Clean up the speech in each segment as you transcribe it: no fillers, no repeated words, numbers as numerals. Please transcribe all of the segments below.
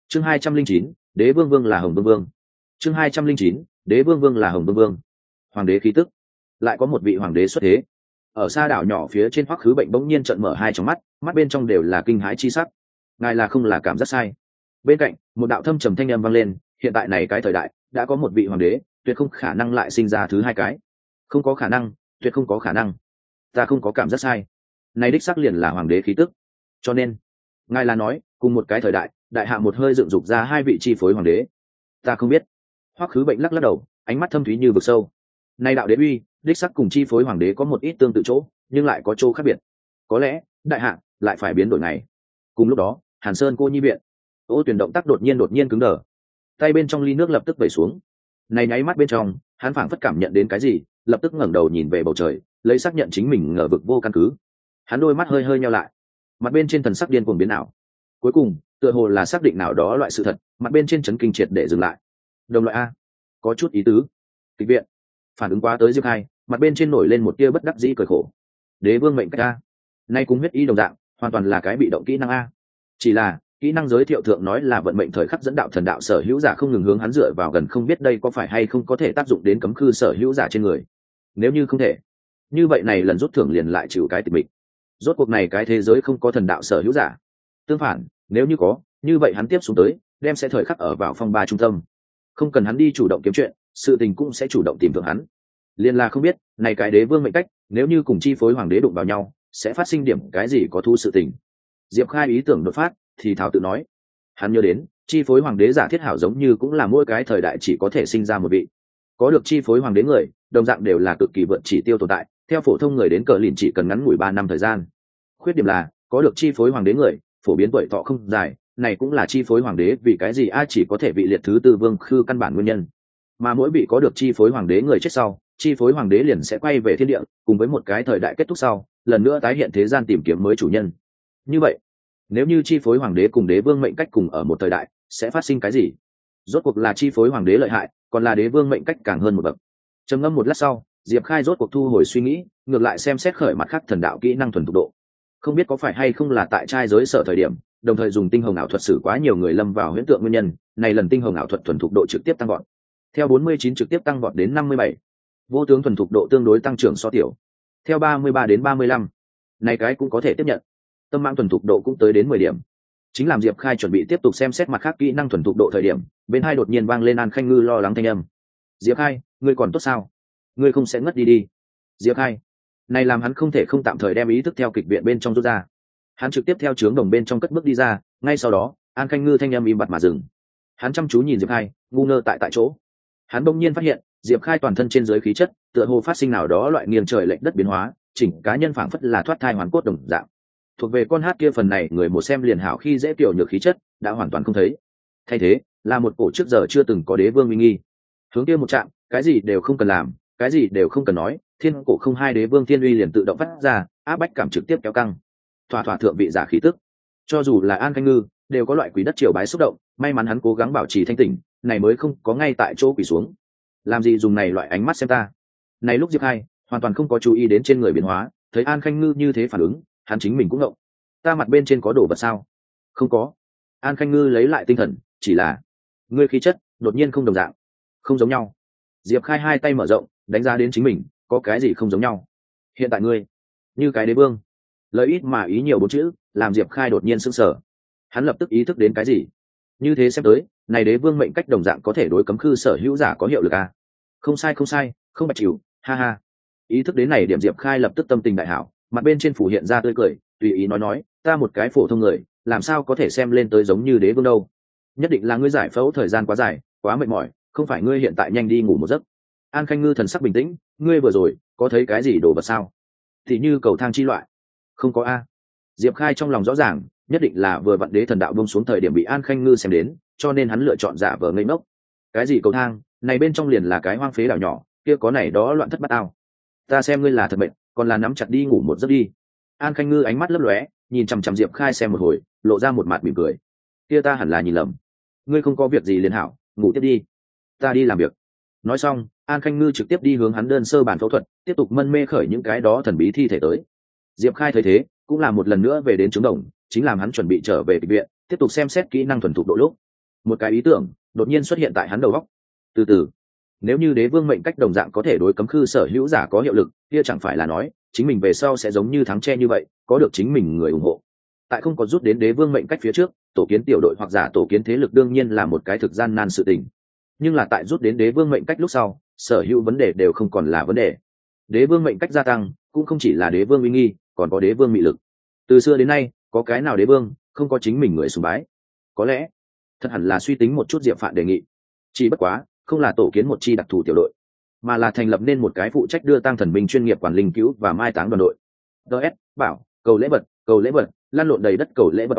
chương 209, đế vương vương là hồng vương vương. chương 209, đế vương vương là hồng vương vương. Hoàng đế khí tức. Lại có một vị hoàng đế xuất thế. Ở xa đảo nhỏ phía trên Hoắc Khứ Bệnh bỗng nhiên trợn mở hai tròng mắt, mắt bên trong đều là kinh hãi chi sắc. Ngài là không là cảm giác sai. Bên cạnh một đạo thâm trầm thanh âm vang lên, hiện tại này cái thời đại đã có một vị hoàng đế, tuyệt không khả năng lại sinh ra thứ hai cái. Không có khả năng, tuyệt không có khả năng. Ta không có cảm giác sai. Này đích xác liền là hoàng đế khí tức. Cho nên ngài là nói cùng một cái thời đại đại hạ một hơi dựng dục ra hai vị chi phối hoàng đế. Ta không biết. Hoắc Khứ Bệnh lắc lắc đầu, ánh mắt thâm thúy như vực sâu. Này đạo đế uy đích sắc cùng chi phối hoàng đế có một ít tương tự chỗ, nhưng lại có chỗ khác biệt. Có lẽ đại hạ lại phải biến đổi này. Cùng lúc đó Hàn Sơn cô nhi viện, Ô Tuyền động tác đột nhiên cứng đờ, tay bên trong ly nước lập tức vẩy xuống. Này nháy mắt bên trong hắn phảng phất cảm nhận đến cái gì, lập tức ngẩng đầu nhìn về bầu trời, lấy xác nhận chính mình ngờ vực vô căn cứ. Hắn đôi mắt hơi nheo lại, mặt bên trên thần sắc điên cuồng biến ảo. Cuối cùng tựa hồ là xác định nào đó loại sự thật, mặt bên trên chấn kinh triệt để dừng lại. Đồng loại a, có chút ý tứ. Kịch viện phản ứng quá tới Diệp Khai, mặt bên trên nổi lên một tia bất đắc dĩ cười khổ. Đế vương mệnh cách a, nay cũng huyết ý đồng dạng, hoàn toàn là cái bị động kỹ năng a. Chỉ là kỹ năng giới thiệu thượng nói là vận mệnh thời khắc dẫn đạo thần đạo sở hữu giả không ngừng hướng hắn dựa vào gần, không biết đây có phải hay không có thể tác dụng đến cấm khư sở hữu giả trên người. Nếu như không thể, như vậy này lần rút thưởng liền lại chịu cái tịch mịch. Rốt cuộc này cái thế giới không có thần đạo sở hữu giả. Tương phản, nếu như có, như vậy hắn tiếp xuống tới đem sẽ thời khắc ở vào phong ba trung tâm, không cần hắn đi chủ động kiếm chuyện, sự tình cũng sẽ chủ động tìm thượng hắn. Liên là không biết này cái đế vương mệnh cách nếu như cùng chi phối hoàng đế đụng vào nhau sẽ phát sinh điểm cái gì có thu sự tình. Diệp Khai ý tưởng đột phát thì thảo tự nói, hắn nhớ đến chi phối hoàng đế giả thiết hảo giống như cũng là mỗi cái thời đại chỉ có thể sinh ra một vị. Có được chi phối hoàng đế người đồng dạng đều là cực kỳ vượt chỉ tiêu tồn tại, theo phổ thông người đến cờ lìn chỉ cần ngắn ngủi 3 năm thời gian. Khuyết điểm là có được chi phối hoàng đế người phổ biến tuổi thọ không dài, này cũng là chi phối hoàng đế vì cái gì chỉ có thể vị liệt thứ tư vương khư căn bản nguyên nhân. Mà mỗi vị có được chi phối hoàng đế người chết sau, chi phối hoàng đế liền sẽ quay về thiên địa, cùng với một cái thời đại kết thúc sau lần nữa tái hiện thế gian tìm kiếm mới chủ nhân. Như vậy nếu như chi phối hoàng đế cùng đế vương mệnh cách cùng ở một thời đại sẽ phát sinh cái gì? Rốt cuộc là chi phối hoàng đế lợi hại còn là đế vương mệnh cách càng hơn một bậc? Trầm ngâm một lát sau, Diệp Khai rốt cuộc thu hồi suy nghĩ, ngược lại xem xét khởi mặt khác thần đạo kỹ năng thuần thục độ. Không biết có phải hay không là tại trai giới sở thời điểm đồng thời dùng tinh hồng ảo thuật sử quá nhiều người lâm vào huyễn tượng nguyên nhân, này lần tinh hồng ảo thuật thuần thục độ trực tiếp tăng vọt, theo 49 trực tiếp tăng vọt đến 57. Vô tướng thuần thục độ tương đối tăng trưởng so tiểu, theo 33 đến 35. Này cái cũng có thể tiếp nhận. Tâm mãng thuần thục độ cũng tới đến 10 điểm. Chính làm Diệp Khai chuẩn bị tiếp tục xem xét mặt khác kỹ năng thuần thục độ thời điểm, bên hai đột nhiên vang lên An Khanh Ngư lo lắng thanh âm. Diệp Khai, ngươi còn tốt sao? Ngươi không sẽ ngất đi đi? Diệp Khai, này làm hắn không thể không tạm thời đem ý thức theo kịch viện bên trong rút ra. Hắn trực tiếp theo trướng đồng bên trong cất bước đi ra, ngay sau đó An Khanh Ngư thanh âm im bặt mà dừng. Hắn chăm chú nhìn Diệp Khai, ngu ngơ tại chỗ. Hắn bỗng nhiên phát hiện Diệp Khai toàn thân trên dưới khí chất tựa hồ phát sinh nào đó loại nghiêng trời lệch đất biến hóa, chỉnh cá nhân phảng phất là thoát thai hoàn cốt đồng dạng. Thuộc về con hát kia phần này người một xem liền hảo khi dễ tiểu nhược khí chất đã hoàn toàn không thấy, thay thế là một cổ trước giờ chưa từng có đế vương uy nghi. Hướng kia một chạm, cái gì đều không cần làm, cái gì đều không cần nói, thiên cổ không hai đế vương thiên uy liền tự động phát ra, áp bách cảm trực tiếp kéo căng, thỏa thượng vị giả khí tức. Cho dù là An Khanh Ngư đều có loại quý đất triều bái xúc động, may mắn hắn cố gắng bảo trì thanh tỉnh, này mới không có ngay tại chỗ quỳ xuống. Làm gì dùng này loại ánh mắt xem ta? Này lúc Diệp Khai hoàn toàn không có chú ý đến trên người biến hóa, thấy An Khanh Ngư như thế phản ứng, hắn chính mình cũng ngộng. Ta mặt bên trên có đồ vật sao? Không có. An Khanh Ngư lấy lại tinh thần, chỉ là ngươi khí chất đột nhiên không đồng dạng, không giống nhau. Diệp Khai hai tay mở rộng, đánh giá đến chính mình, có cái gì không giống nhau? Hiện tại ngươi như cái đế vương. Lời ít mà ý nhiều 4 chữ, làm Diệp Khai đột nhiên sững sờ. Hắn lập tức ý thức đến cái gì. Như thế xem tới, này đế vương mệnh cách đồng dạng có thể đối cấm khư sở hữu giả có hiệu lực à? Không sai, không bạch chịu, ha ha. Ý thức đến này điểm Diệp Khai lập tức tâm tình đại hảo, mặt bên trên phủ hiện ra tươi cười, tùy ý nói, ta một cái phổ thông người, làm sao có thể xem lên tới giống như đế vương đâu? Nhất định là ngươi giải phẫu thời gian quá dài, quá mệt mỏi, không phải ngươi hiện tại nhanh đi ngủ một giấc. An Khanh Ngư thần sắc bình tĩnh, ngươi vừa rồi có thấy cái gì đồ vật sao? Thì như cầu thang chi loại. Không có a. Diệp Khai trong lòng rõ ràng, nhất định là vừa vặn đế thần đạo buông xuống thời điểm bị An Khanh Ngư xem đến, cho nên hắn lựa chọn giả vờ ngây ngốc. Cái gì cầu thang, này bên trong liền là cái hoang phế đảo nhỏ, kia có này đó loạn thất bát ao. Ta xem ngươi là thật mệt, còn là nắm chặt đi ngủ một giấc đi. An Khanh Ngư ánh mắt lấp lóe, nhìn chằm chằm Diệp Khai xem một hồi, lộ ra một mặt mỉm cười. Kia ta hẳn là nhìn lầm. Ngươi không có việc gì liền hảo, ngủ tiếp đi. Ta đi làm việc. Nói xong, An Khanh Ngư trực tiếp đi hướng hắn đơn sơ bàn phẫu thuật, tiếp tục mân mê khởi những cái đó thần bí thi thể tới. Diệp Khai thấy thế, cũng là một lần nữa về đến trướng đồng, chính làm hắn chuẩn bị trở về bệnh viện, tiếp tục xem xét kỹ năng thuần thục độ lúc. Một cái ý tưởng đột nhiên xuất hiện tại hắn đầu óc. Từ từ, nếu như đế vương mệnh cách đồng dạng có thể đối cấm khư sở hữu giả có hiệu lực, kia chẳng phải là nói chính mình về sau sẽ giống như thắng tre như vậy, có được chính mình người ủng hộ. Tại không có rút đến đế vương mệnh cách phía trước, tổ kiến tiểu đội hoặc giả tổ kiến thế lực đương nhiên là một cái thực gian nan sự tình. Nhưng là tại rút đến đế vương mệnh cách lúc sau, sở hữu vấn đề đều không còn là vấn đề. Đế vương mệnh cách gia tăng, cũng không chỉ là đế vương uy nghi, còn có đế vương mị lực. Từ xưa đến nay, có cái nào đế vương không có chính mình người sùng bái? Có lẽ thật hẳn là suy tính một chút Diệp Phạn đề nghị. Chỉ bất quá, không là tổ kiến một chi đặc thù tiểu đội, mà là thành lập nên một cái phụ trách đưa tăng thần binh chuyên nghiệp quản linh cứu và mai táng đoàn đội. DS bảo cầu lễ vật, lăn lộn đầy đất cầu lễ vật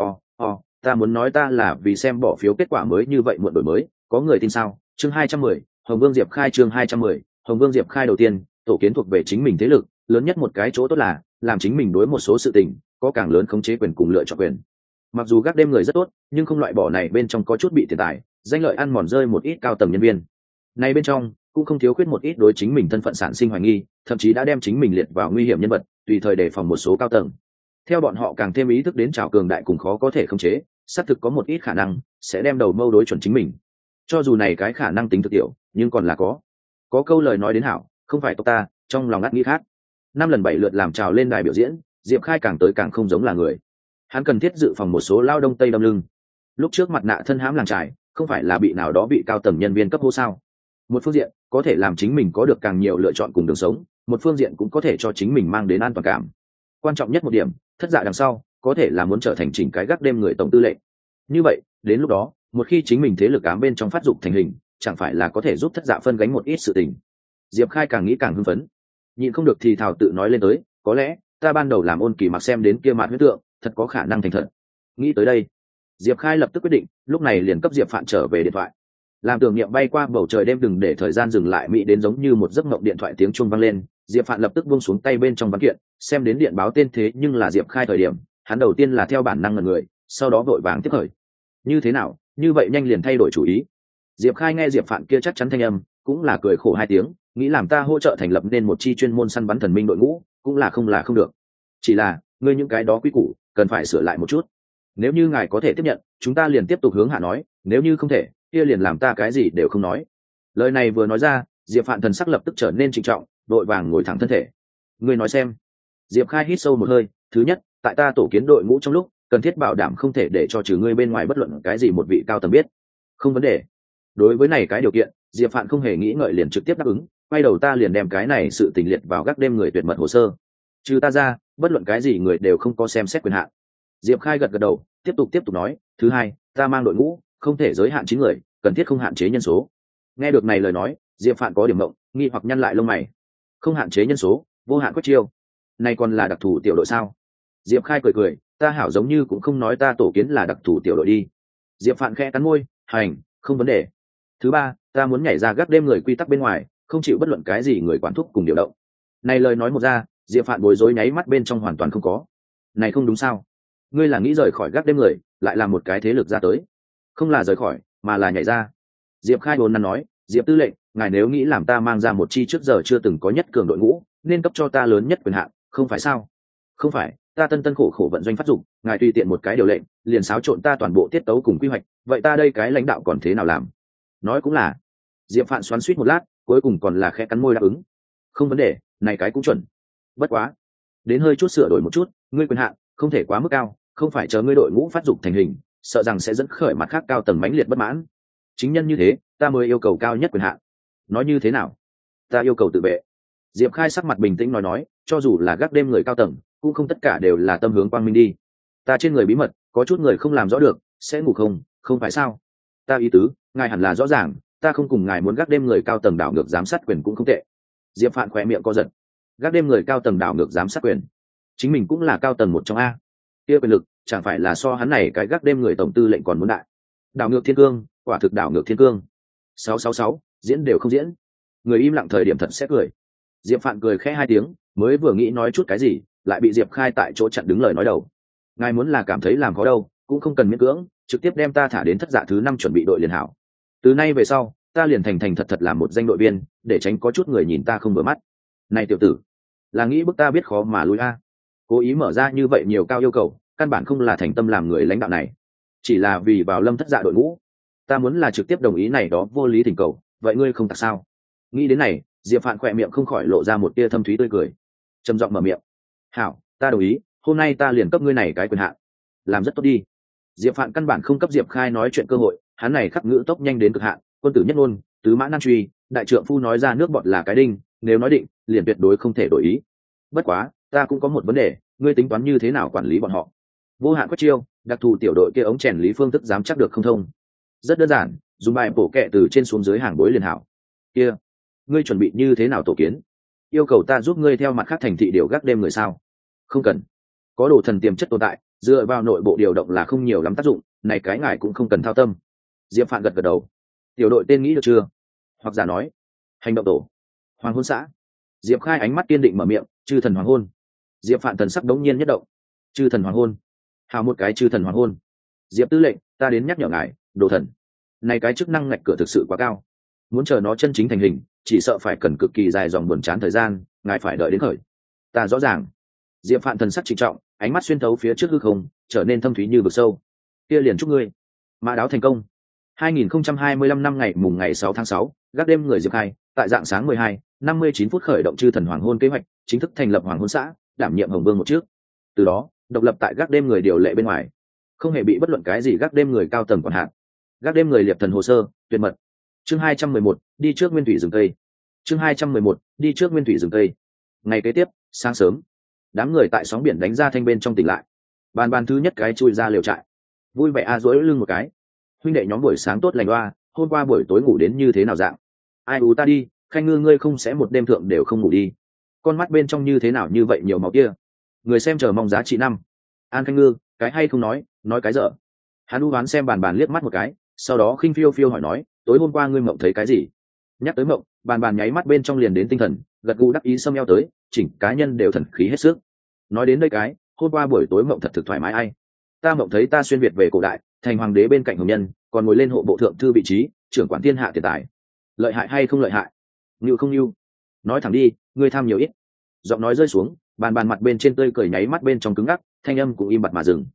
ta muốn nói ta là vì xem bỏ phiếu kết quả mới như vậy muộn đổi mới, có người tin sao? Chương 210, Hồng Vương Diệp Khai. Chương 210, Hồng Vương Diệp Khai. Đầu tiên, tổ kiến thuộc về chính mình thế lực, lớn nhất một cái chỗ tốt là làm chính mình đối một số sự tình có càng lớn khống chế quyền cùng lựa chọn quyền. Mặc dù gác đêm người rất tốt, nhưng không loại bỏ này bên trong có chút bị tiền tài, danh lợi ăn mòn rơi một ít cao tầng nhân viên. Này bên trong cũng không thiếu khuyết một ít đối chính mình thân phận sản sinh hoài nghi, thậm chí đã đem chính mình liệt vào nguy hiểm nhân vật, tùy thời đề phòng một số cao tầng. Theo bọn họ càng thêm ý thức đến trào cường đại cùng khó có thể khống chế, xác thực có một ít khả năng sẽ đem đầu mâu đối chuẩn chính mình. Cho dù này cái khả năng tính thực tiểu, nhưng còn là có câu lời nói đến hảo, không phải tộc ta, trong lòng ngắt nghĩ khác. 5 lần 7 lượt làm trào lên đài biểu diễn, Diệp Khai càng tới càng không giống là người. Hắn cần thiết dự phòng một số lao đông tây đâm lưng. Lúc trước mặt nạ thân hãm làng trải, không phải là bị nào đó bị cao tầng nhân viên cấp hô sao? Một phương diện có thể làm chính mình có được càng nhiều lựa chọn cùng đường sống, một phương diện cũng có thể cho chính mình mang đến an toàn cảm. Quan trọng nhất một điểm, thất dạ đằng sau có thể là muốn trở thành chỉnh cái gác đêm người tổng tư lệnh. Như vậy đến lúc đó, một khi chính mình thế lực ám bên trong phát dục thành hình, chẳng phải là có thể giúp thất dạ phân gánh một ít sự tình. Diệp Khai càng nghĩ càng hưng phấn, nhịn không được thì thào tự nói lên tới, có lẽ ta ban đầu làm ôn kỳ mặc xem đến kia mạn huyết tượng, thật có khả năng thành thật. Nghĩ tới đây, Diệp Khai lập tức quyết định, lúc này liền cấp Diệp Phạn trở về điện thoại. Làm tưởng niệm bay qua bầu trời đêm, đừng để thời gian dừng lại, mỹ đến giống như một giấc mộng. Điện thoại tiếng chuông vang lên, Diệp Phạn lập tức buông xuống tay bên trong văn kiện, xem đến điện báo tên thế nhưng là Diệp Khai thời điểm, hắn đầu tiên là theo bản năng ngẩn người, sau đó vội vàng tiếp khởi. Như thế nào, như vậy nhanh liền thay đổi chủ ý? Diệp Khai nghe Diệp Phạn kia chắc chắn thanh âm, cũng là cười khổ hai tiếng, nghĩ làm ta hỗ trợ thành lập nên một chi chuyên môn săn bắn thần minh đội ngũ, cũng là không được. Chỉ là, ngươi những cái đó quy củ, cần phải sửa lại một chút. Nếu như ngài có thể tiếp nhận, chúng ta liền tiếp tục hướng hạ nói, nếu như không thể, kia liền làm ta cái gì đều không nói. Lời này vừa nói ra, Diệp Phạn thần sắc lập tức trở nên trịnh trọng, đội vàng ngồi thẳng thân thể. Ngươi nói xem. Diệp Khai hít sâu một hơi, thứ nhất, tại ta tổ kiến đội ngũ trong lúc, cần thiết bảo đảm không thể để cho trừ ngươi bên ngoài bất luận cái gì một vị cao tầng biết. Không vấn đề. Đối với này cái điều kiện, Diệp Phạn không hề nghĩ ngợi liền trực tiếp đáp ứng, quay đầu ta liền đem cái này sự tình liệt vào gác đêm người tuyệt mật hồ sơ. Trừ ta ra, bất luận cái gì người đều không có xem xét quyền hạn. Diệp Khai gật gật đầu, tiếp tục nói, thứ hai, ta mang đội ngũ, không thể giới hạn 9 người, cần thiết không hạn chế nhân số. Nghe được này lời nói, Diệp Phạn có điểm mộng, nghi hoặc nhăn lại lông mày. Không hạn chế nhân số, vô hạn quét chiêu, này còn là đặc thù tiểu đội sao? Diệp Khai cười, ta hảo giống như cũng không nói ta tổ kiến là đặc thù tiểu đội đi. Diệp Phạn khẽ cắn môi, hành, không vấn đề. Thứ ba, ta muốn nhảy ra gác đêm người quy tắc bên ngoài, không chịu bất luận cái gì người quản thúc cùng điều động. Này lời nói một ra, Diệp Phạn bối rối nháy mắt bên trong hoàn toàn không có. Này không đúng sao? Ngươi là nghĩ rời khỏi gác đêm người, lại làm một cái thế lực ra tới? Không là rời khỏi, mà là nhảy ra. Diệp Khai đồn năn nói, Diệp tư lệnh, ngài nếu nghĩ làm ta mang ra một chi trước giờ chưa từng có nhất cường đội ngũ, nên cấp cho ta lớn nhất quyền hạn, không phải sao? Không phải, ta tân khổ vận doanh phát dụng, ngài tùy tiện một cái điều lệnh, liền xáo trộn ta toàn bộ tiết tấu cùng quy hoạch, vậy ta đây cái lãnh đạo còn thế nào làm? Nói cũng là. Diệp Phạn xoắn xuýt một lát, cuối cùng còn là khẽ cắn môi đáp ứng. Không vấn đề, này cái cũng chuẩn. Bất quá, đến hơi chút sửa đổi một chút, ngươi quyền hạn không thể quá mức cao, không phải chờ ngươi đội ngũ phát dục thành hình, sợ rằng sẽ dẫn khởi mặt khác cao tầng mãnh liệt bất mãn. Chính nhân như thế, ta mới yêu cầu cao nhất quyền hạn. Nói như thế nào? Ta yêu cầu tự vệ. Diệp Khai sắc mặt bình tĩnh nói, cho dù là gác đêm người cao tầng, cũng không tất cả đều là tâm hướng quang minh đi. Ta trên người bí mật, có chút người không làm rõ được, sẽ ngủ không phải sao? Ta ý tứ, ngài hẳn là rõ ràng, ta không cùng ngài muốn gác đêm người cao tầng đảo ngược giám sát quyền cũng không tệ. Diệp Phạn khỏe miệng co giật. Gác đêm người cao tầng đảo ngược giám sát quyền, chính mình cũng là cao tầng một trong a. Kia quyền lực, chẳng phải là so hắn này cái gác đêm người tổng tư lệnh còn muốn đại. Đảo ngược thiên cương, quả thực đảo ngược thiên cương. 666, diễn đều không diễn. Người im lặng thời điểm thật sẽ cười. Diệp Phạn cười khẽ hai tiếng, mới vừa nghĩ nói chút cái gì, lại bị Diệp Khai tại chỗ chặn đứng lời nói đầu. Ngài muốn là cảm thấy làm khó đâu, cũng không cần miễn cưỡng, trực tiếp đem ta thả đến thất dạ thứ 5 chuẩn bị đội liền hảo. Từ nay về sau, ta liền thành thật làm một danh đội viên, để tránh có chút người nhìn ta không vừa mắt. Này tiểu tử, là nghĩ bức ta biết khó mà lui a. Cố ý mở ra như vậy nhiều cao yêu cầu, căn bản không là thành tâm làm người lãnh đạo này, chỉ là vì vào lâm thất dạ đội ngũ. ta muốn là trực tiếp đồng ý này đó vô lý thỉnh cầu, vậy ngươi không tặc sao? Nghĩ đến này, Diệp Phạn khỏe miệng không khỏi lộ ra một tia thâm thúy tươi cười, trầm giọng mở miệng: hảo, ta đồng ý, hôm nay ta liền cấp ngươi này cái quyền hạn. Làm rất tốt đi. Diệp Phạn căn bản không cấp Diệp Khai nói chuyện cơ hội, hắn này khắc ngữ tốc nhanh đến cực hạn, quân tử nhất ngôn, tứ mã nan truy, đại trượng phu nói ra nước bọt là cái đinh, nếu nói định, liền tuyệt đối không thể đổi ý. Bất quá, ta cũng có một vấn đề, ngươi tính toán như thế nào quản lý bọn họ? Vô hạn quét chiêu, đặc thù tiểu đội kia ống chèn lý phương thức dám chắc được không thông? Rất đơn giản, dùng bài bổ kẹ từ trên xuống dưới hàng bối liền hảo. Kia, ngươi chuẩn bị như thế nào tổ kiến? Yêu cầu ta giúp ngươi theo mặt khác thành thị điều gác đêm người sao? Không cần, có đồ thần tiềm chất tồn tại, dựa vào nội bộ điều động là không nhiều lắm tác dụng, này cái ngài cũng không cần thao tâm. Diệp Phạn gật gật đầu. Tiểu đội tên nghĩ được chưa? Hoặc giả nói, hành động tổ, hoàng hôn xã. Diệp Khai ánh mắt kiên định mở miệng: chư thần hoàng hôn. Diệp Phạn thần sắc đống nhiên nhất động. Chư thần hoàng hôn, hào một cái chư thần hoàng hôn. Diệp tư lệnh, ta đến nhắc nhở ngài, đồ thần, này cái chức năng ngạch cửa thực sự quá cao, muốn chờ nó chân chính thành hình, chỉ sợ phải cần cực kỳ dài dòng buồn chán thời gian, ngài phải đợi đến khởi. Ta rõ ràng. Diệp Phạn thần sắc trịnh trọng, ánh mắt xuyên thấu phía trước hư không, trở nên thâm thúy như vực sâu. Kia liền chúc ngươi mã đáo thành công. 2025 năm ngày mùng ngày 6 tháng 6, gác đêm người Diệp Khai, tại dạng sáng 12:59 phút khởi động chư thần hoàng hôn kế hoạch, chính thức thành lập hoàng hôn xã, đảm nhiệm Hồng Vương một trước. Từ đó, độc lập tại gác đêm người điều lệ bên ngoài, không hề bị bất luận cái gì gác đêm người cao tầng quản hạt. Gác đêm người liệp thần hồ sơ, tuyệt mật. Chương 211, đi trước nguyên thủy rừng tây. Chương 211, đi trước nguyên thủy rừng tây. Ngày kế tiếp, sáng sớm, đám người tại sóng biển đánh ra thanh bên trong tỉnh lại. Bàn thứ nhất cái chui ra lều trại, vui vẻ duỗi lưng một cái. Huynh đệ nhóm buổi sáng tốt lành oa, hôm qua buổi tối ngủ đến như thế nào dạng? Ai ú ta đi, Khanh Ngư ngươi không sẽ một đêm thượng đều không ngủ đi? Con mắt bên trong như thế nào như vậy nhiều máu kia? Người xem chờ mong giá trị năm. An Khanh Ngư, cái hay không nói cái dở. Hắn u đoán xem bàn liếc mắt một cái, sau đó khinh phiêu phiêu hỏi nói, tối hôm qua ngươi mộng thấy cái gì? Nhắc tới mộng, bàn nháy mắt bên trong liền đến tinh thần, gật gù đắc ý xâm eo tới, chỉnh cá nhân đều thần khí hết sức. Nói đến đây cái, hôm qua buổi tối mộng thật thực thoải mái ai? Ta mộng thấy ta xuyên việt về cổ đại, thành hoàng đế bên cạnh hồng nhân, còn ngồi lên hộ bộ thượng thư vị trí, trưởng quản thiên hạ tiền tài. Lợi hại hay không lợi hại? Ngưu không ngưu? Nói thẳng đi, ngươi tham nhiều ít. Giọng nói rơi xuống, bàn mặt bên trên tươi cười nháy mắt bên trong cứng ngắc, thanh âm cũng im bặt mà dừng.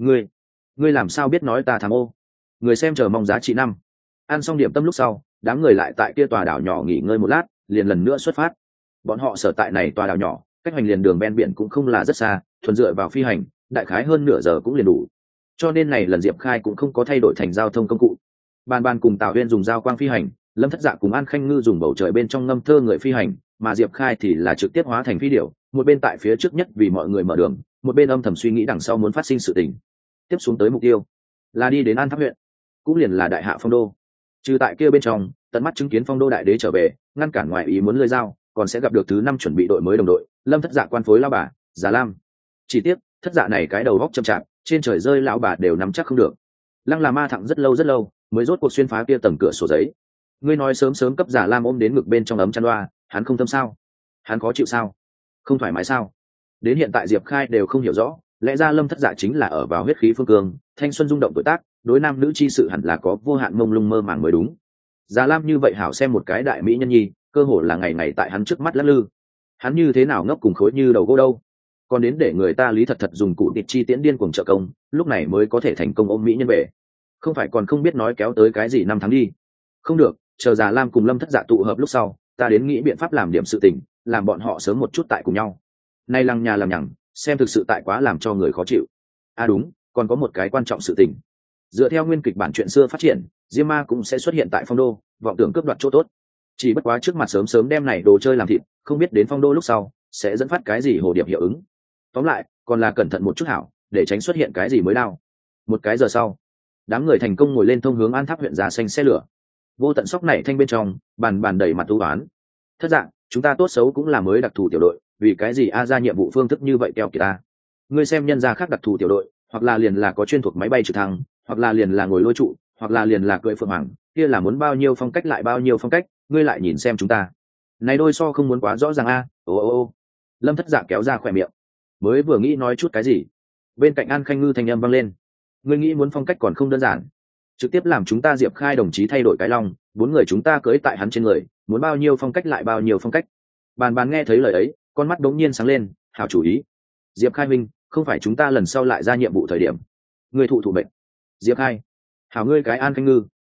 Ngươi làm sao biết nói ta tham ô? Người xem chờ mong giá trị năm. Ăn xong điểm tâm lúc sau, đám người lại tại kia tòa đảo nhỏ nghỉ ngơi một lát, liền lần nữa xuất phát. Bọn họ sở tại này tòa đảo nhỏ, cách hành liền đường ven biển cũng không là rất xa, thuần dựa vào phi hành, đại khái hơn nửa giờ cũng liền đủ. Cho nên này lần Diệp Khai cũng không có thay đổi thành giao thông công cụ. Bàn cùng Tào Huyên dùng giao quang phi hành, Lâm Thất Dạ cùng An Khanh Ngư dùng bầu trời bên trong ngâm thơ người phi hành, mà Diệp Khai thì là trực tiếp hóa thành phi điểu, một bên tại phía trước nhất vì mọi người mở đường, một bên âm thầm suy nghĩ đằng sau muốn phát sinh sự tình. Tiếp xuống tới mục tiêu là đi đến An Tháp huyện, cũng liền là Đại Hạ Phong Đô. Trừ tại kia bên trong, tận mắt chứng kiến Phong Đô đại đế trở về, ngăn cản ngoại ý muốn lưỡi dao, còn sẽ gặp được thứ 5 chuẩn bị đội mới đồng đội, Lâm Thất Dạ quan phối lão bà, Già Lam. Chỉ tiếc, Thất Dạ này cái đầu góc chậm chạp, trên trời rơi lão bà đều nắm chắc không được. Lăng là ma thẳng rất lâu, mới rốt cuộc xuyên phá kia tầng cửa sổ giấy. Ngươi nói sớm cấp Già Lam ôm đến ngực bên trong ấm chăn loa, hắn không thâm sao? Hắn khó chịu sao? Không thoải mái sao? Đến hiện tại Diệp Khai đều không hiểu rõ, lẽ ra Lâm Thất Dạ chính là ở vào huyết khí phương cương, thanh xuân rung động tuổi tác, đối nam nữ chi sự hẳn là có vô hạn mông lung mơ màng mới đúng. Già Lam như vậy hảo xem một cái đại mỹ nhân nhi, cơ hồ là ngày ngày tại hắn trước mắt lắc lư. Hắn như thế nào ngốc cùng khối như đầu gỗ đâu? Còn đến để người ta lý thật dùng cụ tịt chi tiễn điên cuồng trợ công, lúc này mới có thể thành công ôm mỹ nhân về. Không phải còn không biết nói kéo tới cái gì 5 tháng đi. Không được, chờ Già Lam cùng Lâm Thất Dạ tụ hợp lúc sau, ta đến nghĩ biện pháp làm điểm sự tình, làm bọn họ sớm một chút tại cùng nhau. Nay lăng nhà làm nhằng, xem thực sự tại quá làm cho người khó chịu. Đúng, còn có một cái quan trọng sự tình. Dựa theo nguyên kịch bản chuyện xưa phát triển, Diêm Ma cũng sẽ xuất hiện tại Phong Đô, vọng tưởng cướp đoạt chỗ tốt. Chỉ bất quá trước mặt sớm đem này đồ chơi làm thịt, không biết đến Phong Đô lúc sau sẽ dẫn phát cái gì hồ điệp hiệu ứng. Tóm lại, còn là cẩn thận một chút hảo, để tránh xuất hiện cái gì mới đau. Một cái giờ sau, đám người thành công ngồi lên thông hướng An Tháp huyện Già Xanh xe lửa. Vô Tận sóc nảy thanh bên trong, bàn đầy mặt u uất. Thất Dạng, chúng ta tốt xấu cũng là mới đặc thù tiểu đội, vì cái gì ra nhiệm vụ phương thức như vậy keo kiệt ta? Ngươi xem nhân gia khác đặc thù tiểu đội, hoặc là liền là có chuyên thuộc máy bay trực thăng, hoặc là liền là ngồi lôi trụ, hoặc là liền là cưỡi phượng hoàng, kia là muốn bao nhiêu phong cách lại bao nhiêu phong cách, ngươi lại nhìn xem chúng ta. Này đôi so không muốn quá rõ ràng a. Ô. Lâm Thất Dạ kéo ra khỏe miệng, mới vừa nghĩ nói chút cái gì, bên cạnh An Khanh Ngư thanh âm vang lên. Ngươi nghĩ muốn phong cách còn không đơn giản, trực tiếp làm chúng ta Diệp Khai đồng chí thay đổi cái long, 4 người chúng ta cưỡi tại hắn trên người, muốn bao nhiêu phong cách lại bao nhiêu phong cách. Bàn nghe thấy lời ấy, con mắt đống nhiên sáng lên, hảo chủ ý. Diệp Khai minh, không phải chúng ta lần sau lại ra nhiệm vụ thời điểm, ngươi thụ bệnh. Diệp Khai, hảo ngươi cái An Khanh Ngư,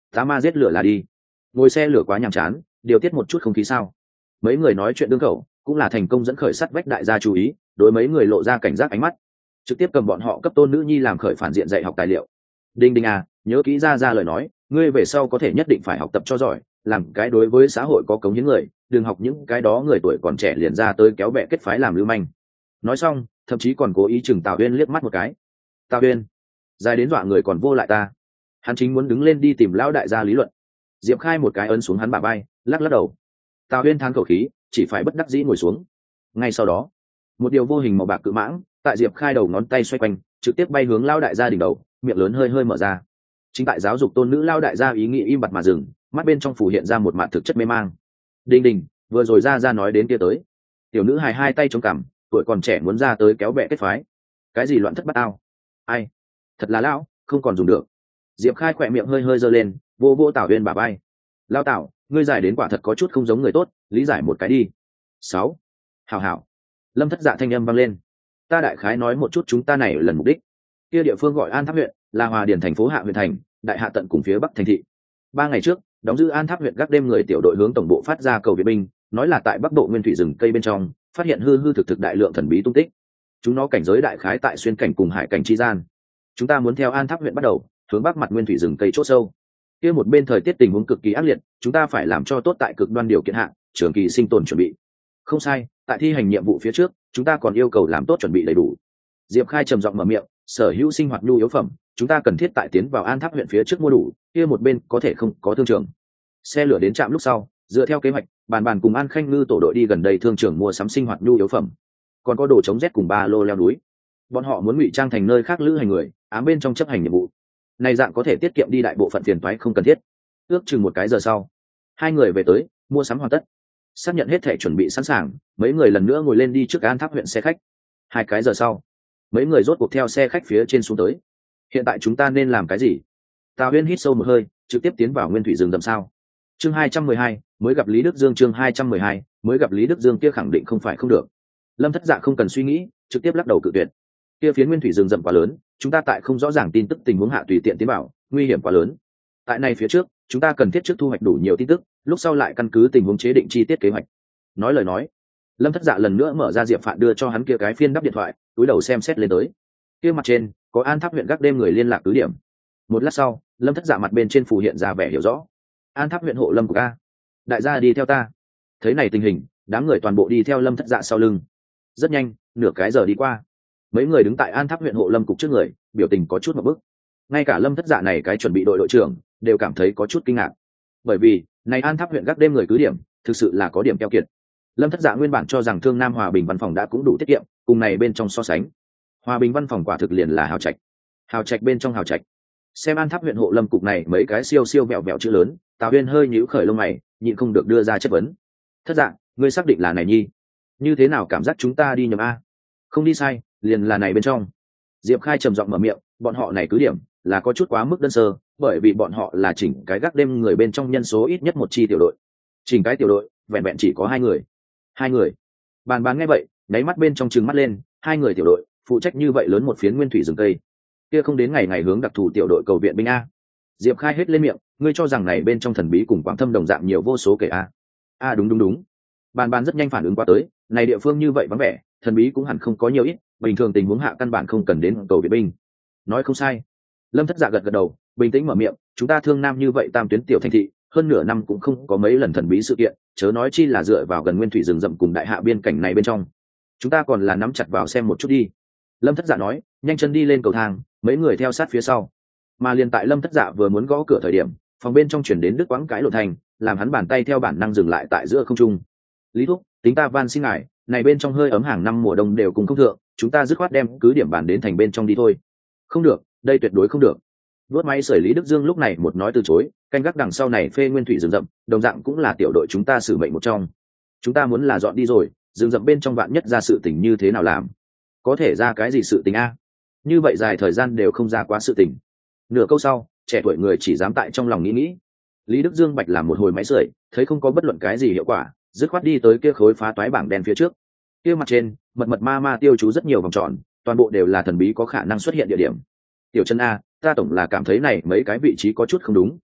tá ma giết lửa là đi, ngồi xe lửa quá nhàm chán, điều tiết một chút không khí sao. Mấy người nói chuyện đương khẩu cũng là thành công dẫn khởi sắt vách đại gia chú ý, đối mấy người lộ ra cảnh giác ánh mắt, trực tiếp cầm bọn họ cấp tôn nữ nhi làm khởi phản diện dạy học tài liệu. Đinh Đinh à, nhớ kỹ ra lời nói, ngươi về sau có thể nhất định phải học tập cho giỏi, làm cái đối với xã hội có cống hiến người, đừng học những cái đó người tuổi còn trẻ liền ra tới kéo bè kết phái làm lưu manh. Nói xong thậm chí còn cố ý chừng Tào Uyên liếc mắt một cái. Tào Uyên dài đến dọa người còn vô lại ta, hắn chính muốn đứng lên đi tìm lão đại gia lý luận, Diệp Khai một cái ấn xuống hắn bả vai, lắc đầu. Tào Uyên thán khẩu khí, chỉ phải bất đắc dĩ ngồi xuống. Ngay sau đó một điều vô hình màu bạc cự mãng tại Diệp Khai đầu ngón tay xoay quanh, trực tiếp bay hướng lão đại gia đỉnh đầu, miệng lớn hơi mở ra. Chính tại giáo dục tôn nữ lão đại gia ý nghĩ im bặt mà dừng, mắt bên trong phủ hiện ra một mạt thực chất mê mang. Đinh Đinh vừa rồi ra nói đến kia tới, tiểu nữ hài hai tay chống cằm, tuổi còn trẻ muốn ra tới kéo bè kết phái, cái gì loạn thất bát ao, ai thật là lão không còn dùng được. Diệp Khai khỏe miệng hơi giơ lên, vô Tào Uyên bả vai. Lao Tào, ngươi giải đến quả thật có chút không giống người tốt, lý giải một cái đi. 6. Hảo. Lâm Thất Dạ thanh âm vang lên. Ta đại khái nói một chút chúng ta này lần mục đích. Kia địa phương gọi An Tháp huyện, là Hòa Điền thành phố hạ huyện thành, đại hạ tận cùng phía bắc thành thị. 3 ngày trước, đóng giữ An Tháp huyện gác đêm người tiểu đội hướng tổng bộ phát ra cầu viện binh, nói là tại bắc bộ nguyên thủy rừng cây bên trong, phát hiện hư thực đại lượng thần bí tung tích. Chúng nó cảnh giới đại khái tại xuyên cảnh cùng hải cảnh chi gian. Chúng ta muốn theo An Tháp huyện bắt đầu, hướng bắc mặt nguyên thủy rừng cây chỗ sâu. Kia một bên thời tiết tình huống cực kỳ ác liệt, chúng ta phải làm cho tốt tại cực đoan điều kiện hạ, trường kỳ sinh tồn chuẩn bị. Không sai, tại thi hành nhiệm vụ phía trước, chúng ta còn yêu cầu làm tốt chuẩn bị đầy đủ. Diệp Khai trầm giọng mở miệng, sở hữu sinh hoạt nhu yếu phẩm, chúng ta cần thiết tại tiến vào An Tháp huyện phía trước mua đủ, kia một bên có thể không có thương trường. Xe lửa đến trạm lúc sau, dựa theo kế hoạch, bàn cùng An Khanh Ngư tổ đội đi gần đây thương trường mua sắm sinh hoạt nhu yếu phẩm. Còn có đồ chống rét cùng ba lô leo núi. Bọn họ muốn ngụy trang thành nơi khác lữ hành người, ám bên trong chấp hành nhiệm vụ. Này dạng có thể tiết kiệm đi đại bộ phận phiền toái không cần thiết. Ước chừng một cái giờ sau, hai người về tới, mua sắm hoàn tất, xác nhận hết thể chuẩn bị sẵn sàng, mấy người lần nữa ngồi lên đi trước An Tháp huyện xe khách. 2 cái giờ sau, mấy người rốt cuộc theo xe khách phía trên xuống tới. Hiện tại chúng ta nên làm cái gì? Tào Uyên hít sâu một hơi, trực tiếp tiến vào nguyên thủy rừng rậm sao. Chương 212, mới gặp Lý Đức Dương. Chương 212, mới gặp Lý Đức Dương. Kia khẳng định không phải không được. Lâm Thất Dạ không cần suy nghĩ, trực tiếp lắc đầu cự tuyệt. Kia phiến nguyên thủy rừng rậm quá lớn, chúng ta tại không rõ ràng tin tức tình huống hạ tùy tiện tiến vào, nguy hiểm quá lớn. Tại này phía trước, chúng ta cần thiết trước thu hoạch đủ nhiều tin tức, lúc sau lại căn cứ tình huống chế định chi tiết kế hoạch. Nói lời nói, Lâm Thất Dạ lần nữa mở ra Diệp Phạn đưa cho hắn kia cái phiên đắp điện thoại, túi đầu xem xét lên tới. Kia mặt trên có An Tháp huyện gác đêm người liên lạc cứ điểm. Một lát sau, Lâm Thất Dạ mặt bên trên phù hiện ra vẻ hiểu rõ. An Tháp huyện hộ lâm của ca, đại gia đi theo ta. Thấy này tình hình, đám người toàn bộ đi theo Lâm Thất Dạ sau lưng. Rất nhanh, nửa cái giờ đi qua, mấy người đứng tại An Tháp huyện hộ lâm cục trước người, biểu tình có chút một bức. Ngay cả Lâm Thất Dạ này cái chuẩn bị đội trưởng đều cảm thấy có chút kinh ngạc, bởi vì này An Tháp huyện gác đêm người cứ điểm thực sự là có điểm keo kiệt. Lâm Thất Dạ nguyên bản cho rằng Thương Nam Hòa Bình văn phòng đã cũng đủ tiết kiệm, cùng này bên trong so sánh, Hòa Bình văn phòng quả thực liền là hào trạch bên trong hào trạch. Xem An Tháp huyện hộ lâm cục này mấy cái siêu vẹo chữ lớn, Tào Uyên hơi nhíu khởi lông mày, nhịn không được đưa ra chất vấn. Thất Dạ, ngươi xác định là này nhi? Như thế nào cảm giác chúng ta đi nhầm a? Không đi sai, liền là này bên trong. Diệp Khai trầm giọng mở miệng, bọn họ này cứ điểm là có chút quá mức đơn sơ, bởi vì bọn họ là chỉnh cái gác đêm người bên trong nhân số ít nhất một chi tiểu đội. Chỉnh cái tiểu đội vẹn chỉ có 2 người. 2 người? Bàn nghe vậy, nháy mắt bên trong trừng mắt lên, 2 người tiểu đội phụ trách như vậy lớn một phiến nguyên thủy rừng cây, kia không đến ngày hướng đặc thù tiểu đội cầu viện binh a. Diệp Khai hết lên miệng, ngươi cho rằng này bên trong thần bí cùng quảng thâm đồng dạng nhiều vô số kể a. Đúng. Bàn rất nhanh phản ứng qua tới, này địa phương như vậy vắng vẻ, thần bí cũng hẳn không có nhiều ít, bình thường tình huống hạ căn bản không cần đến cầu viện binh. Nói không sai. Lâm Thất Dạ gật đầu, bình tĩnh mở miệng, chúng ta Thương Nam như vậy tam tuyến tiểu thành thị, hơn nửa năm cũng không có mấy lần thần bí sự kiện, chớ nói chi là dựa vào gần nguyên thủy rừng rậm cùng đại hạ biên cảnh này bên trong. Chúng ta còn là nắm chặt vào xem một chút đi. Lâm Thất Dạ nói, nhanh chân đi lên cầu thang, mấy người theo sát phía sau. Mà liền tại Lâm Thất Dạ vừa muốn gõ cửa thời điểm, phòng bên trong chuyển đến đứt quãng cái lộ thành, làm hắn bàn tay theo bản năng dừng lại tại giữa không trung. Lý thúc, tính ta van xin ngài, này bên trong hơi ấm hàng năm mùa đông đều cùng không thượng, chúng ta dứt khoát đem cứ điểm bản đến thành bên trong đi thôi. Không được, đây tuyệt đối không được. Vốt máy sưởi Lý Đức Dương lúc này một nói từ chối, canh gác đằng sau này phê nguyên thủy rừng rậm, đồng dạng cũng là tiểu đội chúng ta xử mệnh một trong. Chúng ta muốn là dọn đi rồi, rừng rậm bên trong vạn nhất ra sự tình như thế nào làm? Có thể ra cái gì sự tình a? Như vậy dài thời gian đều không ra quá sự tình. Nửa câu sau, trẻ tuổi người chỉ dám tại trong lòng nghĩ. Lý Đức Dương bạch làm một hồi máy sưởi, thấy không có bất luận cái gì hiệu quả, dứt khoát đi tới kia khối phá toái bảng đen phía trước. Kia mặt trên, mật ma tiêu chú rất nhiều vòng tròn, toàn bộ đều là thần bí có khả năng xuất hiện địa điểm. Tiểu Chân a, ta tổng là cảm thấy này mấy cái vị trí có chút không đúng,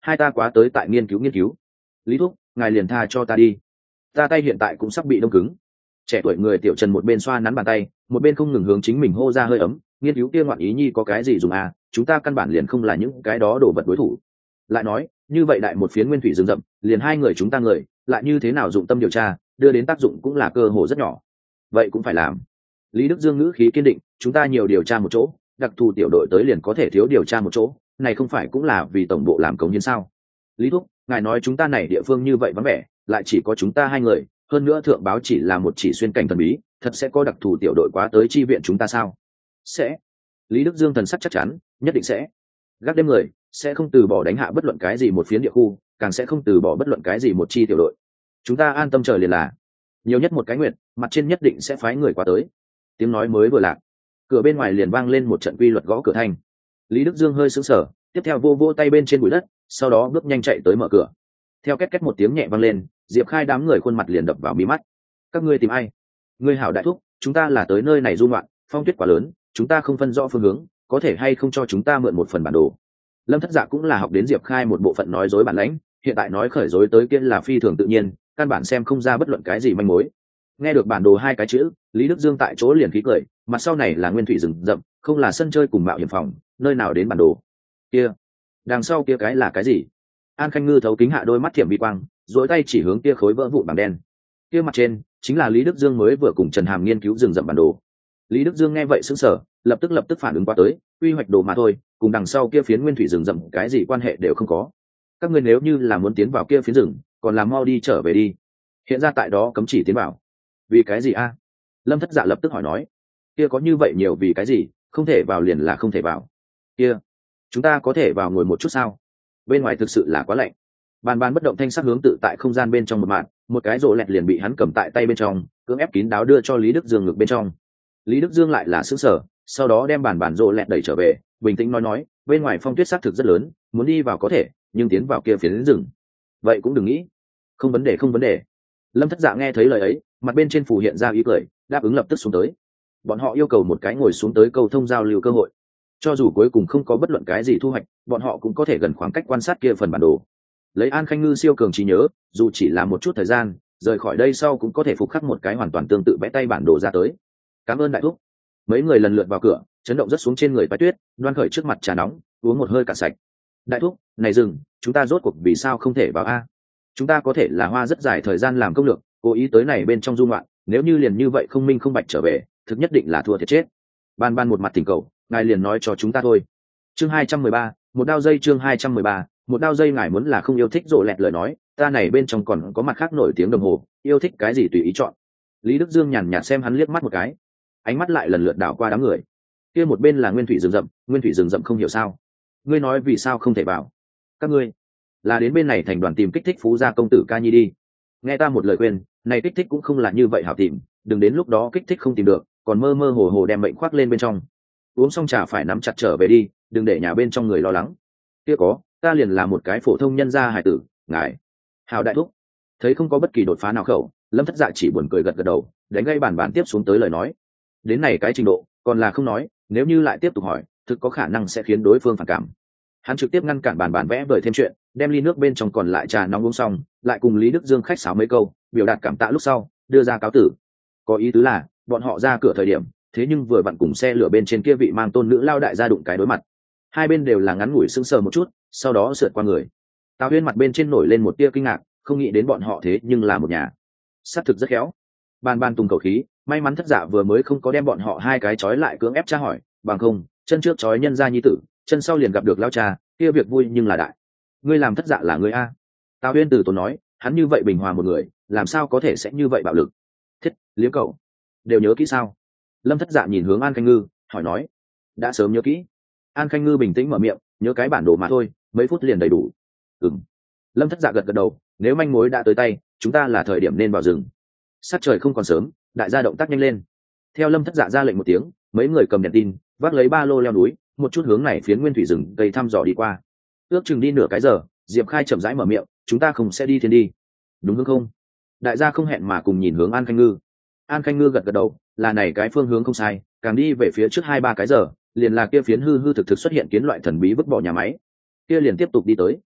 hai ta quá tới tại nghiên cứu. Lý thúc, ngài liền tha cho ta đi, ta tay hiện tại cũng sắp bị đông cứng. Trẻ tuổi người tiểu Trần một bên xoa nắn bàn tay, một bên không ngừng hướng chính mình hô ra hơi ấm. Nghiên cứu kia ngoạn ý nhi có cái gì dùng à, chúng ta căn bản liền không là những cái đó đồ vật đối thủ. Lại nói, như vậy đại một phiến nguyên thủy rừng rậm, liền hai người chúng ta người, lại như thế nào dụng tâm điều tra, đưa đến tác dụng cũng là cơ hồ rất nhỏ. Vậy cũng phải làm. Lý Đức Dương ngữ khí kiên định, chúng ta nhiều điều tra một chỗ, đặc thù tiểu đội tới liền có thể thiếu điều tra một chỗ, này không phải cũng là vì tổng bộ làm cống hiến sao? Lý thúc, ngài nói chúng ta này địa phương như vậy vắng vẻ, lại chỉ có chúng ta hai người, hơn nữa thượng báo chỉ là một chỉ xuyên cảnh thần bí, thật sẽ có đặc thù tiểu đội quá tới chi viện chúng ta sao? Sẽ. Lý Đức Dương thần sắc chắc chắn, nhất định sẽ. Gác đêm người sẽ không từ bỏ đánh hạ bất luận cái gì một phiến địa khu, càng sẽ không từ bỏ bất luận cái gì một chi tiểu đội. Chúng ta an tâm chờ liền là, nhiều nhất một cái nguyện, mặt trên nhất định sẽ phái người qua tới. Tiếng nói mới vừa lạc, cửa bên ngoài liền vang lên một trận quy luật gõ cửa thanh. Lý Đức Dương hơi sững sờ, tiếp theo vô vô tay bên trên bụi đất, sau đó bước nhanh chạy tới mở cửa. Theo két két một tiếng nhẹ vang lên, Diệp Khai đám người khuôn mặt liền đập vào mí mắt. Các ngươi tìm ai? Ngươi hảo đại thúc, chúng ta là tới nơi này du ngoạn, phong tuyết quá lớn, chúng ta không phân rõ phương hướng, có thể hay không cho chúng ta mượn một phần bản đồ? Lâm Thất Dạ cũng là học đến Diệp Khai một bộ phận nói dối bản lãnh, hiện tại nói khởi dối tới kia là phi thường tự nhiên, căn bản xem không ra bất luận cái gì manh mối. Nghe được bản đồ hai cái chữ, Lý Đức Dương tại chỗ liền khí cười, mặt sau này là nguyên thủy rừng rậm, không là sân chơi cùng mạo hiểm phòng, nơi nào đến bản đồ? Kia, đằng sau kia cái là cái gì? An Khanh Ngư thấu kính hạ đôi mắt thiểm vi quang, duỗi tay chỉ hướng kia khối vỡ vụn bằng đen. Kia mặt trên chính là Lý Đức Dương mới vừa cùng Trần Hàm nghiên cứu rừng rậm bản đồ. Lý Đức Dương nghe vậy sững sờ, lập tức phản ứng qua tới, quy hoạch đồ mà thôi, cùng đằng sau kia phiến nguyên thủy rừng rậm cái gì quan hệ đều không có. Các ngươi nếu như là muốn tiến vào kia phiến rừng, còn làm mau đi trở về đi. Hiện ra tại đó cấm chỉ tiến vào. Vì cái gì a? Lâm Thất Dạ lập tức hỏi nói. Kia có như vậy nhiều vì cái gì, không thể vào liền là không thể vào. Kia, chúng ta có thể vào ngồi một chút sao? Bên ngoài thực sự là quá lạnh. Bàn bất động thanh sắc hướng tự tại không gian bên trong một mạn, một cái rổ lẹt liền bị hắn cầm tại tay bên trong, cưỡng ép kín đáo đưa cho Lý Đức Dương ngực bên trong. Lý Đức Dương lại là sững sờ, sau đó đem bàn rổ lẹt đẩy trở về, bình tĩnh nói, bên ngoài phong tuyết xác thực rất lớn, muốn đi vào có thể, nhưng tiến vào kia phiến rừng, vậy cũng đừng nghĩ. Không vấn đề. Lâm Thất Dạ nghe thấy lời ấy, mặt bên trên phủ hiện ra ý cười, đáp ứng lập tức xuống tới. Bọn họ yêu cầu một cái ngồi xuống tới cầu thông giao lưu cơ hội. Cho dù cuối cùng không có bất luận cái gì thu hoạch, bọn họ cũng có thể gần khoảng cách quan sát kia phần bản đồ. Lấy An Khanh Ngư siêu cường trí nhớ, dù chỉ là một chút thời gian, rời khỏi đây sau cũng có thể phục khắc một cái hoàn toàn tương tự vẽ tay bản đồ ra tới. Cảm ơn đại thúc. Mấy người lần lượt vào cửa, chấn động rất xuống trên người Bạch Tuyết, đoan khởi trước mặt trà nóng, uống một hơi cạn sạch. Đại thúc, này dừng, chúng ta rốt cuộc vì sao không thể vào a? Chúng ta có thể là hoa rất dài thời gian làm công lược, cố ý tới này bên trong du ngoạn, nếu như liền như vậy không minh không bạch trở về, thực nhất định là thua thiệt chết. Ban một mặt tình cầu, ngài liền nói cho chúng ta thôi. Chương 213, một đao dây. Chương 213, một đao dây. Ngài muốn là không yêu thích rộ lẹt lời nói, ta này bên trong còn có mặt khác nổi tiếng đồng hồ, yêu thích cái gì tùy ý chọn. Lý Đức Dương nhàn nhạt xem hắn liếc mắt một cái, ánh mắt lại lần lượt đảo qua đám người. Kia một bên là nguyên thủy rừng rậm không hiểu sao? Ngươi nói vì sao không thể vào? Các ngươi là đến bên này thành đoàn tìm kích thích phú gia công tử Ca Nhi đi. Nghe ta một lời khuyên, này kích thích cũng không là như vậy hảo tìm, đừng đến lúc đó kích thích không tìm được, còn mơ mơ hồ hồ đem mệnh khoác lên bên trong. Uống xong trà phải nắm chặt trở về đi, đừng để nhà bên trong người lo lắng. Kia có, ta liền là một cái phổ thông nhân gia hải tử, ngài. Hào đại thúc. Thấy không có bất kỳ đột phá nào khẩu, Lâm Thất Dạ chỉ buồn cười gật gật đầu, đánh gây bản tiếp xuống tới lời nói. Đến này cái trình độ, còn là không nói, nếu như lại tiếp tục hỏi, thực có khả năng sẽ khiến đối phương phản cảm. Hắn trực tiếp ngăn cản bản vẽ vời thêm chuyện, đem ly nước bên trong còn lại trà nóng uống xong, lại cùng Lý Đức Dương khách sáo mấy câu, biểu đạt cảm tạ lúc sau, đưa ra cáo tử. Có ý tứ là, bọn họ ra cửa thời điểm, thế nhưng vừa vặn cùng xe lửa bên trên kia vị mang tôn nữ lao đại gia đụng cái đối mặt. Hai bên đều là ngắn ngủi sững sờ một chút, sau đó sượt qua người. Tào Huyên mặt bên trên nổi lên một tia kinh ngạc, không nghĩ đến bọn họ thế nhưng là một nhà. Sát thực rất khéo. Ban tung cầu khí, may mắn Thất Dạ vừa mới không có đem bọn họ hai cái trói lại cưỡng ép tra hỏi, bằng không, chân trước trói nhân gia nhi tử, chân sau liền gặp được lao cha, kia việc vui nhưng là đại. Ngươi làm Thất Dạ là ngươi a? Tào Huyên từ tốn nói, hắn như vậy bình hòa một người, làm sao có thể sẽ như vậy bạo lực? Thiết, liếm cậu, đều nhớ kỹ sao? Lâm Thất Dạ nhìn hướng An Khanh Ngư, hỏi nói. Đã sớm nhớ kỹ. An Khanh Ngư bình tĩnh mở miệng, nhớ cái bản đồ mà thôi, mấy phút liền đầy đủ. Lâm Thất Dạ gật gật đầu, nếu manh mối đã tới tay, chúng ta là thời điểm nên vào rừng. Sát trời không còn sớm, đại gia động tác nhanh lên. Theo Lâm Thất Dạ ra lệnh một tiếng, mấy người cầm đèn tin, vác lấy ba lô leo núi, một chút hướng này phiến nguyên thủy rừng cây thăm dò đi qua. Ước chừng đi nửa cái giờ, Diệp Khai chậm rãi mở miệng, chúng ta không sẽ đi thiên đi, đúng hướng không? Đại gia không hẹn mà cùng nhìn hướng An Khanh Ngư. An Khanh Ngư gật gật đầu, là này cái phương hướng không sai, càng đi về phía trước 2-3 cái giờ, liền là kia phiến hư thực xuất hiện kiến loại thần bí vứt bỏ nhà máy, kia liền tiếp tục đi tới.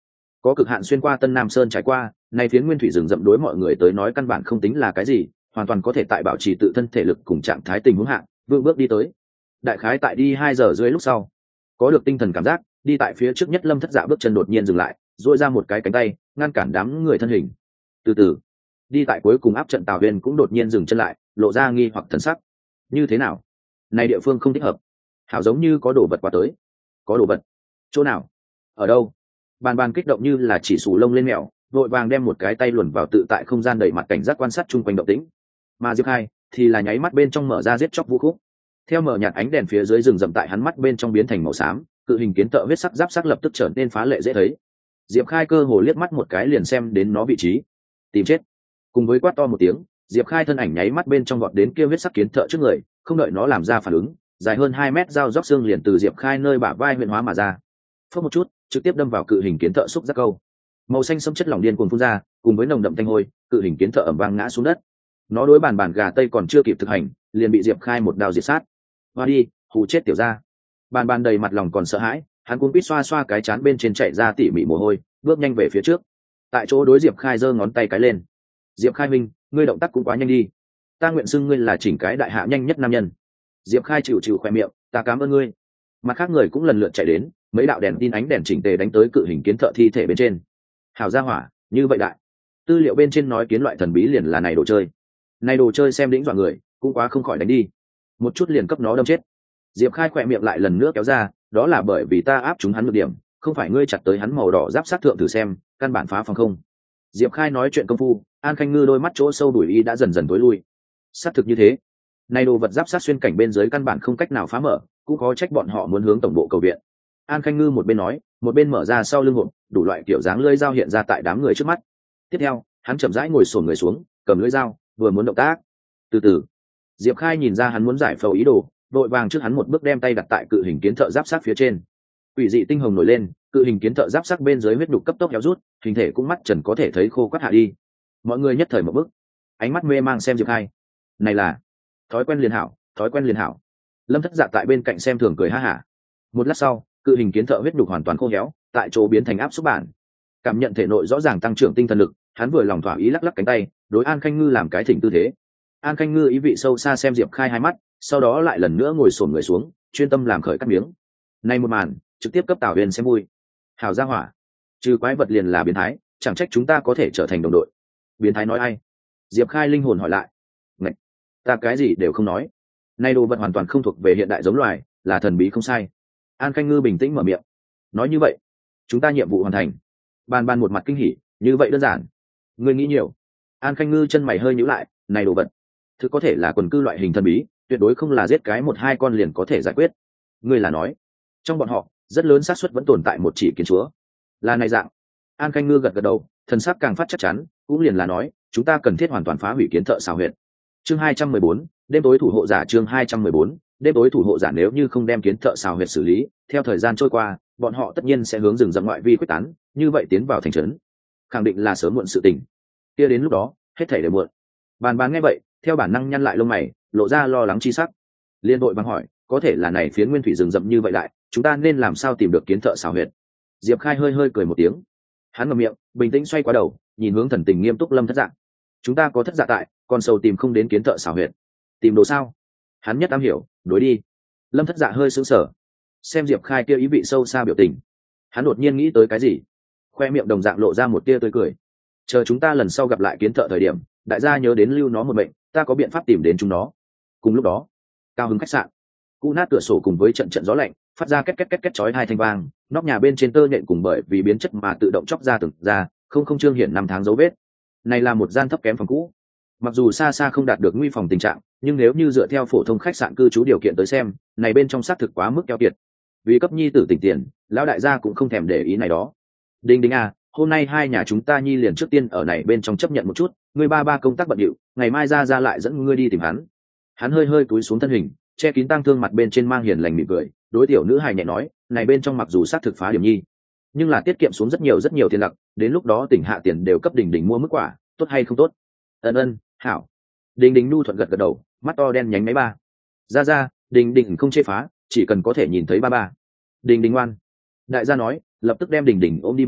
có cực hạn xuyên qua Tân Nam Sơn trải qua, nay phiến nguyên thủy rừng rậm đối mọi người tới nói căn bản không tính là cái gì, hoàn toàn có thể tại bảo trì tự thân thể lực cùng trạng thái tình huống hạ vững bước đi tới. Đại khái tại đi 2 giờ rưỡi lúc sau, có được tinh thần cảm giác, đi tại phía trước nhất Lâm Thất Dạ bước chân đột nhiên dừng lại, duỗi ra một cái cánh tay ngăn cản đám người thân hình. Từ từ, đi tại cuối cùng áp trận Tào Huyên cũng đột nhiên dừng chân lại, lộ ra nghi hoặc thần sắc. Như thế nào? Này địa phương không thích hợp. Hảo giống như có đồ vật qua tới. Có đồ vật? Chỗ nào? Ở đâu? Bàn bàn kích động như là chỉ xù lông lên mèo, vội vàng đem một cái tay luồn vào tự tại không gian đầy mặt cảnh giác quan sát chung quanh động tĩnh. Mà Diệp Khai thì là nháy mắt bên trong mở ra giết chóc vũ khúc. Theo mở nhạt ánh đèn phía dưới rừng rậm tại hắn mắt bên trong biến thành màu xám, cự hình kiến thợ huyết sắc giáp sắc lập tức trở nên phá lệ dễ thấy. Diệp Khai cơ hồ liếc mắt một cái liền xem đến nó vị trí. Tìm chết. Cùng với quát to một tiếng, Diệp Khai thân ảnh nháy mắt bên trong vọt đến kia huyết sắc kiến thợ trước người, không đợi nó làm ra phản ứng, dài hơn 2 mét dao róc xương liền từ Diệp Khai nơi bả vai huyện hóa mà ra. Phốc một chút, trực tiếp đâm vào cự hình kiến thợ xúc giác câu. Màu xanh sẫm chất lỏng điên cuồng phun ra, cùng với nồng đậm tanh hôi, cự hình kiến thợ ầm vang ngã xuống đất. Nó đối bàn gà tây còn chưa kịp thực hành, liền bị Diệp Khai một đao diệt sát. Hoa đi, hù chết tiểu gia. Bàn đầy mặt lòng còn sợ hãi, hắn cuống quýt xoa xoa cái trán bên trên chảy ra tỉ mỉ mồ hôi, bước nhanh về phía trước. Tại chỗ đối Diệp Khai giơ ngón tay cái lên. Diệp Khai minh, ngươi động tác cũng quá nhanh đi. Ta nguyện xưng ngươi là chỉnh cái đại hạ nhanh nhất nam nhân. Diệp Khai chịu khoe miệng, ta cảm ơn ngươi. Mặt khác người cũng lần lượt chạy đến, mấy đạo đèn tin ánh đèn chỉnh tề đánh tới cự hình kiến thợ thi thể bên trên. Hảo gia hỏa, như vậy đại. Tư liệu bên trên nói kiến loại thần bí liền là này đồ chơi. Này đồ chơi xem đĩnh dọa người, cũng quá không khỏi đánh đi. Một chút liền cấp nó đâm chết. Diệp Khai khỏe miệng lại lần nữa kéo ra, đó là bởi vì ta áp chúng hắn một điểm, không phải ngươi chặt tới hắn màu đỏ giáp sát thượng thử xem, căn bản phá phòng không. Diệp Khai nói chuyện công phu, An Khanh Ngư đôi mắt chỗ sâu đuổi y đã dần dần tối lui. Xác thực như thế. Này đồ vật giáp sát xuyên cảnh bên dưới căn bản không cách nào phá mở, cũng có trách bọn họ muốn hướng tổng bộ cầu viện. An Khanh Ngư một bên nói, một bên mở ra sau lưng hộp, đủ loại kiểu dáng lưỡi dao hiện ra tại đám người trước mắt. Tiếp theo, hắn chậm rãi ngồi xổm người xuống, cầm lưỡi dao, vừa muốn động tác. Từ từ, Diệp Khai nhìn ra hắn muốn giải phẫu ý đồ, vội vàng trước hắn một bước đem tay đặt tại cự hình kiến thợ giáp sắc phía trên. Quỷ dị tinh hồng nổi lên, cự hình kiến thợ giáp sắc bên dưới huyết nhục cấp tốc héo rút, hình thể cũng mắt trần có thể thấy khô quắt hạ đi. Mọi người nhất thời một bước, ánh mắt mê mang xem Diệp Khai. Này là thói quen liền hảo, thói quen liền hảo. Lâm Thất Dạ tại bên cạnh xem thường cười ha hả. Một lát sau, cự hình kiến thợ huyết nhục hoàn toàn khô héo, tại chỗ biến thành áp xúc bản. Cảm nhận thể nội rõ ràng tăng trưởng tinh thần lực, hắn vừa lòng thỏa ý lắc lắc cánh tay, đối An Khanh Ngư làm cái thỉnh tư thế. An Khanh Ngư ý vị sâu xa xem Diệp Khai hai mắt, sau đó lại lần nữa ngồi xổm người xuống, chuyên tâm làm khởi cắt miếng. Này một màn, trực tiếp cấp Tào Huyền xem vui. Hảo gia hỏa, trừ quái vật liền là biến thái, chẳng trách chúng ta có thể trở thành đồng đội. Biến thái nói ai? Diệp Khai linh hồn hỏi lại. Ngạch, ta cái gì đều không nói. Này đồ vật hoàn toàn không thuộc về hiện đại giống loài, là thần bí không sai. An Khanh Ngư bình tĩnh mở miệng. Nói như vậy, chúng ta nhiệm vụ hoàn thành. Ban một mặt kinh hỉ, như vậy đơn giản. Ngươi nghĩ nhiều. An Khanh Ngư chân mày hơi nhíu lại, này đồ vật, thứ có thể là quần cư loại hình thần bí, tuyệt đối không là giết cái 1-2 con liền có thể giải quyết. Ngươi là nói, trong bọn họ, rất lớn xác suất vẫn tồn tại một chỉ kiến chúa. Là này dạng. An Khanh Ngư gật gật đầu, thần sắc càng phát chắc chắn, cũng liền là nói, chúng ta cần thiết hoàn toàn phá hủy kiến thợ xào huyệt. Chương 214, đêm tối thủ hộ giả. Chương 214, đêm tối thủ hộ giả. Nếu như không đem kiến thợ xào huyệt xử lý, theo thời gian trôi qua, bọn họ tất nhiên sẽ hướng rừng rậm ngoại vi quyết tán, như vậy tiến vào thành trấn, khẳng định là sớm muộn sự tình. Kia đến lúc đó, hết thảy đều muộn. Bàn nghe vậy, theo bản năng nhăn lại lông mày, lộ ra lo lắng chi sắc. Liên đội bằng hỏi, có thể là này phiến nguyên thủy rừng rậm như vậy lại, chúng ta nên làm sao tìm được kiến thợ xào huyệt? Diệp Khai hơi cười một tiếng, hắn ngậm miệng, bình tĩnh xoay qua đầu, nhìn hướng thần tình nghiêm túc Lâm Thất Dạ. Chúng ta có Thất Dạ tại, còn sâu tìm không đến kiến thợ xào huyệt. Tìm đồ sao? Hắn nhất am hiểu, đối đi. Lâm Thất Dạ hơi sững sờ, xem Diệp Khai kia ý vị sâu xa biểu tình, hắn đột nhiên nghĩ tới cái gì, khoe miệng đồng dạng lộ ra một tia tươi cười. Chờ chúng ta lần sau gặp lại kiến thợ thời điểm, đại gia nhớ đến lưu nó một mệnh, ta có biện pháp tìm đến chúng nó. Cùng lúc đó, cao hứng khách sạn, cũ nát cửa sổ cùng với trận gió lạnh phát ra két két chói hai thanh vang, nóc nhà bên trên tơ nhện cùng bởi vì biến chất mà tự động chóc ra từng ra, không trương hiển 5 tháng dấu vết. Này là một gian thấp kém phòng cũ, mặc dù xa xa không đạt được nguy phòng tình trạng, nhưng nếu như dựa theo phổ thông khách sạn cư trú điều kiện tới xem, này bên trong xác thực quá mức keo kiệt. Vì cấp nhi tử tỉnh tiền, lão đại gia cũng không thèm để ý này đó. Đinh à, hôm nay hai nhà chúng ta nhi liền trước tiên ở này bên trong chấp nhận một chút, ngươi ba công tác bận điệu, ngày mai ra lại dẫn ngươi đi tìm hắn. Hắn hơi cúi xuống thân hình, che kín tang thương mặt bên trên mang hiền lành mỉm cười, đối tiểu nữ hài nhẹ nói, này bên trong mặc dù xác thực phá điểm nhi, nhưng là tiết kiệm xuống rất nhiều tiền lặc, đến lúc đó tỉnh hạ tiền đều cấp Đình mua mức quả, tốt hay không tốt? Ân, hảo. Đình nu thuận gật đầu, mắt to đen nhánh máy ba. Ra, Đình không chê phá, chỉ cần có thể nhìn thấy ba. Đình ngoan. Đại gia nói, lập tức đem Đình ôm đi vào,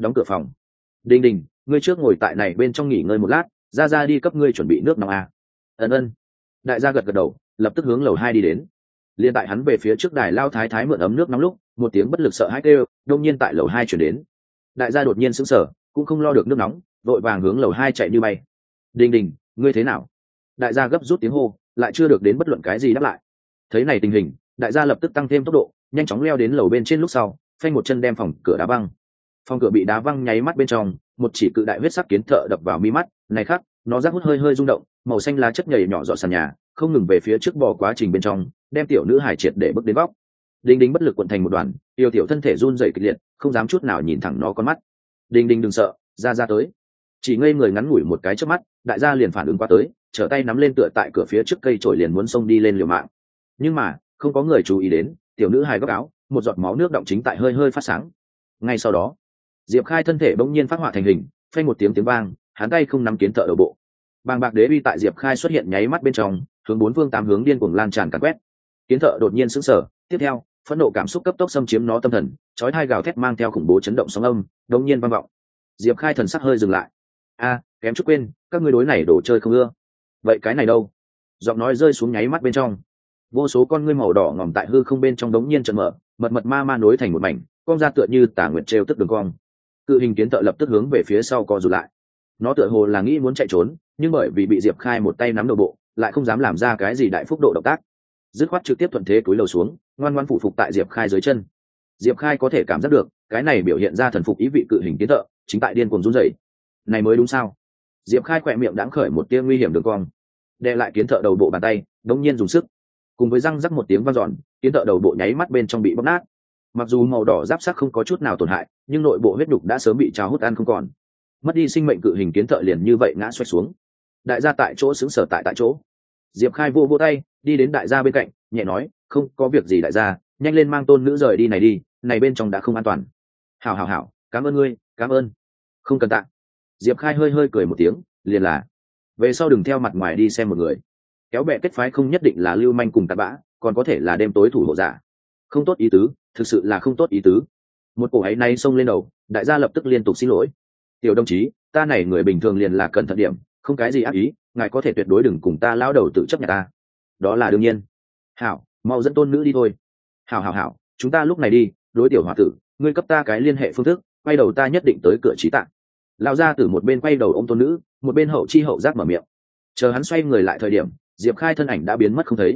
đóng cửa phòng. Đình Đình, ngươi trước ngồi tại này bên trong nghỉ ngơi một lát, ra đi cấp ngươi chuẩn bị nước nóng à. Ân. Đại gia gật gật đầu, lập tức hướng lầu 2 đi đến. Liên tại hắn về phía trước đài lao thái thái mượn ấm nước nóng lúc, một tiếng bất lực sợ hãi kêu đông nhiên tại lầu 2 chuyển đến. Đại gia đột nhiên sững sờ, cũng không lo được nước nóng, vội vàng hướng lầu 2 chạy như bay. Đình, ngươi thế nào? Đại gia gấp rút tiếng hô, lại chưa được đến bất luận cái gì đáp lại. Thấy này tình hình, đại gia lập tức tăng thêm tốc độ, nhanh chóng leo đến lầu bên trên lúc sau, phanh một chân đem phòng cửa đá văng. Phòng cửa bị đá văng nháy mắt bên trong, một chỉ cự đại huyết sắc kiến thợ đập vào mi mắt, này khắc, nó rác hút hơi rung động, màu xanh lá chất nhầy nhỏ giọt sàn nhà, không ngừng về phía trước bò quá trình bên trong, đem tiểu nữ hải triệt để bước đến góc. Đình bất lực cuộn thành một đoàn, yêu tiểu thân thể run rẩy kịch liệt, không dám chút nào nhìn thẳng nó con mắt. Đình đừng sợ, ra tới. Chỉ ngây người ngắn ngủi một cái trước mắt, đại gia liền phản ứng qua tới, trở tay nắm lên tựa tại cửa phía trước cây chổi liền muốn xông đi lên liều mạng. Nhưng mà không có người chú ý đến, tiểu nữ hài góc áo, một giọt máu nước đọng chính tại hơi phát sáng. Ngay sau đó, Diệp Khai thân thể bỗng nhiên phát họa thành hình, phanh một tiếng vang, hắn tay không nắm kiến thợ đầu bộ. Bàng bạc đế uy tại Diệp Khai xuất hiện nháy mắt bên trong, hướng bốn phương tám hướng điên cuồng lan tràn càn quét. Kiến thợ đột nhiên sững sờ, tiếp theo, phẫn nộ cảm xúc cấp tốc xâm chiếm nó tâm thần, chói tai gào thét mang theo khủng bố chấn động sóng âm, đột nhiên vang vọng. Diệp Khai thần sắc hơi dừng lại. Kém chút quên, các ngươi đối này đồ chơi không ưa. Vậy cái này đâu? Giọng nói rơi xuống nháy mắt bên trong, vô số con ngươi màu đỏ ngòm tại hư không bên trong đống nhiên chợt mở, mật ma nối thành một mảnh, cong ra tựa như tà nguyệt trêu tức đường cong. Cự hình kiến thợ lập tức hướng về phía sau co rụt lại. Nó tựa hồ là nghĩ muốn chạy trốn, nhưng bởi vì bị Diệp Khai một tay nắm đầu bộ, lại không dám làm ra cái gì đại phúc độ động tác, dứt khoát trực tiếp thuận thế cúi đầu xuống, ngoan ngoãn phụ phục tại Diệp Khai dưới chân. Diệp Khai có thể cảm giác được, cái này biểu hiện ra thần phục ý vị cự hình kiến thợ chính tại điên cuồng run rẩy. Này mới đúng sao? Diệp Khai khỏe miệng đãng khởi một tia nguy hiểm đường cong, đè lại kiến thợ đầu bộ bàn tay, đống nhiên dùng sức, cùng với răng rắc một tiếng vang dọn, kiến thợ đầu bộ nháy mắt bên trong bị bóp nát. Mặc dù màu đỏ giáp sắc không có chút nào tổn hại, nhưng nội bộ huyết nhục đã sớm bị trào hút ăn không còn. Mất đi sinh mệnh cự hình kiến thợ liền như vậy ngã xoay xuống. Đại gia tại chỗ sững sờ tại chỗ. Diệp Khai vô tay, đi đến đại gia bên cạnh, nhẹ nói, không có việc gì đại gia, nhanh lên mang tôn nữ rời đi này đi, này bên trong đã không an toàn. Hảo, cảm ơn ngươi, cảm ơn. Không cần tạ. Diệp Khai hơi cười một tiếng, liền là, về sau đừng theo mặt ngoài đi xem một người. Kéo bè kết phái không nhất định là lưu manh cùng tạt bã, còn có thể là đêm tối thủ hộ giả. Không tốt ý tứ, thực sự là không tốt ý tứ. Một cổ ấy nay xông lên đầu, đại gia lập tức liên tục xin lỗi. Tiểu đồng chí, ta này người bình thường liền là cẩn thận điểm, không cái gì ác ý, ngài có thể tuyệt đối đừng cùng ta lão đầu tự chấp nhận ta. Đó là đương nhiên. Hảo, mau dẫn tôn nữ đi thôi. Hảo, chúng ta lúc này đi, đối tiểu hòa tử, ngươi cấp ta cái liên hệ phương thức, quay đầu ta nhất định tới cửa trí tạng. Lão gia tử một bên quay đầu ôm tôn nữ, một bên hậu chi hậu giác mở miệng. Chờ hắn xoay người lại thời điểm, Diệp Khai thân ảnh đã biến mất không thấy.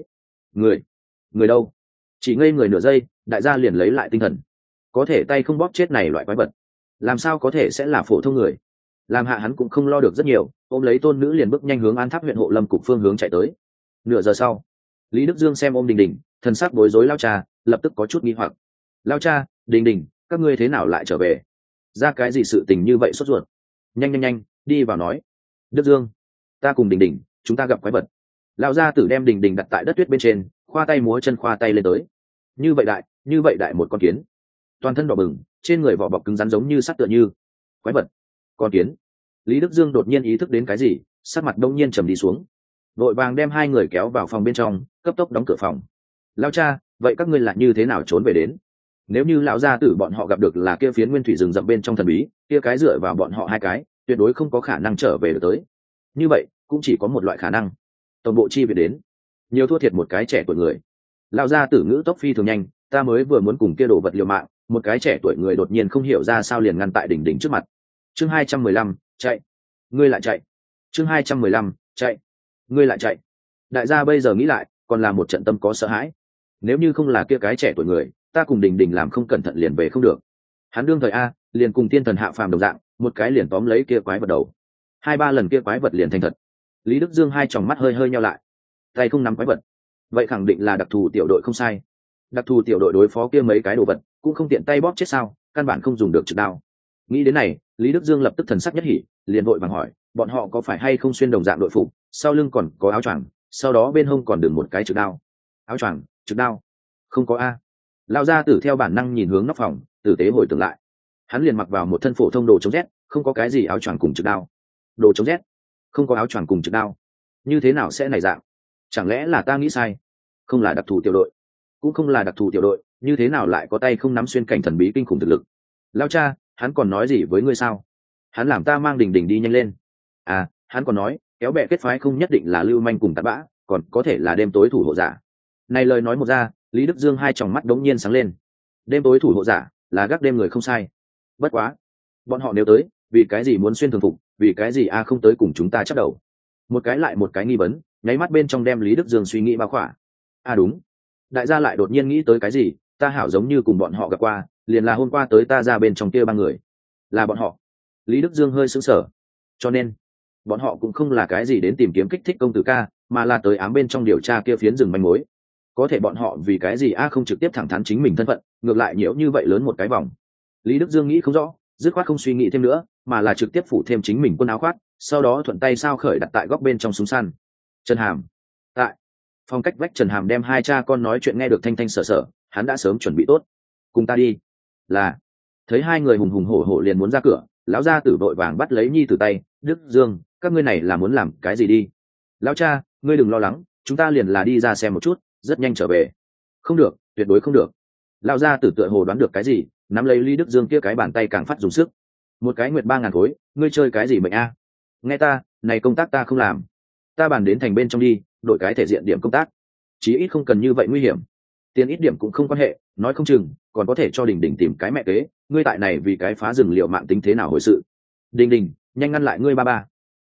Người đâu? Chỉ ngây người nửa giây, đại gia liền lấy lại tinh thần. Có thể tay không bóp chết này loại quái vật, làm sao có thể sẽ là phổ thông người? Làm hạ hắn cũng không lo được rất nhiều, ôm lấy tôn nữ liền bước nhanh hướng An Tháp huyện hộ lâm cục phương hướng chạy tới. Nửa giờ sau, Lý Đức Dương xem ôm Đình, thần sắc bối rối lao cha, lập tức có chút nghi hoặc. Lao cha, Đình, các ngươi thế nào lại trở về? Ra cái gì sự tình như vậy sốt ruột? Nhanh, đi vào nói. Đức Dương, ta cùng Đình, chúng ta gặp quái vật. Lão gia tử đem Đình đặt tại đất tuyết bên trên, khoa tay múa chân khoa tay lên tới. Như vậy đại một con kiến, toàn thân đỏ bừng, trên người vỏ bọc cứng rắn giống như sắt tựa như quái vật. Con kiến. Lý Đức Dương đột nhiên ý thức đến cái gì, sắc mặt đông nhiên trầm đi xuống, vội vàng đem hai người kéo vào phòng bên trong, cấp tốc đóng cửa phòng. Lão cha, vậy các ngươi là như thế nào trốn về đến? Nếu như lão gia tử bọn họ gặp được là kia phiến nguyên thủy rừng rậm bên trong thần bí, kia cái dựa vào bọn họ hai cái, tuyệt đối không có khả năng trở về được tới. Như vậy, cũng chỉ có một loại khả năng, tổng bộ chi về đến, nhiều thua thiệt một cái trẻ tuổi người. Lão gia tử ngữ tốc phi thường nhanh, ta mới vừa muốn cùng kia đồ vật liều mạng, một cái trẻ tuổi người đột nhiên không hiểu ra sao liền ngăn tại Đình trước mặt. Chương 215, chạy. Ngươi lại chạy. Chương 215, chạy. Ngươi lại chạy. Đại gia bây giờ nghĩ lại, còn là một trận tâm có sợ hãi. Nếu như không là kia cái trẻ tuổi người, ta cùng Đình làm không cẩn thận liền về không được. Hắn đương thời a, liền cùng tiên thần hạ phàm đồng dạng, một cái liền tóm lấy kia quái vật đầu. 2-3 lần kia quái vật liền thành thật. Lý Đức Dương hai tròng mắt hơi nheo lại. Tay không nắm quái vật, vậy khẳng định là đặc thù tiểu đội không sai. Đặc thù tiểu đội đối phó kia mấy cái đồ vật, cũng không tiện tay bóp chết sao, căn bản không dùng được trực đao. Nghĩ đến này, Lý Đức Dương lập tức thần sắc nhất hỉ, liền vội vàng hỏi, bọn họ có phải hay không xuyên đồng dạng đội phục, sau lưng còn có áo choàng, sau đó bên hông còn đừng một cái trực đao. Áo choàng, trực đao? Không có a. Lão gia tử theo bản năng nhìn hướng nóc phòng, tử tế hồi tưởng lại. Hắn liền mặc vào một thân phổ thông đồ chống rét, không có cái gì áo choàng cùng trực đao. Đồ chống rét, không có áo choàng cùng trực đao, như thế nào sẽ này dạng? Chẳng lẽ là ta nghĩ sai? Không là đặc thù tiểu đội, cũng không là đặc thù tiểu đội, như thế nào lại có tay không nắm xuyên cảnh thần bí kinh khủng thực lực? Lão cha, hắn còn nói gì với ngươi sao? Hắn làm ta mang Đình Đình đi nhanh lên. À, hắn còn nói kéo bè kết phái không nhất định là lưu manh cùng tạt bã, còn có thể là đêm tối thủ hộ giả. Này lời nói một ra, Lý Đức Dương hai tròng mắt đống nhiên sáng lên. Đêm tối thủ hộ giả là gác đêm người không sai. Bất quá, bọn họ nếu tới, vì cái gì muốn xuyên thường phục, vì cái gì không tới cùng chúng ta chắc đầu? Một cái lại một cái nghi vấn, nháy mắt bên trong đem Lý Đức Dương suy nghĩ bao khỏa. Đúng, đại gia lại đột nhiên nghĩ tới cái gì, ta hảo giống như cùng bọn họ gặp qua, liền là hôm qua tới ta ra bên trong kia ba người. Là bọn họ. Lý Đức Dương hơi sững sờ. Cho nên bọn họ cũng không là cái gì đến tìm kiếm kích thích công tử ca, mà là tới ám bên trong điều tra kia phiến rừng manh mối. Có thể bọn họ vì cái gì không trực tiếp thẳng thắn chính mình thân phận, ngược lại nhiễu như vậy lớn một cái vòng. Lý Đức Dương nghĩ không rõ, dứt khoát không suy nghĩ thêm nữa, mà là trực tiếp phủ thêm chính mình quần áo khoác, sau đó thuận tay sao khởi đặt tại góc bên trong súng săn. Trần Hàm tại phong cách vách. Trần Hàm đem hai cha con nói chuyện nghe được thanh thanh sở sở, hắn đã sớm chuẩn bị tốt. Cùng ta đi. Là. Thấy hai người hùng hùng hổ hổ liền muốn ra cửa, lão gia tử vội vàng bắt lấy nhi tử tay. Đức Dương, các ngươi này là muốn làm cái gì đi? Lão cha, ngươi đừng lo lắng, chúng ta liền là đi ra xem một chút, rất nhanh trở về. Không được, tuyệt đối không được. Lão gia tử tựa hồ đoán được cái gì, nắm lấy Lý Đức Dương kia cái bàn tay càng phát dùng sức. Một cái nguyệt 3.000 khối, ngươi chơi cái gì mệnh a? Nghe ta, này công tác ta không làm, ta bàn đến thành bên trong đi, đổi cái thể diện điểm công tác, chí ít không cần như vậy nguy hiểm. Tiền ít điểm cũng không quan hệ, nói không chừng còn có thể cho Đình Đình tìm cái mẹ kế. Ngươi tại này vì cái phá rừng liệu mạng tính thế nào hồi sự? Đình Đình, nhanh ngăn lại ngươi ba ba.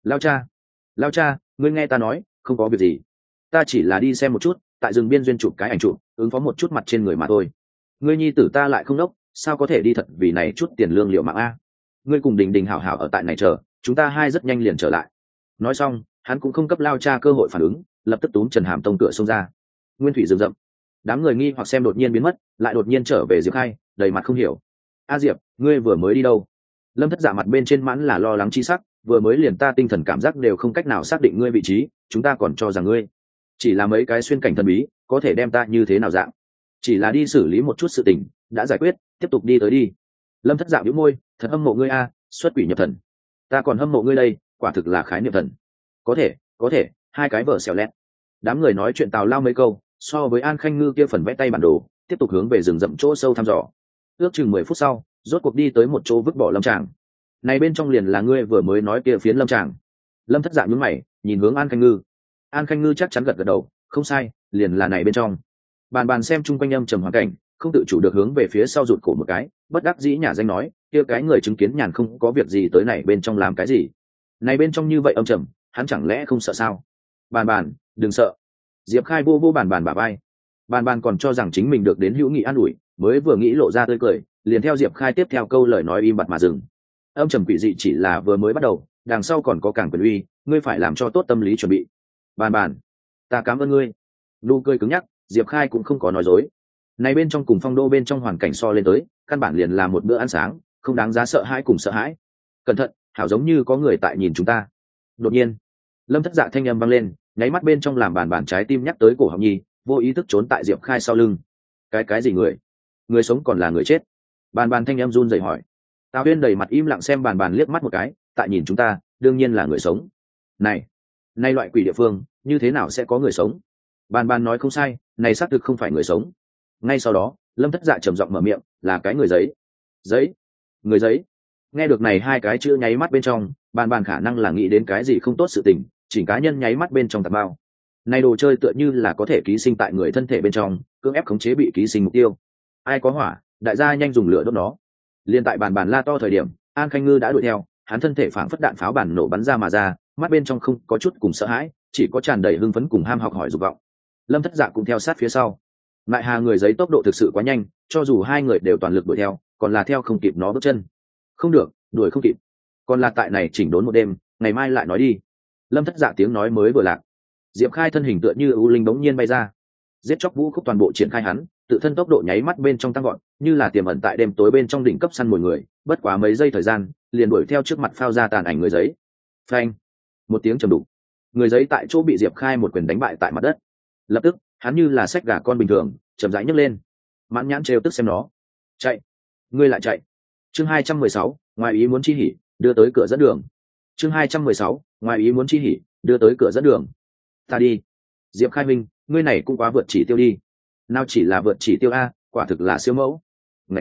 Lao cha, ngươi nghe ta nói, không có việc gì, ta chỉ là đi xem một chút, tại rừng biên duyên chụp cái ảnh chụp, ứng phó một chút mặt trên người mà thôi. Ngươi nhi tử ta lại không đốc, sao có thể đi thật vì này chút tiền lương liệu mạng a? Ngươi cùng Đình Đình hảo hảo ở tại này chờ, chúng ta hai rất nhanh liền trở lại. Nói xong, hắn cũng không cấp Lao cha cơ hội phản ứng, lập tức túm Trần Hàm tông cửa xông ra. Nguyên thủy rừng rậm, đám người nghi hoặc xem đột nhiên biến mất, lại đột nhiên trở về Diệp Khai, đầy mặt không hiểu. Diệp, ngươi vừa mới đi đâu? Lâm Thất Dạ mặt bên trên mãn là lo lắng chi sắc, vừa mới liền ta tinh thần cảm giác đều không cách nào xác định ngươi vị trí, chúng ta còn cho rằng ngươi chỉ là mấy cái xuyên cảnh thần bí, có thể đem ta như thế nào dạng? Chỉ là đi xử lý một chút sự tình, đã giải quyết, tiếp tục đi tới đi. Lâm Thất Dạ bĩu môi, thật hâm mộ ngươi xuất quỷ nhập thần. Ta còn hâm mộ ngươi đây, quả thực là khái niệm thần. Có thể, hai cái vở xẻo lẹt. Đám người nói chuyện tào lao mấy câu, so với An Khanh Ngư kia phần vẽ tay bản đồ, tiếp tục hướng về rừng rậm chỗ sâu thăm dò. Ước chừng 10 phút sau, rốt cuộc đi tới một chỗ vứt bỏ lâm tràng. Này bên trong liền là ngươi vừa mới nói kia phiến lâm tràng. Lâm Thất Dạ nhướng mày, nhìn hướng An Khanh Ngư. An Khanh Ngư chắc chắn gật đầu, không sai, liền là này bên trong. Bàn xem chung quanh âm trầm hoàn cảnh, không tự chủ được hướng về phía sau rụt cổ một cái, bất đắc dĩ nhả danh nói, kia cái người chứng kiến nhàn không có việc gì tới này bên trong làm cái gì? Này bên trong như vậy âm trầm, hắn chẳng lẽ không sợ sao? Bàn, đừng sợ. Diệp Khai vô bàn bả vai. Bàn còn cho rằng chính mình được đến hữu nghị an ủi, mới vừa nghĩ lộ ra tươi cười, liền theo Diệp Khai tiếp theo câu lời nói im bặt mà dừng. Âm trầm quỷ dị chỉ là vừa mới bắt đầu, đằng sau còn có càng quyền uy, ngươi phải làm cho tốt tâm lý chuẩn bị. Bàn, ta cảm ơn ngươi. Nụ cười cứng nhắc, Diệp Khai cũng không có nói dối. Này bên trong cùng Phong Đô bên trong hoàn cảnh so lên tới, căn bản liền là một bữa ăn sáng, không đáng giá sợ hãi cùng sợ hãi. Cẩn thận, hảo giống như có người tại nhìn chúng ta. Đột nhiên, Lâm Thất Dạ thanh âm vang lên, nháy mắt bên trong làm bàn trái tim nhắc tới cổ họng nhi, vô ý thức trốn tại Diệp Khai sau lưng. Cái gì người? Người sống còn là người chết? Bàn thanh âm run rẩy hỏi. Tào Uyên đầy mặt im lặng xem bàn liếc mắt một cái, tại nhìn chúng ta, đương nhiên là người sống. Này loại quỷ địa phương, như thế nào sẽ có người sống? Bàn nói không sai, này xác thực không phải người sống. Ngay sau đó, Lâm Thất Dạ trầm giọng mở miệng, là cái người giấy. Người giấy. Nghe được này hai cái chữ nháy mắt bên trong, bàn khả năng là nghĩ đến cái gì không tốt sự tình, chỉnh cá nhân nháy mắt bên trong tạp bao. Này đồ chơi tựa như là có thể ký sinh tại người thân thể bên trong, cưỡng ép khống chế bị ký sinh mục tiêu. Ai có hỏa, đại gia nhanh dùng lửa đốt nó. Liên tại bàn la to thời điểm, An Khanh Ngư đã đuổi theo, hắn thân thể phảng phất đạn pháo bản nổ bắn ra mà ra, mắt bên trong không có chút cùng sợ hãi, chỉ có tràn đầy hưng phấn cùng ham học hỏi dục vọng. Lâm Thất Dạ cũng theo sát phía sau. Lại hà người giấy tốc độ thực sự quá nhanh, cho dù hai người đều toàn lực đuổi theo, còn là theo không kịp nó bước chân. Không được, đuổi không kịp. Còn là tại này chỉnh đốn một đêm, ngày mai lại nói đi. Lâm Thất Dạ tiếng nói mới vừa lạc, Diệp Khai thân hình tựa như ưu linh bỗng nhiên bay ra, giết chóc vũ khúc toàn bộ triển khai hắn, tự thân tốc độ nháy mắt bên trong tăng gọn, như là tiềm ẩn tại đêm tối bên trong đỉnh cấp săn mồi người, bất quá mấy giây thời gian, liền đuổi theo trước mặt phao ra tàn ảnh người giấy. Phanh! Một tiếng trầm đục, người giấy tại chỗ bị Diệp Khai một quyền đánh bại tại mặt đất. Lập tức, hắn như là xách gà con bình thường, chậm rãi nhấc lên. Mãn nhãn trêu tức xem nó. Chạy! Ngươi lại chạy! Chương 216, ngoài ý muốn chi hỉ, đưa tới cửa dẫn đường. Chương 216, ngoài ý muốn chi hỉ, đưa tới cửa dẫn đường. Ta đi. Diệp Khai Minh, ngươi này cũng quá vượt chỉ tiêu đi. Nào chỉ là vượt chỉ tiêu a, quả thực là siêu mẫu. Ngậy.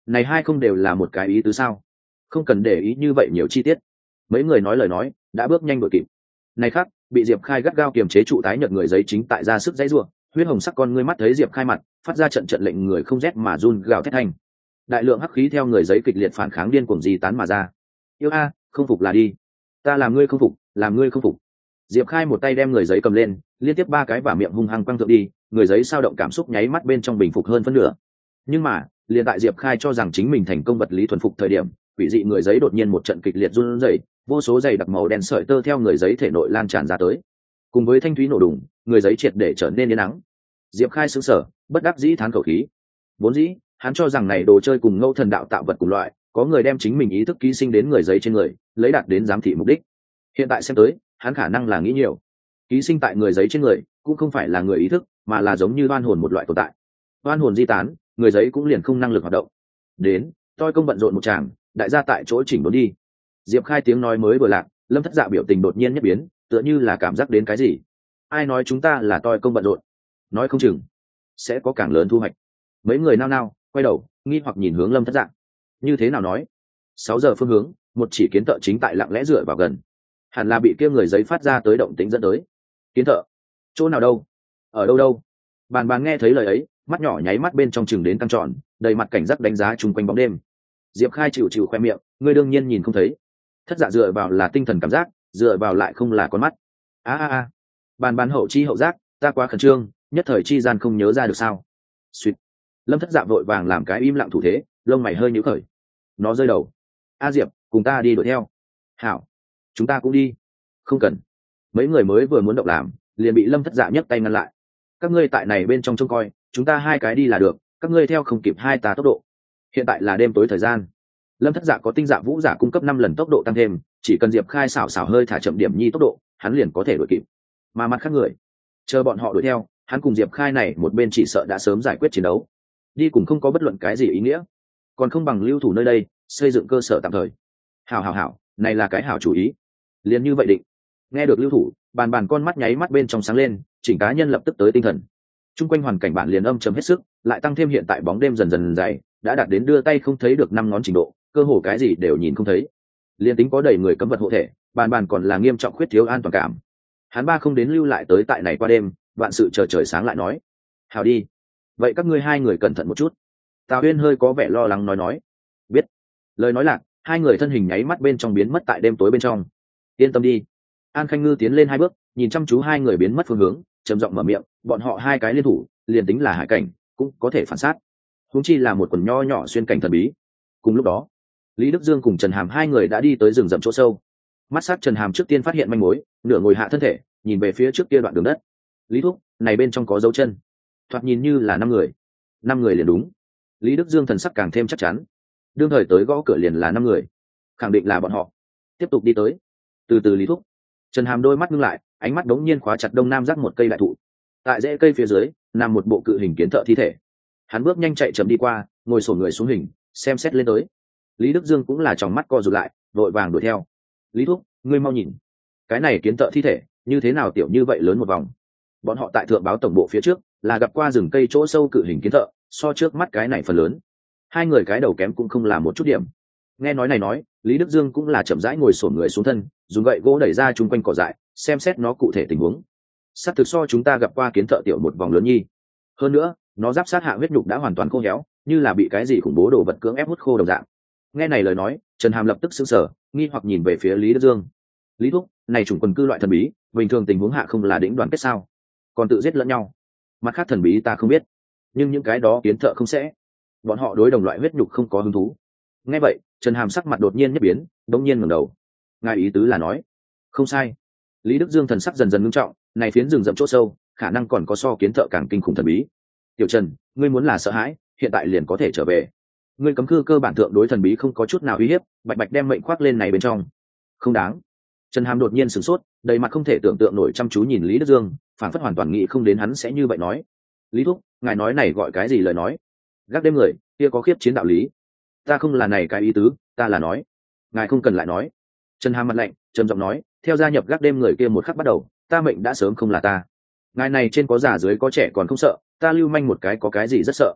này hai không đều là một cái ý tứ sao? Không cần để ý như vậy nhiều chi tiết. Mấy người nói lời nói đã bước nhanh đuổi kịp. Này khác bị Diệp Khai gắt gao kiềm chế trụ tái nhợt người giấy chính tại ra sức dãy rủa, huyết hồng sắc con ngươi mắt thấy Diệp Khai mặt phát ra trận trận lệnh người không rét mà run gào thét thanh. Đại lượng hắc khí theo người giấy kịch liệt phản kháng điên cuồng di tán mà ra. Yêu a, không phục là đi, ta làm ngươi không phục, làm ngươi không phục. Diệp Khai một tay đem người giấy cầm lên, liên tiếp ba cái vả miệng hung hăng quăng thượng đi, người giấy sao động cảm xúc nháy mắt bên trong bình phục hơn phân nửa. Nhưng mà liền tại Diệp Khai cho rằng chính mình thành công vật lý thuần phục thời điểm, quỷ dị người giấy đột nhiên một trận kịch liệt run rẩy, vô số dày đặc màu đen sợi tơ theo người giấy thể nội lan tràn ra tới, cùng với thanh thúy nổ đùng, người giấy triệt để trở nên yên nắng. Diệp Khai sững sờ, bất đắc dĩ thán khẩu khí. Vốn dĩ hắn cho rằng này đồ chơi cùng Ngẫu Thần đạo tạo vật cùng loại, có người đem chính mình ý thức ký sinh đến người giấy trên người, lấy đạt đến giám thị mục đích. Hiện tại xem tới, hắn khả năng là nghĩ nhiều. Ký sinh tại người giấy trên người cũng không phải là người ý thức, mà là giống như oan hồn một loại tồn tại. Oan hồn di tán, người giấy cũng liền không năng lực hoạt động. Đến, tôi công bận rộn một tràng, đại gia tại chỗ chỉnh đốn đi. Diệp Khai tiếng nói mới vừa lạc, Lâm Thất Dạ biểu tình đột nhiên nhất biến, tựa như là cảm giác đến cái gì. Ai nói chúng ta là toi công bận rộn? Nói không chừng sẽ có càng lớn thu hoạch. Mấy người nao nao quay đầu nghi hoặc nhìn hướng Lâm Thất Dạ. Như thế nào nói? 6 giờ phương hướng, một chỉ kiến thợ chính tại lặng lẽ dựa vào gần, hẳn là bị kia người giấy phát ra tới động tĩnh dẫn tới. Kiến thợ? Chỗ nào đâu? Ở đâu đâu? Bàn bàn nghe thấy lời ấy, mắt nhỏ nháy mắt bên trong chừng đến căng tròn, đầy mặt cảnh giác đánh giá chung quanh bóng đêm. Diệp Khai chịu chịu khoe miệng, ngươi đương nhiên nhìn không thấy. Thất Dạ dựa vào là tinh thần cảm giác, dựa vào lại không là con mắt. A. Bàn bàn hậu chi hậu giác, ta quá khẩn trương, nhất thời chi gian không nhớ ra được sao? Suýt. Lâm Thất Dạ vội vàng làm cái im lặng thủ thế, lông mày hơi nhíu khởi. Nó rơi đầu. A Diệp, cùng ta đi đuổi theo. Hảo, chúng ta cũng đi. Không cần. Mấy người mới vừa muốn động làm, liền bị Lâm Thất Dạ nhấc tay ngăn lại. Các ngươi tại này bên trong trông coi, chúng ta hai cái đi là được, các ngươi theo không kịp hai ta tốc độ. Hiện tại là đêm tối thời gian. Lâm Thất Dạ có tinh dạ vũ giả cung cấp 5 lần tốc độ tăng thêm, chỉ cần Diệp Khai xảo hơi thả chậm điểm nhi tốc độ, hắn liền có thể đuổi kịp. Mà mặt khác người, chờ bọn họ đuổi theo, hắn cùng Diệp Khai này một bên chỉ sợ đã sớm giải quyết chiến đấu. Đi cùng không có bất luận cái gì ý nghĩa, còn không bằng lưu thủ nơi đây, xây dựng cơ sở tạm thời. Hảo, này là cái hảo chủ ý. Liền như vậy định. Nghe được lưu thủ, bàn bàn con mắt nháy mắt bên trong sáng lên, chỉnh cá nhân lập tức tới tinh thần. Trung quanh hoàn cảnh bản liền âm trầm hết sức, lại tăng thêm hiện tại bóng đêm dần dần dày, đã đạt đến đưa tay không thấy được 5 ngón trình độ, cơ hồ cái gì đều nhìn không thấy. Liên tính có đầy người cấm vật hộ thể, bàn bàn còn là nghiêm trọng khuyết thiếu an toàn cảm. Hắn ba không đến lưu lại tới tại này qua đêm, vạn sự chờ trời sáng lại nói. Hào đi. Vậy các ngươi hai người cẩn thận một chút. Tào Huyên hơi có vẻ lo lắng nói. Biết. Lời nói lạc, hai người thân hình nháy mắt bên trong biến mất tại đêm tối bên trong. Yên tâm đi. An Khanh Ngư tiến lên 2 bước, nhìn chăm chú hai người biến mất phương hướng, trầm giọng mở miệng, bọn họ hai cái liên thủ, liền tính là hải cảnh, cũng có thể phản sát. Huống chi là một quần nho nhỏ xuyên cảnh thần bí. Cùng lúc đó, Lý Đức Dương cùng Trần Hàm hai người đã đi tới rừng rậm chỗ sâu. Mắt sắc Trần Hàm trước tiên phát hiện manh mối, nửa ngồi hạ thân thể, nhìn về phía trước kia đoạn đường đất. Lý thúc, này bên trong có dấu chân. Thoạt nhìn như là 5 người. 5 người liền đúng. Lý Đức Dương thần sắc càng thêm chắc chắn. Đương thời tới gõ cửa liền là 5 người, khẳng định là bọn họ. Tiếp tục đi tới. Từ từ Lý thúc. Trần Hàm đôi mắt ngưng lại, ánh mắt đống nhiên khóa chặt đông nam giác một cây đại thụ. Tại rễ cây phía dưới nằm một bộ cự hình kiến thợ thi thể. Hắn bước nhanh chạy chậm đi qua, ngồi xổm người xuống hình, xem xét lên tới. Lý Đức Dương cũng là tròng mắt co rụt lại, vội vàng đuổi theo. Lý thúc, ngươi mau nhìn, cái này kiến thợ thi thể như thế nào tiểu như vậy lớn một vòng. Bọn họ tại thượng báo tổng bộ phía trước là gặp qua rừng cây chỗ sâu cự hình kiến thợ, so trước mắt cái này phần lớn. Hai người cái đầu kém cũng không là một chút điểm. Nghe nói này nói, Lý Đức Dương cũng là chậm rãi ngồi xổm người xuống thân, dùng gậy gỗ đẩy ra chung quanh cỏ dại, xem xét nó cụ thể tình huống. Sát thực so chúng ta gặp qua kiến thợ tiểu một vòng lớn nhi. Hơn nữa, nó giáp sát hạ huyết nhục đã hoàn toàn khô héo, như là bị cái gì khủng bố đồ vật cưỡng ép hút khô đồng dạng. Nghe này lời nói, Trần Hàm lập tức sững sờ, nghi hoặc nhìn về phía Lý Đức Dương. Lý thúc, này chủng quần cư loại thần bí, bình thường tình huống hạ không là đỉnh đoàn kết sao? Còn tự giết lẫn nhau. Mặt khác thần bí ta không biết, nhưng những cái đó kiến thợ không sẽ. Bọn họ đối đồng loại huyết nhục không có hứng thú. Nghe vậy, Trần Hàm sắc mặt đột nhiên nhất biến, đống nhiên ngẩng đầu. Ngài ý tứ là nói? Không sai. Lý Đức Dương thần sắc dần dần ngưng trọng, này phiến rừng rậm chỗ sâu, khả năng còn có so kiến thợ càng kinh khủng thần bí. Tiểu Trần, ngươi muốn là sợ hãi, hiện tại liền có thể trở về. Ngươi cấm cư cơ bản thượng đối thần bí không có chút nào uy hiếp, bạch bạch đem mệnh khoác lên này bên trong. Không đáng. Trần Hàm đột nhiên sửng sốt, đầy mặt không thể tưởng tượng nổi chăm chú nhìn Lý Đức Dương, phản phất hoàn toàn nghĩ không đến hắn sẽ như vậy nói. Lý thúc, ngài nói này gọi cái gì lời nói? Gác đêm người, kia có khiếp chiến đạo lý. Ta không là này cái ý tứ, ta là nói. Ngài không cần lại nói. Trần Hàm mặt lạnh, trầm giọng nói, theo gia nhập gác đêm người kia một khắc bắt đầu, ta mệnh đã sớm không là ta. Ngài này trên có già dưới có trẻ còn không sợ, ta lưu manh một cái có cái gì rất sợ.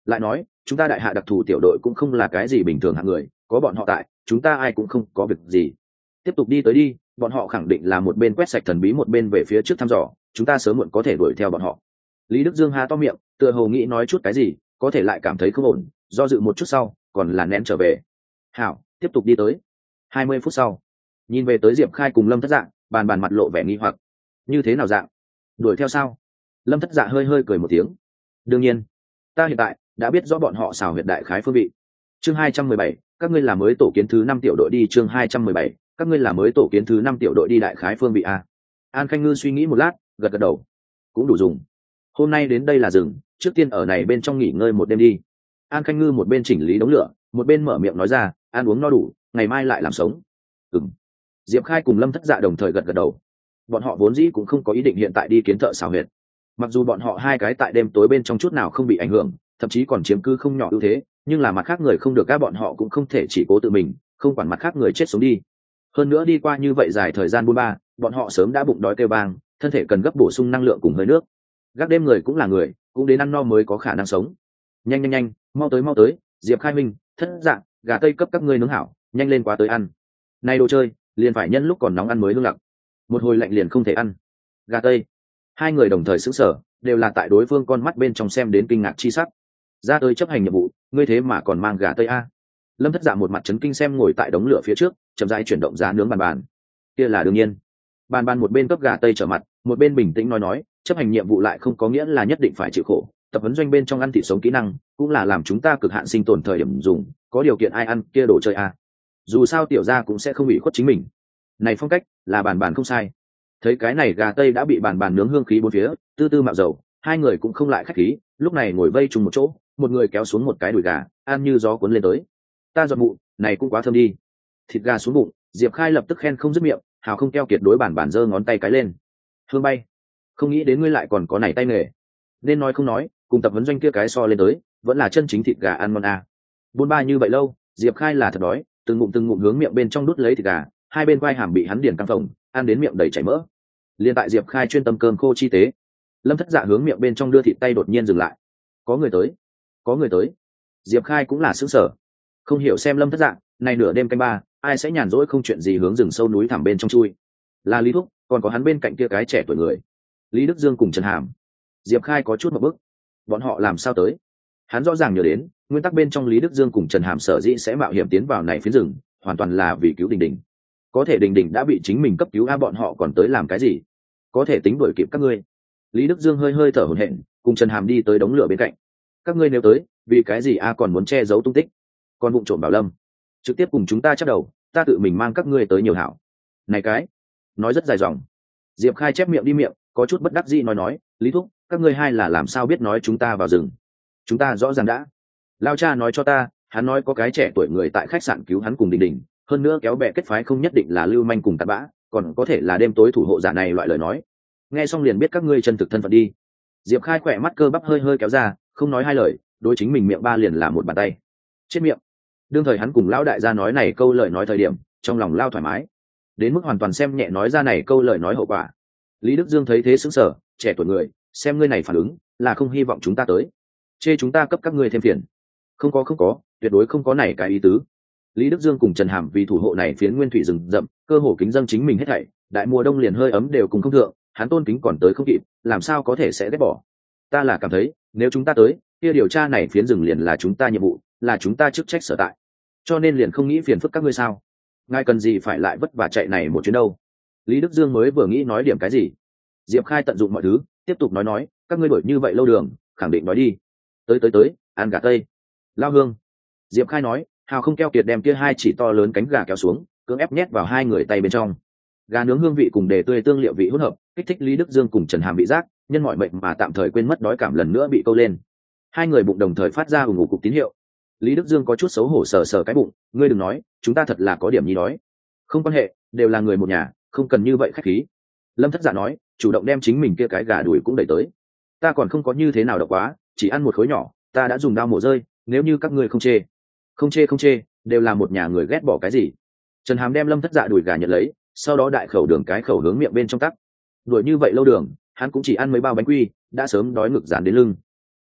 lại nói chúng ta đại hạ đặc thù tiểu đội cũng không là cái gì bình thường hạng người, có bọn họ tại chúng ta ai cũng không có việc gì. Tiếp tục đi tới đi, bọn họ khẳng định là một bên quét sạch thần bí một bên về phía trước thăm dò, chúng ta sớm muộn có thể đuổi theo bọn họ. Lý Đức Dương há to miệng, tựa hồ nghĩ nói chút cái gì, có thể lại cảm thấy không ổn, do dự một chút sau còn là nén trở về. Hảo, tiếp tục đi tới. 20 phút sau, nhìn về tới Diệp Khai cùng Lâm Thất Dạ, bàn mặt lộ vẻ nghi hoặc. Như thế nào dạng? Đuổi theo sao? Lâm Thất Dạ hơi cười một tiếng. Đương nhiên, ta hiện tại đã biết rõ bọn họ xào huyệt đại khái phương vị. Chương 217, các ngươi là mới tổ kiến thứ 5 tiểu đội đi. Chương 217, các ngươi là mới tổ kiến thứ 5 tiểu đội đi đại khái phương vị a. An Khanh Ngư suy nghĩ một lát, gật đầu. Cũng đủ dùng. Hôm nay đến đây là rừng, trước tiên ở này bên trong nghỉ ngơi một đêm đi. An Khanh Ngư một bên chỉnh lý đống lửa, một bên mở miệng nói ra, ăn uống no đủ, ngày mai lại làm sống. Ừm. Diệp Khai cùng Lâm Thất Dạ đồng thời gật đầu. Bọn họ vốn dĩ cũng không có ý định hiện tại đi kiến thợ xào huyệt. Mặc dù bọn họ hai cái tại đêm tối bên trong chút nào không bị ảnh hưởng, thậm chí còn chiếm cứ không nhỏ ưu thế, nhưng là mặt khác người không được, các bọn họ cũng không thể chỉ cố tự mình, không quản mặt khác người chết sống đi. Hơn nữa đi qua như vậy dài thời gian buôn ba, bọn họ sớm đã bụng đói kêu vang, thân thể cần gấp bổ sung năng lượng cùng hơi nước. Gác đêm người cũng là người, cũng đến ăn no mới có khả năng sống. Nhanh, mau tới, Diệp Khai Minh, Thất Dạ, gà tây cấp các ngươi nướng hảo, nhanh lên quá tới ăn. Này đồ chơi, liền phải nhân lúc còn nóng ăn mới hương lặc, một hồi lạnh liền không thể ăn. Gà tây. Hai người đồng thời sững sờ, đều là tại đối phương con mắt bên trong xem đến kinh ngạc chi sắc. Ra tới chấp hành nhiệm vụ, ngươi thế mà còn mang gà tây a? Lâm Thất Dạ một mặt chấn kinh xem ngồi tại đống lửa phía trước, chậm rãi chuyển động giá nướng bàn. Kia là đương nhiên. Bàn một bên cấp gà tây trở mặt, một bên bình tĩnh nói, chấp hành nhiệm vụ lại không có nghĩa là nhất định phải chịu khổ. Tập huấn doanh bên trong ăn thịt sống kỹ năng, cũng là làm chúng ta cực hạn sinh tồn thời điểm dùng, có điều kiện ai ăn kia đồ chơi a. Dù sao tiểu gia cũng sẽ không bị khuất chính mình. Này phong cách là bàn không sai. Thấy cái này gà tây đã bị bàn nướng hương khí bốn phía, tư tư mạo dầu, hai người cũng không lại khách khí, lúc này ngồi vây chung một chỗ, một người kéo xuống một cái đùi gà, ăn như gió cuốn lên tới. Ta giọt mụ, này cũng quá thơm đi. Thịt gà xuống bụng, Diệp Khai lập tức khen không dứt miệng, hào không keo kiệt đối bàn giơ ngón tay cái lên. Hương bay, không nghĩ đến ngươi lại còn có này tay nghề. Nên nói không nói, cùng tập huấn doanh kia cái so lên tới, vẫn là chân chính thịt gà ăn ngon à. Buôn ba như vậy lâu, Diệp Khai là thật đói, từng ngụm hướng miệng bên trong đút lấy thịt gà, hai bên quai hàm bị hắn điền căng phồng, ăn đến miệng đầy chảy mỡ. Liên tại Diệp Khai chuyên tâm cơm khô chi tế, Lâm Thất Dạ hướng miệng bên trong đưa thịt tay đột nhiên dừng lại. Có người tới. Diệp Khai cũng là sững sờ, không hiểu xem Lâm Thất Dạ, này nửa đêm canh ba, ai sẽ nhàn rỗi không chuyện gì hướng rừng sâu núi thẳm bên trong chui. Là Lý Thúc, còn có hắn bên cạnh kia cái trẻ tuổi người, Lý Đức Dương cùng Trần Hàm. Diệp Khai có chút một bức, bọn họ làm sao tới? Hắn rõ ràng nhớ đến, nguyên tắc bên trong Lý Đức Dương cùng Trần Hàm sở dĩ sẽ mạo hiểm tiến vào này phiến rừng, hoàn toàn là vì cứu Đình. Có thể Đình đã bị chính mình cấp cứu a, bọn họ còn tới làm cái gì? Có thể tính đuổi kịp các ngươi. Lý Đức Dương hơi thở hổn hển, cùng Trần Hàm đi tới đống lửa bên cạnh. Các ngươi nếu tới, vì cái gì a còn muốn che giấu tung tích? Còn vụng trộm bảo Lâm, trực tiếp cùng chúng ta chắc đầu, ta tự mình mang các ngươi tới nhiều hảo. Này cái, nói rất dài dòng. Diệp Khai chép miệng đi miệng, có chút bất đắc dĩ nói, Lý Thúc, các ngươi hai là làm sao biết nói chúng ta vào rừng? Chúng ta rõ ràng đã. Lao cha nói cho ta, hắn nói có cái trẻ tuổi người tại khách sạn cứu hắn cùng Đình, hơn nữa kéo bè kết phái không nhất định là lưu manh cùng tạt bã, còn có thể là đêm tối thủ hộ giả này loại lời nói. Nghe xong liền biết các ngươi chân thực thân phận đi. Diệp Khai khỏe mắt cơ bắp hơi kéo ra, không nói hai lời, đối chính mình miệng ba liền là một bàn tay. Chết miệng. Đương thời hắn cùng lão đại gia nói này câu lời nói thời điểm, trong lòng lao thoải mái, đến mức hoàn toàn xem nhẹ nói ra này câu lời nói hậu quả. Lý Đức Dương thấy thế sững sờ, trẻ tuổi người, xem ngươi này phản ứng, là không hy vọng chúng ta tới, chê chúng ta cấp các ngươi thêm phiền. Không có, tuyệt đối không có này cái ý tứ. Lý Đức Dương cùng Trần Hàm vì thủ hộ này phiến nguyên thủy rừng rậm, cơ hồ kính dâng chính mình hết thảy, đại mùa đông liền hơi ấm đều cùng không thượng, hắn tôn kính còn tới không kịp, làm sao có thể sẽ ghét bỏ. Ta là cảm thấy, nếu chúng ta tới, kia điều tra này phiến rừng liền là chúng ta nhiệm vụ, là chúng ta chức trách sở tại, cho nên liền không nghĩ phiền phức các ngươi sao? Ngài cần gì phải lại vất vả chạy này một chuyến đâu? Lý Đức Dương mới vừa nghĩ nói điểm cái gì, Diệp Khai tận dụng mọi thứ, tiếp tục nói, các ngươi đổi như vậy lâu đường, khẳng định nói đi. Tới, ăn gà tây. Lao hương. Diệp Khai nói, hào không keo kiệt đem kia hai chỉ to lớn cánh gà kéo xuống, cưỡng ép nhét vào hai người tay bên trong. Gà nướng hương vị cùng đề tươi tương liệu vị hỗn hợp, kích thích Lý Đức Dương cùng Trần Hàm vị giác, nhân mọi mệnh mà tạm thời quên mất đói cảm lần nữa bị câu lên. Hai người bụng đồng thời phát ra ủng cục tín hiệu. Lý Đức Dương có chút xấu hổ sờ cái bụng, ngươi đừng nói, chúng ta thật là có điểm nhi đói. Không quan hệ, đều là người một nhà, không cần như vậy khách khí. Lâm Thất Dạ nói, chủ động đem chính mình kia cái gà đùi cũng đẩy tới. Ta còn không có như thế nào độc quá, chỉ ăn một khối nhỏ, ta đã dùng dao mổ rơi, nếu như các ngươi không chê, đều là một nhà người ghét bỏ cái gì. Trần Hàm đem Lâm Thất Dạ đùi gà nhận lấy, sau đó đại khẩu đường cái khẩu hướng miệng bên trong tắc. Đuổi như vậy lâu đường, hắn cũng chỉ ăn mấy bao bánh quy, đã sớm đói ngực dán đến lưng. Đúng,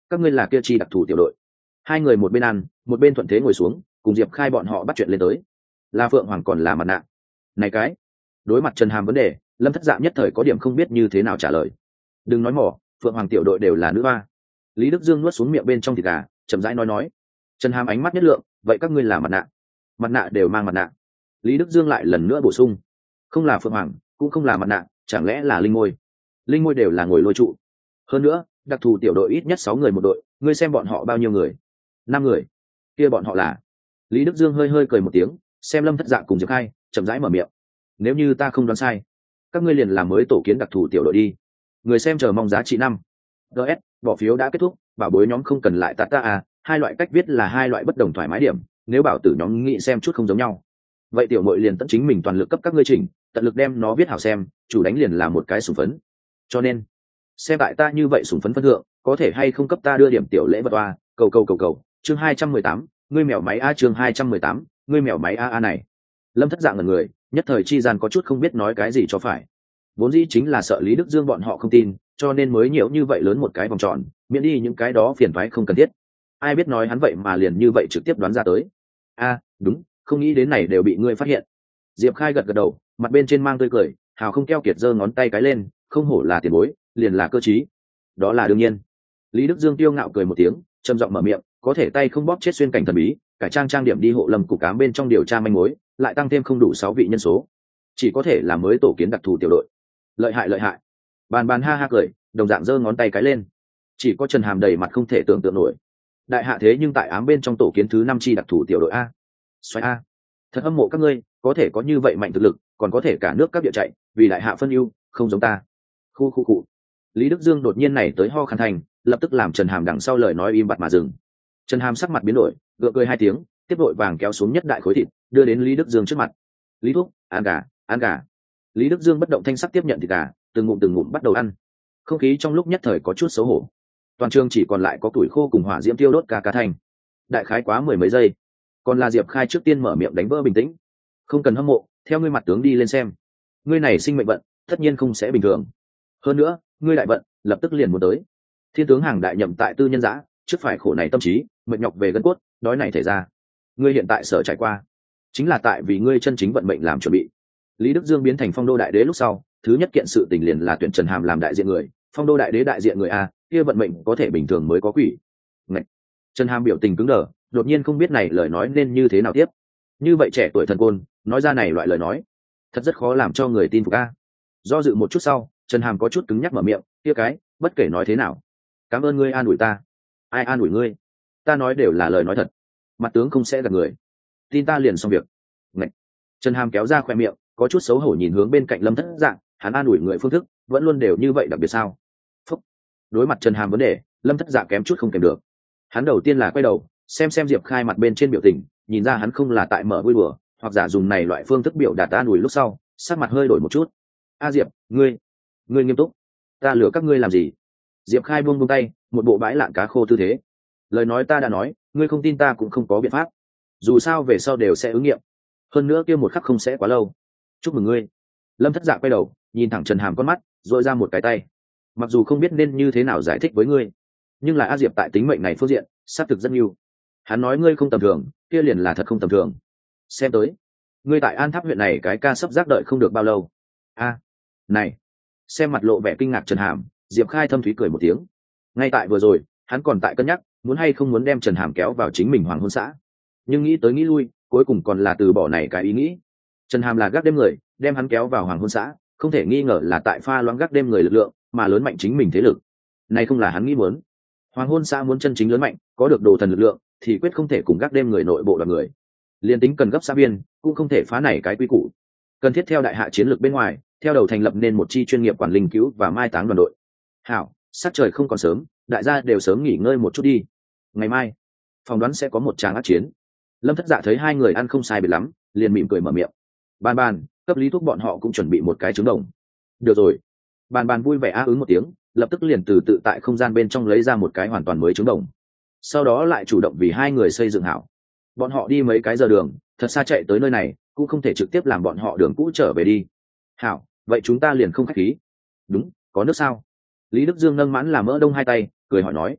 các ngươi là kia chi đặc thù tiểu đội. Hai người một bên ăn một bên thuận thế ngồi xuống, cùng Diệp Khai bọn họ bắt chuyện lên tới. Là Phượng Hoàng còn là mặt nạ? Này cái, đối mặt Trần Hàm vấn đề, Lâm Thất Dạ nhất thời có điểm không biết như thế nào trả lời. Đừng nói mỏ, Phượng Hoàng tiểu đội đều là nữ ba. Lý Đức Dương nuốt xuống miệng bên trong thịt gà, chậm rãi nói. Trần Hàm ánh mắt nhất lượng, vậy các ngươi là mặt nạ? Mặt nạ đều mang mặt nạ. Lý Đức Dương lại lần nữa bổ sung, không là Phượng Hoàng cũng không là mặt nạ, chẳng lẽ là linh ngôi? Linh ngôi đều là ngồi lôi trụ. Hơn nữa đặc thù tiểu đội ít nhất 6 người một đội, ngươi xem bọn họ bao nhiêu người? 5 người. Kia bọn họ là? Lý Đức Dương hơi hơi cười một tiếng, xem Lâm Thất Dạ cùng Diệp Khai, chậm rãi mở miệng. Nếu như ta không đoán sai, các ngươi liền làm mới tổ kiến đặc thù tiểu đội đi. Người xem chờ mong giá trị 5. DS, bỏ phiếu đã kết thúc, bảo bối nhóm không cần lại tạt ta à, hai loại cách viết là hai loại bất đồng thoải mái điểm, nếu bảo tử nhóm nghĩ xem chút không giống nhau. Vậy tiểu muội liền tận chính mình toàn lực cấp các ngươi chỉnh, tận lực đem nó viết hảo xem, chủ đánh liền là một cái sủng phấn. Cho nên, xem tại ta như vậy sủng phấn phân thượng, có thể hay không cấp ta đưa điểm tiểu lễ vật oa, cầu. Chương 218, ngươi mèo máy a, chương 218, ngươi mèo máy a này. Lâm Thất Dạng ngẩn người, nhất thời chi gian có chút không biết nói cái gì cho phải. Vốn dĩ chính là sợ Lý Đức Dương bọn họ không tin, cho nên mới nhiều như vậy lớn một cái vòng tròn, miễn đi những cái đó phiền toái không cần thiết. Ai biết nói hắn vậy mà liền như vậy trực tiếp đoán ra tới. A, đúng, không nghĩ đến này đều bị ngươi phát hiện. Diệp Khai gật gật đầu, mặt bên trên mang tươi cười, hào không keo kiệt giơ ngón tay cái lên, không hổ là tiền bối, liền là cơ trí. Đó là đương nhiên. Lý Đức Dương tiêu ngạo cười một tiếng, trầm giọng mở miệng, có thể tay không bóp chết xuyên cảnh thần bí, cải trang điểm đi hộ Lâm cục cám bên trong điều tra manh mối, lại tăng thêm không đủ 6 vị nhân số, chỉ có thể là mới tổ kiến đặc thù tiểu đội. Lợi hại. Bàn ha ha cười, đồng dạng giơ ngón tay cái lên. Chỉ có Trần Hàm đầy mặt không thể tưởng tượng nổi. Đại hạ thế nhưng tại ám bên trong tổ kiến thứ 5 chi đặc thù tiểu đội a. Xoay a. Thật hâm mộ các ngươi, có thể có như vậy mạnh thực lực, còn có thể cả nước các địa chạy, vì đại hạ phân ưu, không giống ta. Khu. Lý Đức Dương đột nhiên này tới ho khăn thành, lập tức làm Trần Hàm đằng sau lời nói im bặt mà dừng. Trần Hàm sắc mặt biến đổi, gượng cười 2 tiếng, tiếp đội vàng kéo xuống nhất đại khối thịt, đưa đến Lý Đức Dương trước mặt. Lý thúc, ăn gà. Lý Đức Dương bất động thanh sắc tiếp nhận thịt gà, từng ngụm bắt đầu ăn. Không khí trong lúc nhất thời có chút xấu hổ. Toàn trường chỉ còn lại có tuổi khô cùng hỏa diễm tiêu đốt ca thành. Đại khái quá 10 mấy giây, còn là Diệp Khai trước tiên mở miệng đánh vỡ bình tĩnh. Không cần hâm mộ, theo ngươi mặt tướng đi lên xem. Ngươi này sinh mệnh vận, tất nhiên không sẽ bình thường. Hơn nữa, ngươi đại vận, lập tức liền muốn tới. Thiên tướng hàng đại nhậm tại tư nhân giã, trước phải khổ này tâm trí, mệt nhọc về gân cốt, đói này thể ra. Ngươi hiện tại sở trải qua, chính là tại vì ngươi chân chính vận mệnh làm chuẩn bị. Lý Đức Dương biến thành phong đô đại đế lúc sau, thứ nhất kiện sự tình liền là tuyển Trần Hàm làm đại diện người, phong đô đại đế đại diện người a, kia vận mệnh có thể bình thường mới có quỷ. Ngậy. Trần Hàm biểu tình cứng đờ, đột nhiên không biết này lời nói nên như thế nào tiếp. Như vậy trẻ tuổi thần côn, nói ra này loại lời nói, thật rất khó làm cho người tin phục a. Do dự một chút sau, Trần Hàm có chút cứng nhắc mở miệng, kia cái, bất kể nói thế nào, cảm ơn ngươi an ủi ta. Ai an ủi ngươi? Ta nói đều là lời nói thật, mặt tướng không sẽ gạt người, tin ta liền xong việc. Ngậy. Trần Hàm kéo ra khoe miệng, có chút xấu hổ nhìn hướng bên cạnh Lâm Thất Dạng, hắn an ủi người phương thức vẫn luôn đều như vậy đặc biệt sao? Phúc. Đối mặt Trần Hàm vấn đề, Lâm Thất Dạng kém chút không kèm được. Hắn đầu tiên là quay đầu xem Diệp Khai mặt bên trên biểu tình, nhìn ra hắn không là tại mở vui đùa, hoặc giả dùng này loại phương thức biểu đạt an ủi lúc sau, sắc mặt hơi đổi một chút. A Diệp, ngươi nghiêm túc? Ta lừa các ngươi làm gì? Diệp Khai buông tay, một bộ bãi lạn cá khô tư thế. Lời nói ta đã nói, ngươi không tin ta cũng không có biện pháp. Dù sao về sau đều sẽ ứng nghiệm. Hơn nữa kia một khắc không sẽ quá lâu. Chúc mừng ngươi. Lâm Thất Dạ quay đầu nhìn thẳng Trần Hàm con mắt, dội ra một cái tay. Mặc dù không biết nên như thế nào giải thích với ngươi, nhưng là A Diệp tại tính mệnh này phương diện xác thực rất nhiều. Hắn nói ngươi không tầm thường, kia liền là thật không tầm thường. Xem tới, ngươi tại An Tháp huyện này cái ca sắp giác đợi không được bao lâu. A, này. Xem mặt lộ vẻ kinh ngạc Trần Hàm, Diệp Khai thâm thúy cười một tiếng. Ngay tại vừa rồi, hắn còn tại cân nhắc muốn hay không muốn đem Trần Hàm kéo vào chính mình hoàng hôn xã, nhưng nghĩ tới nghĩ lui, cuối cùng còn là từ bỏ này cái ý nghĩ. Trần Hàm là gác đêm người, đem hắn kéo vào hoàng hôn xã, không thể nghi ngờ là tại pha loãng gác đêm người lực lượng, mà lớn mạnh chính mình thế lực. Này không là hắn nghĩ muốn. Hoàng hôn xã muốn chân chính lớn mạnh, có được đồ thần lực lượng, thì quyết không thể cùng gác đêm người nội bộ đoàn người. Liên tính cần gấp xã viên, cũng không thể phá này cái quy củ. Cần thiết theo đại hạ chiến lược bên ngoài, theo đầu thành lập nên một chi chuyên nghiệp quản linh cứu và mai táng đoàn đội. Hảo, sắc trời không còn sớm, đại gia đều sớm nghỉ ngơi một chút đi. Ngày mai, phỏng đoán sẽ có một tràng ác chiến. Lâm Thất Dạ thấy hai người ăn không sai biệt lắm, liền mỉm cười mở miệng. Bàn, cấp lý thuốc bọn họ cũng chuẩn bị một cái trứng đồng. Được rồi. Bàn vui vẻ á ứng một tiếng, lập tức liền từ tự tại không gian bên trong lấy ra một cái hoàn toàn mới trứng đồng. Sau đó lại chủ động vì hai người xây dựng hảo. Bọn họ đi mấy cái giờ đường, thật xa chạy tới nơi này, cũng không thể trực tiếp làm bọn họ đường cũ trở về đi. Hảo, vậy chúng ta liền không khách khí. Đúng, có nước sao? Lý Đức Dương nâng mãn làm mỡ đông hai tay, cười hỏi nói.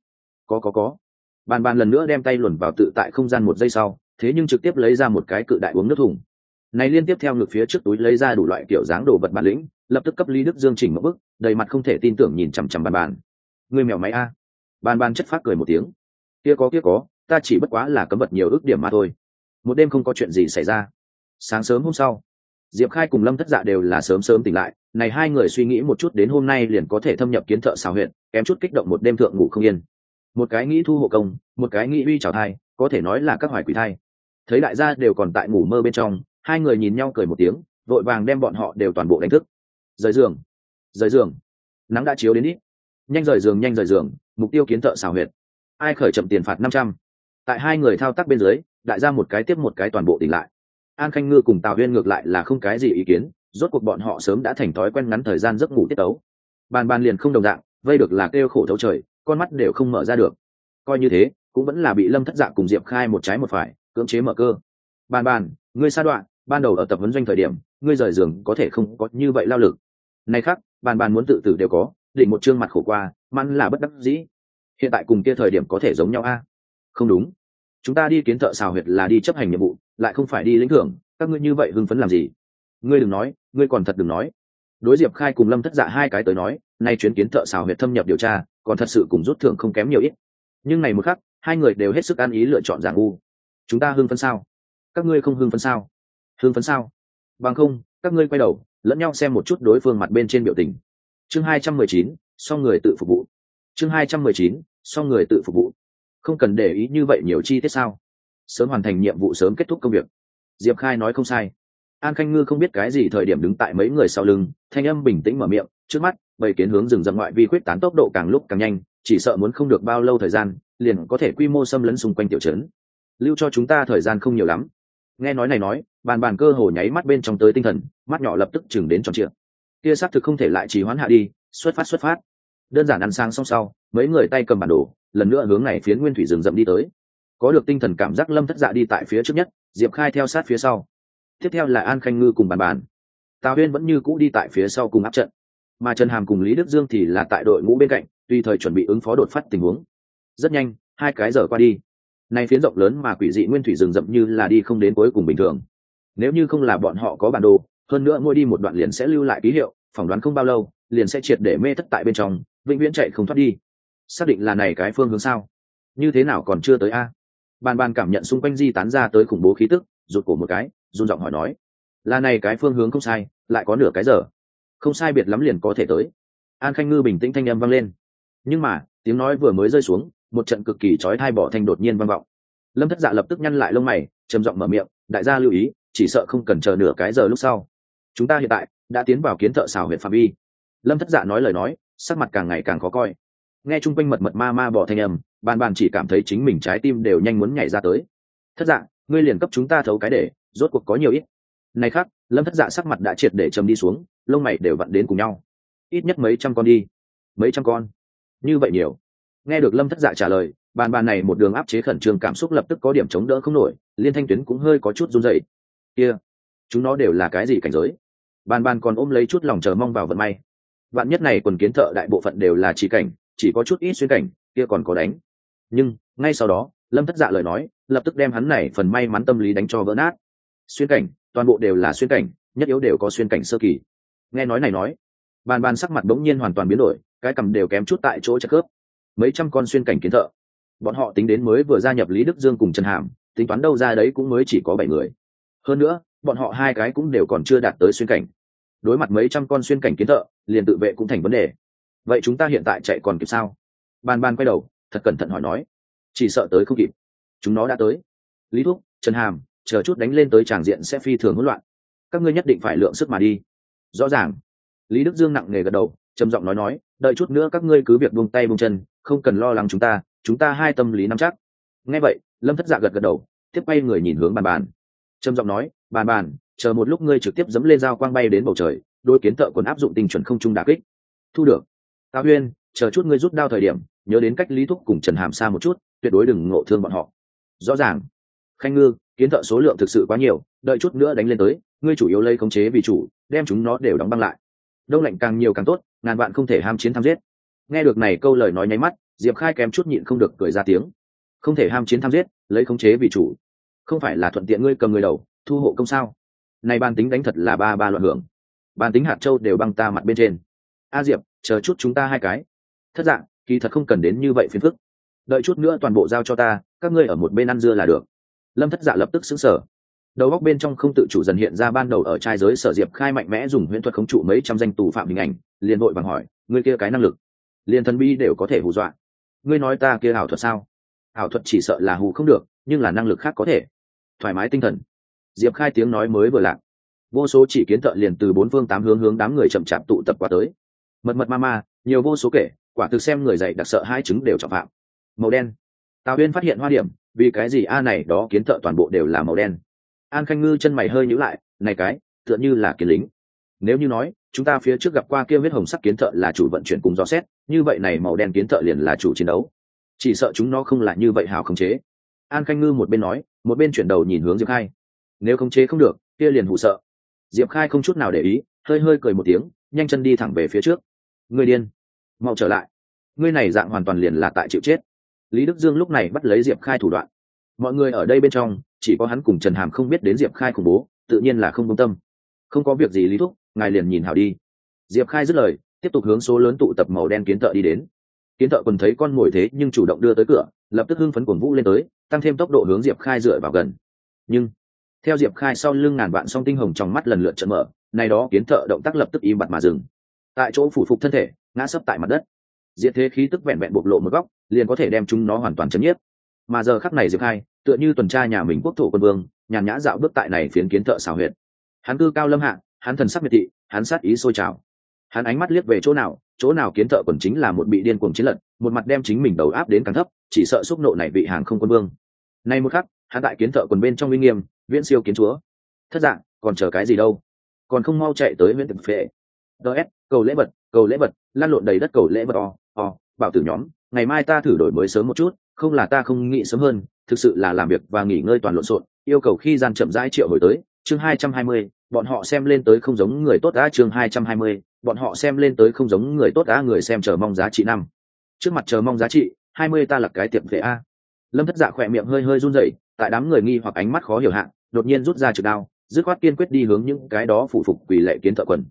Có. Bàn bàn lần nữa đem tay luồn vào tự tại không gian một giây sau, thế nhưng trực tiếp lấy ra một cái cự đại uống nước thùng. Này liên tiếp theo ngực phía trước túi lấy ra đủ loại kiểu dáng đồ vật bản lĩnh, lập tức cấp Lý Đức Dương chỉnh một bức, đầy mặt không thể tin tưởng nhìn chằm chằm bàn bàn. Ngươi mèo máy a? Bàn bàn chất phác cười một tiếng. Kia có, ta chỉ bất quá là cấm vật nhiều ước điểm mà thôi. Một đêm không có chuyện gì xảy ra. Sáng sớm hôm sau, Diệp Khai cùng Lâm Thất Dạ đều là sớm sớm tỉnh lại, này hai người suy nghĩ một chút đến hôm nay liền có thể thâm nhập kiến thợ xào huyện, kém chút kích động một đêm thượng ngủ không yên. Một cái nghĩ thu hộ công, một cái nghĩ uy trào thai, có thể nói là các hoài quỷ thai. Thấy đại gia đều còn tại ngủ mơ bên trong, hai người nhìn nhau cười một tiếng, vội vàng đem bọn họ đều toàn bộ đánh thức. Rời giường, nắng đã chiếu đến ít. Nhanh rời giường, mục tiêu kiến thợ xào huyệt. Ai khởi chậm tiền phạt 500. Tại hai người thao tác bên dưới, đại gia một cái tiếp một cái toàn bộ tỉnh lại. An Khanh Ngư cùng Tào Huyên ngược lại là không cái gì ý kiến, rốt cuộc bọn họ sớm đã thành thói quen ngắn thời gian giấc ngủ tiết tấu. Bàn bàn liền không đồng dạng, vây được là kêu khổ thấu trời, con mắt đều không mở ra được. Coi như thế, cũng vẫn là bị Lâm Thất Dạ cùng Diệp Khai một trái một phải cưỡng chế mở cơ. Bàn bàn, ngươi sa đoạn, ban đầu ở tập huấn doanh thời điểm, ngươi rời giường có thể không có như vậy lao lực. Này khác, bàn bàn muốn tự tử đều có, định một trương mặt khổ qua, mắn là bất đắc dĩ. Hiện tại cùng kia thời điểm có thể giống nhau a? Không đúng, chúng ta đi kiến thợ xào huyệt là đi chấp hành nhiệm vụ, lại không phải đi lĩnh thưởng, các ngươi như vậy hưng phấn làm gì? Ngươi đừng nói, ngươi còn thật đừng nói. Đối Diệp Khai cùng Lâm Thất Dạ hai cái tới nói, nay chuyến kiến thợ xào huyệt thâm nhập điều tra, còn thật sự cùng rút thưởng không kém nhiều ít. Nhưng này một khắc, hai người đều hết sức ăn ý lựa chọn giảng u. Chúng ta hưng phấn sao? Các ngươi không hưng phấn sao? Hưng phấn sao? Bằng không, các ngươi quay đầu, lẫn nhau xem một chút đối phương mặt bên trên biểu tình. Chương 219, xong người tự phục vụ. Chương 219, xong người tự phục vụ. Không cần để ý như vậy nhiều chi tiết sao? Sớm hoàn thành nhiệm vụ sớm kết thúc công việc. Diệp Khai nói không sai. An Khanh Ngư không biết cái gì thời điểm đứng tại mấy người sau lưng, thanh âm bình tĩnh mở miệng, trước mắt, bầy kiến hướng rừng rậm ngoại vi khuyết tán tốc độ càng lúc càng nhanh, chỉ sợ muốn không được bao lâu thời gian, liền có thể quy mô xâm lấn xung quanh tiểu trấn. Lưu cho chúng ta thời gian không nhiều lắm. Nghe nói này nói, bàn bàn cơ hồ nháy mắt bên trong tới tinh thần, mắt nhỏ lập tức chừng đến tròn trịa. Kia xác thực không thể lại trì hoãn hạ đi, xuất phát. Đơn giản ăn sang xong sau, mấy người tay cầm bản đồ, lần nữa hướng này phiến nguyên thủy rừng rậm đi tới. Có được tinh thần cảm giác Lâm Thất Dạ đi tại phía trước nhất, Diệp Khai theo sát phía sau. Tiếp theo là An Khanh Ngư cùng bàn bàn. Tào Huyên vẫn như cũ đi tại phía sau cùng áp trận, mà Trần Hàm cùng Lý Đức Dương thì là tại đội ngũ bên cạnh, tùy thời chuẩn bị ứng phó đột phát tình huống. Rất nhanh, 2 cái giờ qua đi. Này phiến rộng lớn mà quỷ dị nguyên thủy rừng rậm như là đi không đến cuối cùng bình thường. Nếu như không là bọn họ có bản đồ, hơn nữa mỗi đi một đoạn liền sẽ lưu lại ký hiệu, phỏng đoán không bao lâu, liền sẽ triệt để mê thất tại bên trong, vĩnh viễn chạy không thoát đi. Xác định là này cái phương hướng sao? Như thế nào còn chưa tới a? Bàn bàn cảm nhận xung quanh di tán ra tới khủng bố khí tức, rụt cổ một cái, run giọng hỏi nói: "Là này cái phương hướng không sai, lại có nửa cái giờ. Không sai biệt lắm liền có thể tới." An Khanh Ngư bình tĩnh thanh âm vang lên. Nhưng mà, tiếng nói vừa mới rơi xuống, một trận cực kỳ chói tai bỏ thanh đột nhiên vang vọng. Lâm Thất Dạ lập tức nhăn lại lông mày, trầm giọng mở miệng: "Đại gia lưu ý, chỉ sợ không cần chờ nửa cái giờ lúc sau. Chúng ta hiện tại đã tiến vào kiến thợ xào huyệt phạm vi." Lâm Thất Dạ nói lời nói, sắc mặt càng ngày càng khó coi. Nghe chung quanh mật mật ma ma bỏ thanh âm, bàn bàn chỉ cảm thấy chính mình trái tim đều nhanh muốn nhảy ra tới. "Thất Dạ, ngươi liền cấp chúng ta thấu cái để, rốt cuộc có nhiều ít." Này khác, Lâm Thất Dạ sắc mặt đã triệt để trầm đi xuống, lông mày đều vặn đến cùng nhau. "Ít nhất mấy trăm con đi." "Mấy trăm con? Như vậy nhiều?" Nghe được Lâm Thất Dạ trả lời, bàn bàn này một đường áp chế khẩn trương cảm xúc lập tức có điểm chống đỡ không nổi, liên thanh tuyến cũng hơi có chút run rẩy. Kia, chúng nó đều là cái gì cảnh giới? Bàn bàn còn ôm lấy chút lòng chờ mong vào vận may. Vạn nhất này quần kiến thợ đại bộ phận đều là chỉ cảnh, chỉ có chút ít xuyên cảnh, kia còn có đánh. Nhưng ngay sau đó, Lâm Thất Dạ lời nói lập tức đem hắn này phần may mắn tâm lý đánh cho vỡ nát. Xuyên cảnh, toàn bộ đều là xuyên cảnh, nhất yếu đều có xuyên cảnh sơ kỳ. Nghe nói này nói, bàn bàn sắc mặt bỗng nhiên hoàn toàn biến đổi, cái cằm đều kém chút tại chỗ chật khớp. Mấy trăm con xuyên cảnh kiến thợ, bọn họ tính đến mới vừa gia nhập Lý Đức Dương cùng Trần Hàm, tính toán đâu ra đấy cũng mới chỉ có 7 người. Hơn nữa, bọn họ hai cái cũng đều còn chưa đạt tới xuyên cảnh. Đối mặt mấy trăm con xuyên cảnh kiến thợ, liền tự vệ cũng thành vấn đề. Vậy chúng ta hiện tại chạy còn kịp sao? Bàn bàn quay đầu, thật cẩn thận hỏi nói. Chỉ sợ tới không kịp. Chúng nó đã tới. Lý Thúc, Trần Hàm, chờ chút đánh lên tới tràng diện sẽ phi thường hỗn loạn. Các ngươi nhất định phải lượng sức mà đi. Rõ ràng. Lý Đức Dương nặng nề gật đầu, trầm giọng nói, đợi chút nữa các ngươi cứ việc buông tay buông chân, không cần lo lắng chúng ta hai tâm lý nắm chắc. Nghe vậy, Lâm Thất Dạ gật gật đầu, tiếp quay người nhìn hướng bàn bàn. Trầm giọng nói, bàn bàn, chờ một lúc ngươi trực tiếp dẫm lên dao quang bay đến bầu trời, đôi kiến thợ còn áp dụng tinh chuẩn không trung đả kích. Thu được. Tào Huyên, chờ chút ngươi rút đao thời điểm, nhớ đến cách Lý Thúc cùng Trần Hàm xa một chút, tuyệt đối đừng ngộ thương bọn họ. Rõ ràng. Khanh Ngư, kiến thợ số lượng thực sự quá nhiều, đợi chút nữa đánh lên tới, ngươi chủ yếu lấy khống chế vì chủ, đem chúng nó đều đóng băng lại. Đông lạnh càng nhiều càng tốt, ngàn vạn không thể ham chiến tham giết. Nghe được này câu lời nói nháy mắt, Diệp Khai kém chút nhịn không được cười ra tiếng. Không thể ham chiến tham giết, lấy khống chế vì chủ, không phải là thuận tiện ngươi cầm người đầu thu hộ công sao? Này ban tính đánh thật là ba ba loạn hưởng, ban tính hạt châu đều băng ta mặt bên trên. A Diệp, chờ chút chúng ta hai cái. Thất Dạ, kỳ thật không cần đến như vậy phiền phức, đợi chút nữa toàn bộ giao cho ta, các ngươi ở một bên ăn dưa là được. Lâm Thất Dạ lập tức sững sờ, đầu óc bên trong không tự chủ dần hiện ra ban đầu ở trai giới Sở Diệp Khai mạnh mẽ dùng huyễn thuật khống trụ mấy trăm danh tù phạm hình ảnh, liền vội vàng hỏi, ngươi kia cái năng lực liền thần bi đều có thể hù dọa, ngươi nói ta kia ảo thuật sao? Ảo thuật chỉ sợ là hù không được, nhưng là năng lực khác có thể. Thoải mái tinh thần. Diệp Khai tiếng nói mới vừa lạc, vô số chỉ kiến thợ liền từ bốn phương tám hướng đám người chậm chạp tụ tập qua tới. Mật mật ma ma, nhiều vô số kể, quả thực xem người dạy đặc sợ hai chứng đều trọng phạm. Màu đen. Tào Uyên phát hiện hoa điểm, vì cái gì a này đó kiến thợ toàn bộ đều là màu đen. An Khanh Ngư chân mày hơi nhíu lại, này cái tựa như là kiến lính. Nếu như nói chúng ta phía trước gặp qua kia huyết hồng sắc kiến thợ là chủ vận chuyển cùng dò xét, như vậy này màu đen kiến thợ liền là chủ chiến đấu. Chỉ sợ chúng nó không là như vậy hào khống chế. An Khanh Ngư một bên nói, một bên chuyển đầu nhìn hướng Diệp Khai. Nếu khống chế không được, kia liền hụ sợ. Diệp Khai không chút nào để ý, hơi hơi cười một tiếng, nhanh chân đi thẳng về phía trước. Ngươi điên, mau trở lại. Ngươi này dạng hoàn toàn liền là tại chịu chết. Lý Đức Dương lúc này bắt lấy Diệp Khai thủ đoạn. Mọi người ở đây bên trong, chỉ có hắn cùng Trần Hàm không biết đến Diệp Khai khủng bố, tự nhiên là không công tâm. Không có việc gì Lý thúc, ngài liền nhìn hảo đi. Diệp Khai dứt lời, tiếp tục hướng số lớn tụ tập màu đen kiến thợ đi đến. Kiến thợ còn thấy con mồi thế nhưng chủ động đưa tới cửa, lập tức hưng phấn cuồng vũ lên tới, tăng thêm tốc độ hướng Diệp Khai dựa vào gần. Nhưng theo Diệp Khai sau lưng ngàn vạn song tinh hồng trong mắt lần lượt trợn mở, này đó kiến thợ động tác lập tức im bặt mà dừng. Tại chỗ phủ phục thân thể, ngã sấp tại mặt đất. Diệt thế khí tức vẹn vẹn bộc lộ một góc, liền có thể đem chúng nó hoàn toàn chấn nhiếp. Mà giờ khắc này Diệp Khai, tựa như tuần tra nhà mình quốc thổ quân vương, nhàn nhã dạo bước tại này phiến kiến thợ xảo huyệt. Hắn cư cao lâm hạ, hắn thần sắc miệt thị, hắn sát ý sôi trào. Hắn ánh mắt liếc về chỗ nào kiến thợ còn chính là một bị điên cuồng chiến lật, một mặt đem chính mình đầu áp đến càng thấp, chỉ sợ xúc nộ này vị hàng không quân vương. Nay một khắc, hắn tại kiến thợ quần bên trong uy nghiêm, viễn siêu kiến chúa. Thất Dạng, còn chờ cái gì đâu? Còn không mau chạy tới huyện Tiệp Phệ. DS, cầu lễ vật, lan lộn đầy đất cầu lễ vật bảo tử nhóm, ngày mai ta thử đổi mới sớm một chút, không là ta không nghĩ sớm hơn, thực sự là làm việc và nghỉ ngơi toàn lộn xộn, yêu cầu khi gian chậm rãi triệu hồi tới. Chương 220, bọn họ xem lên tới không giống người tốt đã. Chương 220, bọn họ xem lên tới không giống người tốt đã. Người xem chờ mong giá trị 5. Trước mặt chờ mong giá trị 20 ta là cái tiệm vệ a. Lâm Thất Dạ khỏe miệng hơi hơi run rẩy, tại đám người nghi hoặc ánh mắt khó hiểu hạn, đột nhiên rút ra trực đao, dứt khoát kiên quyết đi hướng những cái đó phụ phục quỳ lệ kiến thợ quần.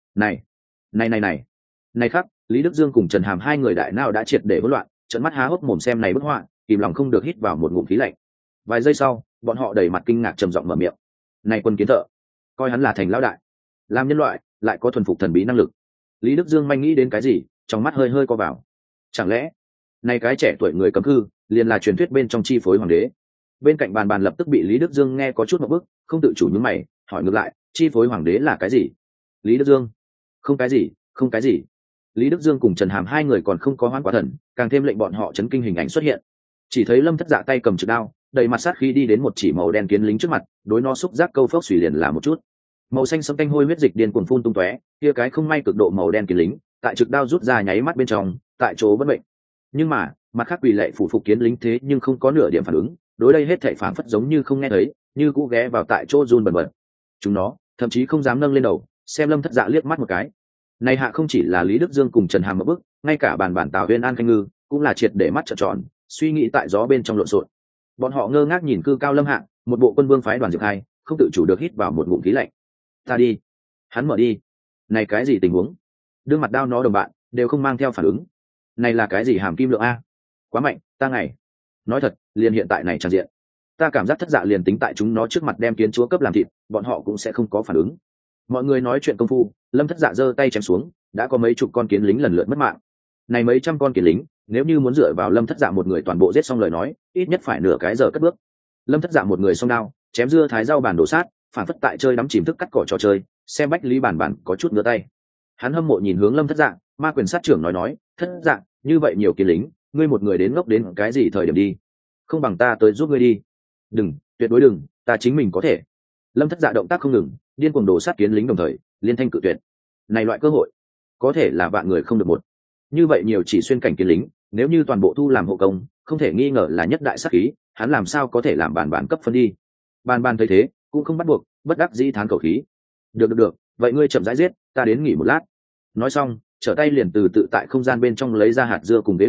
Này khắc, Lý Đức Dương cùng Trần Hàm hai người đại não đã triệt để hỗn loạn, trợn mắt há hốc mồm xem này bức họa, kìm lòng không được hít vào một ngụm khí lạnh. Vài giây sau, bọn họ đầy mặt kinh ngạc trầm giọng mở miệng. Này quân kiến thợ, coi hắn là thành lão đại, làm nhân loại lại có thuần phục thần bí năng lực. Lý Đức Dương manh nghĩ đến cái gì, trong mắt hơi hơi co vào. Chẳng lẽ này cái trẻ tuổi người cấm cư liền là truyền thuyết bên trong chi phối hoàng đế? Bên cạnh bàn lập tức bị Lý Đức Dương nghe có chút một bức, không tự chủ nhướng mày, hỏi ngược lại, chi phối hoàng đế là cái gì? Lý Đức Dương, không cái gì. Lý Đức Dương cùng Trần Hàm hai người còn không có hoán quả thần, càng thêm lệnh bọn họ chấn kinh hình ảnh xuất hiện. Chỉ thấy Lâm Thất Dạ tay cầm trực đao, đầy mặt sát khí đi đến một chỉ màu đen kiến lính trước mặt, đối nó xúc giác câu phốc xùy liền là một chút. Màu xanh sẫm tanh hôi huyết dịch điên cuồng phun tung tóe, kia cái không may cực độ màu đen kiến lính, tại trực đao rút ra nháy mắt bên trong, tại chỗ bất bệnh. Nhưng mà, mặt khác quỷ lệ phủ phục kiến lính thế nhưng không có nửa điểm phản ứng, đối đây hết thảy phảng phất giống như không nghe thấy, như cũ ghé vào tại chỗ run bần bật. Chúng nó thậm chí không dám nâng lên đầu, xem Lâm Thất Dạ liếc mắt một cái. Này hạ không chỉ là Lý Đức Dương cùng Trần Hàm một bước, ngay cả bàn Tào Uyên An Khanh Ngư cũng là triệt để mắt trợn tròn, suy nghĩ tại gió bên trong lộn xộn. Bọn họ ngơ ngác nhìn cư cao lâm hạ, một bộ quân vương phái đoàn Diệp Khai, không tự chủ được hít vào một ngụm khí lạnh. Ta đi, hắn mở đi. Này cái gì tình huống? Đương mặt đao nó đồng bạn đều không mang theo phản ứng. Này là cái gì hàm kim lượng a? Quá mạnh, ta ngày. Nói thật, liền hiện tại này tràn diện, ta cảm giác Thất Dạ liền tính tại chúng nó trước mặt đem kiến chúa cấp làm thịt, bọn họ cũng sẽ không có phản ứng. Mọi người nói chuyện công phu, Lâm Thất Dạ giơ tay chém xuống, đã có mấy chục con kiến lính lần lượt mất mạng. Này mấy trăm con kiến lính, nếu như muốn dựa vào Lâm Thất Dạ một người toàn bộ giết xong lời nói, ít nhất phải nửa cái giờ cất bước. Lâm Thất Dạ một người song đao, chém dưa thái rau bản đổ sát, phản phất tại chơi đắm chìm thức cắt cỏ trò chơi, xem Bách Lý Bản có chút ngửa tay. Hắn hâm mộ nhìn hướng Lâm Thất Dạ, ma quyền sát trưởng nói, Thất Dạ, như vậy nhiều kiến lính, ngươi một người đến ngốc đến cái gì thời điểm đi? Không bằng ta tới giúp ngươi đi. Đừng, tuyệt đối đừng, ta chính mình có thể. Lâm Thất Dạ động tác không ngừng, điên cuồng đổ sát kiến lính đồng thời, liên thanh cự tuyệt. Này loại cơ hội, có thể là vạn người không được một. Như vậy nhiều chỉ xuyên cảnh kiến lính, nếu như toàn bộ thu làm hộ công, không thể nghi ngờ là nhất đại sát khí, hắn làm sao có thể làm bàn cấp phân đi. Bàn thấy thế, cũng không bắt buộc, bất đắc dĩ thán khẩu khí. Được, vậy ngươi chậm rãi giết, ta đến nghỉ một lát. Nói xong, trở tay liền từ tự tại không gian bên trong lấy ra hạt dưa cùng ghế đầu,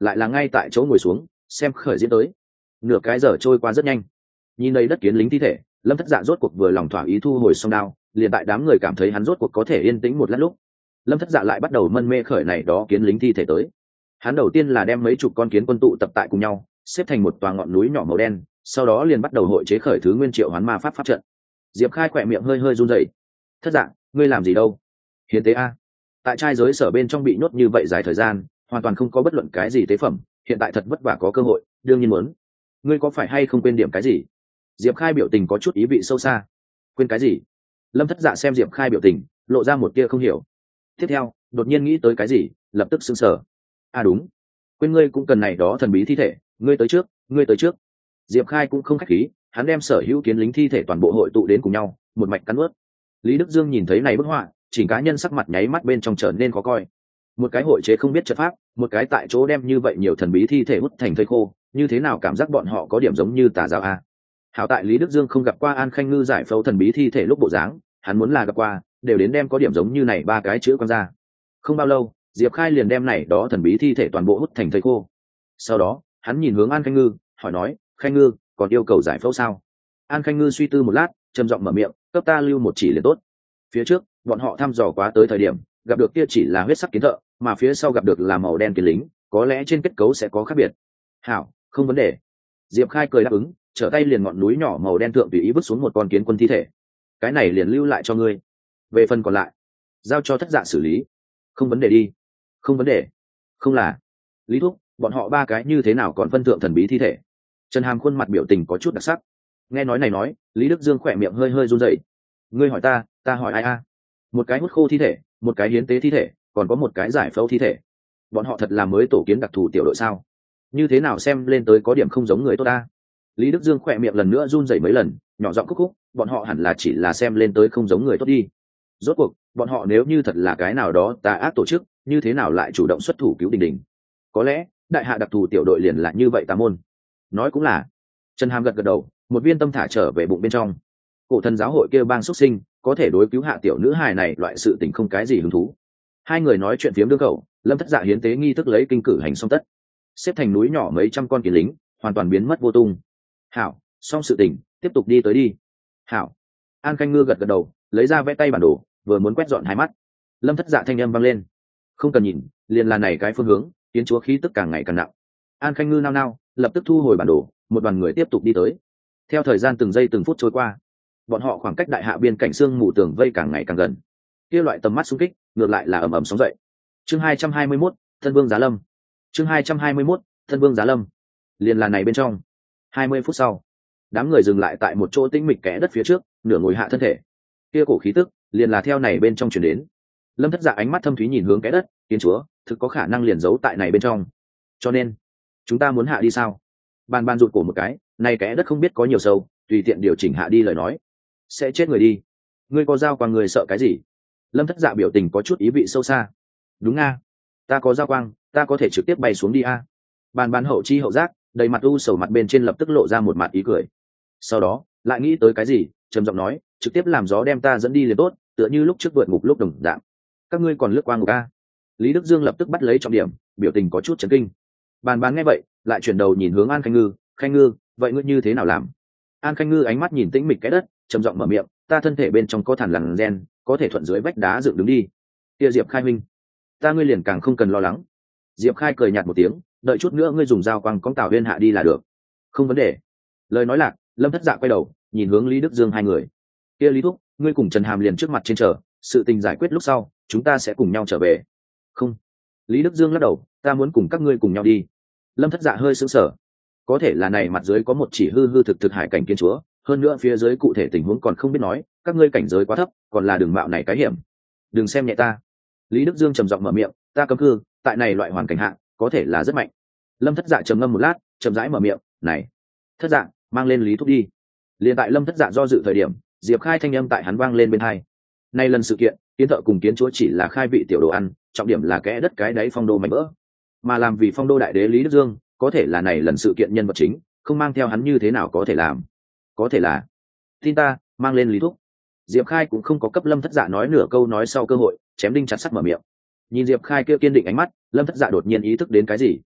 lại là ngay tại chỗ ngồi xuống xem khởi diễn tới. Nửa cái giờ trôi qua rất nhanh, nhìn đây đất kiến lính thi thể, Lâm Thất Dạ rốt cuộc vừa lòng thỏa ý thu hồi song đao. Liền tại đám người cảm thấy hắn rốt cuộc có thể yên tĩnh một lát lúc, Lâm Thất Dạ lại bắt đầu mân mê khởi này đó kiến lính thi thể tới. Hắn đầu tiên là đem mấy chục con kiến quân tụ tập tại cùng nhau, xếp thành một tòa ngọn núi nhỏ màu đen, sau đó liền bắt đầu hội chế khởi thứ nguyên triệu hoán ma pháp trận. Diệp Khai khỏe miệng hơi hơi run rẩy. Thất Dạ, ngươi làm gì đâu? Hiến tế a? Tại trai giới sở bên trong bị nhốt như vậy dài thời gian, hoàn toàn không có bất luận cái gì tế phẩm, hiện tại thật vất vả có cơ hội, đương nhiên muốn. Ngươi có phải hay không quên điểm cái gì? Diệp Khai biểu tình có chút ý vị sâu xa. Quên cái gì? Lâm Thất Dạ xem Diệp Khai biểu tình, lộ ra một tia không hiểu. Tiếp theo, đột nhiên nghĩ tới cái gì, lập tức sững sờ. À đúng, quên ngươi cũng cần này đó thần bí thi thể, ngươi tới trước, ngươi tới trước. Diệp Khai cũng không khách khí, hắn đem sở hữu kiến lính thi thể toàn bộ hội tụ đến cùng nhau, một mạch cắn ướt. Lý Đức Dương nhìn thấy này bức họa, chỉnh cá nhân sắc mặt nháy mắt bên trong trở nên khó coi. Một cái hội chế không biết trận pháp, một cái tại chỗ đem như vậy nhiều thần bí thi thể hút thành thây khô, như thế nào cảm giác bọn họ có điểm giống như tà giáo a? Hảo tại Lý Đức Dương không gặp qua An Khanh Ngư giải phẫu thần bí thi thể lúc bộ dáng, hắn muốn là gặp qua, đều đến đem có điểm giống như này ba cái chữ con ra. Không bao lâu, Diệp Khai liền đem này đó thần bí thi thể toàn bộ hút thành thây khô. Sau đó, hắn nhìn hướng An Khanh Ngư, hỏi nói, Khanh Ngư, còn yêu cầu giải phẫu sao? An Khanh Ngư suy tư một lát, trầm giọng mở miệng, cấp ta lưu một chỉ liền tốt. Phía trước, bọn họ thăm dò quá tới thời điểm, gặp được kia chỉ là huyết sắc kiến thợ, mà phía sau gặp được là màu đen kiến lính, có lẽ trên kết cấu sẽ có khác biệt. Hảo, không vấn đề. Diệp Khai cười đáp ứng, trở tay liền ngọn núi nhỏ màu đen thượng tùy ý vứt xuống một con kiến quân thi thể. Cái này liền lưu lại cho ngươi. Về phần còn lại, giao cho Thất Dạ xử lý. Không vấn đề đi. Không vấn đề. Không là. Lý Thúc, bọn họ ba cái như thế nào còn phân thượng thần bí thi thể? Trần Hàm khuôn mặt biểu tình có chút đặc sắc. Nghe nói này nói, Lý Đức Dương khỏe miệng hơi hơi run rẩy. Ngươi hỏi ta hỏi ai a? Một cái hút khô thi thể, một cái hiến tế thi thể, còn có một cái giải phẫu thi thể. Bọn họ thật là mới tổ kiến đặc thù tiểu đội sao? Như thế nào xem lên tới có điểm không giống người tốt ta? Lý Đức Dương khỏe miệng lần nữa run rẩy mấy lần, nhỏ giọng khúc khúc, bọn họ hẳn là chỉ là xem lên tới không giống người tốt đi. Rốt cuộc, bọn họ nếu như thật là cái nào đó tà ác tổ chức, như thế nào lại chủ động xuất thủ cứu Đình Đình? Có lẽ, đại hạ đặc thù tiểu đội liền là như vậy tà môn. Nói cũng là. Trần Hàm gật gật đầu, một viên tâm thả trở về bụng bên trong. Cổ thần giáo hội kêu bang xuất sinh, có thể đối cứu hạ tiểu nữ hài này loại sự tình không cái gì hứng thú. Hai người nói chuyện phiếm đương khẩu, Lâm Thất Dạ hiến tế nghi thức lấy kinh cử hành xong tất, xếp thành núi nhỏ mấy trăm con kiến lính, hoàn toàn biến mất vô tung. Hảo, xong sự tình, tiếp tục đi tới đi. Hảo. An Khanh Ngư gật gật đầu, lấy ra vẽ tay bản đồ, vừa muốn quét dọn hai mắt. Lâm Thất Dạ thanh âm vang lên. Không cần nhìn, liền là này cái phương hướng, kiến chúa khí tức càng ngày càng nặng. An Khanh Ngư nao nao, lập tức thu hồi bản đồ, một đoàn người tiếp tục đi tới. Theo thời gian từng giây từng phút trôi qua, bọn họ khoảng cách đại hạ biên cảnh xương mù tường vây càng ngày càng gần. Kia loại tầm mắt xung kích, ngược lại là ầm ầm sóng dậy. Chương 221, Thân Vương Giá Lâm. Chương 221, Thân Vương Giá Lâm. Liền là này bên trong. 20 phút sau, đám người dừng lại tại một chỗ tĩnh mịch kẽ đất phía trước, nửa ngồi hạ thân thể. Kia cổ khí tức, liền là theo này bên trong truyền đến. Lâm Thất Dạ ánh mắt thâm thúy nhìn hướng kẽ đất, kiến chúa, thực có khả năng liền giấu tại này bên trong. Cho nên, chúng ta muốn hạ đi sao? Bàn bàn rụt cổ một cái, này kẽ đất không biết có nhiều sâu, tùy tiện điều chỉnh hạ đi lời nói, sẽ chết người đi. Ngươi có dao quang, người sợ cái gì? Lâm Thất Dạ biểu tình có chút ý vị sâu xa. Đúng a, ta có dao quang, ta có thể trực tiếp bay xuống đi a. Bàn bàn hậu chi hậu giác, đầy mặt u sầu mặt bên trên lập tức lộ ra một mặt ý cười. Sau đó lại nghĩ tới cái gì, trầm giọng nói, trực tiếp làm gió đem ta dẫn đi liền tốt, tựa như lúc trước vượt ngục lúc đồng dạng. Các ngươi còn lướt qua ngục a? Lý Đức Dương lập tức bắt lấy trọng điểm, biểu tình có chút chấn kinh. Bàn bàn nghe vậy, lại chuyển đầu nhìn hướng An Khanh Ngư, Khanh Ngư, vậy ngươi như thế nào làm? An Khanh Ngư ánh mắt nhìn tĩnh mịch cái đất, trầm giọng mở miệng, ta thân thể bên trong có thằn lằn gen, có thể thuận dưới vách đá dựng đứng đi. Kia Diệp Khai huynh, ta ngươi liền càng không cần lo lắng. Diệp Khai cười nhạt một tiếng, đợi chút nữa ngươi dùng dao quang cong Tào Huyên hạ đi là được. Không vấn đề. Lời nói lạc, Lâm Thất Dạ quay đầu, nhìn hướng Lý Đức Dương hai người. Kia Lý Thúc, ngươi cùng Trần Hàm liền trước mặt trên chờ, sự tình giải quyết lúc sau, chúng ta sẽ cùng nhau trở về. Không. Lý Đức Dương lắc đầu, ta muốn cùng các ngươi cùng nhau đi. Lâm Thất Dạ hơi sững sờ. Có thể là này mặt dưới có một chỉ hư hư thực thực hải cảnh kiến chúa, hơn nữa phía dưới cụ thể tình huống còn không biết nói, các ngươi cảnh giới quá thấp, còn là đường mạo này cái hiểm. Đừng xem nhẹ ta. Lý Đức Dương trầm giọng mở miệng, ta cấm cư, tại này loại hoàn cảnh hạ, có thể là rất mạnh. Lâm Thất Dạ trầm ngâm một lát, chậm rãi mở miệng, này, Thất Dạ, mang lên Lý Thúc đi. Liền tại Lâm Thất Dạ do dự thời điểm, Diệp Khai thanh âm tại hắn vang lên bên tai. Nay lần sự kiện, kiến thợ cùng kiến chúa chỉ là khai vị tiểu đồ ăn, trọng điểm là kẽ đất cái đáy phong đô mạnh vỡ, mà làm vì phong đô đại đế Lý Đức Dương, có thể là này lần sự kiện nhân vật chính, không mang theo hắn như thế nào có thể làm. Có thể là, tin ta, mang lên Lý Thúc. Diệp Khai cũng không có cấp Lâm Thất Dạ nói nửa câu nói sau cơ hội, chém đinh chặt sắt mở miệng. Nhìn Diệp Khai kia kiên định ánh mắt, Lâm Thất Dạ đột nhiên ý thức đến cái gì.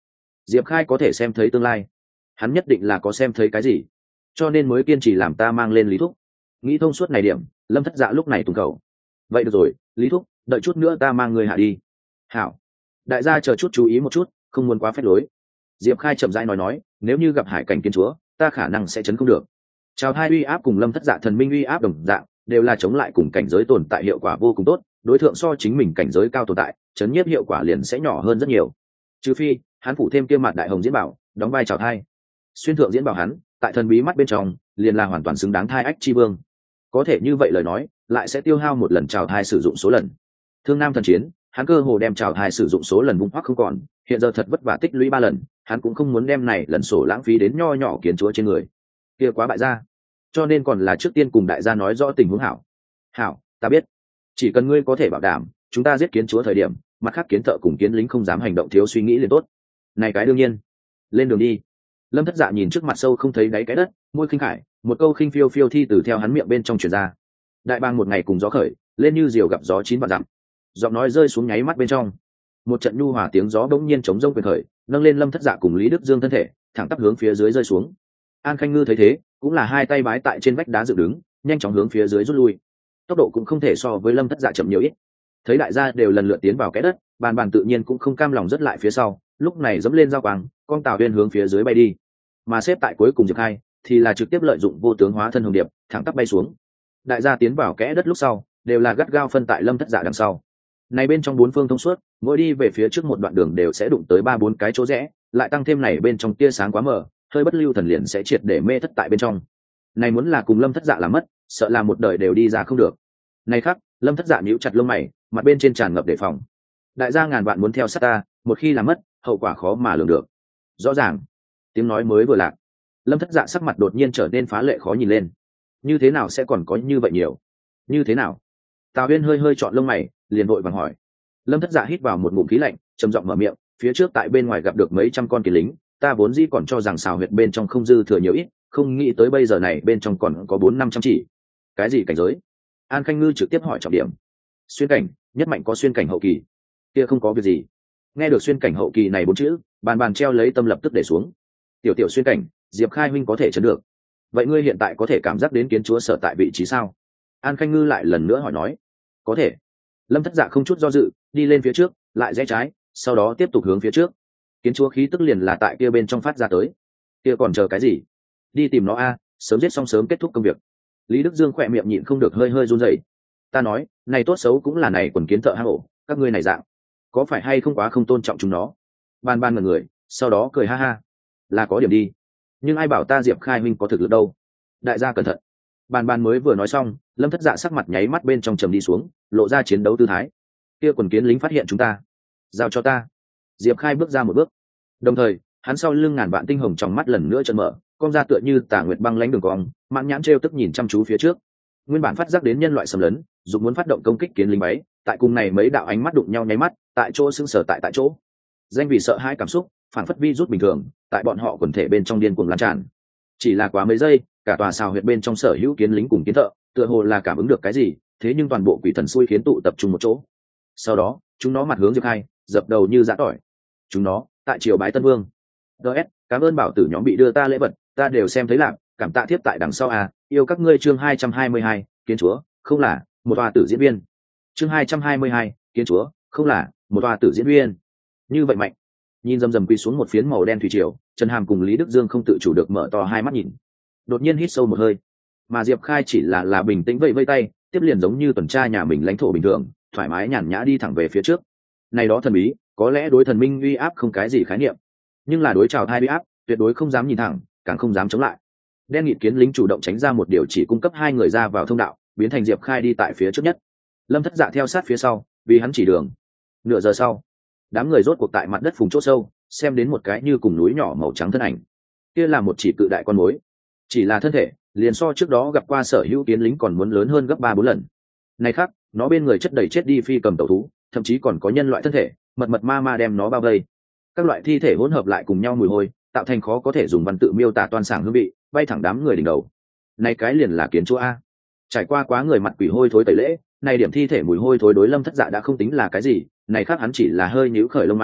Diệp Khai có thể xem thấy tương lai, hắn nhất định là có xem thấy cái gì, cho nên mới kiên trì làm ta mang lên Lý Thúc. Nghĩ thông suốt này điểm, Lâm Thất Dạ lúc này tùng cầu. Vậy được rồi, Lý Thúc, đợi chút nữa ta mang người hạ đi. Hảo. Đại gia chờ chút chú ý một chút, không muốn quá phép lối. Diệp Khai chậm rãi nói, nếu như gặp hải cảnh kiến chúa, ta khả năng sẽ chấn không được. Chào hai uy áp cùng Lâm Thất Dạ thần minh uy áp đồng dạng, đều là chống lại cùng cảnh giới tồn tại hiệu quả vô cùng tốt, đối tượng so chính mình cảnh giới cao tồn tại, chấn nhiếp hiệu quả liền sẽ nhỏ hơn rất nhiều. Trừ phi, hắn phủ thêm kia mặt đại hồng diễn bảo, đóng vai chào thai. Xuyên thượng diễn bảo hắn, tại thần bí mắt bên trong, liền là hoàn toàn xứng đáng thai ách chi vương. Có thể như vậy lời nói, lại sẽ tiêu hao một lần chào thai sử dụng số lần. Thương Nam thần chiến, hắn cơ hồ đem chào thai sử dụng số lần vung hoắc không còn, hiện giờ thật vất vả tích lũy 3 lần, hắn cũng không muốn đem này lần sổ lãng phí đến nho nhỏ kiến chúa trên người. Kia quá bại gia. Cho nên còn là trước tiên cùng đại gia nói rõ tình huống hảo. Hảo, ta biết. Chỉ cần ngươi có thể bảo đảm, chúng ta giết kiến chúa thời điểm, mặt khác kiến thợ cùng kiến lính không dám hành động thiếu suy nghĩ liền tốt. Này cái đương nhiên. Lên đường đi. Lâm Thất Dạ nhìn trước mặt sâu không thấy đáy cái đất, môi khinh khải, một câu khinh phiêu phiêu thi từ theo hắn miệng bên trong truyền ra. Đại bang một ngày cùng gió khởi, lên như diều gặp gió 9 vạn dặm. Giọng nói rơi xuống nháy mắt bên trong, một trận nhu hòa tiếng gió bỗng nhiên chống rông quyền khởi, nâng lên Lâm Thất Dạ cùng Lý Đức Dương thân thể, thẳng tắp hướng phía dưới rơi xuống. An Khanh Ngư thấy thế, cũng là hai tay bái tại trên vách đá dựng đứng, nhanh chóng hướng phía dưới rút lui. Tốc độ cũng không thể so với Lâm Thất Dạ chậm nhiều ít. Thấy đại gia đều lần lượt tiến vào cái đất, bàn bàn tự nhiên cũng không cam lòng rất lại phía sau, lúc này dẫm lên dao quang, con tàu uyên hướng phía dưới bay đi. Mà xếp tại cuối cùng Diệp Khai thì là trực tiếp lợi dụng vô tướng hóa thân hồng điệp, thẳng tắp bay xuống. Đại gia tiến vào kẽ đất lúc sau, đều là gắt gao phân tại Lâm Thất Dạ đằng sau. Này bên trong bốn phương thông suốt, mỗi đi về phía trước một đoạn đường đều sẽ đụng tới 3-4 cái chỗ rẽ, lại tăng thêm này bên trong tia sáng quá mờ, hơi bất lưu thần liền sẽ triệt để mê thất tại bên trong. Này muốn là cùng Lâm Thất Dạ làm mất, sợ là một đời đều đi ra không được. Này khác, Lâm Thất Dạ nhíu chặt lông mày, mặt bên trên tràn ngập đề phòng. Đại gia ngàn vạn muốn theo sát ta, một khi làm mất, hậu quả khó mà lường được. Rõ ràng. Tiếng nói mới vừa lạc, Lâm Thất Dạ sắc mặt đột nhiên trở nên phá lệ khó nhìn lên. Như thế nào sẽ còn có như vậy nhiều? Như thế nào? Tào Uyên hơi hơi chọn lông mày, liền vội vàng hỏi. Lâm Thất Dạ hít vào một ngụm khí lạnh, trầm giọng mở miệng, phía trước tại bên ngoài gặp được mấy trăm con kiến lính, ta vốn dĩ còn cho rằng xào huyệt bên trong không dư thừa nhiều ít, không nghĩ tới bây giờ này bên trong còn có 400-500 chỉ. Cái gì cảnh giới? An Khanh Ngư trực tiếp hỏi trọng điểm. Xuyên cảnh, nhất mạnh có xuyên cảnh hậu kỳ. Kia không có việc gì. Nghe được xuyên cảnh hậu kỳ này 4 chữ, bàn bàn treo lấy tâm lập tức để xuống. Tiểu tiểu xuyên cảnh, Diệp Khai huynh có thể chấn được. Vậy ngươi hiện tại có thể cảm giác đến kiến chúa sở tại vị trí sao? An Khanh Ngư lại lần nữa hỏi nói. Có thể. Lâm Thất Dạ không chút do dự, đi lên phía trước, lại rẽ trái, sau đó tiếp tục hướng phía trước. Kiến chúa khí tức liền là tại kia bên trong phát ra tới. Kia còn chờ cái gì? Đi tìm nó a, sớm giết xong sớm kết thúc công việc. Lý Đức Dương khỏe miệng nhịn không được hơi hơi run rẩy. Ta nói, này tốt xấu cũng là này quần kiến thợ hang ổ, các ngươi này dạng, có phải hay không quá không tôn trọng chúng nó? Ban ban ngẩn người, sau đó cười ha ha. Là có điểm đi, nhưng ai bảo ta Diệp Khai huynh có thực lực đâu? Đại gia cẩn thận. Ban ban mới vừa nói xong, Lâm Thất Dạ sắc mặt nháy mắt bên trong trầm đi xuống, lộ ra chiến đấu tư thái. Kia quần kiến lính phát hiện chúng ta, giao cho ta. Diệp Khai bước ra một bước, đồng thời hắn sau lưng ngàn vạn tinh hồng trong mắt lần nữa trợn mở, cong ra tựa như tà nguyệt băng lãnh đường cong, mãn nhãn trêu tức nhìn chăm chú phía trước. Nguyên bản phát giác đến nhân loại xâm lấn, dùng muốn phát động công kích kiến lính máy, tại cùng này mấy đạo ánh mắt đụng nhau nháy mắt, tại chỗ sững sờ tại chỗ. Danh vì sợ hãi cảm xúc, phản phất vi rút bình thường, tại bọn họ quần thể bên trong điên cuồng lan tràn. Chỉ là quá mấy giây, cả tòa xào huyệt bên trong sở hữu kiến lính cùng kiến thợ, tựa hồ là cảm ứng được cái gì, thế nhưng toàn bộ quỷ thần xui khiến tụ tập trung một chỗ. Sau đó, chúng nó mặt hướng Diệp Khai, dập đầu như giã tỏi. Chúng nó, tại triều bái Tân Vương. DS, cảm ơn bảo tử nhóm bị đưa ta lễ vật, ta đều xem thấy lạc, cảm tạ tiếp tại đằng sau à, yêu các ngươi chương 222, kiến chúa, không là một tòa tử diễn viên. Chương 222, kiến chúa, không là một tòa tử diễn viên. Như vậy mạnh. Nhìn rầm rầm quy xuống một phiến màu đen thủy triều, Trần Hàm cùng Lý Đức Dương không tự chủ được mở to hai mắt nhìn. Đột nhiên hít sâu một hơi, mà Diệp Khai chỉ là bình tĩnh vẫy vẫy tay, tiếp liền giống như tuần tra nhà mình lãnh thổ bình thường, thoải mái nhàn nhã đi thẳng về phía trước. Này đó thần bí, có lẽ đối thần minh uy áp không cái gì khái niệm, nhưng là đối chào thai uy áp, tuyệt đối không dám nhìn thẳng, càng không dám chống lại. Đen nghịt kiến lính chủ động tránh ra một điều chỉ cung cấp hai người ra vào thông đạo, biến thành Diệp Khai đi tại phía trước nhất. Lâm Thất Dạ theo sát phía sau, vì hắn chỉ đường. Nửa giờ sau, đám người rốt cuộc tại mặt đất phùng chỗ sâu, xem đến một cái như cùng núi nhỏ màu trắng thân ảnh. Kia là một chỉ cự đại con mối, chỉ là thân thể liền so trước đó gặp qua sở hữu kiến lính còn muốn lớn hơn gấp 3-4 lần. Này khác, nó bên người chất đầy chết đi phi cầm tẩu thú, thậm chí còn có nhân loại thân thể, mật mật ma ma đem nó bao vây. Các loại thi thể hỗn hợp lại cùng nhau mùi hôi, tạo thành khó có thể dùng văn tự miêu tả toan sảng hương vị, bay thẳng đám người đỉnh đầu. Này cái liền là kiến chúa a. Trải qua quá người mặt quỷ hôi thối tẩy lễ, này điểm thi thể mùi hôi thối đối Lâm Thất Dạ đã không tính là cái gì, này khác hắn chỉ là hơi nhíu khởi lông mày,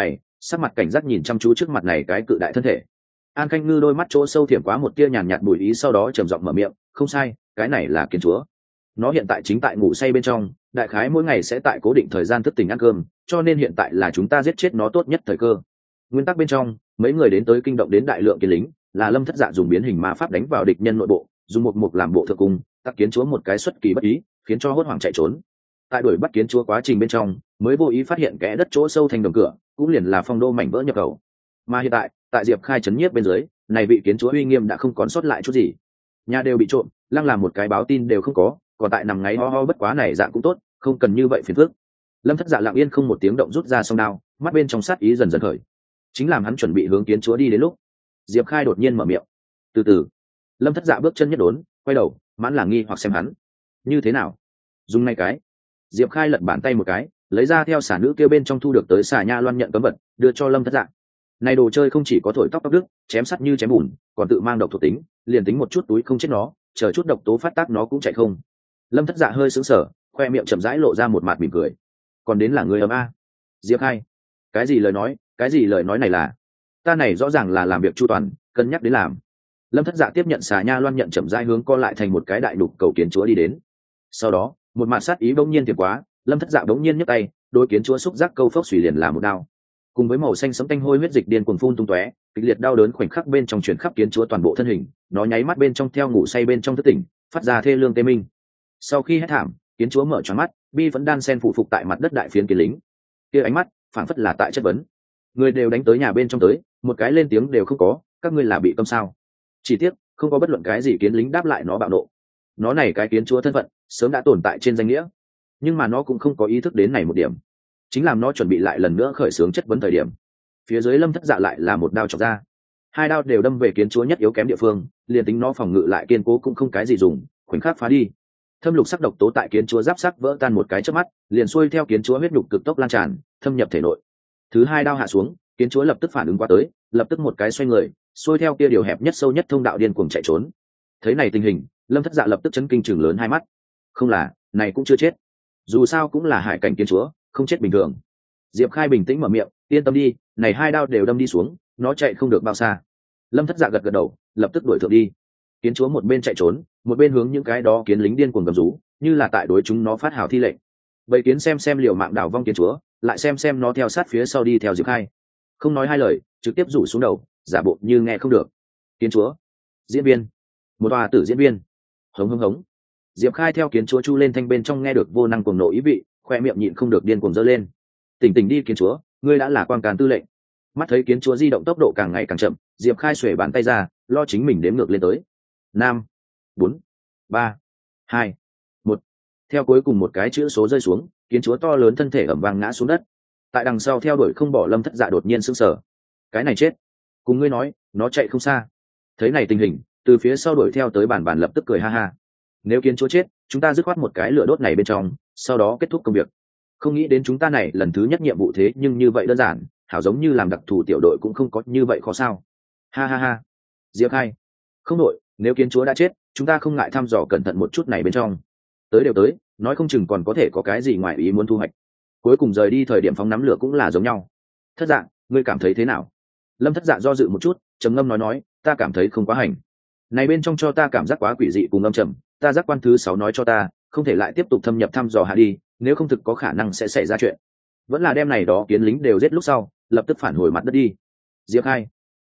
sắc mặt cảnh giác nhìn chăm chú trước mặt này cái cự đại thân thể. An Khanh Ngư đôi mắt chỗ sâu thiểm quá một tia nhàn nhạt bùi ý, sau đó trầm giọng mở miệng, không sai, cái này là kiến chúa. Nó hiện tại chính tại ngủ say bên trong, đại khái mỗi ngày sẽ tại cố định thời gian thức tỉnh ăn cơm, cho nên hiện tại là chúng ta giết chết nó tốt nhất thời cơ. Nguyên tắc bên trong, mấy người đến tới kinh động đến đại lượng kiến lính, là Lâm Thất Dạ dùng biến hình ma pháp đánh vào địch nhân nội bộ, dùng một mục làm bộ thượng cung, tác kiến chúa một cái xuất kỳ bất ý, khiến cho hốt hoảng chạy trốn. Tại đuổi bắt kiến chúa quá trình bên trong, mới vô ý phát hiện kẽ đất chỗ sâu thành đồng cửa, cũng liền là phong đô mảnh vỡ nhập khẩu. Mà hiện tại Diệp Khai chấn nhiếp bên dưới, này vị kiến chúa uy nghiêm đã không còn sót lại chút gì. Nhà đều bị trộm, lăng làm một cái báo tin đều không có, còn tại nằm ngáy ho ho bất quá này dạng cũng tốt, không cần như vậy phiền phức. Lâm Thất Dạ lặng yên không một tiếng động rút ra song đao, mắt bên trong sát ý dần dần khởi. Chính làm hắn chuẩn bị hướng kiến chúa đi đến lúc, Diệp Khai đột nhiên mở miệng. Từ từ. Lâm Thất Dạ bước chân nhất đốn, quay đầu, mãn là nghi hoặc xem hắn. Như thế nào? Dùng ngay cái. Diệp Khai lật bàn tay một cái, lấy ra theo xả nữ kêu bên trong thu được tới xả nha loan nhận cấm vật, đưa cho Lâm Thất Dạ. Này đồ chơi không chỉ có thổi tóc đứt, chém sắt như chém bùn, còn tự mang độc thuộc tính, liền tính một chút túi không chết nó, chờ chút độc tố phát tác nó cũng chạy không. Lâm Thất Dạ hơi sững sờ, khoe miệng chậm rãi lộ ra một mặt mỉm cười. Còn đến là người ấm a. Diệp Khai, cái gì lời nói này là, ta này rõ ràng là làm việc chu toàn, cân nhắc đến làm. Lâm Thất Dạ tiếp nhận xà nha loan nhận, chậm rãi hướng co lại thành một cái đại đục cầu kiến chúa đi đến. Sau đó, một mạt sát ý bỗng nhiên tiệm quá, Lâm Thất Dạ bỗng nhiên nhấc tay, đối kiến chúa xúc giác câu phốc xủy liền là một đao. Cùng với màu xanh sẫm tanh hôi huyết dịch điên cuồng phun tung tóe, kịch liệt đau đớn khoảnh khắc bên trong chuyển khắp kiến chúa toàn bộ thân hình, nó nháy mắt bên trong theo ngủ say bên trong thức tỉnh, phát ra thê lương tê minh. Sau khi hét thảm, kiến chúa mở tròn mắt, bi vẫn đan sen phụ phục tại mặt đất đại phiến kiến lính. Kia ánh mắt, phảng phất là tại chất vấn. Người đều đánh tới nhà bên trong tới, một cái lên tiếng đều không có, các ngươi là bị câm sao? Chỉ tiếc, không có bất luận cái gì kiến lính đáp lại nó bạo nộ. Nó này cái kiến chúa thân phận, sớm đã tồn tại trên danh nghĩa, nhưng mà nó cũng không có ý thức đến này một điểm. Chính làm nó chuẩn bị lại lần nữa khởi xướng chất vấn thời điểm, phía dưới Lâm Thất Dạ lại là một đao chọc ra. Hai đao đều đâm về kiến chúa nhất yếu kém địa phương, liền tính nó phòng ngự lại kiên cố cũng không cái gì dùng, khoảnh khắc phá đi. Thâm lục sắc độc tố tại kiến chúa giáp sắc vỡ tan một cái chớp mắt, liền xuôi theo kiến chúa huyết nhục cực tốc lan tràn, thâm nhập thể nội. Thứ hai đao hạ xuống, kiến chúa lập tức phản ứng qua tới, lập tức một cái xoay người, xuôi theo kia điều hẹp nhất sâu nhất thông đạo điên cuồng chạy trốn. Thấy này tình hình, Lâm Thất Dạ lập tức chấn kinh chừng lớn hai mắt. Không là, này cũng chưa chết. Dù sao cũng là hải cảnh kiến chúa, không chết bình thường. Diệp Khai bình tĩnh mở miệng, yên tâm đi, này hai đao đều đâm đi xuống, nó chạy không được bao xa. Lâm Thất Dạ gật gật đầu, lập tức đuổi thượng đi. Kiến chúa một bên chạy trốn, một bên hướng những cái đó kiến lính điên cuồng gầm rú, như là tại đối chúng nó phát hào thi lệnh. Bầy kiến xem liều mạng đảo vong kiến chúa, lại xem nó theo sát phía sau đi theo Diệp Khai. Không nói hai lời, trực tiếp rủ xuống đầu, giả bộ như nghe không được. Kiến chúa, diễn viên, một tòa tử diễn viên, hống hống hống. Diệp Khai theo kiến chúa chu lên thanh bên trong nghe được vô năng cuồng nộ ý vị, khoe miệng nhịn không được điên cuồng giơ lên. Tỉnh đi kiến chúa, ngươi đã là quan càn tư lệnh. Mắt thấy kiến chúa di động tốc độ càng ngày càng chậm, Diệp Khai xuề bàn tay ra, lo chính mình đếm ngược lên tới. 5, 4, 3, 2, 1. Theo cuối cùng một cái chữ số rơi xuống, kiến chúa to lớn thân thể ẩm vang ngã xuống đất. Tại đằng sau theo đuổi không bỏ Lâm Thất Dạ đột nhiên sững sờ. Cái này chết. Cùng ngươi nói, nó chạy không xa. Thấy này tình hình, từ phía sau đuổi theo tới bản lập tức cười ha ha. Nếu kiến chúa chết, chúng ta dứt khoát một cái lửa đốt này bên trong, sau đó kết thúc công việc. Không nghĩ đến chúng ta này lần thứ nhất nhiệm vụ thế nhưng như vậy đơn giản, hảo giống như làm đặc thù tiểu đội cũng không có như vậy khó sao. Ha ha ha. Diệp Khai, không đội, nếu kiến chúa đã chết, chúng ta không ngại thăm dò cẩn thận một chút này bên trong. Tới đều tới, nói không chừng còn có thể có cái gì ngoài ý muốn thu hoạch. Cuối cùng rời đi thời điểm phóng nắm lửa cũng là giống nhau. Thất Dạ, ngươi cảm thấy thế nào? Lâm Thất Dạ do dự một chút, trầm ngâm nói, ta cảm thấy không quá hành. Này bên trong cho ta cảm giác quá quỷ dị cùng âm trầm, ta giác quan thứ 6 nói cho ta, không thể lại tiếp tục thâm nhập thăm dò hạ đi, nếu không thực có khả năng sẽ xảy ra chuyện. Vẫn là đem này đó kiến lính đều giết lúc sau, lập tức phản hồi mặt đất đi. Diệp Khai,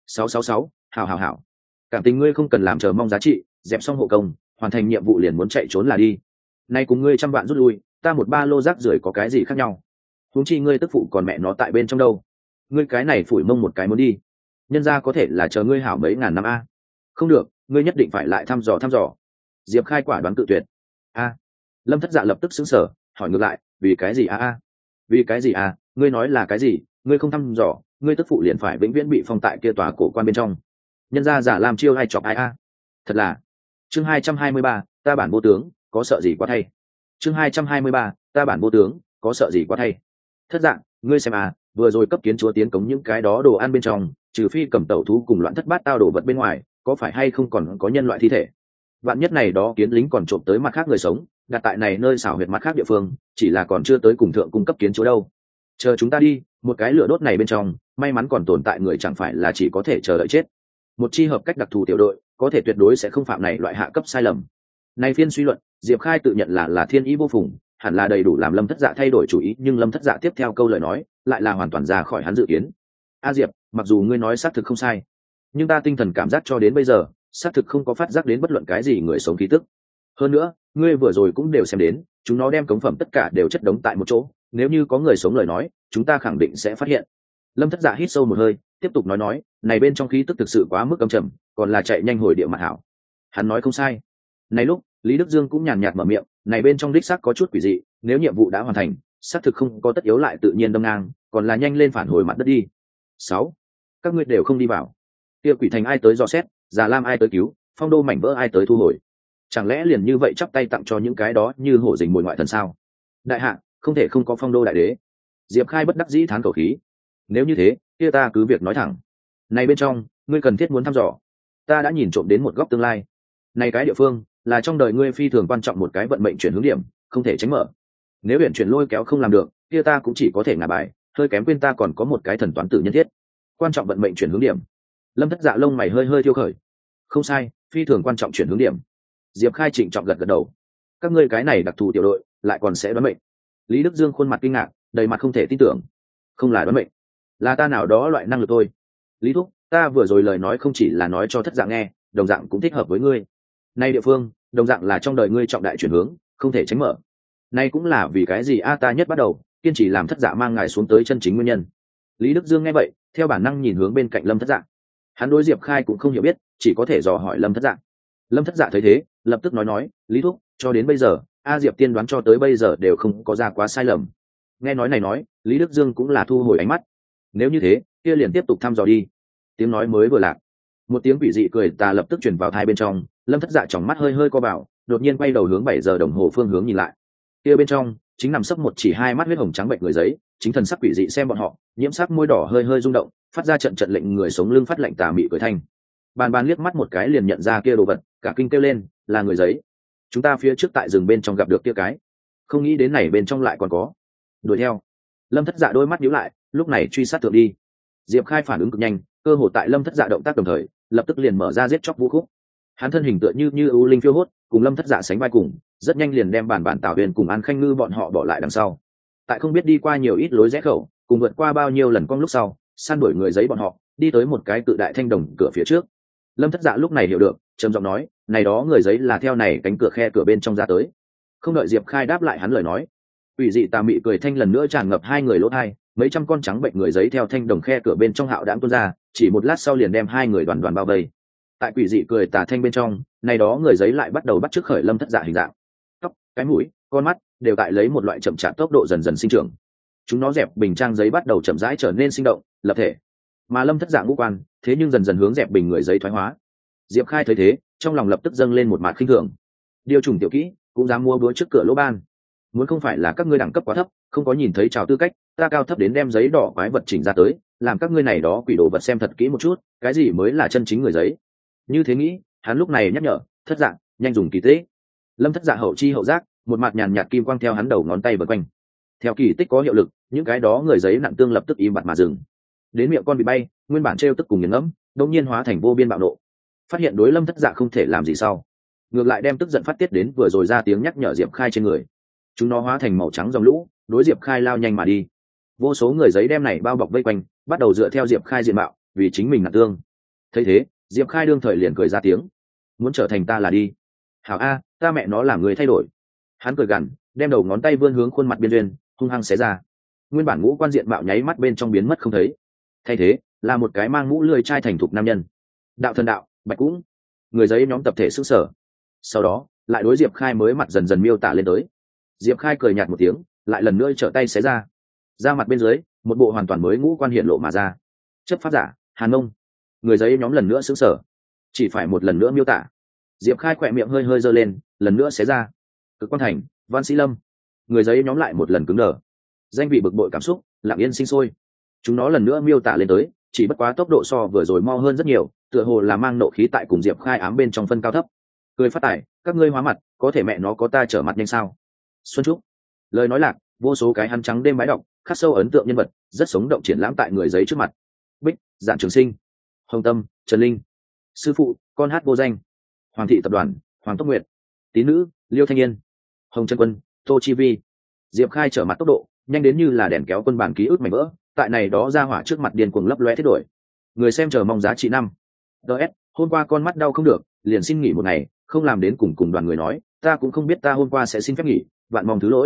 666, hảo. Cảm tình ngươi không cần làm chờ mong giá trị, dẹp xong hộ công, hoàn thành nhiệm vụ liền muốn chạy trốn là đi. Nay cùng ngươi trăm vạn rút lui, ta một ba lô rác rưởi có cái gì khác nhau? Huống chi ngươi tức phụ còn mẹ nó tại bên trong đâu? Ngươi cái này phủi mông một cái muốn đi. Nhân ra có thể là chờ ngươi hảo mấy ngàn năm a. Không được, ngươi nhất định phải lại thăm dò. Diệp Khai quả đoán cự tuyệt. A. Lâm Thất Dạ lập tức sững sờ, hỏi ngược lại, vì cái gì a? Vì cái gì a? Ngươi nói là cái gì? Ngươi không thăm dò, ngươi tức phụ liền phải vĩnh viễn bị phong tại kia tòa cổ quan bên trong. Nhân ra giả làm chiêu hay chọc ai a? Thật là. Chương 223, ta bản vô tướng, có sợ gì quá thay. Chương 223, ta bản vô tướng, có sợ gì quá thay. Thất Dạ, ngươi xem à, vừa rồi cấp kiến chúa tiến cống những cái đó đồ ăn bên trong, trừ phi cầm tẩu thú cùng loạn thất bát tao đồ vật bên ngoài, có phải hay không còn có nhân loại thi thể? Vạn nhất này đó kiến lính còn trộm tới mặt khác người sống, đặt tại này nơi xảo huyệt mặt khác địa phương, chỉ là còn chưa tới cùng thượng cung cấp kiến chúa đâu. Chờ chúng ta đi, một cái lửa đốt này bên trong, may mắn còn tồn tại người chẳng phải là chỉ có thể chờ đợi chết. Một chi hợp cách đặc thù tiểu đội có thể tuyệt đối sẽ không phạm này loại hạ cấp sai lầm. Nay phiên suy luận, Diệp Khai tự nhận là thiên ý vô phùng, hẳn là đầy đủ làm Lâm Thất Dạ thay đổi chủ ý, nhưng Lâm Thất Dạ tiếp theo câu lời nói lại là hoàn toàn ra khỏi hắn dự kiến. A Diệp, mặc dù ngươi nói xác thực không sai, nhưng ta tinh thần cảm giác cho đến bây giờ xác thực không có phát giác đến bất luận cái gì người sống khí tức. Hơn nữa, ngươi vừa rồi cũng đều xem đến, chúng nó đem cống phẩm tất cả đều chất đống tại một chỗ, nếu như có người sống lời nói, chúng ta khẳng định sẽ phát hiện. Lâm Thất Dạ hít sâu một hơi, tiếp tục nói, này bên trong khí tức thực sự quá mức âm trầm, còn là chạy nhanh hồi địa mặt hảo. Hắn nói không sai. Này lúc, Lý Đức Dương cũng nhàn nhạt mở miệng, này bên trong đích xác có chút quỷ dị, nếu nhiệm vụ đã hoàn thành, xác thực không có tất yếu lại tự nhiên đâm ngang, còn là nhanh lên phản hồi mặt đất đi. 6. Các ngươi đều không đi vào. Kia quỷ thành ai tới dò xét, Già Lam ai tới cứu, Phong Đô mảnh vỡ ai tới thu hồi. Chẳng lẽ liền như vậy chắp tay tặng cho những cái đó như hổ rình mồi ngoại thần sao? Đại hạ, không thể không có Phong Đô đại đế. Diệp Khai bất đắc dĩ thán khẩu khí. Nếu như thế, kia ta cứ việc nói thẳng. Này bên trong, ngươi cần thiết muốn thăm dò. Ta đã nhìn trộm đến một góc tương lai. Này cái địa phương là trong đời ngươi phi thường quan trọng một cái vận mệnh chuyển hướng điểm, không thể tránh mở. Nếu biển chuyển lôi kéo không làm được, kia ta cũng chỉ có thể ngả bài, hơi kém quên ta còn có một cái thần toán tử nhân thiết. Quan trọng vận mệnh chuyển hướng điểm. Lâm Thất Dạ lông mày hơi hơi thiêu khởi. Không sai, phi thường quan trọng chuyển hướng điểm. Diệp Khai trịnh trọng gật gật đầu. Các ngươi cái này đặc thù tiểu đội lại còn sẽ đoán mệnh. Lý Đức Dương khuôn mặt kinh ngạc, đầy mặt không thể tin tưởng. Không là đoán mệnh, là ta nào đó loại năng lực thôi. Lý thúc, ta vừa rồi lời nói không chỉ là nói cho Thất Dạ nghe, đồng dạng cũng thích hợp với ngươi. Nay địa phương đồng dạng là trong đời ngươi trọng đại chuyển hướng, không thể tránh mở. Nay cũng là vì cái gì ta nhất bắt đầu kiên trì làm Thất Dạ mang ngài xuống tới chân chính nguyên nhân. Lý Đức Dương nghe vậy, theo bản năng nhìn hướng bên cạnh Lâm Thất Dạ. Hắn đối Diệp Khai cũng không hiểu biết, chỉ có thể dò hỏi Lâm Thất Dạ. Lâm Thất Dạ thấy thế, lập tức nói, Lý thúc, cho đến bây giờ Diệp tiên đoán cho tới bây giờ đều không có ra quá sai lầm. Nghe nói này nói, Lý Đức Dương cũng là thu hồi ánh mắt. Nếu như thế, kia liền tiếp tục thăm dò đi. Tiếng nói mới vừa lạc, một tiếng quỷ dị cười tà lập tức truyền vào tai bên trong. Lâm Thất Dạ tròng mắt hơi hơi co vào, đột nhiên quay đầu hướng 7 giờ đồng hồ phương hướng nhìn lại. Kia bên trong chính nằm sấp một chỉ hai mắt huyết hồng trắng bệnh người giấy, chính thần sắc quỷ dị xem bọn họ, nhiễm sắc môi đỏ hơi hơi rung động, phát ra trận trận lệnh người sống lưng phát lạnh tà mị cười thanh. Bàn liếc mắt một cái liền nhận ra kia đồ vật, cả kinh kêu lên, là người giấy. Chúng ta phía trước tại rừng bên trong gặp được kia cái, không nghĩ đến này bên trong lại còn có. Đuổi theo. Lâm Thất Dạ đôi mắt nhíu lại, lúc này truy sát thượng đi. Diệp Khai phản ứng cực nhanh, cơ hồ tại Lâm Thất Dạ động tác đồng thời, lập tức liền mở ra giết chóc vũ khúc. Hắn thân hình tựa như ưu linh phiêu hốt, cùng Lâm Thất Dạ sánh vai cùng, rất nhanh liền đem bản Tào Huyền cùng An Khanh Ngư bọn họ bỏ lại đằng sau. Tại không biết đi qua nhiều ít lối rẽ khẩu, cùng vượt qua bao nhiêu lần cong lúc sau, săn đuổi người giấy bọn họ, đi tới một cái cự đại thanh đồng cửa phía trước. Lâm Thất Dạ lúc này hiểu được, trầm giọng nói, này đó người giấy là theo này cánh cửa khe cửa bên trong ra tới. Không đợi Diệp Khai đáp lại hắn lời nói, ủy dị tà mị cười thanh lần nữa tràn ngập hai người lỗ tai, mấy trăm con trắng bệnh người giấy theo thanh đồng khe cửa bên trong hạo đãng tuôn ra, chỉ một lát sau liền đem hai người đoàn bao vây. Tại quỷ dị cười tà thanh bên trong, này đó người giấy lại bắt đầu bắt chước khởi Lâm Thất Dạ hình dạng, tóc, cái mũi, con mắt đều tại lấy một loại chậm chạp tốc độ dần dần sinh trưởng. Chúng nó dẹp bình trang giấy bắt đầu chậm rãi trở nên sinh động, lập thể. Mà Lâm Thất Dạ ngũ quan, thế nhưng dần dần hướng dẹp bình người giấy thoái hóa. Diệp Khai thấy thế, trong lòng lập tức dâng lên một mạt khinh thường. Điều trùng tiểu kỹ, cũng dám mua búa trước cửa lỗ ban. Muốn không phải là các ngươi đẳng cấp quá thấp, không có nhìn thấy chào tư cách, ta cao thấp đến đem giấy đỏ quái vật chỉnh ra tới, làm các ngươi này đó quỷ đồ vật xem thật kỹ một chút, cái gì mới là chân chính người giấy. Như thế nghĩ, hắn lúc này nhắc nhở, Thất Dạ, nhanh dùng kỳ tích. Lâm Thất Dạ hậu chi hậu giác, một mặt nhàn nhạt kim quang theo hắn đầu ngón tay vần quanh. Theo kỳ tích có hiệu lực, những cái đó người giấy nặng tương lập tức im bặt mà dừng. Đến miệng con bị bay, nguyên bản trêu tức cùng nghiền ngẫm, đột nhiên hóa thành vô biên bạo nộ. Phát hiện đối Lâm Thất Dạ không thể làm gì sau, ngược lại đem tức giận phát tiết đến vừa rồi ra tiếng nhắc nhở Diệp Khai trên người. Chúng nó hóa thành màu trắng dòng lũ, đối Diệp Khai lao nhanh mà đi. Vô số người giấy đem này bao bọc vây quanh, bắt đầu dựa theo Diệp Khai diện mạo, vì chính mình nặng tương. Thấy thế, Diệp Khai đương thời liền cười ra tiếng, muốn trở thành ta là đi. Hảo a, ta mẹ nó làm người thay đổi. Hắn cười gằn, đem đầu ngón tay vươn hướng khuôn mặt biên duyên, hung hăng xé ra. Nguyên bản ngũ quan diện mạo nháy mắt bên trong biến mất không thấy. Thay thế là một cái mang mũ lưỡi chai thành thục nam nhân. Đạo thần đạo, Bạch cũng. Người giấy nhóm tập thể sức sở. Sau đó, lại đối Diệp Khai mới mặt dần dần miêu tả lên tới. Diệp Khai cười nhạt một tiếng, lại lần nữa trở tay xé ra. Ra mặt bên dưới, một bộ hoàn toàn mới ngũ quan hiện lộ mà ra. Chấp pháp giả, Hàn Mông. Người giấy nhóm lần nữa sững sờ. Chỉ phải một lần nữa miêu tả. Diệp Khai khỏe miệng hơi hơi giơ lên, lần nữa xé ra. Cực Quan Thành, Văn Sĩ Lâm. Người giấy nhóm lại một lần cứng đờ. Danh vị bực bội cảm xúc lặng yên sinh sôi. Chúng nó lần nữa miêu tả lên tới, chỉ bất quá tốc độ so vừa rồi mau hơn rất nhiều, tựa hồ là mang nộ khí tại cùng Diệp Khai ám bên trong phân cao thấp. Cười phát tải, các ngươi hóa mặt, có thể mẹ nó có ta trở mặt nhanh sao? Xuân Trúc. Lời nói lạc, vô số cái hắn trắng đêm bái đọc, khắc sâu ấn tượng nhân vật, rất sống động triển lãm tại người giấy trước mặt. Dạn Trường Sinh, Hồng Tâm, Trần Linh. Sư phụ, con hát vô danh. Hoàng thị tập đoàn, Hoàng Tốc Nguyệt. Tín nữ, Liêu Thanh Yên. Hồng Trân Quân, Tô Chi Vi. Diệp Khai trở mặt tốc độ nhanh đến như là đèn kéo quân bản ký ức mảnh vỡ, tại này đó ra hỏa trước mặt điên cuồng lấp loe thiết đổi. Người xem chờ mong giá trị 5. DS, hôm qua con mắt đau không được, liền xin nghỉ một ngày, không làm đến cùng đoàn người nói, ta cũng không biết ta hôm qua sẽ xin phép nghỉ, vạn mong thứ lỗi.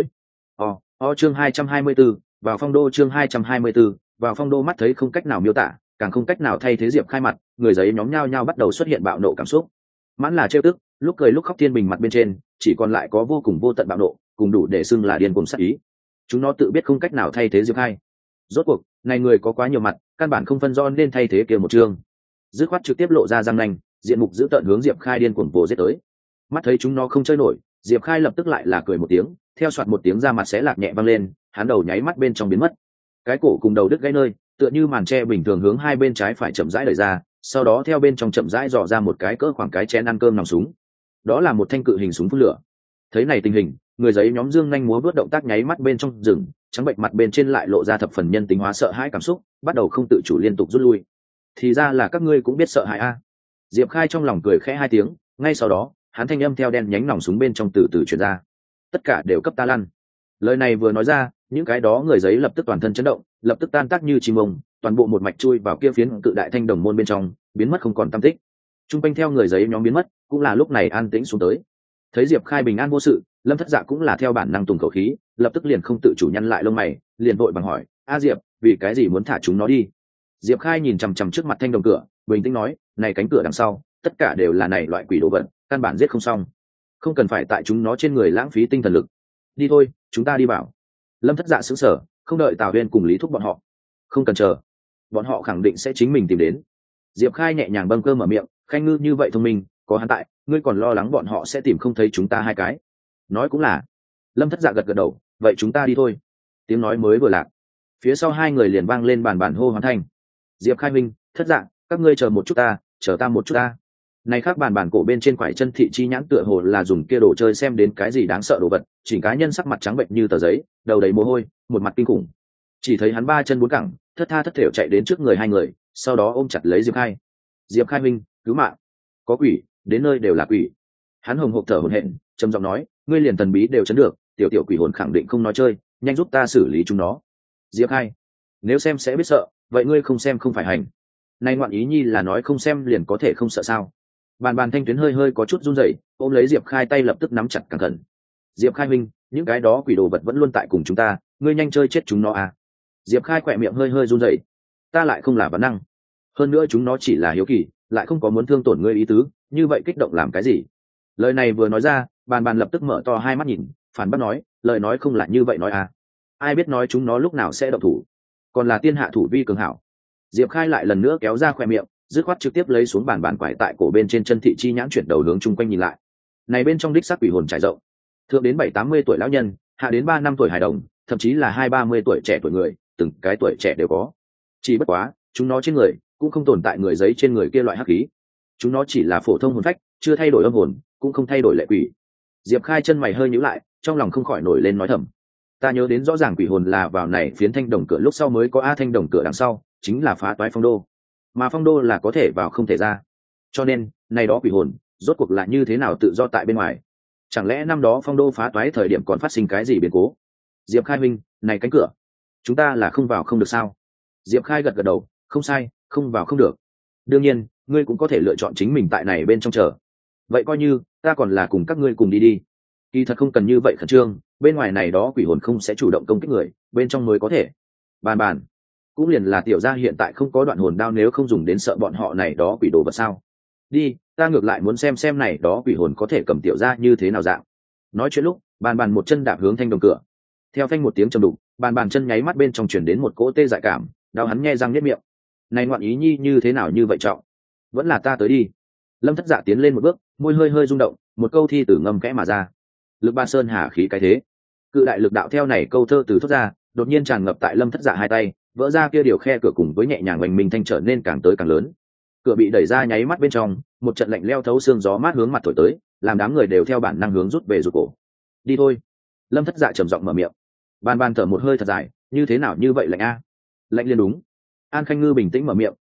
Chương 224, vào phong đô. Chương 224, vào phong đô. Mắt thấy không cách nào miêu tả, càng không cách nào thay thế Diệp Khai mặt, người giấy nhóm nhao nhao bắt đầu xuất hiện bạo nộ cảm xúc. Mãn là trêu tức, lúc cười lúc khóc thiên bình mặt bên trên, chỉ còn lại có vô cùng vô tận bạo nộ, cùng đủ để xưng là điên cuồng sát ý. Chúng nó tự biết không cách nào thay thế Diệp Khai. Rốt cuộc, này người có quá nhiều mặt, căn bản không phân rõ nên thay thế kia một chương. Dứt khoát trực tiếp lộ ra răng nanh, diện mục giữ tợn hướng Diệp Khai điên cuồng vồ giết tới. Mắt thấy chúng nó không chơi nổi, Diệp Khai lập tức lại là cười một tiếng, theo soạt một tiếng ra mặt xé lạc nhẹ văng lên, hắn đầu nháy mắt bên trong biến mất. Cái cổ cùng đầu đứt gãy nơi, tựa như màn tre bình thường hướng hai bên trái phải chậm rãi đẩy ra, sau đó theo bên trong chậm rãi dò ra một cái cỡ khoảng cái chén ăn cơm nòng súng. Đó là một thanh cự hình súng phun lửa. Thấy này tình hình, người giấy nhóm dương nhanh múa vớt động tác nháy mắt bên trong rừng, trắng bệnh mặt bên trên lại lộ ra thập phần nhân tính hóa sợ hãi cảm xúc, bắt đầu không tự chủ liên tục rút lui. Thì ra là các ngươi cũng biết sợ hãi a. Diệp Khai trong lòng cười khẽ hai tiếng, ngay sau đó hắn thanh âm theo đen nhánh nòng súng bên trong từ từ truyền ra: tất cả đều cấp ta lăn. Lời này vừa nói ra, những cái đó người giấy lập tức toàn thân chấn động, lập tức tan tác như chim ông, toàn bộ một mạch chui vào kia phiến cự đại thanh đồng môn bên trong, biến mất không còn tăm tích. Trung quanh theo người giấy nhóm biến mất, cũng là lúc này an tĩnh xuống tới. Thấy Diệp Khai bình an vô sự, Lâm Thất Dạ cũng là theo bản năng tùng khẩu khí, lập tức liền không tự chủ nhăn lại lông mày, liền vội bằng hỏi: "A Diệp, vì cái gì muốn thả chúng nó đi?" Diệp Khai nhìn chằm chằm trước mặt thanh đồng cửa, bình tĩnh nói: "Này cánh cửa đằng sau, tất cả đều là này loại quỷ đồ vật, căn bản giết không xong, không cần phải tại chúng nó trên người lãng phí tinh thần lực. Đi thôi, chúng ta đi bảo." Lâm Thất Dạ sững sờ, không đợi Tào Huyên cùng Lý Thúc bọn họ. "Không cần chờ, bọn họ khẳng định sẽ chính mình tìm đến." Diệp Khai nhẹ nhàng bâng cơ mở miệng: "Khanh Ngư như vậy thông minh, có hắn tại, ngươi còn lo lắng bọn họ sẽ tìm không thấy chúng ta hai cái?" Nói cũng là. Lâm Thất Dạ gật gật đầu: "Vậy chúng ta đi thôi." Tiếng nói mới vừa lạc, phía sau hai người liền vang lên bàn hô hoán thanh: "Diệp Khai minh, Thất Dạ, các ngươi chờ một chút ta, chờ ta một chút ta." Này khác bàn cổ bên trên quải chân thị chi nhãn tựa hồ là dùng kia đồ chơi xem đến cái gì đáng sợ đồ vật, chỉnh cá nhân sắc mặt trắng bệnh như tờ giấy, đầu đầy mồ hôi, một mặt kinh khủng. Chỉ thấy hắn ba chân bốn cẳng, thất tha thất thểu chạy đến trước người hai người, sau đó ôm chặt lấy Diệp Khai. "Diệp Khai minh, cứu mạng, có quỷ, đến nơi đều là quỷ." Hắn hồng hộc thở hổn hển, trầm giọng nói: "Ngươi liền thần bí đều chấn được, tiểu quỷ hồn khẳng định không nói chơi, nhanh giúp ta xử lý chúng nó." Diệp Khai: "Nếu xem sẽ biết sợ, vậy ngươi không xem không phải hành. Nay ngoạn ý nhi là nói không xem liền có thể không sợ sao?" Bàn thanh tuyến hơi có chút run rẩy, ôm lấy Diệp Khai tay lập tức nắm chặt cẩn thận. "Diệp Khai minh, những cái đó quỷ đồ vật vẫn luôn tại cùng chúng ta, ngươi nhanh chơi chết chúng nó à?" Diệp Khai khỏe miệng hơi run rẩy: "Ta lại không là bản năng, hơn nữa chúng nó chỉ là hiếu kỳ, lại không có muốn thương tổn ngươi ý tứ, như vậy kích động làm cái gì?" Lời này vừa nói ra, bàn lập tức mở to hai mắt nhìn, phản bác nói: "Lời nói không là như vậy nói à? Ai biết nói chúng nó lúc nào sẽ động thủ, còn là tiên hạ thủ vi cường hảo." Diệp Khai lại lần nữa kéo ra khỏe miệng, dứt khoát trực tiếp lấy xuống bàn quải tại cổ bên trên chân thị chi nhãn, chuyển đầu hướng chung quanh nhìn lại. Này bên trong đích xác quỷ hồn trải rộng, thượng đến 7-80 tuổi lão nhân, hạ đến 3-5 tuổi hài đồng, thậm chí là 2-30 tuổi trẻ tuổi người, từng cái tuổi trẻ đều có. Chỉ bất quá, chúng nó trên người cũng không tồn tại người giấy trên người kia loại hắc khí. Chúng nó chỉ là phổ thông hồn phách, chưa thay đổi âm hồn, cũng không thay đổi lệ quỷ. Diệp Khai chân mày hơi nhíu lại, trong lòng không khỏi nổi lên nói thầm: "Ta nhớ đến rõ ràng quỷ hồn là vào này phiến thanh đồng cửa lúc sau mới có, a thanh đồng cửa đằng sau chính là phá toái phong đô, mà phong đô là có thể vào không thể ra. Cho nên này đó quỷ hồn rốt cuộc là như thế nào tự do tại bên ngoài? Chẳng lẽ năm đó phong đô phá toái thời điểm còn phát sinh cái gì biến cố?" "Diệp Khai minh, này cánh cửa chúng ta là không vào không được sao?" Diệp Khai gật gật đầu: "Không sai, không vào không được. Đương nhiên ngươi cũng có thể lựa chọn chính mình tại này bên trong chờ. Vậy coi như ta còn là cùng các ngươi cùng đi. Kỳ thật không cần như vậy khẩn trương, bên ngoài này đó quỷ hồn không sẽ chủ động công kích người, bên trong mới có thể." Bàn cũng liền là tiểu gia hiện tại không có đoạn hồn đao, nếu không dùng đến sợ bọn họ này đó quỷ đồ vật sao? Đi, ta ngược lại muốn xem này đó quỷ hồn có thể cầm tiểu gia như thế nào dạng. Nói chuyện lúc, bàn một chân đạp hướng thanh đồng cửa. Theo phanh một tiếng trầm đục, bàn chân nháy mắt bên trong chuyển đến một cỗ tê dại cảm, đau hắn nhe răng niết miệng. Này ngoạn ý nhi như thế nào như vậy trọng? Vẫn là ta tới đi. Lâm Thất Dạ tiến lên một bước, môi hơi rung động, một câu thi tử ngâm kẽ mà ra: "Lực ba sơn hà khí cái thế." Cự đại lực đạo theo này câu thơ từ thốt ra, đột nhiên tràn ngập tại Lâm Thất Dạ hai tay, vỡ ra kia điều khe cửa, cùng với nhẹ nhàng oanh minh thanh trở nên càng tới càng lớn. Cửa bị đẩy ra nháy mắt bên trong, một trận lạnh leo thấu xương gió mát hướng mặt thổi tới, làm đám người đều theo bản năng hướng rút về rụt cổ. "Đi thôi." Lâm Thất Dạ trầm giọng mở miệng. Bàn thở một hơi thật dài: "Như thế nào như vậy lạnh a?" "Lạnh liền đúng." An Khanh Ngư bình tĩnh mở miệng,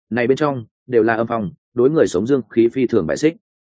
này bên trong đều là âm phong, đối người sống dương khí phi thường bại xích.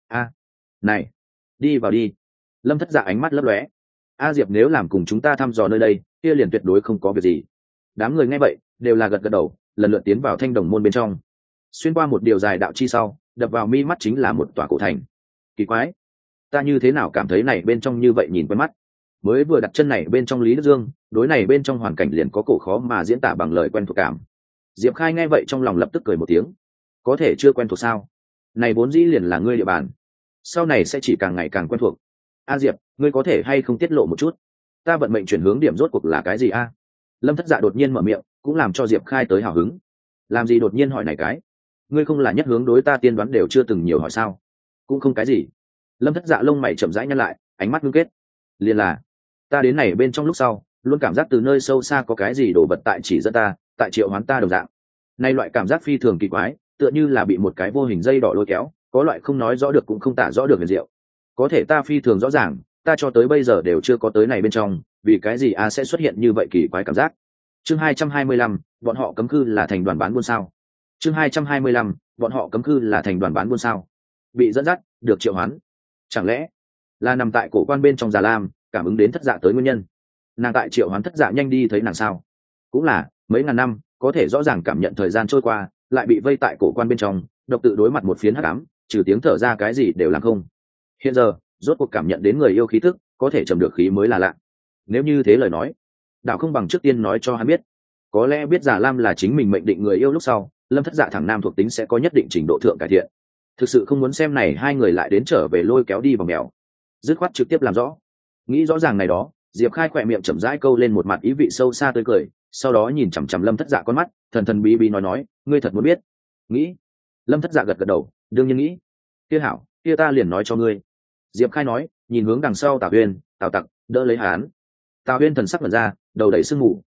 Này, đi vào đi. Lâm Thất Dạ ánh mắt lấp lóe. Diệp nếu làm cùng chúng ta thăm dò nơi đây, kia liền tuyệt đối không có việc gì. Đám người nghe vậy đều là gật gật đầu, lần lượt tiến vào thanh đồng môn bên trong. Xuyên qua một điều dài đạo chi sau, đập vào mi mắt chính là một tòa cổ thành. Kỳ quái, ta như thế nào cảm thấy này bên trong như vậy nhìn quen mắt. Mới vừa đặt chân này bên trong Lý Đức Dương, đối này bên trong hoàn cảnh liền có cổ khó mà diễn tả bằng lời quen thuộc cảm. Diệp Khai nghe vậy trong lòng lập tức cười một tiếng. Có thể chưa quen thuộc sao? Này vốn dĩ liền là ngươi địa bàn, sau này sẽ chỉ càng ngày càng quen thuộc. Diệp, ngươi có thể hay không tiết lộ một chút, ta vận mệnh chuyển hướng điểm rốt cuộc là cái gì a? Lâm Thất Dạ đột nhiên mở miệng, cũng làm cho Diệp Khai tới hào hứng. Làm gì đột nhiên hỏi này cái? Ngươi không là nhất hướng đối ta tiên đoán đều chưa từng nhiều hỏi sao? Cũng không cái gì. Lâm Thất Dạ lông mày chậm rãi nhăn lại, ánh mắt ngưng kết. Liền là, ta đến này bên trong lúc sau, luôn cảm giác từ nơi sâu xa có cái gì đổ vật tại chỉ dẫn ta, tại triệu hoán ta đồng dạng. Nay loại cảm giác phi thường kỳ quái, tựa như là bị một cái vô hình dây đỏ lôi kéo, có loại không nói rõ được cũng không tả rõ được huyền diệu. Có thể ta phi thường rõ ràng, ta cho tới bây giờ đều chưa có tới này bên trong, vì cái gì sẽ xuất hiện như vậy kỳ quái cảm giác. Chương 225, bọn họ cấm cư là thành đoàn bán buôn sao? Chương 225, bọn họ cấm cư là thành đoàn bán buôn sao? Bị dẫn dắt, được triệu hoán. Chẳng lẽ là nằm tại cổ quan bên trong Già Lam, cảm ứng đến Thất Dạ tới nguyên nhân? Nàng tại triệu hoán Thất Dạ nhanh đi thấy nàng sao? Cũng là, mấy ngàn năm, có thể rõ ràng cảm nhận thời gian trôi qua, lại bị vây tại cổ quan bên trong, độc tự đối mặt một phiến hắc ám, trừ tiếng thở ra cái gì đều làm không. Hiện giờ, rốt cuộc cảm nhận đến người yêu khí tức, có thể trầm được khí mới là lạ. Nếu như thế lời nói, đạo không bằng trước tiên nói cho hắn biết. Có lẽ biết Già Lam là chính mình mệnh định người yêu lúc sau, Lâm Thất Dạ thẳng nam thuộc tính sẽ có nhất định trình độ thượng cải thiện. Thực sự không muốn xem này hai người lại đến trở về lôi kéo đi vào mèo. Dứt khoát trực tiếp làm rõ. Nghĩ rõ ràng này đó, Diệp Khai khỏe miệng chậm rãi câu lên một mặt ý vị sâu xa tươi cười, sau đó nhìn chằm chằm Lâm Thất Dạ con mắt, thần thần bí bí nói, ngươi thật muốn biết? Nghĩ. Lâm Thất Dạ gật gật đầu, đương nhiên nghĩ. Kia hảo, kia ta liền nói cho ngươi. Diệp Khai nói, nhìn hướng đằng sau Tào Huyên, Tào Tặc đỡ lấy hắn. Tào Huyên thần sắc mở ra, đầu đầy sương mù.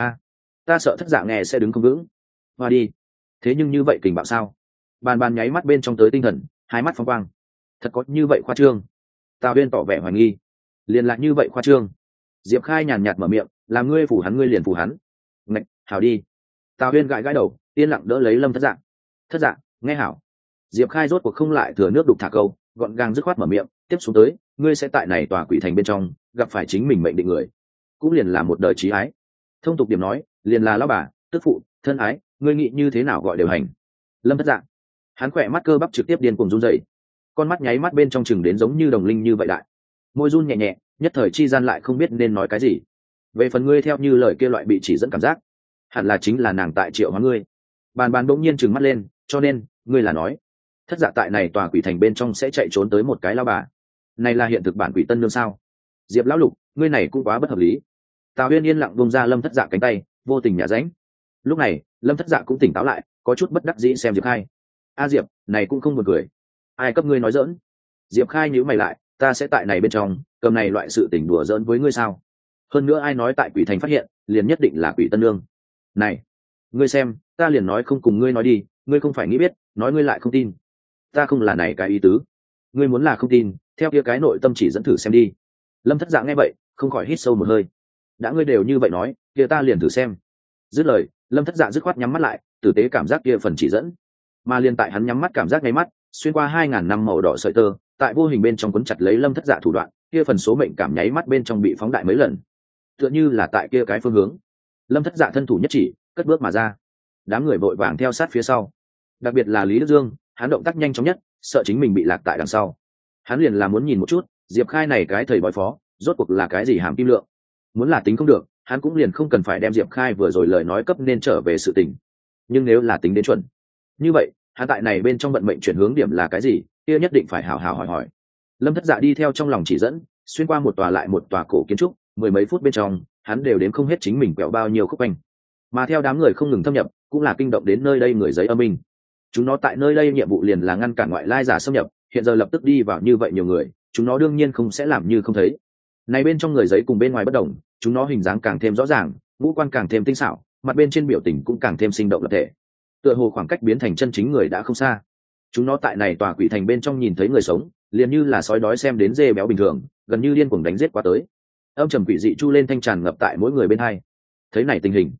Ta sợ Thất Dạ nghe sẽ đứng không vững. Hoa đi. Thế nhưng như vậy kình bạo sao? Bàn bàn nháy mắt bên trong tới tinh thần, hai mắt phóng quang. Thật có như vậy khoa trương? Tào Huyên tỏ vẻ hoài nghi. Liền lại như vậy khoa trương. Diệp Khai nhàn nhạt mở miệng, làm ngươi phủ hắn ngươi liền phủ hắn. Ngạch, hảo đi. Tào Huyên gãi gãi đầu, yên lặng đỡ lấy Lâm Thất Dạ. Thất Dạ, nghe hảo. Diệp Khai rốt cuộc không lại thừa nước đục thả câu, gọn gàng dứt khoát mở miệng, tiếp xuống tới, ngươi sẽ tại này tòa quỷ thành bên trong gặp phải chính mình mệnh định người, cũng liền là một đời chí ái. Thông tục điểm nói, liền là lão bà, tức phụ, thân ái, ngươi nghĩ như thế nào gọi đều hành. Lâm Thất Dạ, hắn khỏe mắt cơ bắp trực tiếp điên cuồng run rẩy, con mắt nháy mắt bên trong chừng đến giống như đồng linh như vậy đại, môi run nhẹ nhẹ, nhất thời chi gian lại không biết nên nói cái gì. Về phần ngươi theo như lời kia loại bị chỉ dẫn cảm giác, hẳn là chính là nàng tại triệu hóa ngươi. Bàn bàn bỗng nhiên trừng mắt lên, cho nên ngươi là nói Thất Dạ tại này tòa quỷ thành bên trong sẽ chạy trốn tới một cái lao bà, này là hiện thực bản quỷ tân nương sao? Diệp lão lục, ngươi này cũng quá bất hợp lý. Tào Huyên yên lặng buông ra Lâm Thất Dạ cánh tay, vô tình nhả ránh. Lúc này Lâm Thất Dạ cũng tỉnh táo lại, có chút bất đắc dĩ xem Diệp Khai. Diệp, này cũng không buồn cười. Ai cấp ngươi nói giỡn? Diệp Khai nhíu mày lại, ta sẽ tại này bên trong cầm này loại sự tình đùa giỡn với ngươi sao? Hơn nữa ai nói tại quỷ thành phát hiện liền nhất định là quỷ tân nương? Này, ngươi xem, ta liền nói không cùng ngươi nói đi, ngươi không phải nghĩ biết, nói ngươi lại không tin. Ta không là này cái ý tứ. Ngươi muốn là không tin, theo kia cái nội tâm chỉ dẫn thử xem đi. Lâm Thất Dạ nghe vậy, không khỏi hít sâu một hơi. Đã ngươi đều như vậy nói, kia ta liền thử xem. Dứt lời, Lâm Thất Dạ dứt khoát nhắm mắt lại, tử tế cảm giác kia phần chỉ dẫn. Mà liền tại hắn nhắm mắt cảm giác ngay mắt, xuyên qua 2000 năm màu đỏ sợi tơ, tại vô hình bên trong cuốn chặt lấy Lâm Thất Dạ thủ đoạn, kia phần số mệnh cảm nháy mắt bên trong bị phóng đại mấy lần. Tựa như là tại kia cái phương hướng. Lâm Thất Dạ thân thủ nhất chỉ, cất bước mà ra. Đám người vội vàng theo sát phía sau. Đặc biệt là Lý Đức Dương, hắn động tác nhanh chóng nhất, sợ chính mình bị lạc tại đằng sau. Hắn liền là muốn nhìn một chút, Diệp Khai này cái thầy bói phó, rốt cuộc là cái gì hàm kim lượng. Muốn là tính không được, hắn cũng liền không cần phải đem Diệp Khai vừa rồi lời nói cấp nên trở về sự tình. Nhưng nếu là tính đến chuẩn, như vậy, hắn tại này bên trong vận mệnh chuyển hướng điểm là cái gì, kia nhất định phải hào hào hỏi hỏi. Lâm Thất Dạ đi theo trong lòng chỉ dẫn, xuyên qua một tòa lại một tòa cổ kiến trúc, mười mấy phút bên trong, hắn đều đếm không hết chính mình quẹo bao nhiêu khúc quanh. Mà theo đám người không ngừng thâm nhập, cũng là kinh động đến nơi đây người giấy âm minh. Chúng nó tại nơi đây nhiệm vụ liền là ngăn cản ngoại lai giả xâm nhập, hiện giờ lập tức đi vào như vậy nhiều người, chúng nó đương nhiên không sẽ làm như không thấy. Này bên trong người giấy cùng bên ngoài bất đồng, chúng nó hình dáng càng thêm rõ ràng, ngũ quan càng thêm tinh xảo, mặt bên trên biểu tình cũng càng thêm sinh động lập thể. Tựa hồ khoảng cách biến thành chân chính người đã không xa. Chúng nó tại này tòa quỷ thành bên trong nhìn thấy người sống, liền như là sói đói xem đến dê béo bình thường, gần như điên cuồng đánh giết qua tới. Âm trầm quỷ dị chu lên thanh tràn ngập tại mỗi người bên hai. Thấy này tình hình,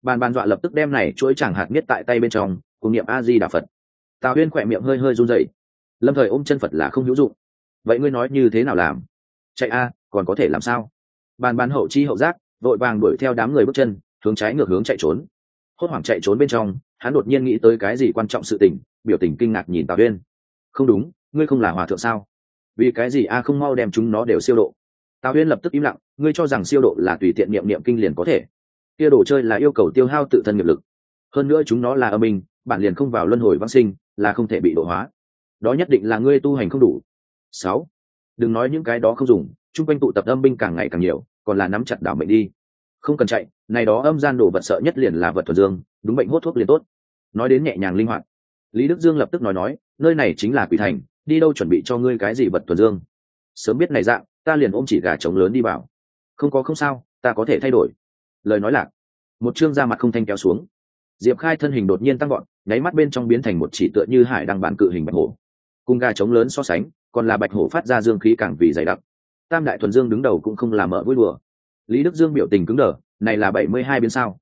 Bàn bàn dọa lập tức đem này chuỗi chẳng hạt miết tại tay bên trong cùng niệm a di đà phật. Tào Huyên khỏe miệng hơi hơi run rẩy. Lâm Thời ôm chân Phật là không hữu dụng, vậy ngươi nói như thế nào làm? Chạy a, còn có thể làm sao? Bàn bàn hậu chi hậu giác, vội vàng đuổi theo đám người bước chân, hướng trái ngược hướng chạy trốn. Hốt hoảng chạy trốn bên trong, hắn đột nhiên nghĩ tới cái gì quan trọng sự tình, biểu tình kinh ngạc nhìn Tào Huyên. Không đúng, ngươi không là hòa thượng sao? Vì cái gì a không mau đem chúng nó đều siêu độ? Tào Huyên lập tức im lặng, ngươi cho rằng siêu độ là tùy tiện niệm niệm kinh liền có thể? Kia đồ chơi là yêu cầu tiêu hao tự thân nghiệp lực, hơn nữa chúng nó là âm minh, bản liền không vào luân hồi vãng sinh, là không thể bị độ hóa. Đó nhất định là ngươi tu hành không đủ. 6. Đừng nói những cái đó không dùng, chung quanh tụ tập âm binh càng ngày càng nhiều, còn là nắm chặt đảo mệnh đi. Không cần chạy, này đó âm gian đồ vật sợ nhất liền là vật thuần dương, đúng bệnh hốt thuốc liền tốt. Nói đến nhẹ nhàng linh hoạt, Lý Đức Dương lập tức nói, nơi này chính là quỷ thành, đi đâu chuẩn bị cho ngươi cái gì vật thuần dương? Sớm biết này dạng, ta liền ôm chỉ gà trống lớn đi vào. Không sao, ta có thể thay đổi. Lời nói lạc, một chương da mặt không thanh kéo xuống. Diệp Khai thân hình đột nhiên tăng gọn, nháy mắt bên trong biến thành một chỉ tựa như hải đăng bản cự hình bạch hổ. Cùng gà trống lớn so sánh, còn là bạch hổ phát ra dương khí càng vì dày đặc. Tam đại thuần dương đứng đầu cũng không làm mở vui đùa. Lý Đức Dương biểu tình cứng đờ, này là 72 biến sao?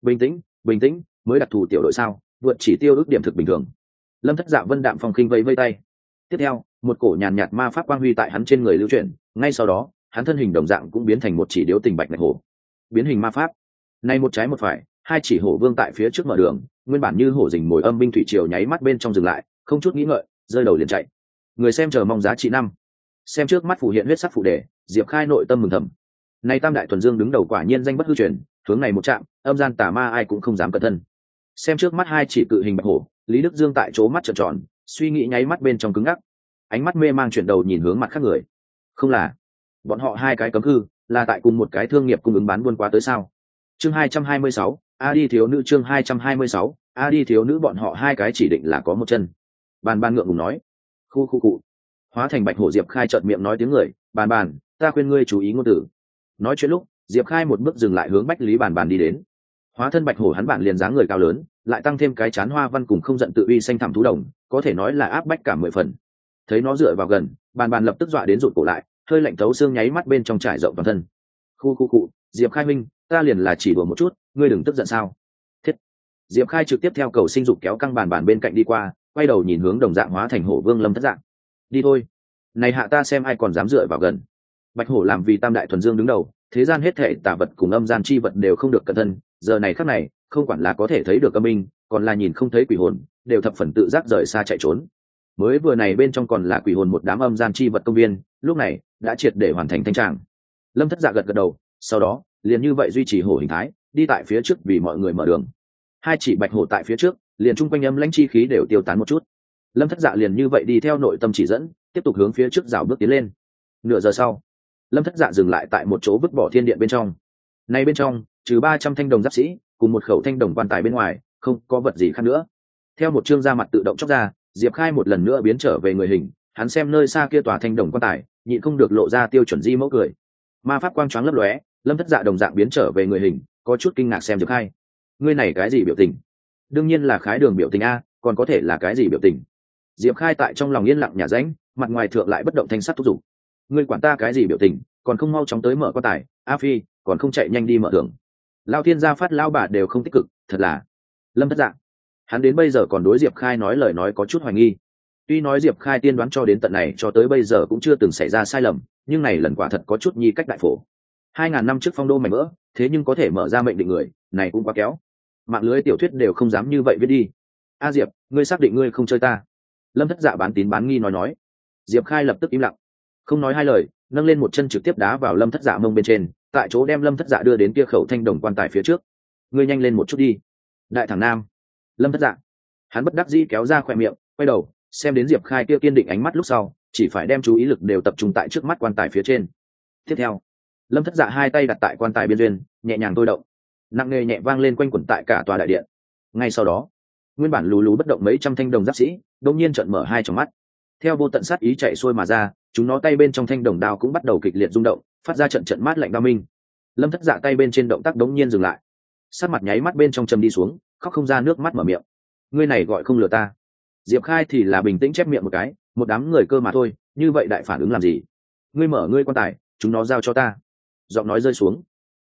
Bình tĩnh, mới đặc thù tiểu đội sao? Vượt chỉ tiêu ước điểm thực bình thường. Lâm Thất Dạ vân đạm phong khinh vây tay. Tiếp theo, một cổ nhàn nhạt ma pháp quang huy tại hắn trên người lưu chuyển, ngay sau đó, hắn thân hình đồng dạng cũng biến thành một chỉ điếu tình bạch bạch hổ. Biến hình ma pháp. Này một trái một phải, hai chỉ hổ vương tại phía trước mở đường, nguyên bản như hổ rình mồi âm binh thủy triều nháy mắt bên trong dừng lại, không chút nghĩ ngợi, rơi đầu liền chạy. Người xem chờ mong giá trị 5. Xem trước mắt phủ hiện huyết sắc phụ đề, Diệp Khai nội tâm mừng thầm. Nay tam đại thuần dương đứng đầu quả nhiên danh bất hư truyền, hướng này một chạm, âm gian tà ma ai cũng không dám cẩn thân. Xem trước mắt hai chỉ cự hình bạch hổ, Lý Đức Dương tại chỗ mắt trợn tròn, suy nghĩ nháy mắt bên trong cứng ngắc, ánh mắt mê mang chuyển đầu nhìn hướng mặt khác người. Không là, bọn họ hai cái cấm hư, là tại cùng một cái thương nghiệp cung ứng bán buôn qua tới sao? Chương 226, a đi thiếu nữ. Chương 226, a đi thiếu nữ. Bọn họ hai cái chỉ định là có một chân. Bàn ngượng ngùng nói. Khu cụ. Hóa thành bạch hổ Diệp Khai trợn miệng nói tiếng người. Bàn, ta khuyên ngươi chú ý ngôn từ. Nói chuyện lúc, Diệp Khai một bước dừng lại hướng Bách Lý Bàn đi đến. Hóa thân bạch hổ hắn bản liền dáng người cao lớn, lại tăng thêm cái chán hoa văn cùng không giận tự uy xanh thẳm thú đồng, có thể nói là áp bách cả 10 phần. Thấy nó dựa vào gần, Bàn lập tức dọa đến rụt cổ lại, hơi lạnh thấu xương nháy mắt bên trong trải rộng toàn thân. Khu cụ, Diệp Khai minh, ta liền là chỉ đùa một chút, ngươi đừng tức giận sao? Thiết. Diệp Khai trực tiếp theo cầu sinh dục kéo căng bàn bên cạnh đi qua, quay đầu nhìn hướng đồng dạng hóa thành hổ vương Lâm Thất Dạng. Đi thôi. Này hạ ta xem ai còn dám dựa vào gần. Bạch hổ làm vì tam đại thuần dương đứng đầu, thế gian hết thảy tà vật cùng âm gian chi vật đều không được cẩn thân, giờ này khắc này, không quản là có thể thấy được âm minh, còn là nhìn không thấy quỷ hồn, đều thập phần tự giác rời xa chạy trốn. Mới vừa này bên trong còn là quỷ hồn một đám âm gian chi vật công viên, lúc này đã triệt để hoàn thành thanh trạng. Lâm Thất Dạ gật đầu, sau đó liền như vậy duy trì hổ hình thái, đi tại phía trước vì mọi người mở đường. Hai chỉ bạch hổ tại phía trước, liền chung quanh âm lãnh chi khí đều tiêu tán một chút. Lâm Thất Dạ liền như vậy đi theo nội tâm chỉ dẫn, tiếp tục hướng phía trước rảo bước tiến lên. Nửa giờ sau, Lâm Thất Dạ dừng lại tại một chỗ vứt bỏ thiên điện bên trong. Này bên trong, trừ 300 thanh đồng giáp sĩ, cùng một khẩu thanh đồng quan tài bên ngoài, không có vật gì khác nữa. Theo một chương da mặt tự động chóc ra, Diệp Khai một lần nữa biến trở về người hình, hắn xem nơi xa kia tòa thanh đồng quan tài, nhịn không được lộ ra tiêu chuẩn di mẫu cười. Ma pháp quang choáng lấp lóe, Lâm Thất Dạ đồng dạng biến trở về người hình, có chút kinh ngạc xem Diệp Khai. Ngươi này cái gì biểu tình? Đương nhiên là khái đường biểu tình a, còn có thể là cái gì biểu tình? Diệp Khai tại trong lòng yên lặng nhả rãnh, mặt ngoài thượng lại bất động thanh sắc thúc giục. Ngươi quản ta cái gì biểu tình, còn không mau chóng tới mở quan tài, A Phi, còn không chạy nhanh đi mở thưởng. Lao Thiên gia phát lao bà đều không tích cực, thật là. Lâm Thất Dạ, hắn đến bây giờ còn đối Diệp Khai nói lời nói có chút hoài nghi. Tuy nói Diệp Khai tiên đoán cho đến tận này cho tới bây giờ cũng chưa từng xảy ra sai lầm, nhưng này lần quả thật có chút nhi cách đại phổ. 2000 năm trước phong đô mảnh vỡ, thế nhưng có thể mở ra mệnh định người, này cũng quá kéo. Mạng lưới tiểu thuyết đều không dám như vậy viết đi. A Diệp, ngươi xác định ngươi không chơi ta? Lâm Thất Dạ bán tín bán nghi nói. Diệp Khai lập tức im lặng, không nói hai lời, nâng lên một chân trực tiếp đá vào Lâm Thất Dạ mông bên trên, tại chỗ đem Lâm Thất Dạ đưa đến kia khẩu thanh đồng quan tài phía trước. Ngươi nhanh lên một chút đi, đại thằng nam. Lâm Thất Dạ, hắn bất đắc dĩ kéo ra khóe miệng, quay đầu xem đến Diệp Khai kia kiên định ánh mắt lúc sau, chỉ phải đem chú ý lực đều tập trung tại trước mắt quan tài phía trên. Tiếp theo, Lâm Thất Dạ hai tay đặt tại quan tài biên duyên, nhẹ nhàng thôi động, nặng nề nhẹ vang lên quanh quẩn tại cả tòa đại điện. Ngay sau đó, nguyên bản lù lù bất động mấy trăm thanh đồng giáp sĩ đột nhiên trợn mở hai tròng mắt, theo vô tận sát ý chạy xuôi mà ra, chúng nó tay bên trong thanh đồng đao cũng bắt đầu kịch liệt rung động, phát ra trận trận mát lạnh đao minh. Lâm Thất Dạ tay bên trên động tác đống nhiên dừng lại, sát mặt nháy mắt bên trong châm đi xuống, khóc không ra nước mắt mở miệng. Ngươi này gọi không lừa ta? Diệp Khai thì là bình tĩnh chép miệng một cái, một đám người cơ mà thôi, như vậy đại phản ứng làm gì? Ngươi mở ngươi quan tài, chúng nó giao cho ta. Giọng nói rơi xuống,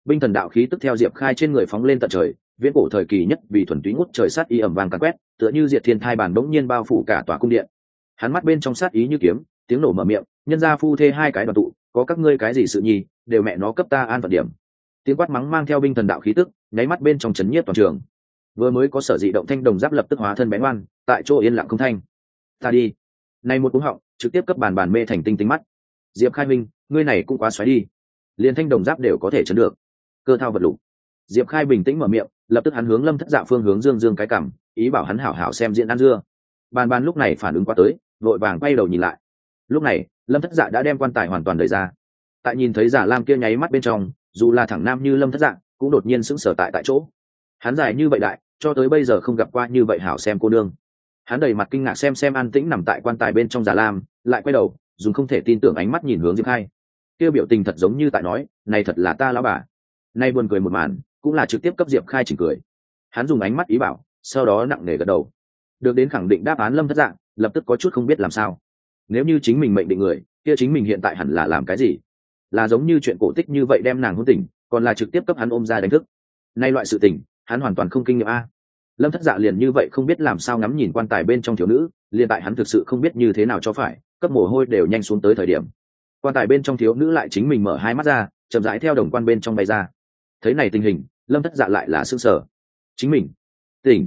binh thần đạo khí tức theo diệp khai trên người phóng lên tận trời, viễn cổ thời kỳ nhất vì thuần túy ngút trời sát ý ầm vang càn quét, tựa như diệt thiên thai bản bỗng nhiên bao phủ cả tòa cung điện. Hắn mắt bên trong sát ý như kiếm, tiếng nổ mở miệng, nhân gia phu thê hai cái đoàn tụ, có các ngươi cái gì sự nhi, đều mẹ nó cấp ta an phận điểm. Tiếng quát mắng mang theo binh thần đạo khí tức, nháy mắt bên trong chấn nhiếp toàn trường. Vừa mới có sở dị động thanh đồng giáp lập tức hóa thân bén ngoan, tại chỗ yên lặng không thanh. Ta đi. Này một cú họng, trực tiếp cấp bàn mê thành tinh tinh mắt. Diệp Khai Minh, ngươi này cũng quá xoáy đi. Liên thanh đồng giáp đều có thể chấn được. Cơ thao vật lục. Diệp Khai bình tĩnh mở miệng, lập tức hắn hướng Lâm Thất Dạ phương hướng dương cái cằm, ý bảo hắn hảo hảo xem diễn ăn dưa. Bàn lúc này phản ứng qua tới, vội vàng quay đầu nhìn lại. Lúc này, Lâm Thất Dạ đã đem quan tài hoàn toàn đẩy ra. Tại nhìn thấy Giả Lam kia nháy mắt bên trong, dù là thẳng nam như Lâm Thất Dạ, cũng đột nhiên sững sờ tại chỗ. Hắn dài như vậy đại, cho tới bây giờ không gặp qua như vậy hảo xem cô nương. Hắn đầy mặt kinh ngạc xem an tĩnh nằm tại quan tài bên trong Giả Lam, lại quay đầu, dùng không thể tin tưởng ánh mắt nhìn hướng Diệp Khai. Kia biểu tình thật giống như tại nói, này thật là ta lão bà. Nay buồn cười một màn, cũng là trực tiếp cấp Diệp Khai chỉnh cười. Hắn dùng ánh mắt ý bảo, sau đó nặng nề gật đầu. Được đến khẳng định đáp án Lâm Thất Dạ, lập tức có chút không biết làm sao. Nếu như chính mình mệnh định người, kia chính mình hiện tại hẳn là làm cái gì? Là giống như chuyện cổ tích như vậy đem nàng hôn tỉnh, còn là trực tiếp cấp hắn ôm ra đánh thức? Nay loại sự tình, hắn hoàn toàn không kinh nghiệm a. Lâm Thất Dạ liền như vậy không biết làm sao ngắm nhìn quan tài bên trong thiếu nữ, liền tại hắn thực sự không biết như thế nào cho phải, cấp mồ hôi đều nhanh xuống tới thời điểm. Quan tài bên trong thiếu nữ lại chính mình mở hai mắt ra, chậm rãi theo đồng quan bên trong bay ra. Thấy này tình hình, Lâm Thất Dạ lại là sững sờ. Chính mình, tỉnh,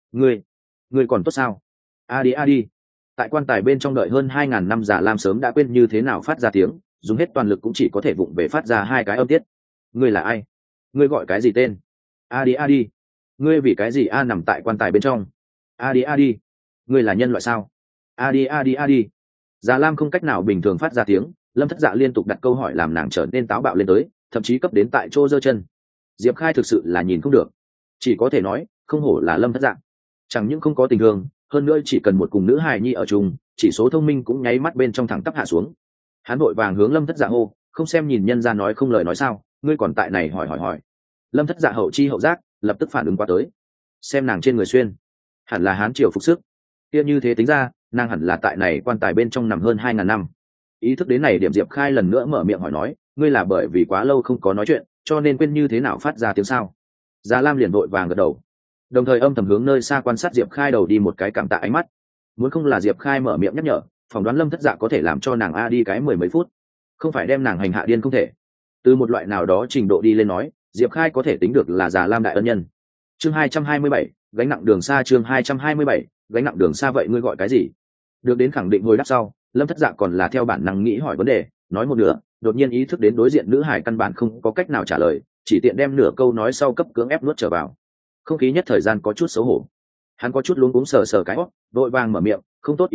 ngươi còn tốt sao? A đi. Tại quan tài bên trong đợi hơn 2000 năm Giả Lam sớm đã quên như thế nào phát ra tiếng, dùng hết toàn lực cũng chỉ có thể vụng về phát ra hai cái âm tiết. Ngươi là ai? Ngươi gọi cái gì tên? A đi. Ngươi vì cái gì nằm tại quan tài bên trong? A đi. Ngươi là nhân loại sao? A đi. Giả Lam không cách nào bình thường phát ra tiếng, Lâm Thất Dạ liên tục đặt câu hỏi làm nàng trở nên táo bạo lên tới, thậm chí cấp đến tại chỗ giơ chân. Diệp Khai thực sự là nhìn không được, chỉ có thể nói không hổ là Lâm Thất Dạ, chẳng những không có tình thương, hơn nữa chỉ cần một cùng nữ hài nhi ở chung, chỉ số thông minh cũng nháy mắt bên trong thẳng tắp hạ xuống. Hắn vội vàng hướng Lâm Thất Dạ hô, không xem nhìn nhân ra nói không lời nói sao, ngươi còn tại này hỏi. Lâm Thất Dạ hậu chi hậu giác, lập tức phản ứng qua tới, xem nàng trên người xuyên, hẳn là hán triều phục sức, kia như thế tính ra, nàng hẳn là tại này quan tài bên trong nằm hơn 2000 năm. Ý thức đến này điểm, Diệp Khai lần nữa mở miệng hỏi nói, ngươi là bởi vì quá lâu không có nói chuyện, cho nên quên như thế nào phát ra tiếng sao? Già Lam liền vội vàng gật đầu, đồng thời âm thầm hướng nơi xa quan sát Diệp Khai đầu đi một cái cảm tạ ánh mắt. Muốn không là Diệp Khai mở miệng nhắc nhở, phỏng đoán Lâm Thất Dạ có thể làm cho nàng đi cái 10 mấy phút, không phải đem nàng hành hạ điên không thể. Từ một loại nào đó trình độ đi lên nói, Diệp Khai có thể tính được là Già Lam đại ân nhân. Chương 227, gánh nặng đường xa. Chương 227, gánh nặng đường xa. Vậy ngươi gọi cái gì? Được đến khẳng định hồi đáp sau, Lâm Thất Dạ còn là theo bản năng nghĩ hỏi vấn đề, nói một nửa, đột nhiên ý thức đến đối diện nữ hải căn bản không có cách nào trả lời, chỉ tiện đem nửa câu nói sau cấp cưỡng ép nuốt trở vào. Không khí nhất thời gian có chút xấu hổ, hắn có chút luống cuống sờ cái hót, vội vàng mở miệng, không tốt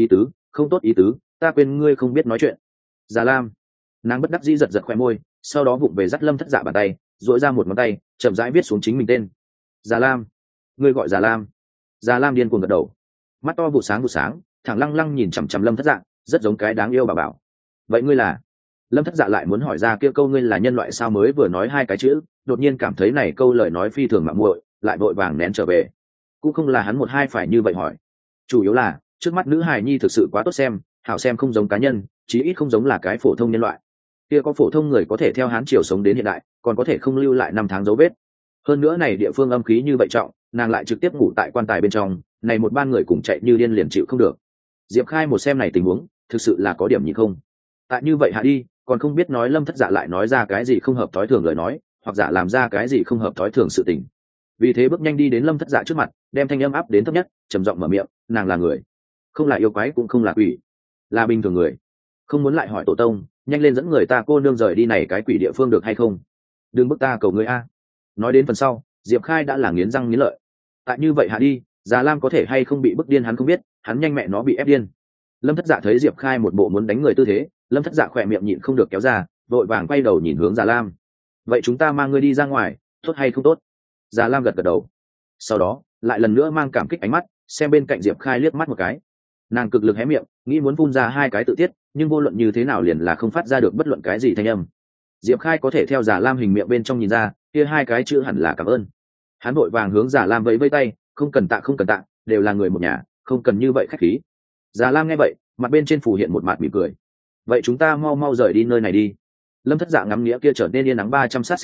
ý tứ, ta quên ngươi không biết nói chuyện. Già Lam, nàng bất đắc dĩ giật khoe môi, sau đó vụng về dắt Lâm Thất Dạ bàn tay, duỗi ra một ngón tay, chậm rãi viết xuống chính mình tên. Già Lam, ngươi gọi Già Lam. Già Lam điên cuồng gật đầu, mắt to vụ sáng, thẳng lăng nhìn chằm Lâm Thất Dạ, rất giống cái đáng yêu bà bảo. Vậy ngươi là? Lâm Thất Dạ lại muốn hỏi ra kia câu ngươi là nhân loại sao, mới vừa nói hai cái chữ, đột nhiên cảm thấy này câu lời nói phi thường mạo muội, lại vội vàng nén trở về. Cũng không là hắn một hai phải như vậy hỏi, chủ yếu là trước mắt nữ hài nhi thực sự quá tốt xem, hảo xem không giống cá nhân, chí ít không giống là cái phổ thông nhân loại. Kia có phổ thông người có thể theo hán triều sống đến hiện đại, còn có thể không lưu lại 5 tháng dấu vết. Hơn nữa này địa phương âm khí như vậy trọng, nàng lại trực tiếp ngủ tại quan tài bên trong, này một ban người cùng chạy như điên liền chịu không được. Diệp Khai một xem này tình huống, thực sự là có điểm nhịn không. Tại như vậy hạ đi, còn không biết nói Lâm Thất Dạ lại nói ra cái gì không hợp thói thường lời nói, hoặc giả làm ra cái gì không hợp thói thường sự tình. Vì thế bước nhanh đi đến Lâm Thất Dạ trước mặt, đem thanh âm áp đến thấp nhất, trầm giọng mở miệng, nàng là người, không là yêu quái cũng không là quỷ, là bình thường người. Không muốn lại hỏi tổ tông, nhanh lên dẫn người ta cô nương rời đi này cái quỷ địa phương được hay không? Đừng bức ta cầu ngươi a. Nói đến phần sau, Diệp Khai đã là nghiến răng nghiến lợi. Tại như vậy hạ đi, Già Lam có thể hay không bị bức điên hắn không biết, hắn nhanh mẹ nó bị ép điên. Lâm Thất Dạ thấy Diệp Khai một bộ muốn đánh người tư thế, Lâm Thất Dạ khỏe miệng nhịn không được kéo ra, vội vàng quay đầu nhìn hướng Già Lam. Vậy chúng ta mang ngươi đi ra ngoài, tốt hay không tốt? Già Lam gật đầu, sau đó lại lần nữa mang cảm kích ánh mắt xem bên cạnh Diệp Khai liếc mắt một cái. Nàng cực lực hé miệng, nghĩ muốn phun ra hai cái tự tiết, nhưng vô luận như thế nào liền là không phát ra được bất luận cái gì thanh âm. Diệp Khai có thể theo Già Lam hình miệng bên trong nhìn ra, kia hai cái chữ hẳn là cảm ơn. Hắn vội vàng hướng Già Lam vẫy tay, không cần tạ, đều là người một nhà, không cần như vậy khách khí. Già Lam nghe vậy, mặt bên trên phủ hiện một mặt mỉm cười. Vậy chúng ta mau rời đi nơi này đi. Lâm Thất Dạ ngắm nghĩa kia trở nên yên nắng 300 sát sinh giáp,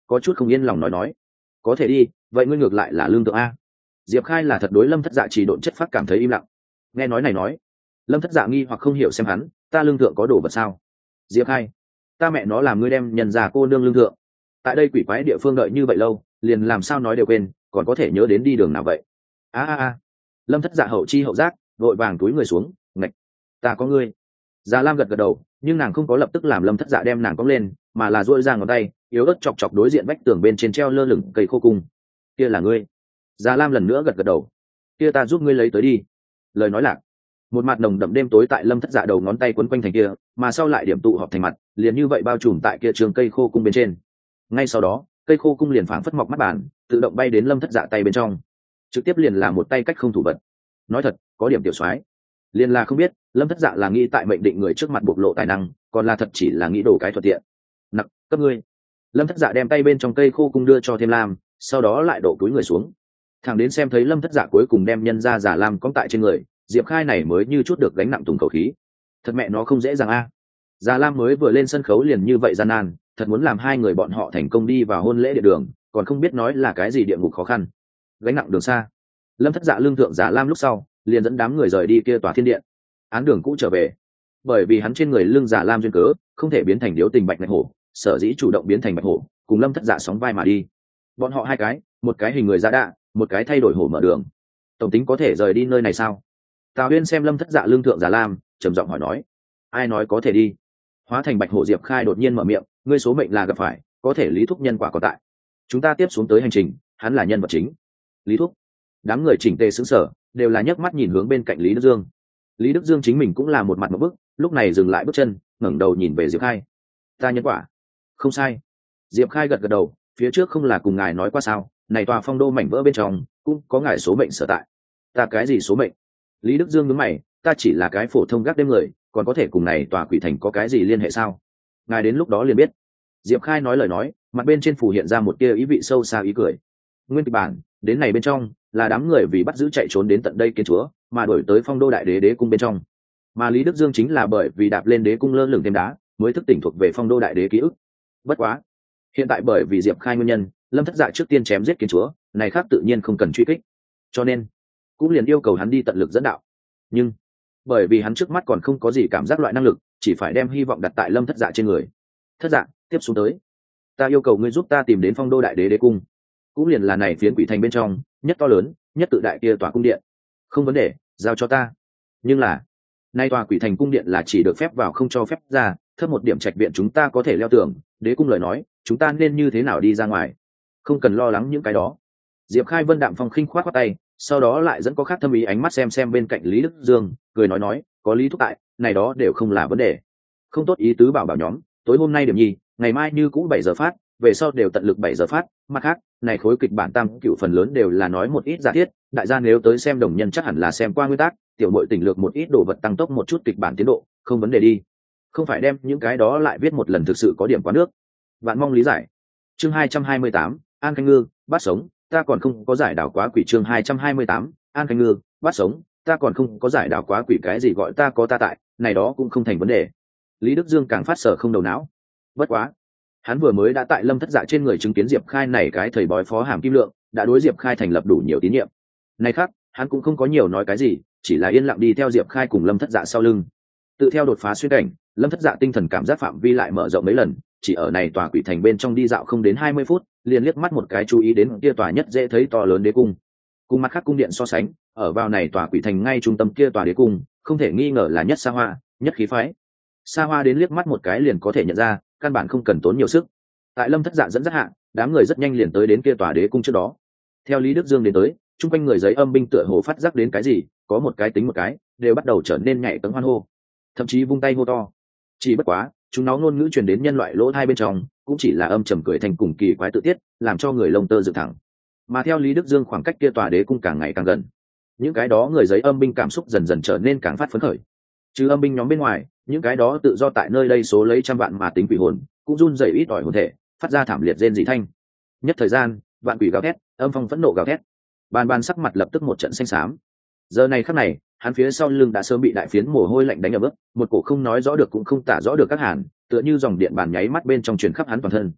có chút không yên lòng nói có thể đi, vậy ngươi ngược lại là lương tượng a. Diệp Khai là thật đối Lâm Thất Dạ chỉ độn chất phát cảm thấy im lặng. Nghe nói này nói, Lâm Thất Dạ nghi hoặc không hiểu xem hắn, ta lương tượng có đồ vật sao? Diệp Khai, ta mẹ nó làm ngươi đem nhân già cô nương lương tượng. Tại đây quỷ quái địa phương đợi như vậy lâu, liền làm sao nói đều quên, còn có thể nhớ đến đi đường nào vậy? A. Lâm Thất Dạ hậu chi hậu giác, vội vàng túi người xuống, ngạch, ta có ngươi. Già Lam gật gật đầu, nhưng nàng không có lập tức làm Lâm Thất Dạ đem nàng cõng lên, mà là duỗi ra ngón tay, yếu ớt chọc chọc đối diện vách tường bên trên treo lơ lửng cây khô cung. Kia là ngươi. Già Lam lần nữa gật gật đầu. Kia ta giúp ngươi lấy tới đi. Lời nói lạc, một mặt nồng đậm đêm tối tại Lâm Thất Dạ đầu ngón tay quấn quanh thành kia, mà sau lại điểm tụ họp thành mặt, liền như vậy bao trùm tại kia trường cây khô cung bên trên. Ngay sau đó, cây khô cung liền phảng phất mọc mắt bản, tự động bay đến Lâm Thất Dạ tay bên trong, trực tiếp liền là một tay cách không thủ vật. Nói thật, có điểm tiểu soái, liền là không biết Lâm Thất Dạ là nghĩ tại mệnh định người trước mặt bộc lộ tài năng, còn là thật chỉ là nghĩ đồ cái thuận tiện. Nặc, cấp ngươi. Lâm Thất Dạ đem tay bên trong cây khô cung đưa cho Thêm Lam, sau đó lại đổ túi người xuống. Thằng đến xem thấy Lâm Thất Dạ cuối cùng đem nhân ra giả lam cõng tại trên người, Diệp Khai này mới như chút được gánh nặng tùng khẩu khí. Thật mẹ nó không dễ dàng a. Già Lam mới vừa lên sân khấu liền như vậy gian nan, thật muốn làm hai người bọn họ thành công đi vào hôn lễ địa đường, còn không biết nói là cái gì địa ngục khó khăn. Gánh nặng đường xa. Lâm Thất Dạ lương thượng Già Lam lúc sau, liền dẫn đám người rời đi kia tòa thiên điện. Án đường cũ trở về. Bởi vì hắn trên người lưng Già Lam duyên cớ, không thể biến thành điếu tình bạch ngạch hổ, sở dĩ chủ động biến thành bạch hổ, cùng Lâm Thất Dạ sóng vai mà đi. Bọn họ hai cái, một cái hình người giá đạ, một cái thay đổi hổ mở đường. Tổng tính có thể rời đi nơi này sao? Tào Huyên xem Lâm Thất Dạ lương thượng Già Lam, trầm giọng hỏi nói. Ai nói có thể đi? Hóa thành bạch hổ Diệp Khai đột nhiên mở miệng, ngươi số mệnh là gặp phải, có thể lý thúc nhân quả còn tại. Chúng ta tiếp xuống tới hành trình, hắn là nhân vật chính. Lý thúc. Đám người chỉnh tề sững sờ, đều là nhấc mắt nhìn hướng bên cạnh Lý Đức Dương. Lý Đức Dương chính mình cũng là một mặt một bức, lúc này dừng lại bước chân, ngẩng đầu nhìn về Diệp Khai. Ta nhân quả. Không sai. Diệp Khai gật gật đầu, phía trước không là cùng ngài nói qua sao, này tòa phong đô mảnh vỡ bên trong cũng có ngài số mệnh sở tại. Ta cái gì số mệnh? Lý Đức Dương nhướng mày, ta chỉ là cái phổ thông gác đêm người, còn có thể cùng này tòa quỷ thành có cái gì liên hệ sao? Ngài đến lúc đó liền biết. Diệp Khai nói lời nói, mặt bên trên phủ hiện ra một tia ý vị sâu xa ý cười. Nguyên kịch bản, đến này bên trong là đám người vì bắt giữ chạy trốn đến tận đây kiến chúa, mà đổi tới phong đô đại đế đế cung bên trong. Mà Lý Đức Dương chính là bởi vì đạp lên đế cung lơ lửng thêm đá, mới thức tỉnh thuộc về phong đô đại đế ký ức. Bất quá, hiện tại bởi vì Diệp Khai nguyên nhân, Lâm Thất Dạ trước tiên chém giết kiến chúa, này khác tự nhiên không cần truy kích, cho nên cũng liền yêu cầu hắn đi tận lực dẫn đạo. Nhưng bởi vì hắn trước mắt còn không có gì cảm giác loại năng lực, chỉ phải đem hy vọng đặt tại Lâm Thất Dạ trên người. Thất Dạ, tiếp xuống tới, ta yêu cầu ngươi giúp ta tìm đến phong đô đại đế đế cung, cũng liền là này phiến quỷ thành bên trong nhất to lớn, nhất tự đại kia tòa cung điện. Không vấn đề, giao cho ta. Nhưng là, nay tòa quỷ thành cung điện là chỉ được phép vào không cho phép ra, thấp một điểm trạch viện chúng ta có thể leo tường, đế cung lời nói, chúng ta nên như thế nào đi ra ngoài? Không cần lo lắng những cái đó. Diệp Khai vân đạm phong khinh khoát khoát tay, sau đó lại dẫn có khác thâm ý ánh mắt xem bên cạnh Lý Đức Dương, cười nói, có Lý thúc tại, này đó đều không là vấn đề. Không tốt ý tứ bảo nhóm, tối hôm nay điểm nhi, ngày mai như cũ 7 giờ phát, về sau đều tận lực 7 giờ phát, mặt khác, này khối kịch bản tam cựu phần lớn đều là nói một ít giả thiết, đại gia nếu tới xem đồng nhân chắc hẳn là xem qua nguyên tắc, tiểu muội tỉnh lược một ít đồ vật tăng tốc một chút kịch bản tiến độ, không vấn đề đi. Không phải đem những cái đó lại viết một lần thực sự có điểm quá nước. Bạn mong lý giải. Chương 228, An Canh Ngư, bắt sống, ta còn không có giải đảo quá quỷ. Chương 228, An Canh Ngư, bắt sống, ta còn không có giải đảo quá quỷ, cái gì gọi ta có ta tại, này đó cũng không thành vấn đề. Lý Đức Dương càng phát sở không đầu não. Bất quá, hắn vừa mới đã tại Lâm Thất Dạ trên người chứng kiến Diệp Khai này cái thầy bói phó hàm kim lượng, đã đối Diệp Khai thành lập đủ nhiều tín nhiệm. Này khác, hắn cũng không có nhiều nói cái gì, chỉ là yên lặng đi theo Diệp Khai cùng Lâm Thất Dạ sau lưng. Tự theo đột phá xuyên cảnh, Lâm Thất Dạ tinh thần cảm giác phạm vi lại mở rộng mấy lần, chỉ ở này tòa quỷ thành bên trong đi dạo không đến 20 phút, liền liếc mắt một cái chú ý đến kia tòa nhất dễ thấy to lớn đế cung. Cùng mặt khác cung điện so sánh, ở vào này tòa quỷ thành ngay trung tâm kia tòa đế cung, không thể nghi ngờ là nhất xa hoa, nhất khí phái. Xa hoa đến liếc mắt một cái liền có thể nhận ra, căn bản không cần tốn nhiều sức. Tại Lâm Thất Dạ dẫn dắt hạ, đám người rất nhanh liền tới đến kia tòa đế cung trước đó. Theo Lý Đức Dương đến tới, chung quanh người giấy âm binh tựa hồ phát giác đến cái gì, có một cái tính một cái, đều bắt đầu trở nên nhảy cẫng hoan hô, thậm chí vung tay hô to. Chỉ bất quá, chúng nó ngôn ngữ truyền đến nhân loại lỗ tai bên trong, cũng chỉ là âm trầm cười thành cùng kỳ quái tự tiết, làm cho người lông tơ dựng thẳng. Mà theo Lý Đức Dương khoảng cách kia tòa đế cung càng ngày càng gần, những cái đó người giấy âm binh cảm xúc dần dần trở nên càng phát phấn khởi. Trừ âm binh nhóm bên ngoài, những cái đó tự do tại nơi đây số lấy trăm vạn mà tính quỷ hồn, cũng run rẩy ít ỏi hồn thể, phát ra thảm liệt rên rỉ thanh. Nhất thời gian, vạn quỷ gào thét, âm phong phẫn nộ gào thét. Ban sắc mặt lập tức một trận xanh xám. Giờ này khắc này, hắn phía sau lưng đã sớm bị đại phiến mồ hôi lạnh đánh ở bước, một cổ không nói rõ được cũng không tả rõ được các hàn, tựa như dòng điện bàn nháy mắt bên trong truyền khắp hắn toàn thân.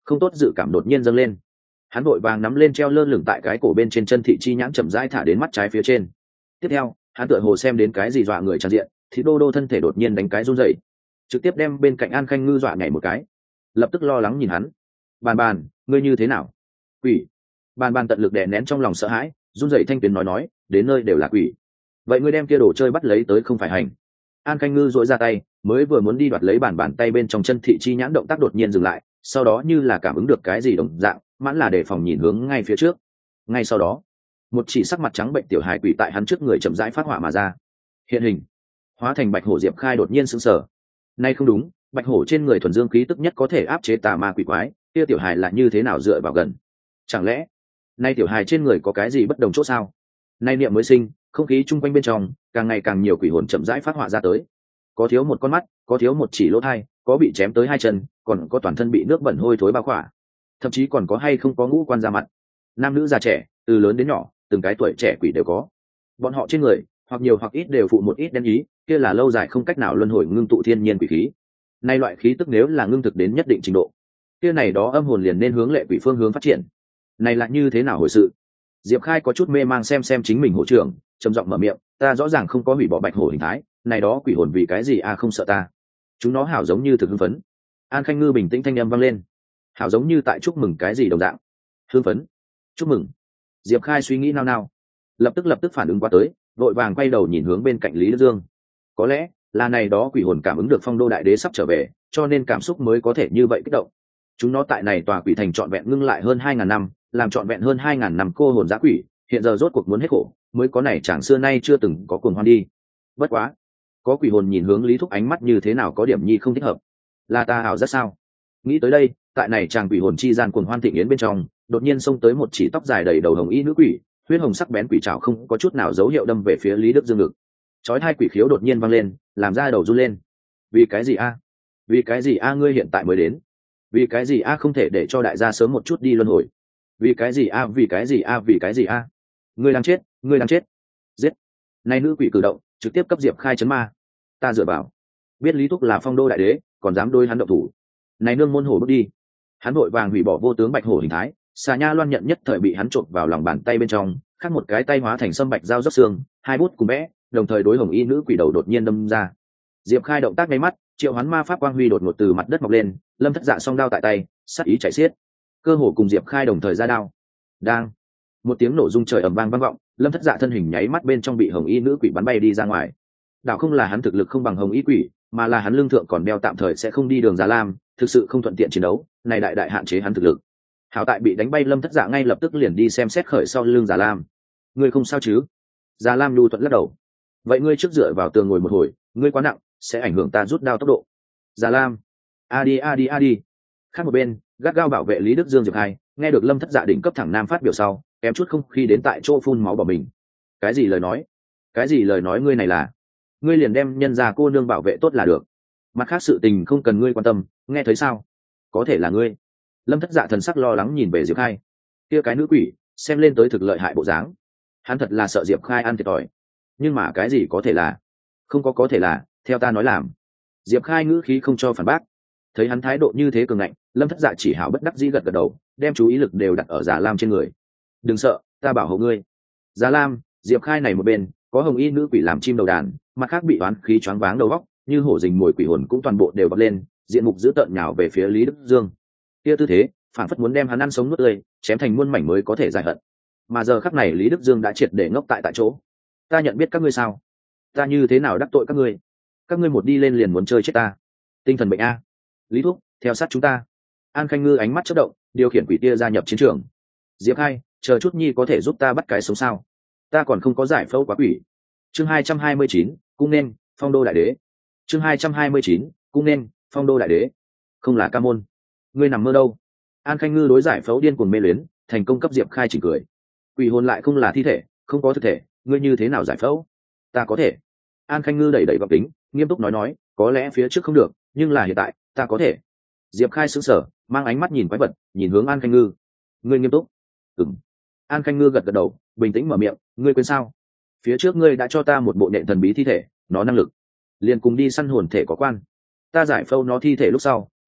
không tốt dự cảm đột nhiên dâng lên. Hắn vội vàng nắm lên treo lơ lửng tại cái cổ bên trên chân thị chi nhãn chậm rãi thả đến mắt trái phía trên. Tiếp theo hắn tựa hồ xem đến cái gì dọa người tràn diện, thì đô đô thân thể đột nhiên đánh cái run rẩy, trực tiếp đem bên cạnh An Khanh Ngư dọa nhảy một cái, lập tức lo lắng nhìn hắn. Bàn bàn, ngươi như thế nào? Quỷ. Bàn bàn tận lực đè nén trong lòng sợ hãi, run rẩy thanh tuyến nói, đến nơi đều là quỷ. Vậy ngươi đem kia đồ chơi bắt lấy tới không phải hành? An Khanh Ngư duỗi ra tay, mới vừa muốn đi đoạt lấy bàn bàn tay bên trong chân thị chi nhãn, động tác đột nhiên dừng lại, sau đó như là cảm ứng được cái gì đồng dạng, mãn là đề phòng nhìn hướng ngay phía trước. Ngay sau đó, một chỉ sắc mặt trắng bệnh tiểu hài quỷ tại hắn trước người chậm rãi phát hỏa mà ra, hiện hình, hóa thành bạch hổ. Diệp Khai đột nhiên sững sờ. Nay không đúng, bạch hổ trên người thuần dương khí tức nhất có thể áp chế tà ma quỷ quái, kia tiểu hài là như thế nào dựa vào gần? Chẳng lẽ nay tiểu hài trên người có cái gì bất đồng chỗ sao? Nay niệm mới sinh, không khí chung quanh bên trong càng ngày càng nhiều quỷ hồn chậm rãi phát họa ra tới, có thiếu một con mắt, có thiếu một chỉ lỗ thai, có bị chém tới hai chân, còn có toàn thân bị nước bẩn hôi thối bao khỏa, thậm chí còn có hay không có ngũ quan ra mặt. Nam nữ già trẻ, từ lớn đến nhỏ, từng cái tuổi trẻ quỷ đều có. Bọn họ trên người hoặc nhiều hoặc ít đều phụ một ít đen ý, kia là lâu dài không cách nào luân hồi ngưng tụ thiên nhiên quỷ khí. Nay loại khí tức nếu là ngưng thực đến nhất định trình độ, kia này đó âm hồn liền nên hướng lệ quỷ phương hướng phát triển. Này là như thế nào hồi sự? Diệp Khai có chút mê mang xem chính mình hộ trưởng, trầm giọng mở miệng, ta rõ ràng không có hủy bỏ bạch hổ hình thái, này đó quỷ hồn vì cái gì không sợ ta? Chúng nó hảo giống như thực hưng phấn. An Khanh Ngư bình tĩnh thanh âm vang lên, hảo giống như tại chúc mừng cái gì đồng dạng. Hưng phấn? Chúc mừng? Diệp Khai suy nghĩ nao nao, lập tức phản ứng qua tới, vội vàng quay đầu nhìn hướng bên cạnh Lý Đức Dương. Có lẽ là này đó quỷ hồn cảm ứng được Phong Đô đại đế sắp trở về, cho nên cảm xúc mới có thể như vậy kích động. Chúng nó tại này tòa quỷ thành trọn vẹn ngưng lại hơn 2.000 năm, làm trọn vẹn hơn 2.000 năm cô hồn dã quỷ, hiện giờ rốt cuộc muốn hết khổ, mới có này chẳng xưa nay chưa từng có cuồng hoan đi. Bất quá, có quỷ hồn nhìn hướng Lý Thúc ánh mắt như thế nào có điểm nhi không thích hợp. Là ta ảo rất sao? Nghĩ tới đây, tại này chàng quỷ hồn chi gian cuồng hoan thịnh yến bên trong, đột nhiên xông tới một chỉ tóc dài đầy đầu hồng y nữ quỷ, huyết hồng sắc bén quỷ trảo không có chút nào dấu hiệu đâm về phía Lý Đức Dương ngực. Chói hai quỷ khiếu đột nhiên vang lên, làm ra đầu run lên. Vì cái gì a? Vì cái gì a ngươi hiện tại mới đến? Vì cái gì a không thể để cho đại gia sớm một chút đi luân hồi? Vì cái gì a? Vì cái gì a? Vì cái gì a? Ngươi đang chết, ngươi đang chết. Giết. Này nữ quỷ cử động, trực tiếp cấp Diệp Khai chấn ma. Ta dựa vào. Biết Lý Thúc là Phong Đô đại đế, còn dám đối hắn động thủ. Này nương môn hổ bước đi. Hắn vội vàng hủy bỏ vô tướng bạch hổ hình thái, xà nha loan nhận nhất thời bị hắn trộn vào lòng bàn tay bên trong, khác một cái tay hóa thành sâm bạch dao dốc xương, hai bút cùng vẽ, đồng thời đối hồng y nữ quỷ đầu đột nhiên đâm ra. Diệp Khai động tác ngay mắt, triệu hoán ma pháp quang huy đột ngột từ mặt đất mọc lên, Lâm Thất Dạ song đao tại tay, sát ý chảy xiết, cơ hồ cùng Diệp Khai đồng thời ra đao. Đang một tiếng nổ rung trời ầm vang vang vọng, Lâm Thất Dạ thân hình nháy mắt bên trong bị hồng y nữ quỷ bắn bay đi ra ngoài. Đạo không là hắn thực lực không bằng hồng y quỷ, mà là hắn lương thượng còn đeo tạm thời sẽ không đi đường Già Lam, thực sự không thuận tiện chiến đấu, này đại hạn chế hắn thực lực. Hảo tại bị đánh bay Lâm Thất Dạ ngay lập tức liền đi xem xét khởi sau lưng Già Lam. Ngươi không sao chứ? Già Lam lưu thuận lắc đầu. Vậy ngươi trước dựa vào tường ngồi một hồi, ngươi quá nặng, sẽ ảnh hưởng ta rút đao tốc độ. Già Lam, a đi. Khác một bên, gắt gao bảo vệ Lý Đức Dương Diệp Hai, nghe được Lâm Thất Dạ đỉnh cấp thẳng nam phát biểu sau, kém chút không khi đến tại chỗ phun máu bỏ mình. Cái gì lời nói? Cái gì lời nói ngươi này là? Ngươi liền đem nhân gia cô nương bảo vệ tốt là được. Mặt khác sự tình không cần ngươi quan tâm, nghe thấy sao? Có thể là ngươi. Lâm Thất Dạ thần sắc lo lắng nhìn về Diệp Khai. Kia cái nữ quỷ, xem lên tới thực lợi hại bộ dáng. Hắn thật là sợ Diệp Khai ăn thiệt thòi. Nhưng mà cái gì có thể là? Không có thể là, theo ta nói làm. Diệp Khai ngữ khí không cho phản bác. Thấy hắn thái độ như thế cường ngạnh, Lâm Thất Dạ chỉ hảo bất đắc dĩ gật đầu, đem chú ý lực đều đặt ở Già Lam trên người. Đừng sợ, ta bảo hộ ngươi. Già Lam, Diệp Khai này một bên, có hồng y nữ quỷ làm chim đầu đàn, mặt khác bị oán khí choáng váng đầu óc, như hổ rình mồi quỷ hồn cũng toàn bộ đều bật lên, diện mục dữ tợn nhào về phía Lý Đức Dương. Kia tư thế, phản phất muốn đem hắn ăn sống nuốt tươi, chém thành muôn mảnh mới có thể giải hận. Mà giờ khắc này Lý Đức Dương đã triệt để ngốc tại chỗ. Ta nhận biết các ngươi sao? Ta như thế nào đắc tội các ngươi? Các ngươi một đi lên liền muốn chơi chết ta. Tinh thần bệnh a. Lý Thúc, theo sát chúng ta. An Khanh Ngư ánh mắt chớp động, điều khiển quỷ tia gia nhập chiến trường. Diệp Khai, chờ chút nhi có thể giúp ta bắt cái sống sao? Ta còn không có giải phẫu quá quỷ. Chương 229, cung nên Phong Đô đại đế. Chương 229, cung nên Phong Đô đại đế. Không là ca môn. Ngươi nằm mơ đâu? An Khanh Ngư đối giải phẫu điên cuồng mê luyến, thành công cấp Diệp Khai chỉnh cười. Quỷ hồn lại không là thi thể, không có thực thể, ngươi như thế nào giải phẫu? Ta có thể. An Khanh Ngư đẩy góc tính, nghiêm túc nói, có lẽ phía trước không được, nhưng là hiện tại, ta có thể. Diệp Khai sững sờ, mang ánh mắt nhìn quái vật, nhìn hướng An Khanh Ngư. Ngươi nghiêm túc? Ừm. An Khanh Ngư gật đầu, bình tĩnh mở miệng, ngươi quên sao? Phía trước ngươi đã cho ta một bộ nhện thần bí thi thể, nó năng lực liền cùng đi săn hồn thể có quan. Ta giải phẫu nó thi thể lúc sau,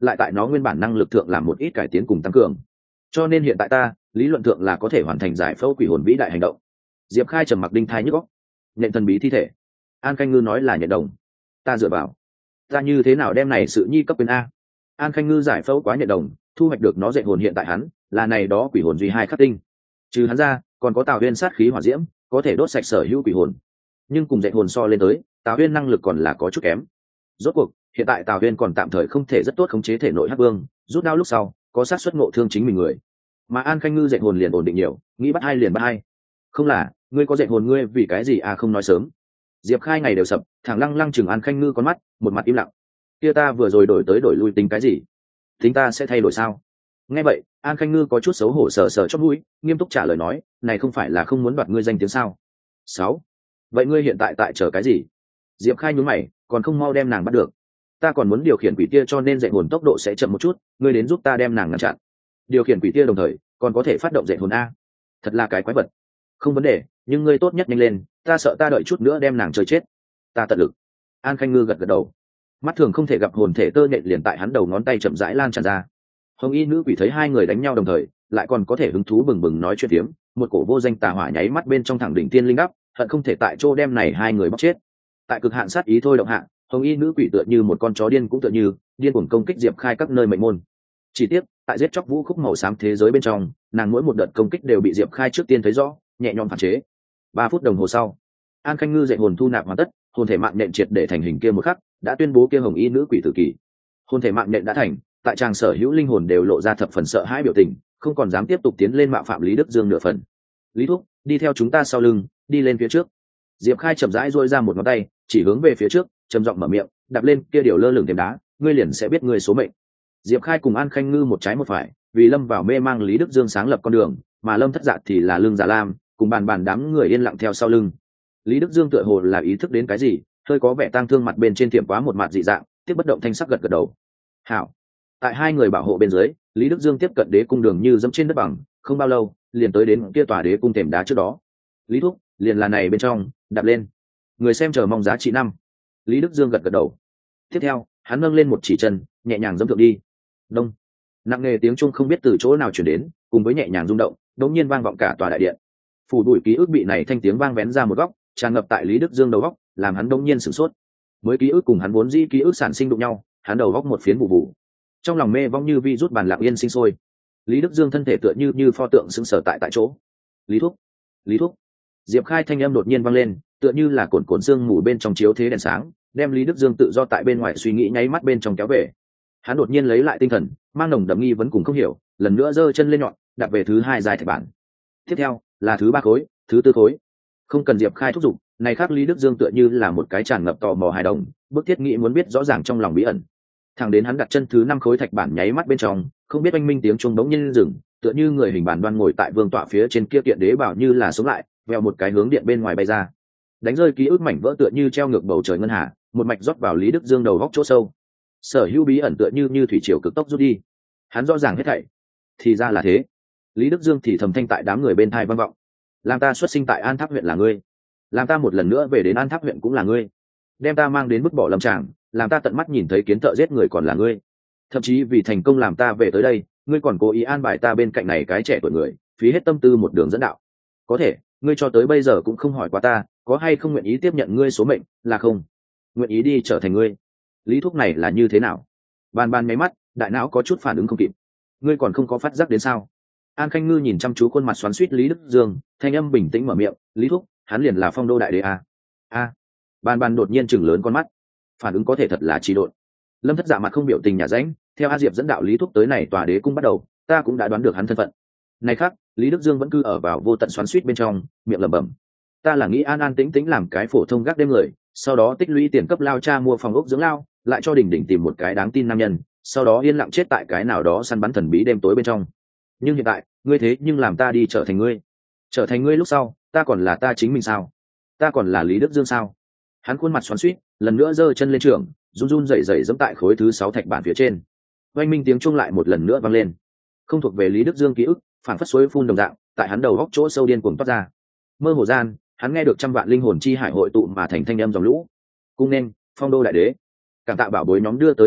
lại tại nó nguyên bản năng lực thượng làm một ít cải tiến cùng tăng cường. Cho nên hiện tại ta lý luận thượng là có thể hoàn thành giải phẫu quỷ hồn vĩ đại hành động. Diệp Khai trầm mặc đinh thai nhức óc. Nhện thần bí thi thể. An Khanh Ngư nói là nhện đồng. Ta dựa vào, ta như thế nào đem này sự nhi cấp quyền a? An Khanh Ngư giải phẫu quá nhện đồng, thu hoạch được nó dệt hồn hiện tại hắn là này đó quỷ hồn duy hai khắc tinh. Trừ hắn ra, còn có Tào Huyên sát khí hỏa diễm, có thể đốt sạch sở hữu quỷ hồn. Nhưng cùng dệt hồn so lên tới, Tào Huyên năng lực còn là có chút kém. Rốt cuộc, hiện tại Tào Huyên còn tạm thời không thể rất tốt khống chế thể nội Hắc Vương, rút đao lúc sau, có xác suất ngộ thương chính mình người. Mà An Khanh Ngư dệt hồn liền ổn định nhiều, nghĩ bắt hai liền bắt hai. Không là, ngươi có dệt hồn ngươi vì cái gì à không nói sớm. Diệp Khai ngày đều sập, thẳng lăng lăng chừng An Khanh Ngư con mắt, một mặt im lặng. Kia ta vừa rồi đổi tới đổi lui tính cái gì? Tính ta sẽ thay đổi sao? Nghe vậy, An Khanh Ngư có chút xấu hổ sờ sờ chóp mũi, nghiêm túc trả lời nói, này không phải là không muốn đoạt ngươi danh tiếng sao? 6. Vậy ngươi hiện tại chờ cái gì? Diệp Khai nhướng mày, còn không mau đem nàng bắt được. Ta còn muốn điều khiển quỷ tia cho nên dệt hồn tốc độ sẽ chậm một chút, ngươi đến giúp ta đem nàng ngăn chặn. Điều khiển quỷ tia đồng thời, còn có thể phát động dệt hồn a. Thật là cái quái vật. Không vấn đề, nhưng ngươi tốt nhất nhanh lên, ta sợ ta đợi chút nữa đem nàng chơi chết. Ta tận lực. An Khanh Ngư gật gật đầu. Mắt thường không thể gặp hồn thể tơ nhện liền tại hắn đầu ngón tay chậm rãi lan tràn ra. Hồng y nữ quỷ thấy hai người đánh nhau đồng thời, lại còn có thể hứng thú bừng bừng nói chuyện tiếm, một cổ vô danh tà hỏa nháy mắt bên trong thẳng đỉnh tiên linh áp, hận không thể tại chỗ đem này hai người bóc chết. Tại cực hạn sát ý thôi động hạ, hồng y nữ quỷ tựa như một con chó điên cũng tựa như điên cuồng công kích Diệp Khai các nơi mệnh môn. Chỉ tiếc, tại giết chóc vũ khúc màu xám thế giới bên trong, nàng mỗi một đợt công kích đều bị Diệp Khai trước tiên thấy rõ, nhẹ nhõm phản chế. 3 phút đồng hồ sau, An Khanh Ngư dạy hồn thu nạp hoàn tất, hồn thể mạng nện triệt để thành hình kia một khắc, đã tuyên bố kia hồng y nữ quỷ tử kỳ. Hồn thể mạng nện đã thành, tại trang sở hữu linh hồn đều lộ ra thập phần sợ hãi biểu tình, không còn dám tiếp tục tiến lên mạo phạm Lý Đức Dương nửa phần. Lý Thúc, đi theo chúng ta sau lưng, đi lên phía trước. Diệp Khai chậm rãi duỗi ra một ngón tay, chỉ hướng về phía trước, trầm giọng mở miệng, đạp lên kia điều lơ lửng thềm đá, ngươi liền sẽ biết ngươi số mệnh. Diệp Khai cùng An Khanh Ngư một trái một phải, vì lâm vào mê mang Lý Đức Dương sáng lập con đường, mà Lâm Thất Dạ thì là lưng Dạ Lam, cùng bàn đám người yên lặng theo sau lưng. Lý Đức Dương tựa hồ là ý thức đến cái gì, hơi có vẻ tang thương mặt bên trên tiệm quá một mặt dị dạng, tiếp bất động thanh sắc gật gật đầu. Hảo. Tại hai người bảo hộ bên dưới, Lý Đức Dương tiếp cận đế cung đường như dẫm trên đất bằng, không bao lâu, liền tới đến kia tòa đế cung thềm đá trước đó. Lý Thúc, liền là này bên trong, đạp lên. Người xem chờ mong giá trị 5. Lý Đức Dương gật gật đầu. Tiếp theo, hắn nâng lên một chỉ chân, nhẹ nhàng dẫm thượng đi. Đông. Nặng nề tiếng chuông không biết từ chỗ nào truyền đến, cùng với nhẹ nhàng rung động, đột nhiên vang vọng cả tòa đại điện. Phủ bụi ký ức bị này thanh tiếng vang vén ra một góc, tràn ngập tại Lý Đức Dương đầu góc, làm hắn đột nhiên sửng sốt. Mới ký ức cùng hắn vốn dĩ ký ức sản sinh đụng nhau, hắn đầu góc một phiến vụ vụ. Trong lòng mê vong như vi rút bàn lặng yên sinh sôi. Lý Đức Dương thân thể tựa như pho tượng sững sờ tại chỗ. Lý Thúc, Lý Thúc. Diệp Khai thanh âm đột nhiên vang lên, tựa như là cồn sương mù bên trong chiếu thế đèn sáng, đem Lý Đức Dương tự do tại bên ngoài suy nghĩ nháy mắt bên trong kéo về. Hắn đột nhiên lấy lại tinh thần, mang nồng đậm nghi vấn cùng không hiểu, lần nữa giơ chân lên nhọn, đạp về thứ 2 dài thạch bản. Tiếp theo là thứ 3 khối, thứ 4 khối. Không cần Diệp Khai thúc giục, này khác Lý Đức Dương tựa như là một cái tràn ngập tò mò hài đồng, bức thiết nghĩ muốn biết rõ ràng trong lòng bí ẩn. Thẳng đến hắn đặt chân thứ 5 khối thạch bản nháy mắt bên trong, không biết oanh minh tiếng chuông bỗng nhiên dừng, tựa như người hình bản đoan ngồi tại vương tọa phía trên kia kiện đế bảo như là sống lại, vèo một cái hướng điện bên ngoài bay ra. Đánh rơi ký ức mảnh vỡ tựa như treo ngược bầu trời ngân hà, một mạch rót vào Lý Đức Dương đầu góc chỗ sâu. Sở hữu bí ẩn tựa như thủy triều cực tốc rút đi. Hắn rõ ràng hết thảy. Thì ra là thế. Lý Đức Dương thì thầm thanh tại đám người bên thai vang vọng. Làm ta xuất sinh tại An Tháp huyện là ngươi, làm ta một lần nữa về đến An Tháp huyện cũng là ngươi, đem ta mang đến bức bỏ lâm tràng, làm ta tận mắt nhìn thấy kiến thợ giết người còn là ngươi, thậm chí vì thành công làm ta về tới đây, ngươi còn cố ý an bài ta bên cạnh này cái trẻ tuổi người, phí hết tâm tư một đường dẫn đạo. Có thể ngươi cho tới bây giờ cũng không hỏi qua ta có hay không nguyện ý tiếp nhận ngươi số mệnh, là không nguyện ý đi trở thành ngươi. Lý Thúc này là như thế nào? Ban máy mắt, đại não có chút phản ứng không kịp. Ngươi còn không có phát giác đến sao? An Khanh Ngư nhìn chăm chú khuôn mặt xoắn xuýt Lý Đức Dương, thanh âm bình tĩnh mở miệng, Lý Thúc, hắn liền là Phong Đô đại đế à? Ban đột nhiên chừng lớn con mắt, phản ứng có thể thật là trì độn. Lâm Thất Dạ mặt không biểu tình nhà ránh, theo A Diệp dẫn đạo Lý Thúc tới này tòa đế cung bắt đầu, ta cũng đã đoán được hắn thân phận. Này khác, Lý Đức Dương vẫn cứ ở vào vô tận xoắn xuýt bên trong, miệng lẩm bẩm, ta là nghĩ an tĩnh tĩnh làm cái phổ thông gác đêm người, sau đó tích lũy tiền cấp lao cha mua phòng ốc dưỡng lao, lại cho đỉnh tìm một cái đáng tin nam nhân, sau đó yên lặng chết tại cái nào đó săn bắn thần bí đêm tối bên trong. Nhưng hiện tại, ngươi thế nhưng làm ta đi trở thành ngươi lúc sau, ta còn là ta chính mình sao? Ta còn là Lý Đức Dương sao? Hắn khuôn mặt xoắn xuýt, lần nữa giơ chân lên trường, run rẩy giẫm tại khối thứ 6 thạch bản phía trên. Oanh minh tiếng chuông lại một lần nữa vang lên. Không thuộc về Lý Đức Dương ký ức, phản phất suối phun đồng dạng, tại hắn đầu góc chỗ sâu điên cuồng toát ra. Mơ hồ gian, hắn nghe được trăm vạn linh hồn chi hải hội tụ mà thành thanh âm dòng lũ. Cung nên Phong Đô đại đế, cảm tạ bảo bối nhóm đưa tới lễ vật,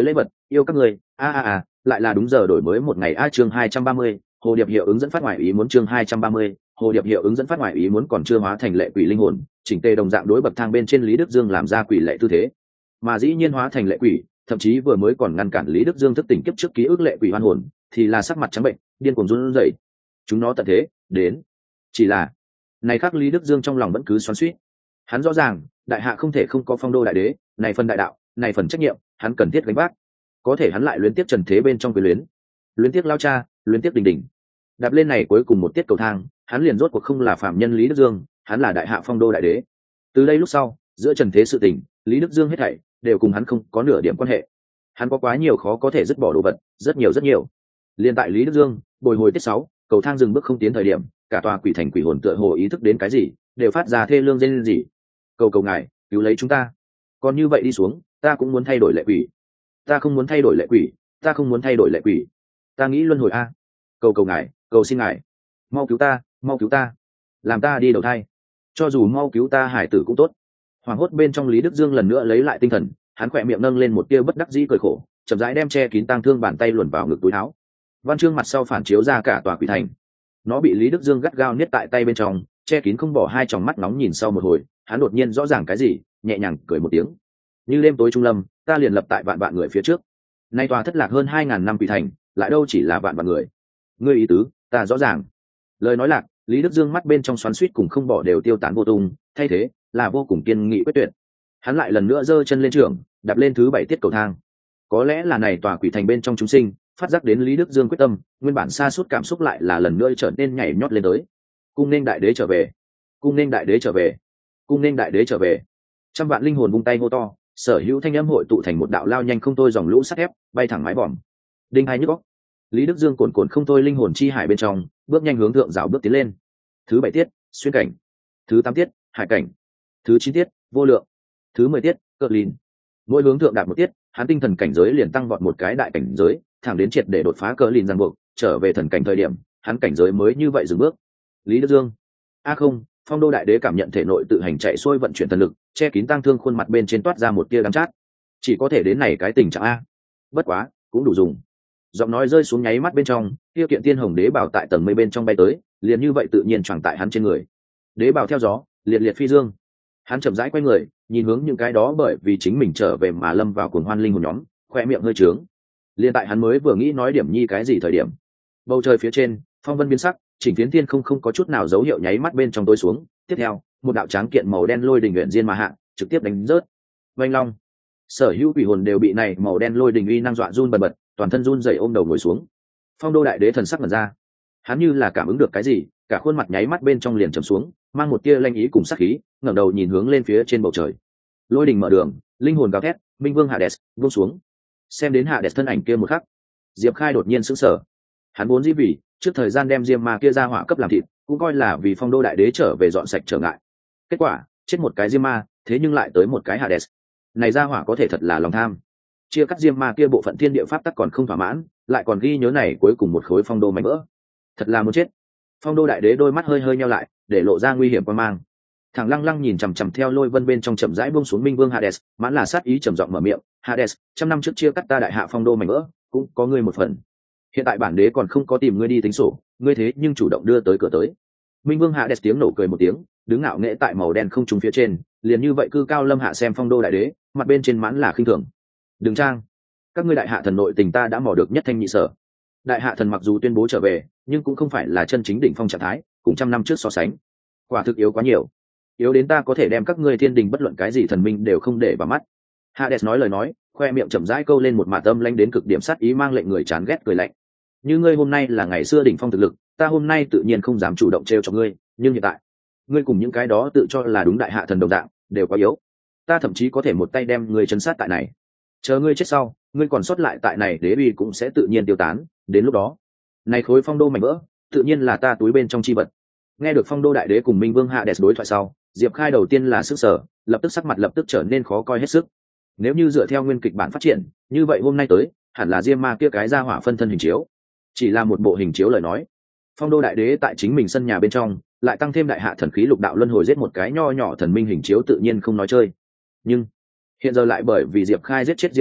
yêu các người lại là đúng giờ đổi mới một ngày chương 230, hồ điệp hiệu ứng dẫn phát ngoại ý muốn chương 230, hồ điệp hiệu ứng dẫn phát ngoại ý muốn còn chưa hóa thành lệ quỷ linh hồn, chỉnh tề đồng dạng đối bậc thang bên trên Lý Đức Dương làm ra quỷ lệ tư thế, mà dĩ nhiên hóa thành lệ quỷ, thậm chí vừa mới còn ngăn cản Lý Đức Dương thức tỉnh kiếp trước ký ức lệ quỷ hoan hồn, thì là sắc mặt trắng bệnh, điên cuồng run rẩy. Chúng nó tận thế, đến. Chỉ là, này khác Lý Đức Dương trong lòng vẫn cứ xoắn xuýt. Hắn rõ ràng, đại hạ không thể không có phong đô đại đế, này phần đại đạo, này phần trách nhiệm, hắn cần thiết gánh vác. Có thể hắn lại luyến tiếc trần thế bên trong quyền luyến tiếc lao cha, luyến tiếc đình đình. Đạp lên này cuối cùng một tiết cầu thang, hắn liền rốt cuộc không là phạm nhân Lý Đức Dương, hắn là đại hạ phong đô đại đế. Từ đây lúc sau, giữa trần thế sự tình, Lý Đức Dương hết thảy đều cùng hắn không có nửa điểm quan hệ. Hắn có quá nhiều khó có thể dứt bỏ đồ vật, rất nhiều. Liên tại Lý Đức Dương, bồi hồi tiết 6, cầu thang dừng bước không tiến thời điểm, cả tòa quỷ thành quỷ hồn tựa hồ ý thức đến cái gì, đều phát ra thê lương rên rỉ. Cầu ngài, cứu lấy chúng ta. Còn như vậy đi xuống, ta cũng muốn thay đổi lệ quỷ. Ta không muốn thay đổi lệ quỷ, ta không muốn thay đổi lệ quỷ. Ta nghĩ luân hồi a. Cầu ngài, cầu xin ngài, mau cứu ta, làm ta đi đầu thai. Cho dù mau cứu ta hải tử cũng tốt. Hoảng hốt bên trong Lý Đức Dương lần nữa lấy lại tinh thần, hắn khỏe miệng nâng lên một tia bất đắc dĩ cười khổ, chậm rãi đem che kín tang thương bàn tay luồn vào ngực túi áo. Văn chương mặt sau phản chiếu ra cả tòa quỷ thành. Nó bị Lý Đức Dương gắt gao niết tại tay bên trong, che kín không bỏ hai tròng mắt nóng nhìn sau một hồi, hắn đột nhiên rõ ràng cái gì, nhẹ nhàng cười một tiếng. Như đêm tối trung lâm, ta liền lập tại vạn người phía trước. Nay tòa thất lạc hơn 2000 năm quỷ thành, lại đâu chỉ là vạn người. Ngươi ý tứ, ta rõ ràng. Lời nói lạc, Lý Đức Dương mắt bên trong xoắn xuýt cùng không bỏ đều tiêu tán vô tung, thay thế là vô cùng kiên nghị quyết tuyệt. Hắn lại lần nữa giơ chân lên trường, đạp lên thứ 7 tiết cầu thang. Có lẽ là này tòa quỷ thành bên trong chúng sinh phát giác đến Lý Đức Dương quyết tâm, nguyên bản sa sút cảm xúc lại là lần nữa trở nên nhảy nhót lên tới. Cung nên đại đế trở về, cung nên đại đế trở về, cung nên đại đế trở về. Trăm vạn linh hồn vung tay hô to, sở hữu thanh âm hội tụ thành một đạo lao nhanh không thôi dòng lũ sắt thép, bay thẳng mái vòm. Đinh hai nhức óc. Lý Đức Dương cuồn không thôi linh hồn chi hải bên trong, bước nhanh hướng thượng rào bước tiến lên. Thứ 7 tiết, xuyên cảnh. Thứ 8 tiết, hải cảnh. Thứ 9 tiết, vô lượng. Thứ 10 tiết, cờ lìn. Mỗi hướng thượng đạt một tiết, hắn tinh thần cảnh giới liền tăng vọt một cái đại cảnh giới, thẳng đến triệt để đột phá cờ lìn ràng buộc, trở về thần cảnh thời điểm, hắn cảnh giới mới như vậy dừng bước. Lý Đức Dương. Không, phong đô đại đế cảm nhận thể nội tự hành chạy xuôi vận chuyển thần lực, che kín tang thương khuôn mặt bên trên toát ra một tia đắng chát. Chỉ có thể đến này cái tình trạng a. Bất quá, cũng đủ dùng. Giọng nói rơi xuống nháy mắt bên trong, tiêu kiện tiên hồng đế bảo tại tầng mây bên trong bay tới, liền như vậy tự nhiên choàng tại hắn trên người. Đế bảo theo gió, liệt liệt phi dương. Hắn chậm rãi quay người, nhìn hướng những cái đó bởi vì chính mình trở về mà lâm vào cuồng hoan linh hồn nhóm, khoe miệng hơi trướng. Liên tại hắn mới vừa nghĩ nói điểm nhi cái gì thời điểm, bầu trời phía trên, phong vân biến sắc, chỉnh phiến thiên không có chút nào dấu hiệu nháy mắt bên trong tối xuống. Tiếp theo, một đạo tráng kiện màu đen lôi đình nguyện diên mà hạ, trực tiếp đánh rớt. Vành long, sở hữu quỷ hồn đều bị này màu đen lôi đình uy năng dọa run bần bật, toàn thân run rẩy ôm đầu ngồi xuống. Phong đô đại đế thần sắc mở ra, hắn như là cảm ứng được cái gì, cả khuôn mặt nháy mắt bên trong liền trầm xuống, mang một tia lanh ý cùng sát khí, ngẩng đầu nhìn hướng lên phía trên bầu trời. Lôi đình mở đường, linh hồn gào thét, minh vương Hades buông xuống. Xem đến Hades thân ảnh kia một khắc, Diệp Khai đột nhiên sững sờ. Hắn vốn dĩ vì trước thời gian đem diêm ma kia ra hỏa cấp làm thịt, cũng coi là vì phong đô đại đế trở về dọn sạch trở ngại. Kết quả, chết một cái diêm ma, thế nhưng lại tới một cái Hades. Này ra hỏa có thể thật là lòng tham. Chia cắt diêm ma kia bộ phận thiên địa pháp tắc còn không thỏa mãn, lại còn ghi nhớ này cuối cùng một khối phong đô mảnh vỡ. Thật là muốn chết. Phong đô đại đế đôi mắt hơi nheo lại, để lộ ra nguy hiểm quan mang. Thằng lăng lăng nhìn chằm chằm theo lôi vân bên trong chậm rãi buông xuống minh vương Hades, mãn là sát ý trầm giọng mở miệng. Hades, 100 năm trước chia cắt ta đại hạ phong đô mảnh vỡ, cũng có ngươi một phần. Hiện tại bản đế còn không có tìm ngươi đi tính sổ, ngươi thế nhưng chủ động đưa tới cửa tới. Minh vương Hades tiếng nổ cười một tiếng, đứng ngạo nghễ tại màu đen không trung phía trên, liền như vậy cư cao lâm hạ xem phong đô đại đế, mặt bên trên mãn là khinh thường. Đừng trang, các ngươi đại hạ thần nội tình ta đã mò được nhất thanh nhị sở. Đại hạ thần mặc dù tuyên bố trở về, nhưng cũng không phải là chân chính đỉnh phong trạng thái, cùng 100 năm trước so sánh, quả thực yếu quá nhiều, yếu đến ta có thể đem các ngươi thiên đình bất luận cái gì thần minh đều không để vào mắt. Hades nói lời nói, khoe miệng chậm rãi câu lên một mạt âm lanh đến cực điểm sát ý, mang lệnh người chán ghét cười lạnh. Như ngươi hôm nay là ngày xưa đỉnh phong thực lực, ta hôm nay tự nhiên không dám chủ động trêu cho ngươi, nhưng hiện tại, ngươi cùng những cái đó tự cho là đúng đại hạ thần đồng dạng, đều quá yếu. Ta thậm chí có thể một tay đem ngươi chấn sát tại này. Chờ ngươi chết sau, ngươi còn sót lại tại này đế uy cũng sẽ tự nhiên tiêu tán, đến lúc đó, này khối phong đô mảnh vỡ, tự nhiên là ta túi bên trong chi vật. Nghe được phong đô đại đế cùng minh vương Hades đối thoại sau, Diệp Khai đầu tiên là sức sở, lập tức sắc mặt lập tức trở nên khó coi hết sức. Nếu như dựa theo nguyên kịch bản phát triển, như vậy hôm nay tới, hẳn là diêm ma kia cái ra hỏa phân thân hình chiếu. Chỉ là một bộ hình chiếu lời nói, phong đô đại đế tại chính mình sân nhà bên trong, lại tăng thêm đại hạ thần khí lục đạo luân hồi giết một cái nho nhỏ thần minh hình chiếu tự nhiên không nói chơi. Nhưng hiện giờ lại bởi vì Diệp Khai giết chết diêm ma,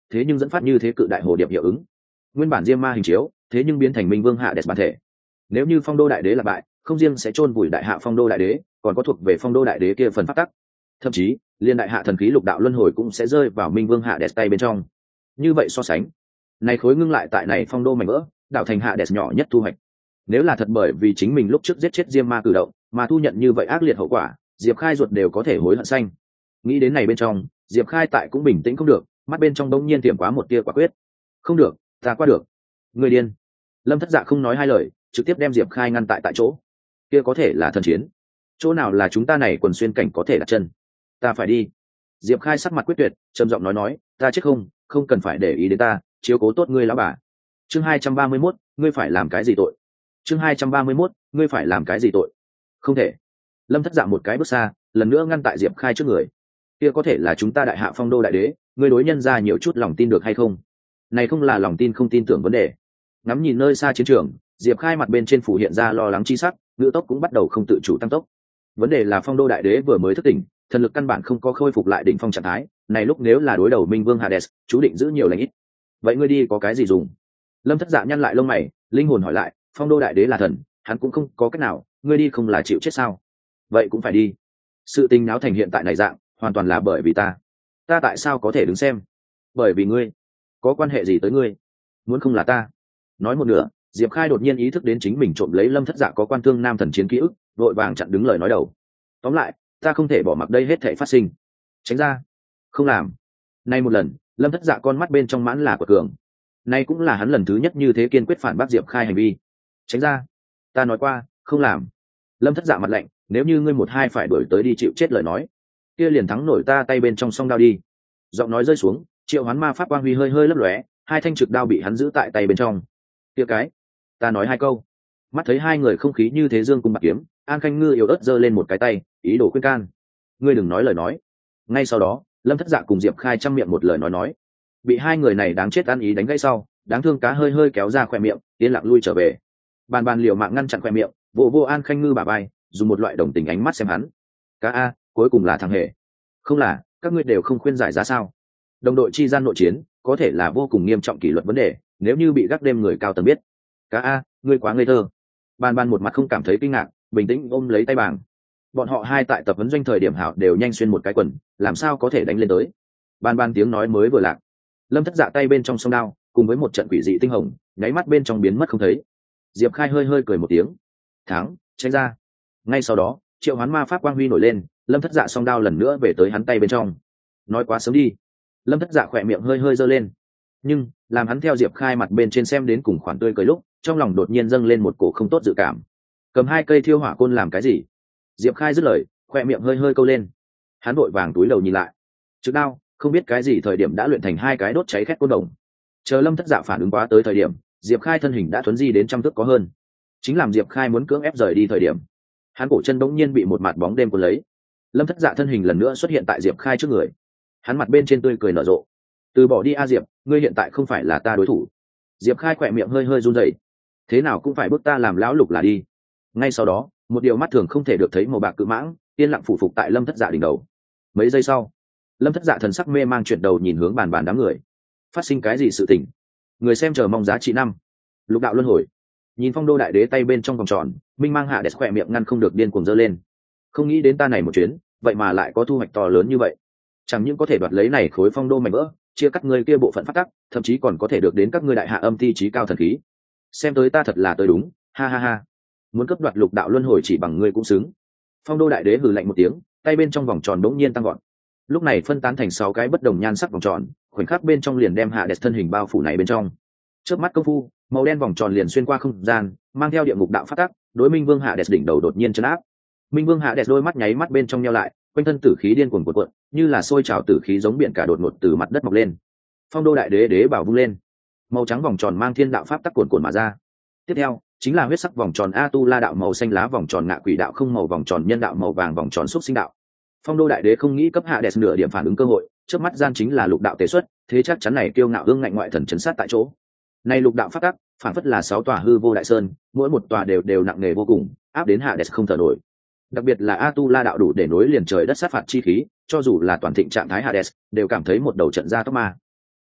thế nhưng dẫn phát như thế cự đại hồ điệp hiệu ứng. Nguyên bản diêm ma hình chiếu thế nhưng biến thành minh vương Hades bản thể. Nếu như phong đô đại đế là bại, không riêng sẽ chôn vùi đại hạ phong đô đại đế, còn có thuộc về phong đô đại đế kia phần pháp tắc, thậm chí liên đại hạ thần khí lục đạo luân hồi cũng sẽ rơi vào minh vương Hades tay bên trong. Như vậy so sánh, này khối ngưng lại tại này phong đô mảnh vỡ đảo thành Hades nhỏ nhất thu hoạch. Nếu là thật bởi vì chính mình lúc trước giết chết diêm ma cử động mà thu nhận như vậy ác liệt hậu quả, Diệp Khai ruột đều có thể hối hận xanh. Nghĩ đến này bên trong, Diệp Khai tại cũng bình tĩnh không được, mắt bên trong đống nhiên tiệm quá một tia quả quyết. Không được, ta qua được. Người điên. Lâm Thất Dạ không nói hai lời, trực tiếp đem Diệp Khai ngăn tại chỗ. Kia có thể là thần chiến. Chỗ nào là chúng ta này quần xuyên cảnh có thể đặt chân. Ta phải đi. Diệp Khai sắc mặt quyết tuyệt, trầm giọng nói, ta chết không cần phải để ý đến ta, chiếu cố tốt ngươi lão bà. Chương 231, ngươi phải làm cái gì tội? Chương 231, ngươi phải làm cái gì tội? Không thể. Lâm Thất Dạ một cái bước xa, lần nữa ngăn tại Diệp Khai trước người. Kia có thể là chúng ta đại hạ phong đô đại đế, ngươi đối nhân ra nhiều chút lòng tin được hay không? Này không là lòng tin không tin tưởng vấn đề. Ngắm nhìn nơi xa chiến trường, Diệp Khai mặt bên trên phủ hiện ra lo lắng chi sắc, ngữ tốc cũng bắt đầu không tự chủ tăng tốc. Vấn đề là phong đô đại đế vừa mới thức tỉnh, thần lực căn bản không có khôi phục lại đỉnh phong trạng thái, này lúc nếu là đối đầu minh vương Hades, chú định giữ nhiều lành ít. Vậy ngươi đi có cái gì dùng? Lâm Thất Dạ nhăn lại lông mày, linh hồn hỏi lại, phong đô đại đế là thần, hắn cũng không có cách nào, ngươi đi không là chịu chết sao? Vậy cũng phải đi. Sự tình náo thành hiện tại này dạng, hoàn toàn là bởi vì ta tại sao có thể đứng xem? Bởi vì ngươi. Có quan hệ gì tới ngươi? Muốn không là ta. Nói một nửa, Diệp Khai đột nhiên ý thức đến chính mình trộm lấy Lâm Thất Dạ có quan thương nam thần chiến ký ức, vội vàng chặn đứng lời nói đầu. Tóm lại, ta không thể bỏ mặc đây hết thảy phát sinh. Tránh ra. Không làm. Nay một lần, Lâm Thất Dạ con mắt bên trong mãn là của cường. Nay cũng là hắn lần thứ nhất như thế kiên quyết phản bác Diệp Khai hành vi. Tránh ra. Ta nói qua, không làm. Lâm Thất Dạ mặt lạnh, nếu như ngươi một hai phải đuổi tới đi chịu chết lời nói, kia liền thắng nổi ta tay bên trong song đao đi. Giọng nói rơi xuống, triệu hoán ma pháp quang huy hơi hơi lấp lóe, hai thanh trực đao bị hắn giữ tại tay bên trong. Kia cái, ta nói hai câu. Mắt thấy hai người không khí như thế dương cùng bạc kiếm, An Khanh Ngư yếu ớt giơ lên một cái tay, ý đồ khuyên can. Ngươi đừng nói lời nói. Ngay sau đó, Lâm Thất Dạ cùng Diệp Khai chăm miệng một lời nói. Bị hai người này đáng chết ăn ý đánh gãy sau, đáng thương cá hơi hơi kéo ra khóe miệng, yên lặng lui trở về. Bàn liều mạng ngăn chặn khóe miệng, vô An Khanh Ngư bả vai, dùng một loại đồng tình ánh mắt xem hắn. Cá a, cuối cùng là thằng hề. Không là, các ngươi đều không khuyên giải ra sao? Đồng đội chi gian nội chiến, có thể là vô cùng nghiêm trọng kỷ luật vấn đề, nếu như bị gác đêm người cao tầng biết. Cá a, ngươi quá ngây thơ. Bàn một mặt không cảm thấy kinh ngạc, bình tĩnh ôm lấy tay bảng. Bọn họ hai tại tập huấn doanh thời điểm hảo đều nhanh xuyên một cái quần, làm sao có thể đánh lên tới. Bàn tiếng nói mới vừa lạc, Lâm Thất Dạ tay bên trong song đao cùng với một trận quỷ dị tinh hồng nháy mắt bên trong biến mất không thấy. Diệp Khai hơi hơi cười một tiếng, thắng, tránh ra. Ngay sau đó, triệu hoán ma pháp quang huy nổi lên, Lâm Thất Dạ song đao lần nữa về tới hắn tay bên trong. Nói quá sớm đi. Lâm Thất Dạ khỏe miệng hơi hơi giơ lên, nhưng làm hắn theo Diệp Khai mặt bên trên xem đến cùng khoản tươi cười lúc, trong lòng đột nhiên dâng lên một cổ không tốt dự cảm. Cầm hai cây thiêu hỏa côn làm cái gì? Diệp Khai dứt lời, khỏe miệng hơi hơi câu lên. Hắn vội vàng túi đầu nhìn lại, trực đao không biết cái gì thời điểm đã luyện thành hai cái đốt cháy khét côn đồng. Chờ Lâm Thất Dạ phản ứng quá tới thời điểm, Diệp Khai thân hình đã thuấn di đến trăm thước có hơn. Chính làm Diệp Khai muốn cưỡng ép rời đi thời điểm, hắn cổ chân bỗng nhiên bị một mạt bóng đêm cuốn lấy. Lâm Thất Dạ thân hình lần nữa xuất hiện tại Diệp Khai trước người. Hắn mặt bên trên tươi cười nở rộ. Từ bỏ đi a Diệp, ngươi hiện tại không phải là ta đối thủ. Diệp Khai khỏe miệng hơi hơi run rẩy. Thế nào cũng phải bước ta làm lão lục là đi. Ngay sau đó, một điều mắt thường không thể được thấy màu bạc cự mãng yên lặng phủ phục tại Lâm Thất Dạ đỉnh đầu. Mấy giây sau, Lâm Thất Dạ thần sắc mê mang chuyển đầu nhìn hướng bàn đám người. Phát sinh cái gì sự tình? Người xem chờ mong giá trị năm. Lục đạo luân hồi. Nhìn phong đô đại đế tay bên trong vòng tròn, minh mang hạ đẹp khỏe miệng ngăn không được điên cuồng giơ lên. Không nghĩ đến ta này một chuyến, vậy mà lại có thu hoạch to lớn như vậy. Chẳng những có thể đoạt lấy này khối phong đô mảnh vỡ, chia cắt người kia bộ phận phát tắc, thậm chí còn có thể được đến các ngươi đại hạ âm ti trí cao thần khí. Xem tới ta thật là tới đúng, ha ha ha. Muốn cấp đoạt lục đạo luân hồi chỉ bằng ngươi cũng xứng. Phong đô đại đế hừ lạnh một tiếng, tay bên trong vòng tròn đống nhiên tăng gọn. Lúc này phân tán thành 6 cái bất đồng nhan sắc vòng tròn, khoảnh khắc bên trong liền đem hạ đẹp thân hình bao phủ này bên trong. Chớp mắt công phu, màu đen vòng tròn liền xuyên qua không gian, mang theo địa ngục đạo phát tắc, đối Minh Vương Hạ Đẹp đỉnh đầu đột nhiên chấn áp. Minh Vương Hạ Đẹp đôi mắt nháy mắt bên trong nheo lại, quanh thân tử khí điên cuồng cuộn, như là sôi trào tử khí giống biển cả đột ngột từ mặt đất mọc lên. Phong đô đại đế đế bảo vung lên, màu trắng vòng tròn mang thiên đạo pháp tắc cuộn mà ra. Tiếp theo, chính là huyết sắc vòng tròn A Tu La đạo màu xanh lá vòng tròn ngạ quỷ đạo không màu vòng tròn nhân đạo màu vàng vòng tròn xúc sinh đạo. Phong đô đại đế không nghĩ cấp Hạ Đẹp nửa điểm phản ứng cơ hội, trước mắt gian chính là lục đạo tế xuất, thế chắc chắn này kiêu ngạo ương ngạnh ngoại thần chấn sát tại chỗ. Này lục đạo pháp tắc, phản phất là 6 tòa hư vô đại sơn, mỗi một tòa đều nặng nề vô cùng, áp đến Hạ Đẹp không thở nổi. Đặc biệt là A Tu La đạo đủ để nối liền trời đất sát phạt chi khí, cho dù là toàn thịnh trạng thái Hades, đều cảm thấy một đầu trận ra tóc ma.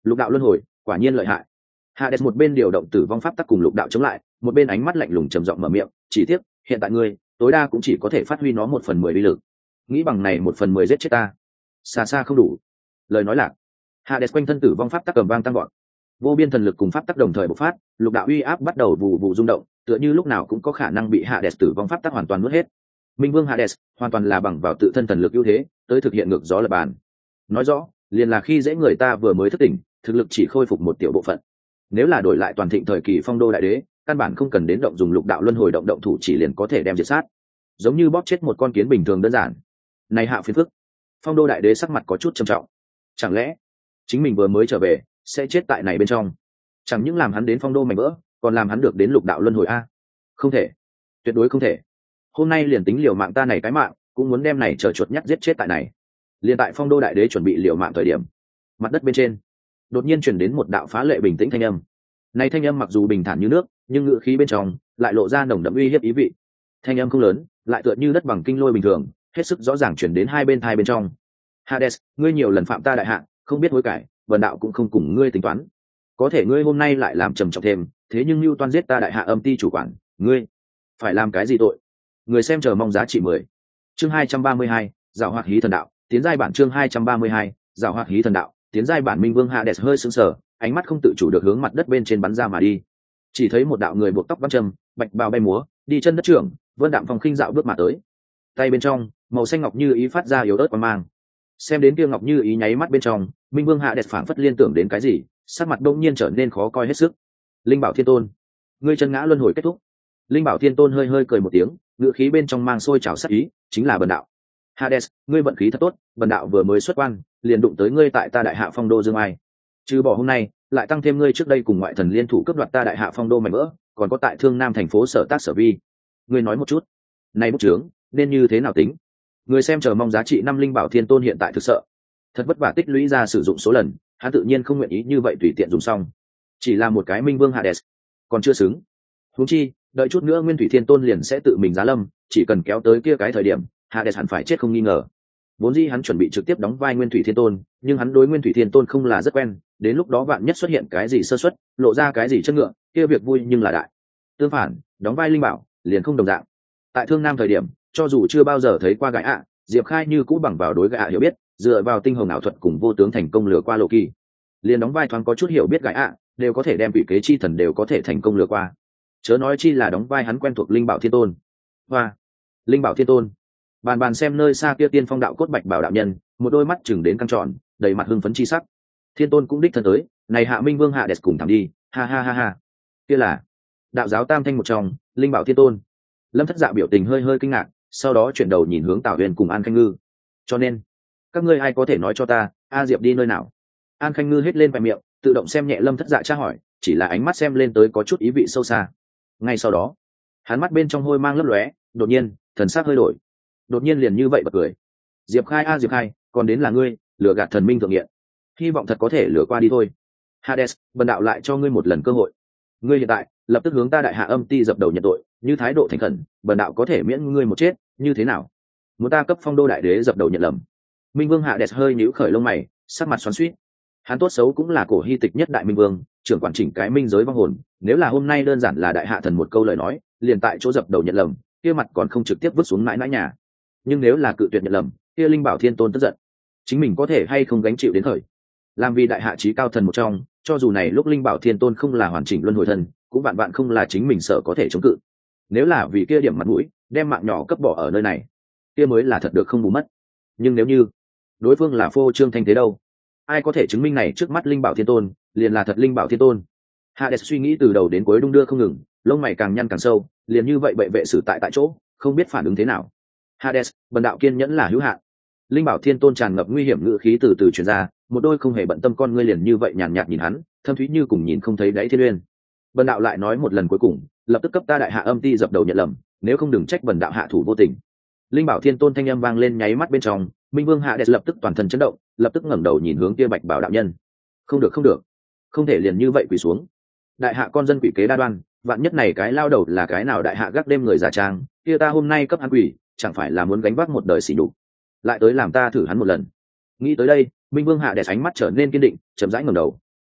Lục đạo luân hồi quả nhiên lợi hại. Hades một bên điều động tử vong pháp tắc cùng lục đạo chống lại, một bên ánh mắt lạnh lùng trầm giọng mở miệng, chỉ tiếc hiện tại ngươi tối đa cũng chỉ có thể phát huy nó 1/10 uy lực. Nghĩ bằng này 1/10 giết chết ta, xa xa không đủ. Lời nói lạc, Hades quanh thân tử vong pháp tắc cầm vang tăng gọn, vô biên thần lực cùng pháp tắc đồng thời bộc phát, lục đạo uy áp bắt đầu vụ vụ rung động, tựa như lúc nào cũng có khả năng bị Hades tử vong pháp tắc hoàn toàn nuốt hết. Minh Vương Hades hoàn toàn là bằng vào tự thân thần lực ưu thế tới thực hiện ngược gió lập bàn. Nói rõ liền là khi dễ người ta vừa mới thức tỉnh, thực lực chỉ khôi phục một tiểu bộ phận. Nếu là đổi lại toàn thịnh thời kỳ phong đô đại đế, căn bản không cần đến động dùng lục đạo luân hồi động thủ chỉ liền có thể đem diệt sát, giống như bóp chết một con kiến bình thường đơn giản. Này hạ phiền phức. Phong đô đại đế sắc mặt có chút trầm trọng. Chẳng lẽ chính mình vừa mới trở về sẽ chết tại này bên trong? Chẳng những làm hắn đến phong đô mảnh vỡ, còn làm hắn được đến lục đạo luân hồi a? Không thể, tuyệt đối không thể. Hôm nay liền tính liều mạng ta này cái mạng, cũng muốn đem này chờ chuột nhắt giết chết tại này. Liền tại phong đô đại đế chuẩn bị liều mạng thời điểm, mặt đất bên trên đột nhiên chuyển đến một đạo phá lệ bình tĩnh thanh âm. Này thanh âm mặc dù bình thản như nước, nhưng ngữ khí bên trong lại lộ ra nồng đậm uy hiếp ý vị. Thanh âm không lớn, lại tựa như đất bằng kinh lôi bình thường, hết sức rõ ràng chuyển đến hai bên trong. Hades, ngươi nhiều lần phạm ta đại hạ, không biết hối cải, vần đạo cũng không cùng ngươi tính toán. Có thể ngươi hôm nay lại làm trầm trọng thêm, thế nhưng lưu toan giết ta đại hạ âm ti chủ quản, ngươi phải làm cái gì tội? Người xem chờ mong giá trị 10. Chương 232, Giảo hoạt hí thần đạo, tiến giai bản chương 232, Giảo hoạt hí thần đạo, tiến giai bản. Minh Vương Hades hơi sững sờ, ánh mắt không tự chủ được hướng mặt đất bên trên bắn ra mà đi. Chỉ thấy một đạo người buộc tóc vắt châm, bạch bào bay múa, đi chân đất trưởng, vân đạm phong khinh dạo bước mà tới. Tay bên trong, màu xanh ngọc như ý phát ra yếu ớt quang mang. Xem đến kia ngọc như ý nháy mắt bên trong, Minh Vương Hades phảng phất liên tưởng đến cái gì, sắc mặt đông nhiên trở nên khó coi hết sức. Linh Bảo Thiên Tôn, ngươi chân ngã luân hồi kết thúc. Linh Bảo Thiên Tôn hơi hơi cười một tiếng, ngữ khí bên trong mang sôi trào sát ý, chính là bần đạo. Hades, ngươi vận khí thật tốt, bần đạo vừa mới xuất quan, liền đụng tới ngươi tại ta đại hạ phong đô Dương Ai. Trừ bỏ hôm nay, lại tăng thêm ngươi trước đây cùng ngoại thần liên thủ cướp đoạt ta đại hạ phong đô mảnh vỡ, còn có tại Thương Nam thành phố sở tác sở vi. Ngươi nói một chút, này bút chướng nên như thế nào tính? Người xem chờ mong giá trị 5. Linh Bảo Thiên Tôn hiện tại thực sợ, thật vất vả tích lũy ra sử dụng số lần, hắn tự nhiên không nguyện ý như vậy tùy tiện dùng xong. Chỉ là một cái Minh Vương Hades, còn chưa xứng. Huống chi, đợi chút nữa Nguyên Thủy Thiên Tôn liền sẽ tự mình giá lâm, chỉ cần kéo tới kia cái thời điểm, Hades hẳn phải chết không nghi ngờ. Vốn dĩ hắn chuẩn bị trực tiếp đóng vai Nguyên Thủy Thiên Tôn, nhưng hắn đối Nguyên Thủy Thiên Tôn không là rất quen, đến lúc đó vạn nhất xuất hiện cái gì sơ suất, lộ ra cái gì chất ngựa, kia việc vui nhưng là đại. Tương phản, đóng vai Linh Bảo liền không đồng dạng. Tại Thương Nam thời điểm, cho dù chưa bao giờ thấy qua gái ạ, Diệp Khai như cũ bằng vào đối gái ạ hiểu biết, dựa vào tinh hồng ảo thuật cùng vô tướng thành công lừa qua Lộ Kỳ. Liền đóng vai thoáng có chút hiểu biết gái ạ, đều có thể đem quỷ kế chi thần đều có thể thành công lừa qua. Chớ nói chi là đóng vai hắn quen thuộc Linh Bảo Thiên Tôn. Hoa, Linh Bảo Thiên Tôn. Bàn xem nơi xa kia tiên phong đạo cốt bạch bảo đạo nhân, một đôi mắt chừng đến căng tròn, đầy mặt hưng phấn chi sắc. Thiên Tôn cũng đích thân tới, này hạ Minh Vương Hades cùng thẳng đi, ha ha ha ha. Kia là đạo giáo tam thanh một trong, Linh Bảo Thiên Tôn. Lâm Thất Dạ biểu tình hơi hơi kinh ngạc, sau đó chuyển đầu nhìn hướng Tào Huyền cùng An Khanh Ngư. Cho nên, các ngươi ai có thể nói cho ta, A Diệp đi nơi nào? An Khanh Ngư hết lên vài miệng, tự động xem nhẹ Lâm Thất Dạ tra hỏi, chỉ là ánh mắt xem lên tới có chút ý vị sâu xa. Ngay sau đó, hắn mắt bên trong hôi mang lấp lóe, đột nhiên, thần sắc hơi đổi. Đột nhiên liền như vậy bật cười. Diệp Khai a Diệp Khai, còn đến là ngươi, lừa gạt thần minh thượng nghiện. Hy vọng thật có thể lừa qua đi thôi. Hades, bần đạo lại cho ngươi một lần cơ hội. Ngươi hiện tại lập tức hướng ta đại hạ âm ti dập đầu nhận tội, như thái độ thành khẩn, bần đạo có thể miễn ngươi một chết, như thế nào? Muốn ta cấp phong đô đại đế dập đầu nhận lầm? Minh Vương Hades hơi nhíu khởi lông mày, sắc mặt xoắn xuýt. Hắn tốt xấu cũng là cổ hy tịch nhất đại minh vương, trưởng quản chỉnh cái minh giới vong hồn, nếu là hôm nay đơn giản là đại hạ thần một câu lời nói, liền tại chỗ dập đầu nhận lầm, kia mặt còn không trực tiếp vứt xuống mãi mãi nhà. Nhưng nếu là cự tuyệt nhận lầm, kia Linh Bảo Thiên Tôn tức giận, chính mình có thể hay không gánh chịu đến khởi. Làm vì đại hạ chí cao thần một trong, cho dù này lúc Linh Bảo Thiên Tôn không là hoàn chỉnh luân hồi thần, cũng vạn vạn không là chính mình sợ có thể chống cự. Nếu là vì kia điểm mặt mũi, đem mạng nhỏ cấp bỏ ở nơi này, kia mới là thật được không bù mất. Nhưng nếu như đối phương là phô trương thanh thế đâu, ai có thể chứng minh này trước mắt Linh Bảo Thiên Tôn liền là thật Linh Bảo Thiên Tôn? Hades suy nghĩ từ đầu đến cuối đung đưa không ngừng, lông mày càng nhăn càng sâu, liền như vậy bệ vệ xử tại chỗ, không biết phản ứng thế nào. Hades, bần đạo kiên nhẫn là hữu hạn. Linh Bảo Thiên Tôn tràn ngập nguy hiểm ngữ khí từ từ truyền ra, một đôi không hề bận tâm con ngươi liền như vậy nhàn nhạt nhìn hắn, thâm thúy như cùng nhìn không thấy đáy thiên uyên. Bần đạo lại nói một lần cuối cùng, lập tức cấp ta đại hạ âm ti dập đầu nhận lầm, nếu không đừng trách bần đạo hạ thủ vô tình. Linh Bảo Thiên Tôn thanh âm vang lên nháy mắt bên trong, Minh Vương Hades lập tức toàn thân chấn động, lập tức ngẩng đầu nhìn hướng kia bạch bảo đạo nhân. Không được, không thể liền như vậy quỳ xuống. Đại hạ con dân quỷ kế đa đoan, vạn nhất này cái lao đầu là cái nào đại hạ gác đêm người giả trang, kia ta hôm nay cấp hắn quỷ, chẳng phải là muốn gánh vác một đời sỉ nhục. Lại tới làm ta thử hắn một lần. Nghĩ tới đây, Minh Vương Hades ánh mắt trở nên kiên định, chậm rãi ngẩng đầu.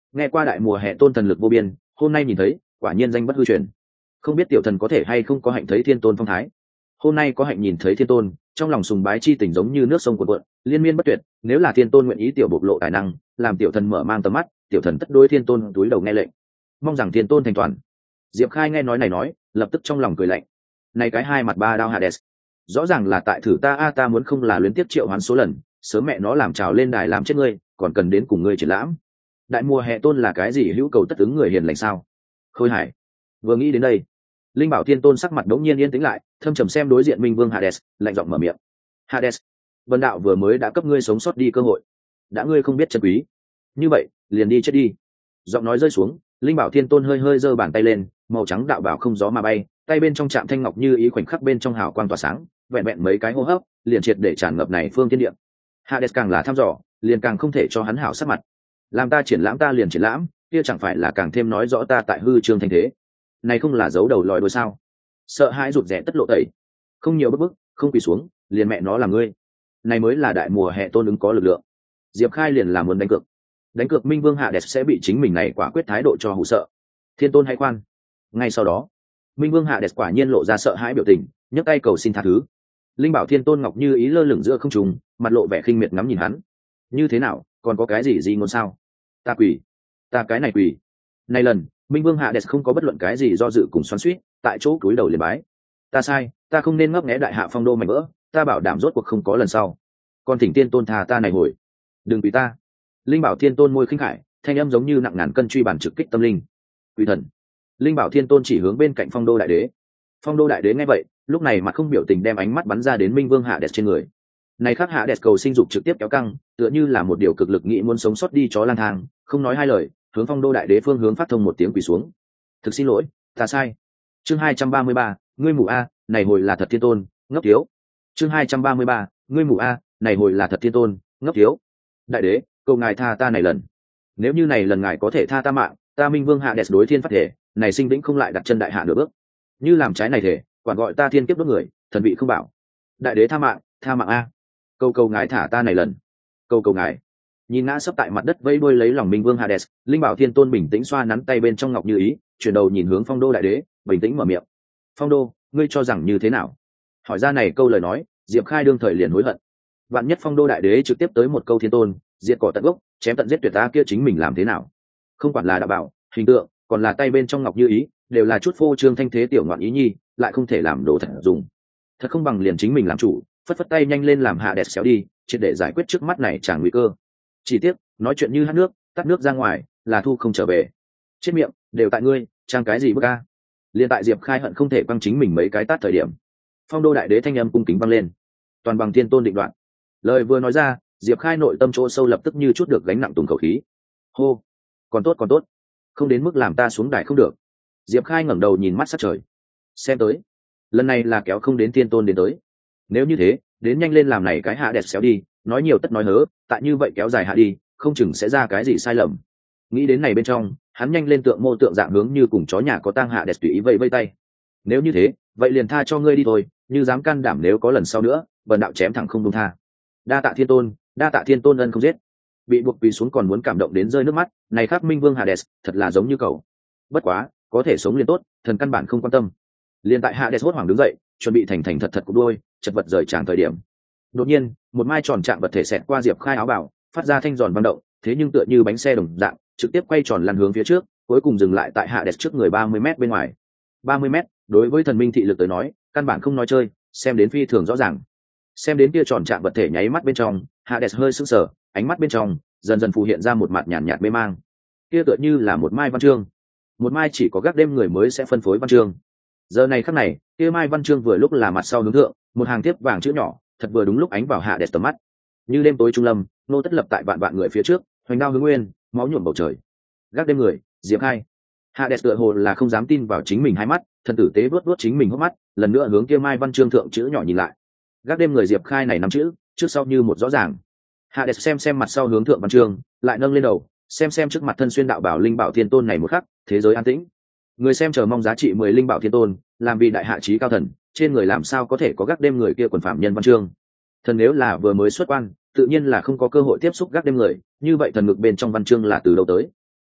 nghe qua đại mùa hè tôn thần lực vô biên, hôm nay nhìn thấy quả nhiên danh bất hư truyền. Không biết tiểu thần có thể hay không có hạnh thấy thiên tôn phong thái. Hôm nay có hạnh nhìn thấy thiên tôn, trong lòng sùng bái chi tình giống như nước sông cuộn cuộn, liên miên bất tuyệt. Nếu là thiên tôn nguyện ý tiểu bộc lộ tài năng, làm tiểu thần mở mang tầm mắt, tiểu thần tất đối thiên tôn túi đầu nghe lệnh, mong rằng thiên tôn thành toàn. Diệp Khai nghe nói này nói, lập tức trong lòng cười lạnh. Này cái hai mặt ba đao Hades, rõ ràng là tại thử ta ta muốn không là luyến tiếp triệu hoán số lần, sớm mẹ nó làm trào lên đài làm chết ngươi, còn cần đến cùng ngươi triển lãm. Đại mùa hè tôn là cái gì hữu cầu tất ứng người hiền lành sao? Khôi Hải vừa nghĩ đến đây, linh bảo thiên tôn sắc mặt đống nhiên yên tĩnh lại, thâm trầm xem đối diện minh vương Hades, lạnh giọng mở miệng. Hades, vân đạo vừa mới đã cấp ngươi sống sót đi cơ hội, đã ngươi không biết trân quý, như vậy liền đi chết đi. Giọng nói rơi xuống, linh bảo thiên tôn hơi hơi giơ bàn tay lên, màu trắng đạo bảo không gió mà bay, tay bên trong chạm thanh ngọc như ý khoảnh khắc bên trong hào quang tỏa sáng, vẹn vẹn mấy cái hô hấp liền triệt để tràn ngập này phương thiên địa. Hades càng là thăm dò, liền càng không thể cho hắn hảo sắc mặt. Làm ta triển lãm ta liền triển lãm, kia chẳng phải là càng thêm nói rõ ta tại hư trương thanh thế. Này không là giấu đầu lòi đuôi sao? Sợ hãi rụt rè tất lộ tẩy, không nhiều bức không quỳ xuống, liền mẹ nó là ngươi. Này mới là đại mùa hè tôn ứng có lực lượng. Diệp Khai liền là muốn đánh cược minh vương Hades sẽ bị chính mình này quả quyết thái độ cho hù sợ. Thiên tôn hãy khoan. Ngay sau đó, minh vương Hades quả nhiên lộ ra sợ hãi biểu tình, nhấc tay cầu xin tha thứ. Linh bảo thiên tôn ngọc như ý lơ lửng giữa không trung, mặt lộ vẻ khinh miệt ngắm nhìn hắn. Như thế nào, còn có cái gì ngôn sao? Ta quỳ, ta cái này quỳ. Này lần, minh vương Hades không có bất luận cái gì do dự cùng xoắn xuýt, tại chỗ cúi đầu liền bái. Ta sai, ta không nên ngấp nghé đại hạ phong đô mảnh vỡ, ta bảo đảm rốt cuộc không có lần sau. Còn thỉnh tiên tôn tha ta này hồi, đừng quỳ ta. Linh bảo thiên tôn môi khinh khải, thanh âm giống như nặng ngàn cân truy bản trực kích tâm linh. Quỷ thần. Linh bảo thiên tôn chỉ hướng bên cạnh phong đô đại đế. Phong đô đại đế nghe vậy, lúc này mặt không biểu tình đem ánh mắt bắn ra đến minh vương Hades trên người. Này khắc Hades cầu sinh dục trực tiếp kéo căng, tựa như là một điều cực lực nghĩ muốn sống sót đi chó lang thang, không nói hai lời, hướng phong đô đại đế phương hướng phát thông một tiếng quỳ xuống. Thực xin lỗi, ta sai. Chương 233, ngươi mù a, này hồi là thật thiên tôn, ngốc thiếu. Chương 233, ngươi mù a, này hồi là thật thiên tôn, ngốc thiếu. Đại đế, cầu ngài tha ta này lần. Nếu như này lần ngài có thể tha ta mạng, ta minh vương Hades đối thiên phát thể, này sinh vĩnh không lại đặt chân đại hạ nửa bước. Như làm trái này thể, quản gọi ta thiên kiếp đốt người, thần vị không bảo. Đại đế tha mạng a. Cầu ngài thả ta này lần. Cầu ngài. Nhìn ngã sấp tại mặt đất vẫy đuôi lấy lòng minh vương Hades, linh bảo thiên tôn bình tĩnh xoa nắn tay bên trong ngọc như ý, chuyển đầu nhìn hướng phong đô đại đế, bình tĩnh mở miệng. Phong đô, ngươi cho rằng như thế nào? Hỏi ra này câu lời nói, Diệp Khai đương thời liền hối hận. Vạn nhất phong đô đại đế trực tiếp tới một câu thiên tôn, diệt cỏ tận gốc, chém tận giết tuyệt ta kia chính mình làm thế nào? Không quản là đạo bảo, hình tượng, còn là tay bên trong ngọc như ý, đều là chút phô trương thanh thế tiểu ngoạn ý nhi, lại không thể làm đồ thật dùng. Thật không bằng liền chính mình làm chủ, phất phất tay nhanh lên làm Hades xéo đi, triệt để giải quyết trước mắt này chẳng nguy cơ. Chỉ tiếc, nói chuyện như hát nước, tắt nước ra ngoài, là thu không trở về. Chết miệng, đều tại ngươi, trang cái gì bức a? Liên tại Diệp Khai hận không thể quăng chính mình mấy cái tát thời điểm. Phong đô đại đế thanh âm cung kính vang lên. Toàn bằng thiên tôn định đoạn. Lời vừa nói ra, Diệp Khai nội tâm chỗ sâu lập tức như chút được gánh nặng tùng khẩu khí. Hô, còn tốt, không đến mức làm ta xuống đài không được. Diệp Khai ngẩng đầu nhìn mắt sát trời. Xem tới, lần này là kéo không đến thiên tôn đến tới. Nếu như thế, đến nhanh lên làm này cái hạ đẹp xéo đi, nói nhiều tất nói hớ, tại như vậy kéo dài hạ đi, không chừng sẽ ra cái gì sai lầm. Nghĩ đến này bên trong, hắn nhanh lên tượng mô tượng dạng hướng như cùng chó nhà có tang hạ đẹp tùy ý vẫy tay. Nếu như thế, vậy liền tha cho ngươi đi thôi, như dám can đảm nếu có lần sau nữa, bần đạo chém thẳng không buông tha. Đa tạ thiên tôn ân không giết. Bị buộc quỳ xuống còn muốn cảm động đến rơi nước mắt, này khắc minh vương Hades, thật là giống như cậu. Bất quá, có thể sống liền tốt, thần căn bản không quan tâm. Liên tại Hades hốt hoảng đứng dậy, chuẩn bị thành thật cục đuôi, chật vật rời tràng thời điểm. Đột nhiên, một mai tròn trạng vật thể xẹt qua Diệp Khai áo bảo, phát ra thanh giòn vang động, thế nhưng tựa như bánh xe đồng dạng, trực tiếp quay tròn lăn hướng phía trước, cuối cùng dừng lại tại Hades trước người 30m bên ngoài. 30m, đối với thần minh thị lực tới nói, căn bản không nói chơi, xem đến phi thường rõ ràng. Xem đến kia tròn trạng vật thể nháy mắt bên trong, Hades hơi sững sờ, ánh mắt bên trong dần dần phù hiện ra một mặt nhàn nhạt mê mang. Kia tựa như là một mai văn chương, một mai chỉ có gác đêm người mới sẽ phân phối văn chương. Giờ này khắc này, kia mai văn chương vừa lúc là mặt sau hướng thượng, một hàng tiếp vàng chữ nhỏ, thật vừa đúng lúc ánh vào Hades tầm mắt. Như đêm tối trung lâm, nô tất lập tại vạn người phía trước, hoành đao hướng nguyên, máu nhuộm bầu trời. Gác đêm người, Diệp Khai. Hades tựa hồ là không dám tin vào chính mình hai mắt, thần tử tế vuốt chính mình hốc mắt, lần nữa hướng kia mai văn chương thượng chữ nhỏ nhìn lại. Gác đêm người Diệp Khai này nắm chữ, trước sau như một rõ ràng. Hades xem mặt sau hướng thượng văn chương, lại nâng lên đầu, xem trước mặt thân xuyên đạo bảo linh bảo thiên tôn này một khắc, thế giới an tĩnh. Người xem chờ mong giá trị 10 linh bảo thiên tôn, làm vì đại hạ chí cao thần, trên người làm sao có thể có gác đêm người kia quần phạm nhân văn chương. Thần nếu là vừa mới xuất quan, tự nhiên là không có cơ hội tiếp xúc gác đêm người, như vậy thần ngực bên trong văn chương là từ đâu tới?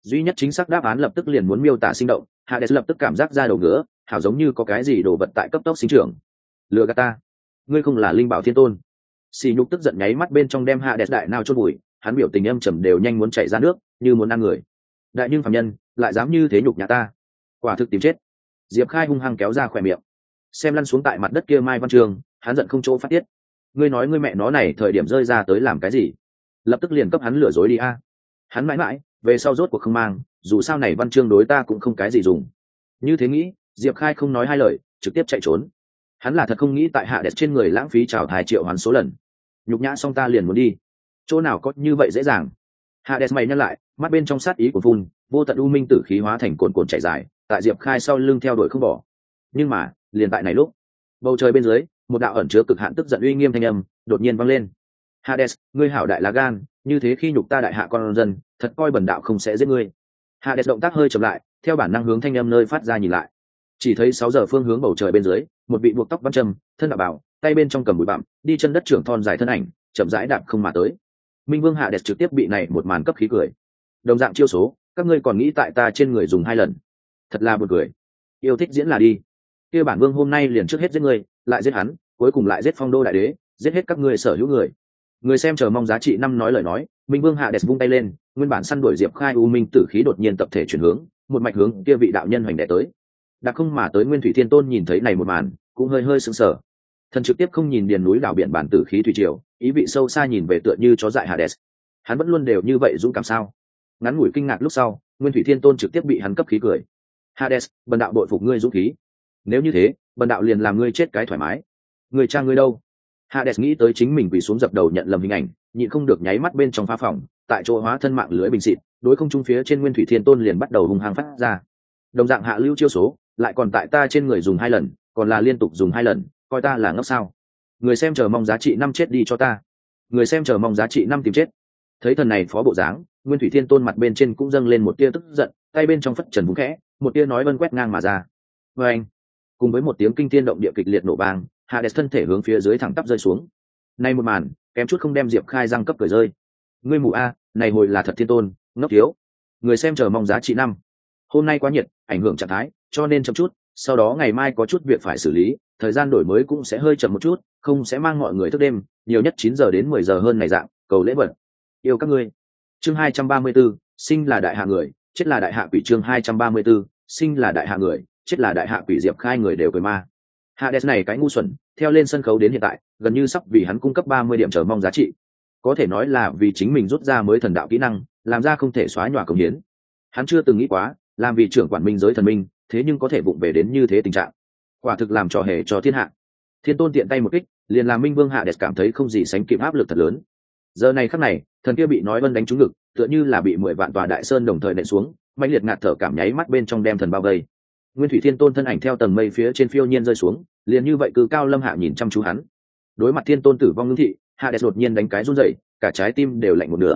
Duy nhất chính xác đáp án lập tức liền muốn miêu tả sinh động, Hades lập tức cảm giác ra đầu ngứa, hảo giống như có cái gì đồ vật tại cấp tốc sinh trưởng. Lừa gạt ta, ngươi không là linh bảo thiên tôn. Xì nhục tức giận nháy mắt bên trong đem Hades đại nào chôn bụi, hắn biểu tình âm trầm đều nhanh muốn chảy ra nước, như muốn ăn người. Đại nhưng phàm nhân, lại dám như thế nhục nhã ta, quả thực tìm chết. Diệp Khai hung hăng kéo ra khỏe miệng, xem lăn xuống tại mặt đất kia Mai Văn Trường, hắn giận không chỗ phát tiết. Ngươi nói ngươi mẹ nó này thời điểm rơi ra tới làm cái gì? Lập tức liền cấp hắn lừa dối đi a. Hắn mãi mãi, về sau rốt cuộc không mang, dù sao này Văn Chương đối ta cũng không cái gì dùng. Như thế nghĩ, Diệp Khai không nói hai lời, trực tiếp chạy trốn. Hắn là thật không nghĩ tại Hades trên người lãng phí trào thai triệu hắn số lần. Nhục nhã xong ta liền muốn đi. Chỗ nào có như vậy dễ dàng. Hades mày nhăn lại, mắt bên trong sát ý của phun, vô tận u minh tử khí hóa thành cồn cồn chảy dài, tại Diệp Khai sau lưng theo đuổi không bỏ. Nhưng mà, liền tại này lúc, bầu trời bên dưới, một đạo ẩn chứa cực hạn tức giận uy nghiêm thanh âm đột nhiên vang lên. Hades, ngươi hảo đại lá gan, như thế khi nhục ta đại hạ con dân, thật coi bần đạo không sẽ giết ngươi. Hades động tác hơi chậm lại, theo bản năng hướng thanh âm nơi phát ra nhìn lại. Chỉ thấy 6 giờ phương hướng bầu trời bên dưới, một vị buộc tóc văn trầm, thân đạo bảo, tay bên trong cầm bụi bặm, đi chân đất trưởng thon dài thân ảnh, chậm rãi đạp không mà tới. Minh Vương Hades trực tiếp bị này một màn cấp khí cười. Đồng dạng chiêu số, các ngươi còn nghĩ tại ta trên người dùng 2 lần. Thật là buồn cười. Yêu thích diễn là đi. Kia bản vương hôm nay liền trước hết giết ngươi, lại giết hắn, cuối cùng lại giết Phong Đô đại đế, giết hết các ngươi sở hữu người. Người xem chờ mong giá trị 5 nói lời nói, Minh Vương Hades vung tay lên, nguyên bản săn đuổi Diệp Khai u minh tử khí đột nhiên tập thể chuyển hướng, một mạch hướng kia vị đạo nhân hoành đè tới. Đã không mà tới Nguyên Thủy Thiên Tôn nhìn thấy này một màn, cũng hơi hơi sững sờ. Thần trực tiếp không nhìn điền núi đảo biển bản tử khí thủy triều, ý vị sâu xa nhìn về tựa như chó dại Hades. Hắn vẫn luôn đều như vậy dũng cảm sao? Ngắn ngủi kinh ngạc lúc sau, Nguyên Thủy Thiên Tôn trực tiếp bị hắn cấp khí cười. Hades, bần đạo bội phục ngươi dũng khí. Nếu như thế, bần đạo liền làm ngươi chết cái thoải mái. Người cha ngươi đâu? Hades nghĩ tới chính mình quỳ xuống dập đầu nhận lầm hình ảnh, nhịn không được nháy mắt bên trong phá phòng, tại chỗ hóa thân mạng lưới bình xịt, đối không trung phía trên Nguyên Thủy Thiên Tôn liền bắt đầu hung hăng phát ra. Đồng dạng hạ lưu chiêu số, lại còn tại ta trên người dùng 2 lần, còn là liên tục dùng 2 lần, coi ta là ngốc sao? Người xem chờ mong giá trị 5 chết đi cho ta. Người xem chờ mong giá trị 5 tìm chết. Thấy thần này phó bộ dáng, Nguyên Thủy Thiên Tôn mặt bên trên cũng dâng lên một tia tức giận, tay bên trong phất trần vung khẽ, một tia nói vân quét ngang mà ra. Và anh, cùng với một tiếng kinh thiên động địa kịch liệt nổ vang, Hades thân thể hướng phía dưới thẳng tắp rơi xuống. Nay một màn, kém chút không đem Diệp Khai răng cấp cười rơi. Ngươi mù a, này hồi là thật thiên tôn, ngốc thiếu. Người xem chờ mong giá trị 5. Hôm nay quá nhiệt, ảnh hưởng trạng thái, cho nên chậm chút, sau đó ngày mai có chút việc phải xử lý, thời gian đổi mới cũng sẽ hơi chậm một chút, không sẽ mang mọi người thức đêm, nhiều nhất 9 giờ đến 10 giờ hơn này dạng, cầu lễ vật. Yêu các ngươi. Chương 234, sinh là đại hạ người, chết là đại hạ quỷ. Chương 234, sinh là đại hạ người, chết là đại hạ quỷ. Diệp Khai người đều cười ma. Hades này cái ngu xuẩn, theo lên sân khấu đến hiện tại, gần như sắp vì hắn cung cấp 30 điểm chờ mong giá trị. Có thể nói là vì chính mình rút ra mới thần đạo kỹ năng, làm ra không thể xóa nhòa công hiến. Hắn chưa từng nghĩ quá, làm vì trưởng quản minh giới thần minh, thế nhưng có thể vụng về đến như thế tình trạng. Quả thực làm trò hề cho thiên hạ. Thiên Tôn tiện tay một kích, liền làm Minh Vương Hades cảm thấy không gì sánh kịp áp lực thật lớn. Giờ này khắc này, thần kia bị nói vân đánh trúng ngực, tựa như là bị 10 vạn tòa đại sơn đồng thời nện xuống, mãnh liệt ngạt thở cảm nháy mắt bên trong đem thần bao vây. Nguyên Thủy Thiên Tôn thân ảnh theo tầng mây phía trên phiêu nhiên rơi xuống, liền như vậy cư cao lâm hạ nhìn chăm chú hắn. Đối mặt Thiên Tôn tử vong ngưng thị, Hades đột nhiên đánh cái run rẩy, cả trái tim đều lạnh một nửa.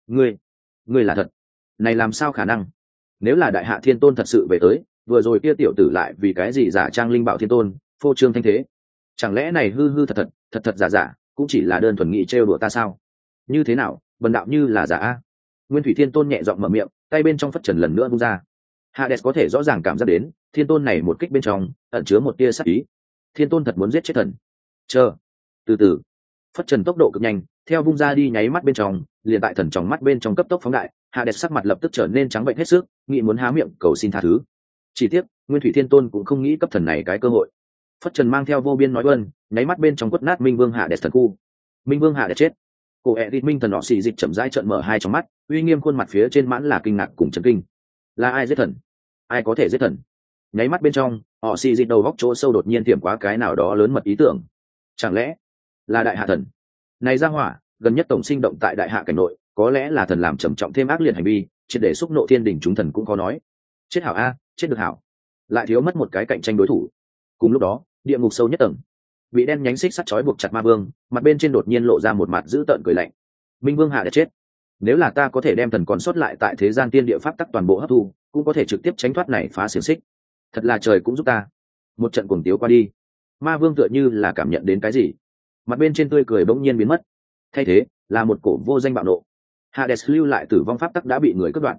Ngươi là thật? Này làm sao khả năng? Nếu là đại hạ Thiên Tôn thật sự về tới, vừa rồi kia tiểu tử lại vì cái gì giả trang linh bảo Thiên Tôn, phô trương thanh thế? Chẳng lẽ này hư hư thật giả giả, cũng chỉ là đơn thuần nghĩ trêu đùa ta sao? Như thế nào, bần đạo như là giả a? Nguyên Thủy Thiên Tôn nhẹ giọng mở miệng, tay bên trong phất trần lần nữa vung ra. Hades có thể rõ ràng cảm giác đến, Thiên Tôn này một kích bên trong ẩn chứa một tia sát ý. Thiên Tôn thật muốn giết chết thần. Chờ, từ từ. Phất trần tốc độ cực nhanh, theo vung ra đi nháy mắt bên trong, liền tại thần trong mắt bên trong cấp tốc phóng đại, Hades sắc mặt lập tức trở nên trắng bệnh hết sức, nghĩ muốn há miệng cầu xin tha thứ. Chỉ tiếc, Nguyên Thủy Thiên Tôn cũng không nghĩ cấp thần này cái cơ hội. Phất trần mang theo vô biên nói vân, nháy mắt bên trong quất nát Minh Vương Hades thần khu. Minh Vương Hades chết. Cổ Edit Minh thần nọ xì dịch chậm rãi trợn mở hai trong mắt, uy nghiêm khuôn mặt phía trên mãn là kinh ngạc cùng chấn kinh. Là ai giết thần? Ai có thể giết thần? Nháy mắt bên trong, họ xì dịch đầu góc chỗ sâu đột nhiên tiềm quá cái nào đó lớn mật ý tưởng. Chẳng lẽ là đại hạ thần? Này ra hỏa, gần nhất tổng sinh động tại đại hạ cảnh nội, có lẽ là thần làm trầm trọng thêm ác liệt hành vi, triệt để xúc nộ thiên đình chúng thần cũng có nói. Chết hảo a, chết được hảo. Lại thiếu mất một cái cạnh tranh đối thủ. Cùng lúc đó, địa ngục sâu nhất tầng, bị đen nhánh xích sắt trói buộc chặt ma vương, mặt bên trên đột nhiên lộ ra một mặt dữ tợn cười lạnh. Minh Vương Hạ đã chết. Nếu là ta có thể đem thần còn sót lại tại thế gian tiên địa pháp tắc toàn bộ hấp thu, cũng có thể trực tiếp tránh thoát này phá xiềng xích. Thật là trời cũng giúp ta. Một trận cuồng tiếu qua đi, ma vương tựa như là cảm nhận đến cái gì, mặt bên trên tươi cười bỗng nhiên biến mất, thay thế là một cổ vô danh bạo nộ. Hades lưu lại tử vong pháp tắc đã bị người cắt đoạn.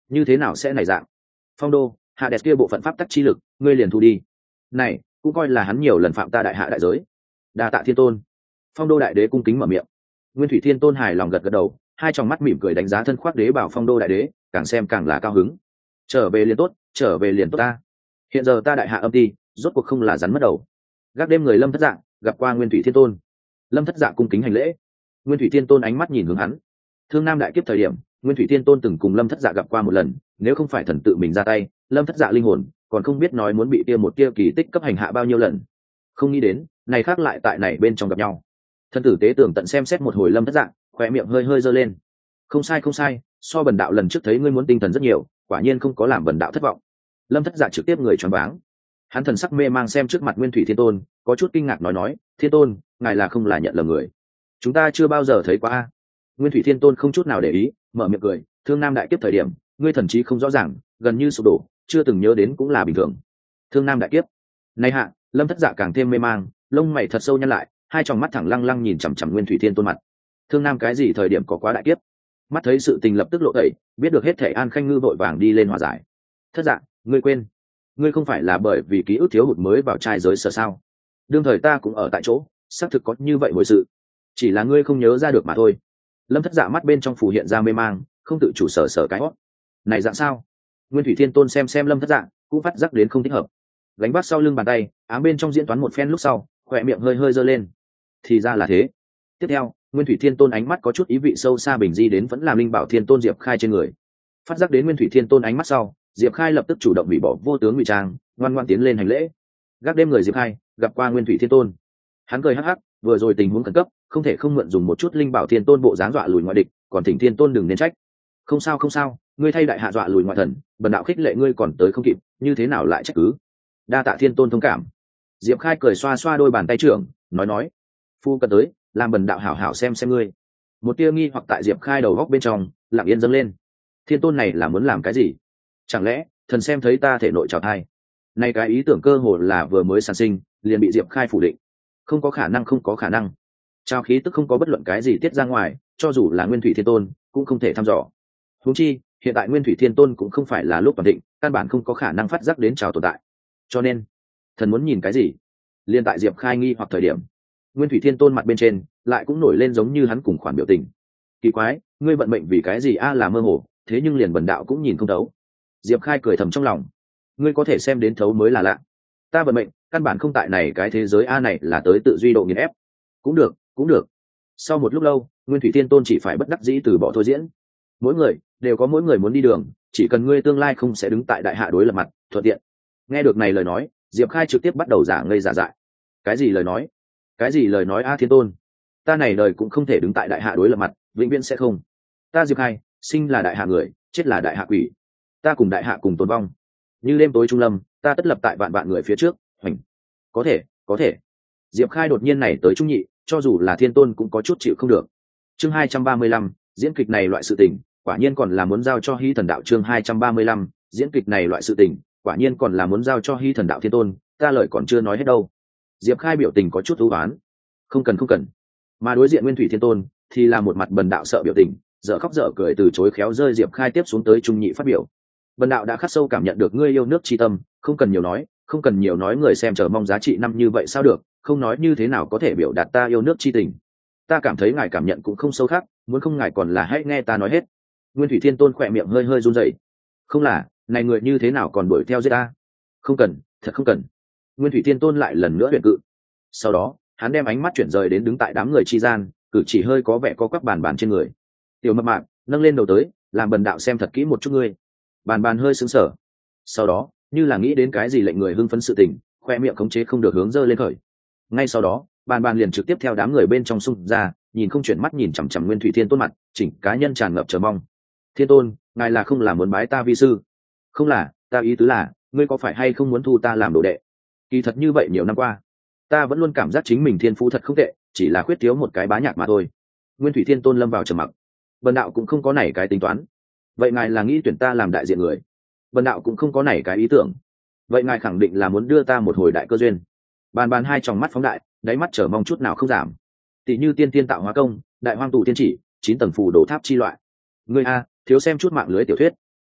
như thế nào sẽ này dạng? Phong đô hạ đẹp kia bộ phận pháp tắc chi lực ngươi liền thu đi, này cũng coi là hắn nhiều lần phạm ta đại hạ đại giới. Đa tạ thiên tôn. Phong đô đại đế cung kính mở miệng. Nguyên thủy thiên tôn hài lòng gật gật đầu, hai tròng mắt mỉm cười đánh giá thân khoác đế bảo phong đô đại đế, càng xem càng là cao hứng. Trở về liền tốt, trở về liền tốt ta. Hiện giờ ta đại hạ âm ti rốt cuộc không là rắn mất đầu. Gác đêm người Lâm Thất Dạ gặp qua Nguyên thủy thiên tôn. Lâm Thất Dạ cung kính hành lễ. Nguyên thủy thiên tôn ánh mắt nhìn hướng hắn. Thương Nam đại kiếp thời điểm, Nguyên thủy thiên tôn từng cùng Lâm Thất Dạ gặp qua một lần, nếu không phải thần tự mình ra tay, Lâm Thất Dạ linh hồn còn không biết nói muốn bị kia một kia kỳ tích cấp hành hạ bao nhiêu lần. Không nghĩ đến này khác lại tại này bên trong gặp nhau. Thân tử tế tưởng tận xem xét một hồi Lâm Thất Dạ, khỏe miệng hơi hơi giơ lên. Không sai không sai, so bần đạo lần trước thấy ngươi muốn tinh thần rất nhiều, quả nhiên không có làm bần đạo thất vọng. Lâm Thất Dạ trực tiếp người choáng váng. Hắn thần sắc mê mang xem trước mặt Nguyên thủy thiên tôn, có chút kinh ngạc nói thiên tôn ngài là không là nhận lầm người, chúng ta chưa bao giờ thấy qua a. Nguyên thủy thiên tôn không chút nào để ý, mở miệng cười, thương nam đại kiếp thời điểm ngươi thần trí không rõ ràng, gần như sụp đổ, chưa từng nhớ đến cũng là bình thường. Thương nam đại kiếp này hạ, Lâm Thất Dạ càng thêm mê mang, lông mày thật sâu nhăn lại, hai tròng mắt thẳng lăng lăng nhìn chằm chằm Nguyên thủy thiên tôn mặt. Thương nam cái gì thời điểm có quá đại kiếp? Mắt thấy sự tình lập tức lộ tẩy, biết được hết thể An Khanh Ngư vội vàng đi lên hòa giải. Thất Dạ, ngươi quên, ngươi không phải là bởi vì ký ức thiếu hụt mới vào trai giới sở sao? Đương thời ta cũng ở tại chỗ, xác thực có như vậy hồi sự, chỉ là ngươi không nhớ ra được mà thôi. Lâm Thất Dạ mắt bên trong phủ hiện ra mê mang, không tự chủ sở cái hót. Này dạng sao? Nguyên thủy thiên tôn xem Lâm Thất Dạ, cũng phát giác đến không thích hợp. Gánh vác sau lưng bàn tay, ám bên trong diễn toán một phen lúc sau, khỏe miệng hơi hơi giơ lên. Thì ra là thế. Tiếp theo, Nguyên thủy thiên tôn ánh mắt có chút ý vị sâu xa bình di đến vẫn làm linh bảo thiên tôn Diệp Khai trên người. Phát giác đến Nguyên thủy thiên tôn ánh mắt sau, Diệp Khai lập tức chủ động hủy bỏ vô tướng ngụy trang, ngoan ngoãn tiến lên hành lễ. Gác đêm người Diệp Khai gặp qua Nguyên thủy thiên tôn. Hắn cười hắc hắc, vừa rồi tình huống khẩn cấp, không thể không mượn dùng một chút linh bảo thiên tôn bộ dáng dọa lùi ngoại địch, còn thỉnh thiên tôn đừng nên trách. Không sao không sao, ngươi thay đại hạ dọa lùi ngoại thần, bần đạo khích lệ ngươi còn tới không kịp, như thế nào lại trách cứ? Đa tạ thiên tôn thông cảm. Diệp Khai cười xoa xoa đôi bàn tay trưởng, nói phu cần tới, làm bần đạo hảo hảo xem ngươi. Một tia nghi hoặc tại Diệp Khai đầu góc bên trong lặng yên dâng lên. Thiên tôn này là muốn làm cái gì? Chẳng lẽ thần xem thấy ta thể nội trào thai? Này cái ý tưởng cơ hồ là vừa mới sản sinh liền bị Diệp Khai phủ định. Không có khả năng, không có khả năng. Trao khí tức không có bất luận cái gì tiết ra ngoài, cho dù là Nguyên thủy thiên tôn cũng không thể thăm dò. Huống chi hiện tại Nguyên thủy thiên tôn cũng không phải là lúc toàn định, căn bản không có khả năng phát giác đến trào tồn tại. Cho nên thần muốn nhìn cái gì? Liên tại Diệp Khai nghi hoặc thời điểm, Nguyên thủy thiên tôn mặt bên trên lại cũng nổi lên giống như hắn cùng khoản biểu tình. Kỳ quái, ngươi vận mệnh vì cái gì a là mơ hồ, thế nhưng liền bần đạo cũng nhìn không thấu. Diệp Khai cười thầm trong lòng, ngươi có thể xem đến thấu mới là lạ. Ta vận mệnh căn bản không tại này cái thế giới a này là tới tự duy độ nghiền ép. Cũng được, cũng được. Sau một lúc lâu, Nguyên thủy thiên tôn chỉ phải bất đắc dĩ từ bỏ thôi diễn. Mỗi người đều có mỗi người muốn đi đường, chỉ cần ngươi tương lai không sẽ đứng tại đại hạ đối lập mặt, thuận tiện. Nghe được này lời nói, Diệp Khai trực tiếp bắt đầu giả ngây giả dại. Cái gì lời nói? Cái gì lời nói a thiên tôn? Ta này đời cũng không thể đứng tại đại hạ đối lập mặt, vĩnh viễn sẽ không. Ta Diệp Khai sinh là đại hạ người, chết là đại hạ quỷ. Ta cùng đại hạ cùng tồn vong, như đêm tối trung lâm, ta tất lập tại vạn vạn người phía trước. Hoành. Có thể, có thể. Diệp Khai đột nhiên này tới trung nhị, cho dù là thiên tôn cũng có chút chịu không được. Chương 235, diễn kịch này loại sự tình, quả nhiên còn là muốn giao cho Hy Thần Đạo. Chương 235, diễn kịch này loại sự tình, quả nhiên còn là muốn giao cho Hy Thần Đạo thiên tôn, ta lời còn chưa nói hết đâu. Diệp Khai biểu tình có chút u uất. Không cần không cần. Mà đối diện Nguyên thủy thiên tôn thì là một mặt bần đạo sợ biểu tình, dở khóc dở cười từ chối khéo rơi Diệp Khai tiếp xuống tới trung nhị phát biểu. Bần đạo đã khắc sâu cảm nhận được ngươi yêu nước chi tâm, không cần nhiều nói, không cần nhiều nói, người xem chờ mong giá trị năm như vậy sao được, không nói như thế nào có thể biểu đạt ta yêu nước chi tình. Ta cảm thấy ngài cảm nhận cũng không sâu khác, muốn không ngài còn là hãy nghe ta nói hết. Nguyên thủy thiên tôn khỏe miệng hơi hơi run rẩy. Không là, này người như thế nào còn đuổi theo giết ta? Không cần, thật không cần. Nguyên thủy thiên tôn lại lần nữa huyền cự. Sau đó hắn đem ánh mắt chuyển rời đến đứng tại đám người chi gian, cử chỉ hơi có vẻ có quắp bàn bàn trên người. Tiểu mập mạp nâng lên đầu tới, làm bần đạo xem thật kỹ một chút ngươi. Bàn bàn hơi sững sờ, sau đó như là nghĩ đến cái gì lệnh người hưng phấn sự tình, khoe miệng khống chế không được hướng dơ lên khởi. Ngay sau đó bàn bàn liền trực tiếp theo đám người bên trong xung ra, nhìn không chuyển mắt nhìn chằm chằm Nguyên thủy thiên tôn mặt, chỉnh cá nhân tràn ngập chờ mong. Thiên tôn, ngài là không là muốn bái ta vi sư? Không là, ta ý tứ là ngươi có phải hay không muốn thu ta làm đồ đệ? Kỳ thật như vậy nhiều năm qua ta vẫn luôn cảm giác chính mình thiên phú thật không tệ, chỉ là khuyết thiếu một cái bá nhạc mà thôi. Nguyên thủy thiên tôn lâm vào trầm mặc. Bần đạo cũng không có này cái tính toán. Vậy ngài là nghĩ tuyển ta làm đại diện người? Bần đạo cũng không có này cái ý tưởng. Vậy ngài khẳng định là muốn đưa ta một hồi đại cơ duyên? Bàn bàn hai tròng mắt phóng đại, đáy mắt chờ mong chút nào không giảm. Tỷ như tiên tiên tạo hóa công, đại hoang tụ tiên chỉ, 9 tầng phù đồ tháp chi loại. Ngươi a thiếu xem chút mạng lưới tiểu thuyết.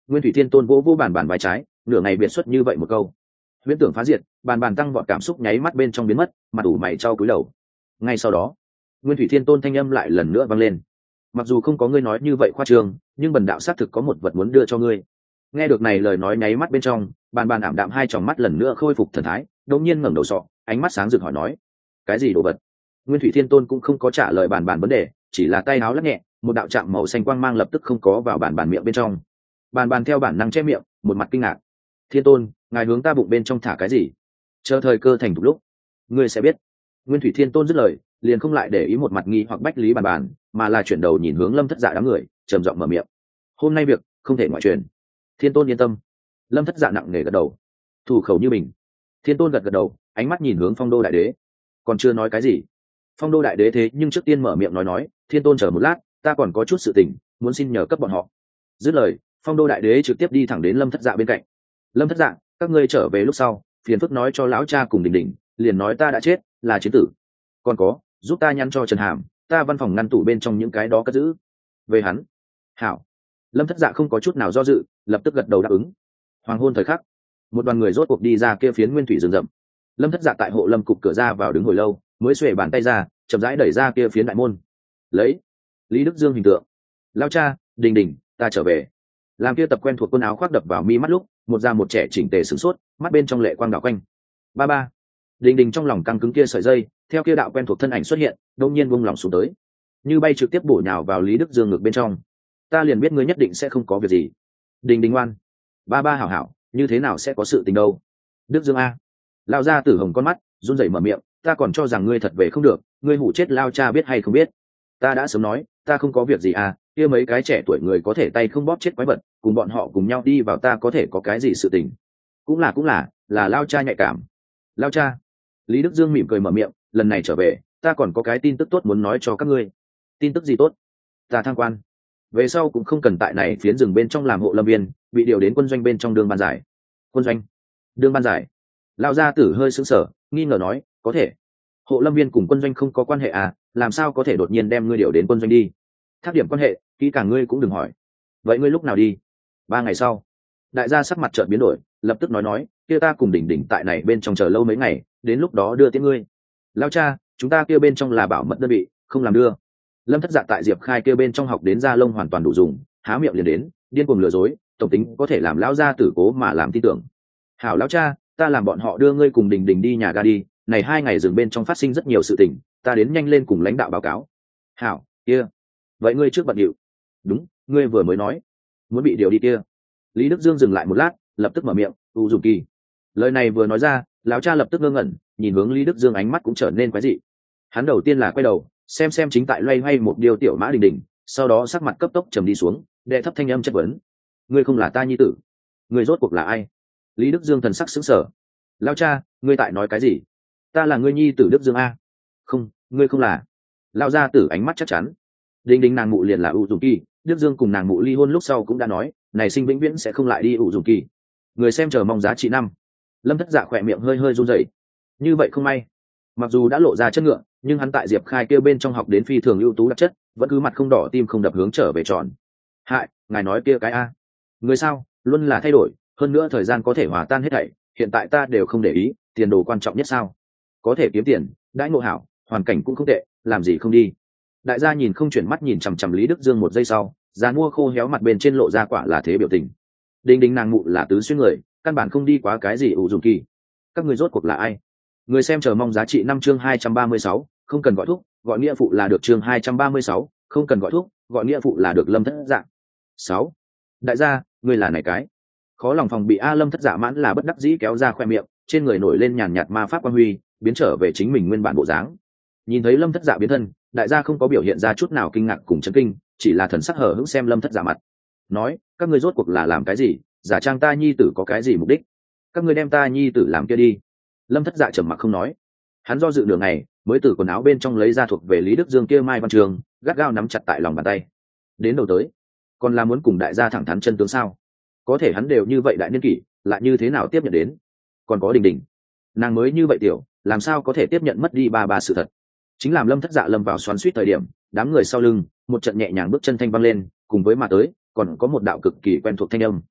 Nguyên Thủy Thiên Tôn vỗ vỗ bàn bàn vai trái, nửa ngày biệt xuất như vậy một câu. Huyễn tưởng phá diệt, bàn bàn tăng vọt cảm xúc nháy mắt bên trong biến mất, mặt ủ mày trao cúi đầu. Ngay sau đó, Nguyên Thủy Thiên Tôn thanh âm lại lần nữa vang lên. Mặc dù không có ngươi nói như vậy khoa trương, nhưng bần đạo xác thực có một vật muốn đưa cho ngươi. Nghe được này lời nói nháy mắt bên trong, bàn bàn ảm đạm hai tròng mắt lần nữa khôi phục thần thái, đột nhiên ngẩng đầu sọ, ánh mắt sáng rực hỏi nói: cái gì đồ vật? Nguyên Thủy Thiên Tôn cũng không có trả lời bàn bàn vấn đề, chỉ là tay áo lắc nhẹ, một đạo trạng màu xanh quang mang lập tức không có vào bàn bàn miệng bên trong. Bàn bàn theo bản năng che miệng, một mặt kinh ngạc. Thiên Tôn, ngài hướng ta bụng bên trong thả cái gì? Chờ thời cơ thành thục lúc, ngươi sẽ biết. Nguyên Thủy Thiên Tôn dứt lời, liền không lại để ý một mặt nghi hoặc bách lý bàn bàn, mà là chuyển đầu nhìn hướng Lâm Thất Dạ đám người, trầm giọng mở miệng: hôm nay việc không thể ngoại truyền. Thiên Tôn yên tâm. Lâm Thất Dạ nặng nề gật đầu, thủ khẩu như mình. Thiên Tôn gật gật đầu, ánh mắt nhìn hướng Phong Đô Đại Đế, còn chưa nói cái gì. Phong Đô Đại Đế thế nhưng trước tiên mở miệng nói: Thiên Tôn chờ một lát, ta còn có chút sự tình muốn xin nhờ cấp bọn họ. Dứt lời, Phong Đô Đại Đế trực tiếp đi thẳng đến Lâm Thất Dạ bên cạnh. Lâm Thất Dạ, các ngươi trở về lúc sau, phiền phức nói cho lão cha cùng Đình Đình, liền nói ta đã chết, là chiến tử. Còn có, giúp ta nhắn cho Trần Hàm, ta văn phòng ngăn tủ bên trong những cái đó cất giữ. Về hắn. Hảo. Lâm Thất Dạ không có chút nào do dự, lập tức gật đầu đáp ứng. Hoàng hôn thời khắc, một đoàn người rốt cuộc đi ra kia phiến nguyên thủy rừng rậm. Lâm Thất Dạ tại hộ lâm cục cửa ra vào đứng hồi lâu, mới xuề bàn tay ra, chậm rãi đẩy ra kia phiến đại môn. Lấy Lý Đức Dương hình tượng. Lão cha, Đình Đình, ta trở về. Làm kia tập quen thuộc quần áo khoác đập vào mi mắt lúc, một già một trẻ chỉnh tề sửng sốt, mắt bên trong lệ quang đảo quanh. Ba ba. Đình Đình trong lòng căng cứng kia sợi dây, theo kia đạo quen thuộc thân ảnh xuất hiện, đột nhiên buông lỏng xuống tới, như bay trực tiếp bổ nhào vào Lý Đức Dương ngực bên trong. Ta liền biết ngươi nhất định sẽ không có việc gì. Đình Đình ngoan. Ba ba hảo hảo, như thế nào sẽ có sự tình đâu. Đức Dương a. Lao ra tử hồng con mắt, run rẩy mở miệng, ta còn cho rằng ngươi thật về không được, ngươi hủ chết lao cha biết hay không biết. Ta đã sớm nói, ta không có việc gì à, kia mấy cái trẻ tuổi người có thể tay không bóp chết quái vật, cùng bọn họ cùng nhau đi vào ta có thể có cái gì sự tình. Cũng là lao cha nhạy cảm. Lao cha. Lý Đức Dương mỉm cười mở miệng, lần này trở về, ta còn có cái tin tức tốt muốn nói cho các ngươi. Tin tức gì tốt? Ta thăng quan. Về sau cũng không cần tại này phiến rừng bên trong làm hộ lâm viên, bị điều đến quân doanh bên trong đường ban giải. Quân doanh? Đường ban giải? Lao gia tử hơi sững sờ, nghi ngờ nói, có thể. Hộ lâm viên cùng quân doanh không có quan hệ à, làm sao có thể đột nhiên đem ngươi điều đến quân doanh đi? Thác điểm quan hệ, kỹ càng ngươi cũng đừng hỏi. Vậy ngươi lúc nào đi? 3 ngày sau. Đại gia sắc mặt chợt biến đổi, lập tức nói, kia ta cùng Đỉnh Đỉnh tại này bên trong chờ lâu mấy ngày, đến lúc đó đưa tiễn ngươi. Lao cha, chúng ta kia bên trong là bảo mật đơn vị, không làm đưa. Lâm Thất Dạ tại Diệp Khai kia bên trong học đến da lông hoàn toàn đủ dùng, há miệng liền đến, điên cuồng lừa dối, tổng tính có thể làm lão gia tử cố mà làm tin tưởng. Hảo lão cha, ta làm bọn họ đưa ngươi cùng Đình Đình đi nhà ga đi, này 2 ngày rừng bên trong phát sinh rất nhiều sự tình, ta đến nhanh lên cùng lãnh đạo báo cáo. Hảo, kia. Vậy ngươi trước bận điệu. Đúng, ngươi vừa mới nói muốn bị điều đi kia. Lý Đức Dương dừng lại một lát, lập tức mở miệng, u dùng kỳ. Lời này vừa nói ra, lão cha lập tức ngơ ngẩn, nhìn hướng Lý Đức Dương ánh mắt cũng trở nên quái dị. Hắn đầu tiên là quay đầu, xem chính tại loay hoay một điều tiểu mã Đình Đình, sau đó sắc mặt cấp tốc trầm đi xuống, đệ thấp thanh âm chất vấn: ngươi không là ta nhi tử, ngươi rốt cuộc là ai? Lý Đức Dương thần sắc sững sờ. Lão cha, ngươi tại nói cái gì? Ta là ngươi nhi tử Đức Dương a. Không, ngươi không là. Lão gia tử ánh mắt chắc chắn. Đình Đình nàng mụ liền là u dùng kỳ, Đức Dương cùng nàng mụ ly hôn lúc sau cũng đã nói, này sinh vĩnh viễn sẽ không lại đi u dùng kỳ. Người xem chờ mong giá trị 5. Lâm Thất Dạ khỏe miệng hơi run rẩy. Như vậy không may, mặc dù đã lộ ra chất ngựa, nhưng hắn tại Diệp Khai kêu bên trong học đến phi thường ưu tú đặc chất, vẫn cứ mặt không đỏ tim không đập hướng trở về tròn. Hại, ngài nói kia cái a? Người sao, luôn là thay đổi, hơn nữa thời gian có thể hòa tan hết thảy, hiện tại ta đều không để ý, tiền đồ quan trọng nhất sao? Có thể kiếm tiền, đãi ngộ hảo, hoàn cảnh cũng không tệ, làm gì không đi. Đại gia nhìn không chuyển mắt nhìn chằm chằm Lý Đức Dương một giây sau, dàn mua khô héo mặt bên trên lộ ra quả là thế biểu tình. Đình Đình nàng mụ là tứ xuyên người, căn bản không đi quá cái gì ủ dùng kỳ. Các người rốt cuộc là ai? Người xem chờ mong giá trị 5 chương 236, không cần gọi thuốc, gọi nghĩa phụ là được chương 236, không cần gọi thuốc, gọi nghĩa phụ là được. Lâm Thất Dạ. 6. Đại gia, người là này cái. Khó lòng phòng bị Lâm Thất Dạ mãn là bất đắc dĩ kéo ra khoe miệng, trên người nổi lên nhàn nhạt ma pháp quang huy, biến trở về chính mình nguyên bản bộ dáng. Nhìn thấy Lâm Thất Dạ biến thân, đại gia không có biểu hiện ra chút nào kinh ngạc cùng chấn kinh, chỉ là thần sắc hờ hững xem Lâm Thất Dạ mặt. Nói, các ngươi rốt cuộc là làm cái gì, giả trang ta nhi tử có cái gì mục đích? Các ngươi đem ta nhi tử làm kia đi. Lâm Thất Dạ trầm mặc không nói. Hắn do dự nửa ngày, mới từ quần áo bên trong lấy ra thuộc về Lý Đức Dương kia mai văn trường, gắt gao nắm chặt tại lòng bàn tay. Đến đầu tới, còn là muốn cùng đại gia thẳng thắn chân tướng sao? Có thể hắn đều như vậy đại niên kỷ, lại như thế nào tiếp nhận đến? Còn có Đình Đình, nàng mới như vậy tiểu, làm sao có thể tiếp nhận mất đi ba sự thật? Chính làm Lâm Thất Dạ lâm vào xoắn xuýt thời điểm, đám người sau lưng, một trận nhẹ nhàng bước chân thanh vang lên, cùng với mà tới, còn có một đạo cực kỳ quen thuộc thanh âm,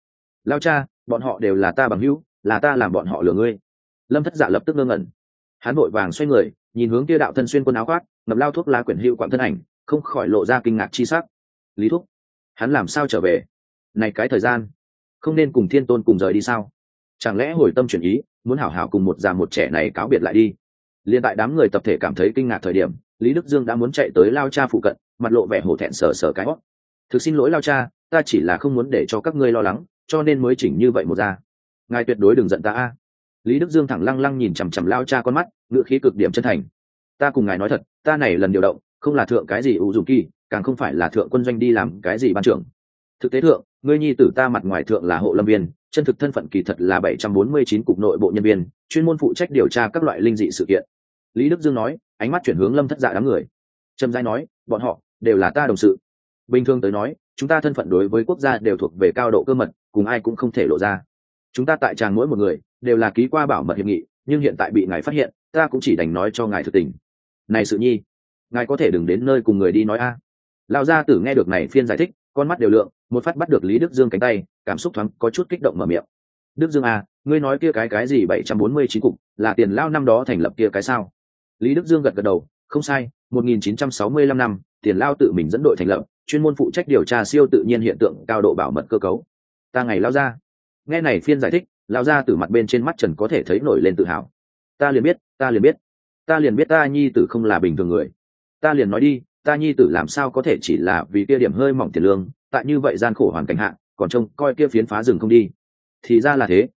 Lao cha, bọn họ đều là ta bằng hữu, là ta làm bọn họ lừa ngươi. Lâm Thất Dạ lập tức ngơ ngẩn. Hắn vội vàng xoay người, nhìn hướng kia đạo thân xuyên quần áo khoác, ngậm lao thuốc lá quyển hữu quặng thân ảnh, không khỏi lộ ra kinh ngạc chi sắc. Lý Thúc, hắn làm sao trở về? Này cái thời gian, không nên cùng Thiên Tôn cùng rời đi sao? Chẳng lẽ hồi tâm chuyển ý, muốn hảo hảo cùng một già một trẻ này cáo biệt lại đi? Liên tại đám người tập thể cảm thấy kinh ngạc thời điểm, Lý Đức Dương đã muốn chạy tới Lao cha phụ cận, mặt lộ vẻ hổ thẹn sờ sờ cái hót. Thực xin lỗi Lao cha, ta chỉ là không muốn để cho các ngươi lo lắng, cho nên mới chỉnh như vậy một ra. Ngài tuyệt đối đừng giận ta a. Lý Đức Dương thẳng lăng lăng nhìn chằm chằm Lao cha con mắt, ngữ khí cực điểm chân thành. Ta cùng ngài nói thật, ta này lần điều động, không là thượng cái gì ủ dù kỳ, càng không phải là thượng quân doanh đi làm cái gì ban trưởng. Thực tế thượng, ngươi nhi tử ta mặt ngoài thượng là hộ lâm viên, chân thực thân phận kỳ thật là 749 cục nội bộ nhân viên, chuyên môn phụ trách điều tra các loại linh dị sự kiện. Lý Đức Dương nói, ánh mắt chuyển hướng Lâm Thất Dạ đám người. Trầm rãi nói, bọn họ đều là ta đồng sự. Bình thường tới nói, chúng ta thân phận đối với quốc gia đều thuộc về cao độ cơ mật, cùng ai cũng không thể lộ ra. Chúng ta tại tràng mỗi một người đều là ký qua bảo mật hiệp nghị, nhưng hiện tại bị ngài phát hiện, ta cũng chỉ đành nói cho ngài thực tình. Này sự nhi, ngài có thể đừng đến nơi cùng người đi nói a. Lão gia tử nghe được này phiên giải thích, con mắt đều lượng, một phát bắt được Lý Đức Dương cánh tay, cảm xúc thoáng có chút kích động mở miệng. Đức Dương à, ngươi nói kia cái gì 749 cục, là tiền lao năm đó thành lập kia cái sao? Lý Đức Dương gật gật đầu, không sai, 1965 năm, tiền lao tự mình dẫn đội thành lập, chuyên môn phụ trách điều tra siêu tự nhiên hiện tượng cao độ bảo mật cơ cấu. Ta ngày lao ra. Nghe này phiên giải thích, lao ra từ mặt bên trên mắt trần có thể thấy nổi lên tự hào. Ta liền biết, ta liền biết ta nhi tử không là bình thường người. Ta liền nói đi, ta nhi tử làm sao có thể chỉ là vì kia điểm hơi mỏng tiền lương, tại như vậy gian khổ hoàn cảnh hạ, còn trông coi kia phiến phá rừng không đi. Thì ra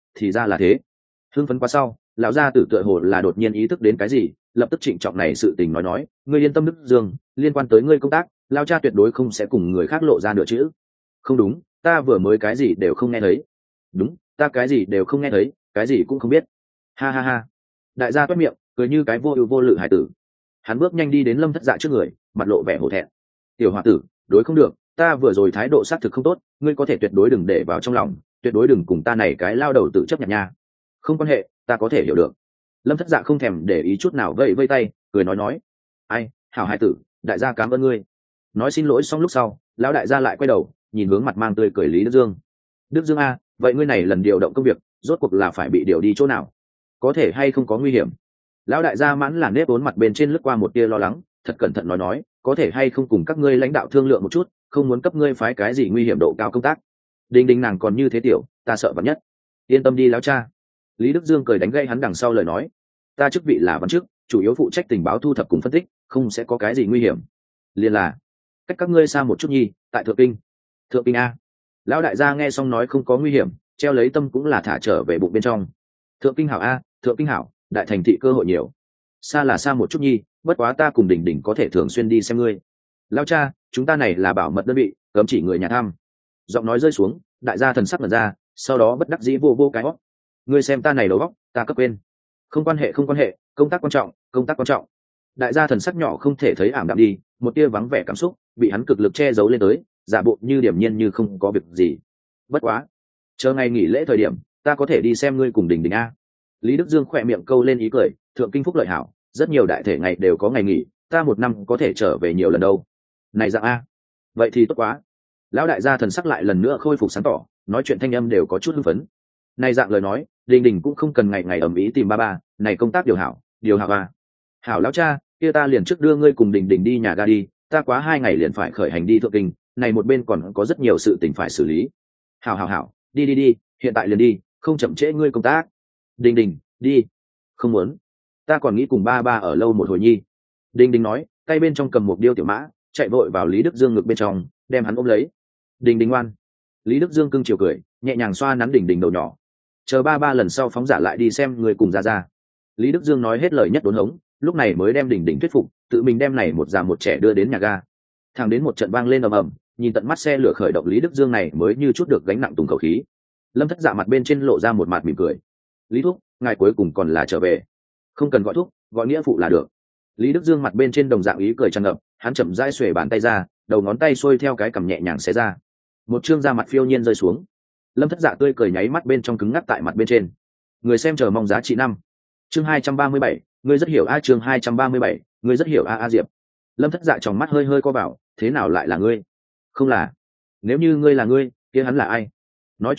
là thế. Hưng phấn quá sau, lão gia tử tựa hồ là đột nhiên ý thức đến cái gì, lập tức trịnh trọng này sự tình nói, ngươi yên tâm Đức Dương, liên quan tới ngươi công tác, lao cha tuyệt đối không sẽ cùng người khác lộ ra nửa chữ. Không đúng, ta vừa mới cái gì đều không nghe thấy. Đúng, ta cái gì đều không nghe thấy, cái gì cũng không biết. Ha ha ha. Đại gia toét miệng, cười như cái vô ưu vô lự hải tử. Hắn bước nhanh đi đến Lâm Thất Dạ trước người, mặt lộ vẻ hổ thẹn. Tiểu hòa tử, đối không được, ta vừa rồi thái độ xác thực không tốt, ngươi có thể tuyệt đối đừng để vào trong lòng, tuyệt đối đừng cùng ta này cái lao đầu tự chấp nhận nha. Không quan hệ, ta có thể hiểu được. Lâm Thất Dạ không thèm để ý chút nào vẫy vây tay, cười nói, ai, hảo hải tử, đại gia cảm ơn ngươi. Nói xin lỗi xong lúc sau, lão đại gia lại quay đầu, nhìn hướng mặt mang tươi cười Lý Đức Dương. Đức Dương a, vậy ngươi này lần điều động công việc, rốt cuộc là phải bị điều đi chỗ nào? Có thể hay không có nguy hiểm? Lão đại gia mãn là nếp vốn mặt bên trên lướt qua một tia lo lắng, thật cẩn thận nói, có thể hay không cùng các ngươi lãnh đạo thương lượng một chút, không muốn cấp ngươi phái cái gì nguy hiểm độ cao công tác. Đinh đinh nàng còn như thế tiểu, ta sợ vắn nhất. Yên tâm đi lão cha. Lý Đức Dương cười đánh gây hắn đằng sau lời nói, ta chức vị là văn chức, chủ yếu phụ trách tình báo thu thập cùng phân tích, không sẽ có cái gì nguy hiểm. Liên là cách các ngươi xa một chút nhi, tại Thượng Kinh a. Lão đại gia nghe xong nói không có nguy hiểm, treo lấy tâm cũng là thả trở về bụng bên trong. Thượng Kinh hảo a, Thượng Kinh hảo, đại thành thị cơ hội nhiều. Xa là xa một chút nhi, bất quá ta cùng đỉnh đỉnh có thể thường xuyên đi xem ngươi. Lão cha, chúng ta này là bảo mật đơn vị, cấm chỉ người nhà thăm. Giọng nói rơi xuống, đại gia thần sắc mở ra, sau đó bất đắc dĩ vô cái óc. Ngươi xem ta này đầu óc, ta cấp quên. Không quan hệ, công tác quan trọng. Đại gia thần sắc nhỏ không thể thấy ảm đạm đi, một tia vắng vẻ cảm xúc bị hắn cực lực che giấu lên tới, giả bộ như điềm nhiên như không có việc gì. Bất quá, chờ ngày nghỉ lễ thời điểm, ta có thể đi xem ngươi cùng Đình Đình a. Lý Đức Dương khỏe miệng câu lên ý cười, Thượng Kinh phúc lợi hảo, rất nhiều đại thể ngày đều có ngày nghỉ, ta một năm có thể trở về nhiều lần đâu. Này dạng a, vậy thì tốt quá. Lão đại gia thần sắc lại lần nữa khôi phục sáng tỏ, nói chuyện thanh âm đều có chút hưng phấn. Này dạng lời nói, Đình Đình cũng không cần ngày ngày ầm ĩ tìm ba, này công tác điều hảo à. Hảo lão cha, kia ta liền trước đưa ngươi cùng Đình Đình đi nhà ga đi, ta quá 2 ngày liền phải khởi hành đi Thượng Kinh, này một bên còn có rất nhiều sự tình phải xử lý. Hảo, đi, hiện tại liền đi, không chậm trễ ngươi công tác. Đình Đình, đi. Không muốn, ta còn nghĩ cùng ba ở lâu một hồi nhi. Đình Đình nói, tay bên trong cầm một điêu tiểu mã, chạy vội vào Lý Đức Dương ngực bên trong, đem hắn ôm lấy. Đình Đình ngoan. Lý Đức Dương cưng chiều cười, nhẹ nhàng xoa nắn Đình Đình đầu nhỏ. Chờ ba lần sau phóng giả lại đi xem người cùng ra. Lý Đức Dương nói hết lời nhất đốn hống, lúc này mới đem Đình Đình thuyết phục, tự mình đem này một già một trẻ đưa đến nhà ga. Thẳng đến một trận vang lên ầm ầm, nhìn tận mắt xe lửa khởi động, Lý Đức Dương này mới như chút được gánh nặng tùng khẩu khí. Lâm Thất Dạ mặt bên trên lộ ra một mặt mỉm cười. Lý thúc, ngài cuối cùng còn là trở về. Không cần gọi thúc, gọi nghĩa phụ là được. Lý Đức Dương mặt bên trên đồng dạng ý cười tràn ngập, hắn chậm rãi xuề bàn tay ra, đầu ngón tay xuôi theo cái cằm nhẹ nhàng xé ra. Một trương da mặt phiêu nhiên rơi xuống. Lâm Thất Dạ tươi cười nháy mắt bên trong cứng ngắc tại mặt bên trên. Người xem chờ mong giá trị 5. Chương 237, ngươi rất hiểu a. Chương 237, ngươi rất hiểu a Diệp. Lâm Thất Dạ trong mắt hơi co bảo, thế nào lại là ngươi? Không là. Nếu như ngươi là ngươi, kia hắn là ai? Nói chuyện lúc,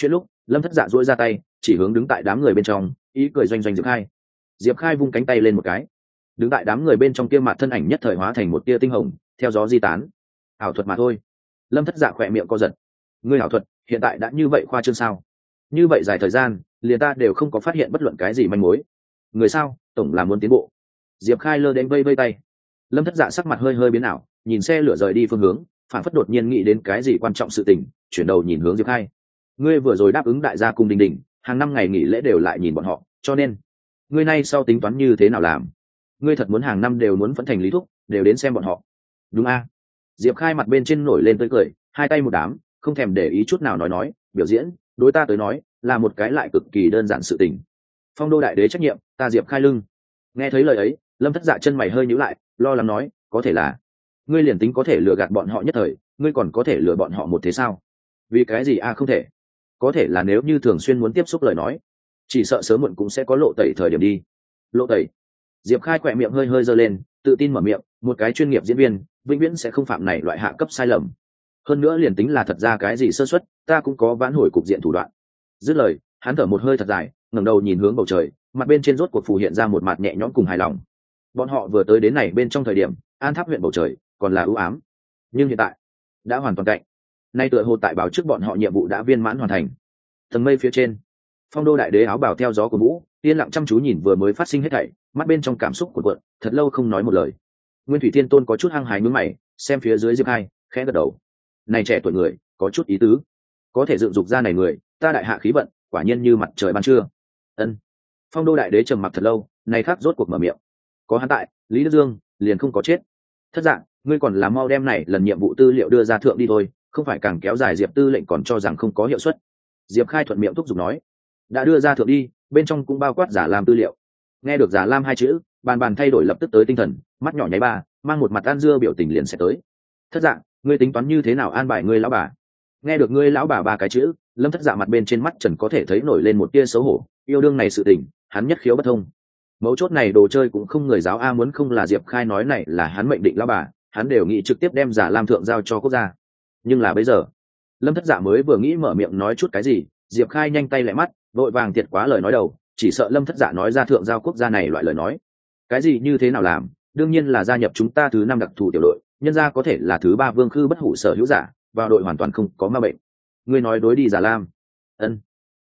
Lâm Thất Dạ duỗi ra tay chỉ hướng đứng tại đám người bên trong, ý cười doanh doanh Diệp Khai. Diệp Khai vung cánh tay lên một cái, đứng tại đám người bên trong kia mặt thân ảnh nhất thời hóa thành một tia tinh hồng, theo gió di tán. Ảo thuật mà thôi. Lâm Thất Dạ khỏe miệng co giật. Ngươi ảo thuật hiện tại đã như vậy khoa trương sao? Như vậy dài thời gian liền ta đều không có phát hiện bất luận cái gì manh mối. Người sao tổng là muốn tiến bộ. Diệp Khai lơ đến vây vây tay. Lâm Thất Dạ sắc mặt hơi hơi biến ảo, nhìn xe lửa rời đi phương hướng, phản phất đột nhiên nghĩ đến cái gì quan trọng sự tình, chuyển đầu nhìn hướng Diệp Khai. Ngươi vừa rồi đáp ứng đại gia cung đình đình, hàng năm ngày nghỉ lễ đều lại nhìn bọn họ, cho nên ngươi nay sau tính toán như thế nào làm? Ngươi thật muốn hàng năm đều muốn phấn thành lý thúc, đều đến xem bọn họ? Đúng a? Diệp Khai mặt bên trên nổi lên tới cười, hai tay một đám, không thèm để ý chút nào nói, biểu diễn, đối ta tới nói, là một cái lại cực kỳ đơn giản sự tình. Phong đô đại đế trách nhiệm, ta Diệp Khai lưng. Nghe thấy lời ấy, Lâm Thất Dạ chân mày hơi nhíu lại, lo lắng nói, có thể là ngươi liền tính có thể lừa gạt bọn họ nhất thời, ngươi còn có thể lừa bọn họ một thế sao? Vì cái gì a không thể? Có thể là nếu như thường xuyên muốn tiếp xúc lời nói, chỉ sợ sớm muộn cũng sẽ có lộ tẩy thời điểm đi. Lộ tẩy? Diệp Khai khỏe miệng hơi hơi giơ lên, tự tin mở miệng, một cái chuyên nghiệp diễn viên vĩnh viễn sẽ không phạm này loại hạ cấp sai lầm. Hơn nữa liền tính là thật ra cái gì sơ suất, ta cũng có vãn hồi cục diện thủ đoạn. Dứt lời, hắn thở một hơi thật dài, ngẩng đầu nhìn hướng bầu trời, mặt bên trên rốt cuộc phù hiện ra một mặt nhẹ nhõm cùng hài lòng. Bọn họ vừa tới đến này bên trong thời điểm, An Tháp huyện bầu trời còn là ưu ám, nhưng hiện tại đã hoàn toàn cạnh. Nay tựa hồ tại báo trước bọn họ nhiệm vụ đã viên mãn hoàn thành. Tầng mây phía trên, Phong đô đại đế áo bào theo gió của vũ, yên lặng chăm chú nhìn vừa mới phát sinh hết thảy, mắt bên trong cảm xúc của cuộn, thật lâu không nói một lời. Nguyên Thủy Thiên Tôn có chút hăng hái nhướng mày, xem phía dưới Diệp Khai, khẽ gật đầu. Này trẻ tuổi người, có chút ý tứ. Có thể dựng dục ra này người, ta đại hạ khí vận, quả nhiên như mặt trời ban trưa. Ân. Phong đô đại đế trầm mặc thật lâu, này khác rốt cuộc mở miệng. Có hắn tại, Lý Đức Dương liền không có chết. Thất dạng, ngươi còn là mau đem này lần nhiệm vụ tư liệu đưa ra thượng đi thôi, không phải càng kéo dài Diệp tư lệnh còn cho rằng không có hiệu suất. Diệp Khai thuận miệng thúc giục nói, đã đưa ra thượng đi, bên trong cũng bao quát Giả Lam tư liệu. Nghe được Giả Lam hai chữ, bàn bàn thay đổi lập tức tới tinh thần, mắt nhỏ nháy ba, mang một mặt ăn dưa biểu tình liền sẽ tới. Thất dạng, ngươi tính toán như thế nào an bài ngươi lão bà? Nghe được ngươi lão bà ba cái chữ, Lâm Thất Dạ mặt bên trên mắt trần có thể thấy nổi lên một tia xấu hổ, yêu đương này sự tình, hắn nhất khiếu bất thông. Mấu chốt này đồ chơi cũng không người giáo a, muốn không là Diệp Khai nói này là hắn mệnh định lão bà, hắn đều nghĩ trực tiếp đem Giả Lam thượng giao cho quốc gia. Nhưng là bây giờ, Lâm Thất Dạ mới vừa nghĩ mở miệng nói chút cái gì, Diệp Khai nhanh tay lại mắt, vội vàng thiệt quá lời nói đầu, chỉ sợ Lâm Thất Dạ nói ra thượng giao quốc gia này loại lời nói. Cái gì như thế nào làm? Đương nhiên là gia nhập chúng ta thứ 5 đặc thù tiểu đội, nhân ra có thể là thứ 3 vương khư bất hủ sở hữu giả, vào đội hoàn toàn không có ma bệnh. Ngươi nói đối đi Giả Lam. Ân.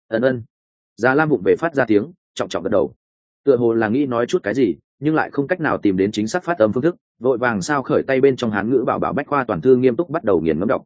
Giả Lam vụng về phát ra tiếng, trọng trọng gật đầu. Tựa hồ là nghĩ nói chút cái gì, nhưng lại không cách nào tìm đến chính xác phát âm phương thức, vội vàng sao khởi tay bên trong hán ngữ bảo bảo bách khoa toàn thư nghiêm túc bắt đầu nghiền ngẫm đọc.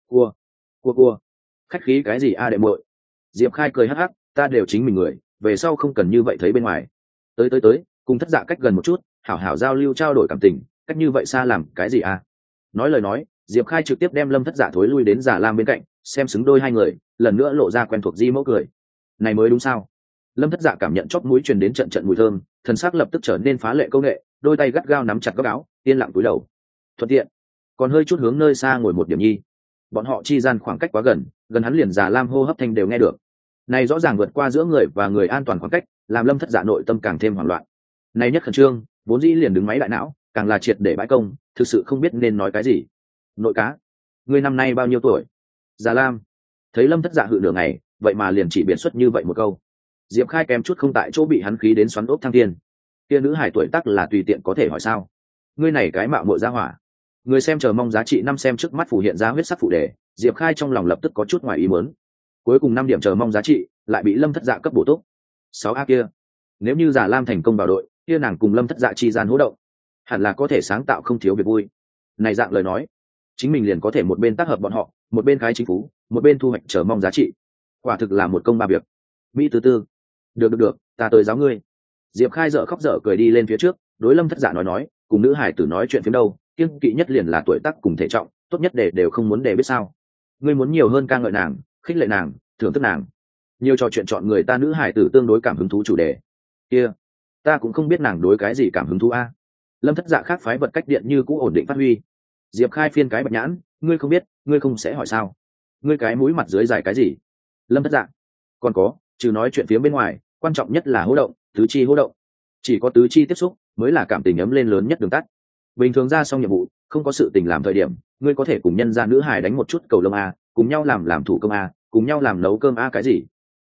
Cua. Khách khí cái gì a đệ muội? Diệp Khai cười hắc hắc, ta đều chính mình người, về sau không cần như vậy thấy bên ngoài. Tới, cùng Thất Dạ cách gần một chút, hảo hảo giao lưu trao đổi cảm tình, cách như vậy xa làm cái gì a? Nói lời nói, Diệp Khai trực tiếp đem Lâm Thất Dạ thối lui đến Giả Lam bên cạnh, xem xứng đôi hai người, lần nữa lộ ra quen thuộc di mẫu cười. Này mới đúng sao? Lâm Thất Dạ cảm nhận chóp mũi truyền đến trận trận mùi thơm, thần sắc lập tức trở nên phá lệ công nghệ, đôi tay gắt gao nắm chặt góc áo, yên lặng cúi đầu. Thuận tiện, còn hơi chút hướng nơi xa ngồi một điểm nhi. Bọn họ chi gian khoảng cách quá gần, gần hắn liền Giả Lam hô hấp thanh đều nghe được. Này rõ ràng vượt qua giữa người và người an toàn khoảng cách, làm Lâm Thất Dạ nội tâm càng thêm hoảng loạn. Này nhất khẩn trương, vốn dĩ liền đứng máy đại não, càng là triệt để bãi công, thực sự không biết nên nói cái gì. Nội cá, ngươi năm nay bao nhiêu tuổi? Giả Lam thấy Lâm Thất Dạ hự nửa ngày, vậy mà liền chỉ biện xuất như vậy một câu. Diệp Khai kém chút không tại chỗ bị hắn khí đến xoắn ốc thăng thiên. Kia nữ hải tuổi tác là tùy tiện có thể hỏi sao? Ngươi này cái mạo muội ra hỏa. Người xem chờ mong giá trị 5 xem trước mắt phủ hiện ra huyết sắc phụ đề, Diệp Khai trong lòng lập tức có chút ngoài ý muốn. Cuối cùng 5 điểm chờ mong giá trị lại bị Lâm Thất Dạ cấp bổ túc. 6A kia, nếu như Giả Lam thành công vào đội, kia nàng cùng Lâm Thất Dạ chi gian hỗ động, hẳn là có thể sáng tạo không thiếu việc vui. Này dạng lời nói, chính mình liền có thể một bên tác hợp bọn họ, một bên khái chính phủ, một bên thu hoạch chờ mong giá trị. Quả thực là một công ba việc. Mỹ tư. Được, ta tới giáo ngươi. Diệp Khai dở khóc dở cười đi lên phía trước, đối Lâm Thất Dạ nói, cùng nữ hải tử nói chuyện phiếm đâu, kiêng kỵ nhất liền là tuổi tác cùng thể trọng, tốt nhất để đều không muốn để biết sao. Ngươi muốn nhiều hơn ca ngợi nàng, khích lệ nàng, thưởng thức nàng. Nhiều trò chuyện chọn người ta nữ hải tử tương đối cảm hứng thú chủ đề. Kia, ta cũng không biết nàng đối cái gì cảm hứng thú a. Lâm Thất Dạ khác phái vật cách điện như cũ ổn định phát huy. Diệp Khai phiên cái bạch nhãn, ngươi không biết, ngươi không sẽ hỏi sao? Ngươi cái mũi mặt dưới dài cái gì? Lâm Thất Dạ, còn có, trừ nói chuyện phía bên ngoài, quan trọng nhất là hô động, tứ chi hô động. Chỉ có tứ chi tiếp xúc mới là cảm tình ấm lên lớn nhất đường tắt. Bình thường ra xong nhiệm vụ, không có sự tình làm thời điểm, ngươi có thể cùng nhân gia nữ hài đánh một chút cầu lông a, cùng nhau làm thủ công a, cùng nhau làm nấu cơm a cái gì.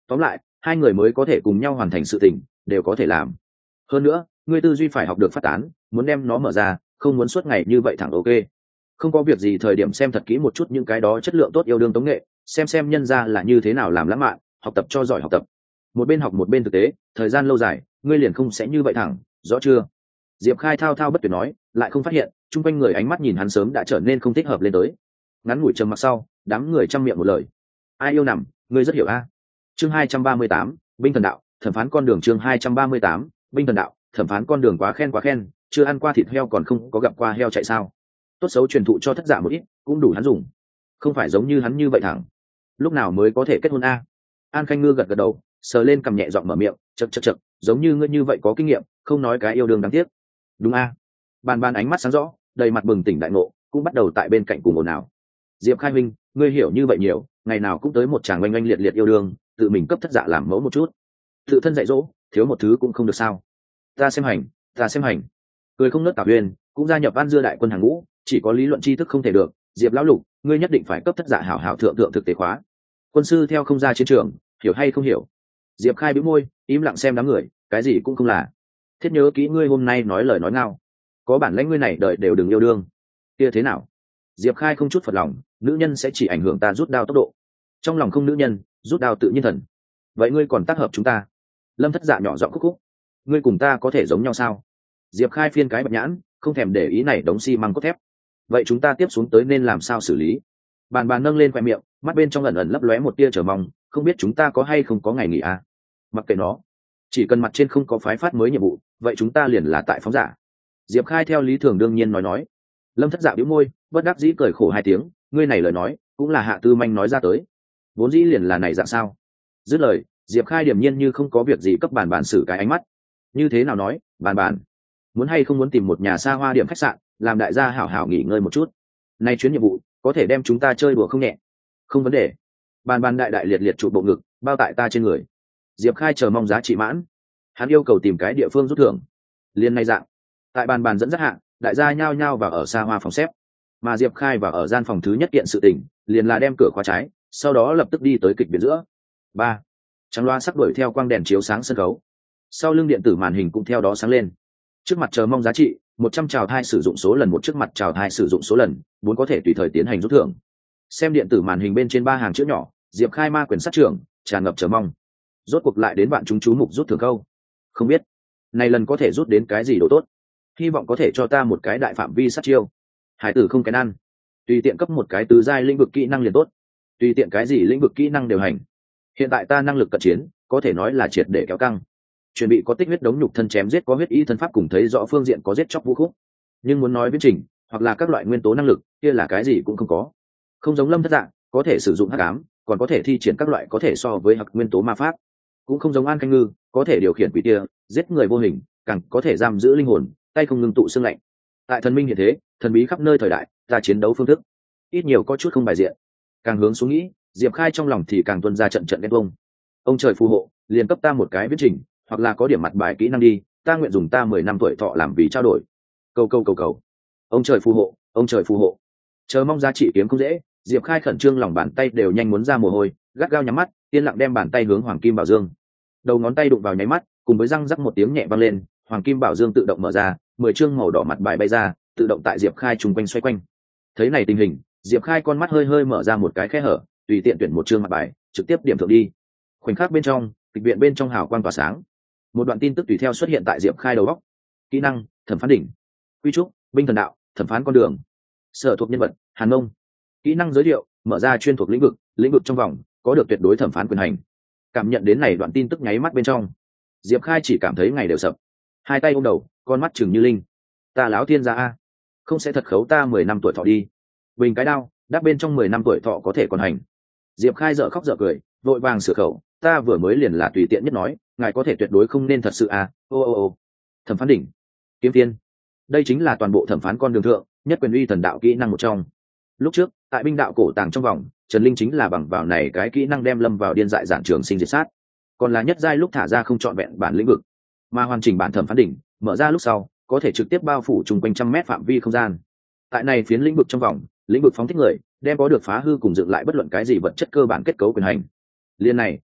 tóm lại hai người mới có thể cùng nhau hoàn thành sự tình, đều có thể làm. Hơn nữa ngươi tư duy phải học được phát tán, muốn đem nó mở ra, không muốn suốt ngày như vậy thẳng. Ok, không có việc gì thời điểm xem thật kỹ một chút những cái đó chất lượng tốt yêu đương tống nghệ, xem nhân ra là như thế nào làm lãng mạn, học tập cho giỏi học tập. Một bên học một bên thực tế, thời gian lâu dài ngươi liền không sẽ như vậy thẳng, rõ chưa? Diệp Khai thao thao bất tuyệt nói, lại không phát hiện chung quanh người ánh mắt nhìn hắn sớm đã trở nên không thích hợp lên tới. Ngắn ngủi trầm mặc sau, đám người chăm miệng một lời: ai yêu nằm, ngươi rất hiểu a. Chương 238, binh thần đạo, thẩm phán con đường. Chương 238, binh thần đạo, thẩm phán con đường. Quá khen, chưa ăn qua thịt heo còn không có gặp qua heo chạy sao? Tốt xấu truyền thụ cho thất giả một ít cũng đủ hắn dùng, không phải giống như hắn như vậy thẳng. Lúc nào mới có thể kết hôn a? An Khanh Ngư gật gật đầu, sờ lên cằm nhẹ giọng mở miệng, chậc, giống như ngươi như vậy có kinh nghiệm, không nói cái yêu đương đáng tiếc. Đúng a. Bàn bàn ánh mắt sáng rõ, đầy mặt bừng tỉnh đại ngộ, cũng bắt đầu tại bên cạnh cùng ồn ào. Diệp Khai huynh, ngươi hiểu như vậy nhiều, ngày nào cũng tới một chàng oanh oanh liệt liệt yêu đương, tự mình cấp thất dạ làm mẫu một chút, tự thân dạy dỗ, thiếu một thứ cũng không được sao? Ta xem hành. Cười không nớt Tào Uyên cũng gia nhập An Dưa đại quân hàng ngũ, chỉ có lý luận tri thức không thể được. Diệp lão lục, ngươi nhất định phải cấp thất dạ hảo hảo thượng thực tế khóa. Quân sư theo không ra chiến trường, hiểu hay không hiểu? Diệp Khai bĩu môi, im lặng xem đám người, cái gì cũng không là. Thiết nhớ kỹ ngươi hôm nay nói lời nói ngao, có bản lãnh ngươi này đợi đều đừng yêu đương. Kia thế nào? Diệp Khai không chút phật lòng, nữ nhân sẽ chỉ ảnh hưởng ta rút đao tốc độ, trong lòng không nữ nhân, rút đao tự nhiên thần. Vậy ngươi còn tác hợp chúng ta? Lâm Thất Dạ nhỏ giọng khúc, ngươi cùng ta có thể giống nhau sao? Diệp Khai phiên cái bạch nhãn, không thèm để ý này đống xi măng cốt thép. Vậy chúng ta tiếp xuống tới nên làm sao xử lý? Bàn bàn nâng lên khoe miệng, mắt bên trong ẩn ẩn lấp lóe một tia chờ mong, không biết chúng ta có hay không có ngày nghỉ à? Mặc kệ nó, chỉ cần mặt trên không có phái phát mới nhiệm vụ, vậy chúng ta liền là tại phóng giả. Diệp Khai theo lý thường đương nhiên nói. Lâm Thất Dạ bĩu môi, bất đắc dĩ cười khổ hai tiếng, ngươi này lời nói cũng là Hạ Tư Manh nói ra tới, vốn dĩ liền là này dạng sao? Dứt lời, Diệp Khai điềm nhiên như không có việc gì cấp bàn bàn xử cái ánh mắt. Như thế nào nói, bàn muốn hay không muốn tìm một nhà xa hoa điểm khách sạn, làm đại gia hảo hảo nghỉ ngơi một chút. Nay chuyến nhiệm vụ có thể đem chúng ta chơi đùa không nhẹ. Không vấn đề. Bàn đại liệt trụ bộ ngực, bao tại ta trên người. Diệp Khai chờ mong giá trị mãn, hắn yêu cầu tìm cái địa phương rút thưởng. Liên nay dạng, tại bàn dẫn dắt hạng, đại gia nhao nhao vào ở xa hoa phòng xếp, mà Diệp Khai vào ở gian phòng thứ nhất kiện sự tình, liền là đem cửa khóa trái, sau đó lập tức đi tới kịch biến giữa. Ba, trắng loa sắc đuổi theo quang đèn chiếu sáng sân khấu, sau lưng điện tử màn hình cũng theo đó sáng lên. Trước mặt chờ mong giá trị 100 trào thai sử dụng số lần, một trước mặt trào thai sử dụng số lần 4 có thể tùy thời tiến hành rút thưởng. Xem điện tử màn hình bên trên 3 hàng chữ nhỏ, Diệp Khai ma quyền sát trưởng, tràn ngập chờ mong. Rốt cuộc lại đến bạn chúng chú mục rút thưởng câu. Không biết này lần có thể rút đến cái gì đồ tốt, hy vọng có thể cho ta một cái đại phạm vi sát chiêu. Hải tử không kén ăn, tùy tiện cấp một cái tứ giai lĩnh vực kỹ năng liền tốt, tùy tiện cái gì lĩnh vực kỹ năng đều hành. Hiện tại ta năng lực cận chiến có thể nói là triệt để kéo căng, chuẩn bị có tích huyết đống nhục thân chém giết, có huyết y thân pháp cùng thấy rõ phương diện có giết chóc vũ khúc. Nhưng muốn nói viễn trình hoặc là các loại nguyên tố năng lực kia là cái gì cũng không có. Không giống Lâm Thất Dạ có thể sử dụng hắc ám, còn có thể thi triển các loại có thể so với hắc nguyên tố ma pháp. Cũng không giống An Khanh Ngư có thể điều khiển quỷ tia giết người vô hình, càng có thể giam giữ linh hồn, tay không ngừng tụ xương lạnh. Tại thần minh hiện thế, thần bí khắp nơi thời đại, ta chiến đấu phương thức ít nhiều có chút không bài diện. Càng hướng xuống nghĩ, Diệp Khai trong lòng thì càng tuân ra trận ghen tuông. Ông trời phù hộ, liền cấp ta một cái viễn trình, hoặc là có điểm mặt bài kỹ năng đi, ta nguyện dùng ta 10 năm tuổi thọ làm vì trao đổi. Cầu. Ông trời phù hộ, ông trời phù hộ. Chờ mong giá trị kiếm không dễ, Diệp Khai khẩn trương, lòng bàn tay đều nhanh muốn ra mồ hôi, gắt gao nhắm mắt, yên lặng đem bàn tay hướng Hoàng Kim Bảo Dương. Đầu ngón tay đụng vào nháy mắt, cùng với răng rắc một tiếng nhẹ vang lên, Hoàng Kim Bảo Dương tự động mở ra, 10 chương màu đỏ mặt bài bay ra, tự động tại Diệp Khai trùng quanh xoay quanh. Thấy này tình hình, Diệp Khai con mắt hơi mở ra một cái khe hở, tùy tiện tuyển một chương mặt bài, trực tiếp điểm thượng đi. Khoảnh khắc bên trong, kịch viện bên trong hào quang tỏa sáng. Một đoạn tin tức tùy theo xuất hiện tại Diệp Khai đầu óc. Kỹ năng, thẩm phán đỉnh. Quy trúc, binh thần đạo, thẩm phán con đường. Sở thuộc nhân vật, Hàn Mông. Kỹ năng giới thiệu, mở ra chuyên thuộc lĩnh vực trong vòng, có được tuyệt đối thẩm phán quyền hành. Cảm nhận đến này đoạn tin tức nháy mắt bên trong, Diệp Khai chỉ cảm thấy ngày đều sập, hai tay ôm đầu, con mắt chừng như linh. Ta láo thiên gia a, không sẽ thật khấu ta 10 năm tuổi thọ đi. Bình cái đao, đáp bên trong 10 năm tuổi thọ có thể còn hành. Diệp Khai dở khóc dở cười, vội vàng sửa khẩu, ta vừa mới liền là tùy tiện nhất nói, ngài có thể tuyệt đối không nên thật sự à. Ô. Thẩm phán đỉnh, kiếm tiên, đây chính là toàn bộ thẩm phán con đường thượng nhất quyền uy thần đạo kỹ năng một trong. Lúc trước tại binh đạo cổ tàng trong vòng, Trần Linh chính là bằng vào này cái kỹ năng đem lâm vào điên dại giản trường sinh diệt sát, còn là nhất giai lúc thả ra không trọn vẹn bản lĩnh vực, mà hoàn chỉnh bản thẩm phán đỉnh mở ra lúc sau có thể trực tiếp bao phủ chung quanh trăm mét phạm vi không gian. Tại này phiến lĩnh vực trong vòng, lĩnh vực phóng thích người đem có được phá hư cùng dựng lại bất luận cái gì vật chất cơ bản kết cấu quyền hành. Liên này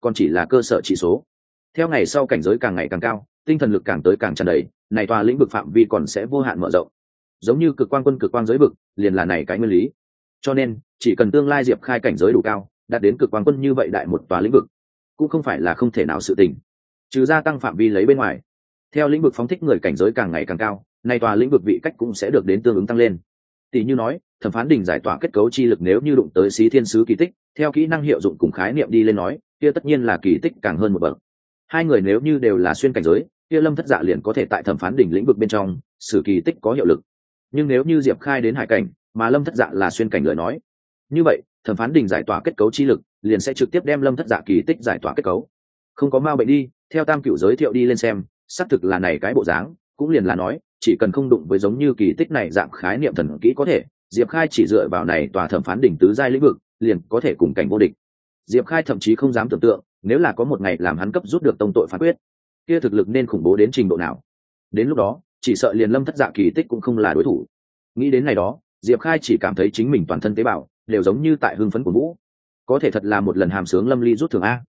còn chỉ là cơ sở chỉ số. Theo ngày sau cảnh giới càng ngày càng cao, tinh thần lực càng tới càng tràn đầy, này tòa lĩnh vực phạm vi còn sẽ vô hạn mở rộng. Giống như cực quang quân cực quang giới vực, liền là này cái nguyên lý. Cho nên, chỉ cần tương lai Diệp Khai cảnh giới đủ cao, đạt đến cực quang quân như vậy đại một tòa lĩnh vực, cũng không phải là không thể nào sự tình. Trừ gia tăng phạm vi lấy bên ngoài, theo lĩnh vực phóng thích người cảnh giới càng ngày càng cao, này tòa lĩnh vực vị cách cũng sẽ được đến tương ứng tăng lên. Tỷ như nói, thẩm phán đỉnh giải tỏa kết cấu chi lực nếu như đụng tới xí thiên sứ kỳ tích, theo kỹ năng hiệu dụng cùng khái niệm đi lên nói, kia tất nhiên là kỳ tích càng hơn một bậc. Hai người nếu như đều là xuyên cảnh giới, kia Lâm Thất Dạ liền có thể tại thẩm phán đỉnh lĩnh vực bên trong sử kỳ tích có hiệu lực. Nhưng nếu như Diệp Khai đến hải cảnh, mà Lâm Thất Dạ là xuyên cảnh lời nói, như vậy thẩm phán đỉnh giải tỏa kết cấu chi lực liền sẽ trực tiếp đem Lâm Thất Dạ kỳ tích giải tỏa kết cấu. Không có mau bệnh đi, theo Tam Cửu giới thiệu đi lên xem, xác thực là này cái bộ dáng, cũng liền là nói, chỉ cần không đụng với giống như kỳ tích này dạng khái niệm thần kỹ có thể, Diệp Khai chỉ dựa vào này tòa thẩm phán đỉnh tứ giai lĩnh vực, liền có thể cùng cảnh vô địch. Diệp Khai thậm chí không dám tưởng tượng, nếu là có một ngày làm hắn cấp rút được tông tội phán quyết, kia thực lực nên khủng bố đến trình độ nào. Đến lúc đó, chỉ sợ liền Lâm Thất Dạ kỳ tích cũng không là đối thủ. Nghĩ đến này đó, Diệp Khai chỉ cảm thấy chính mình toàn thân tế bào đều giống như tại hưng phấn của vũ. Có thể thật là một lần hàm sướng lâm ly rút thường a.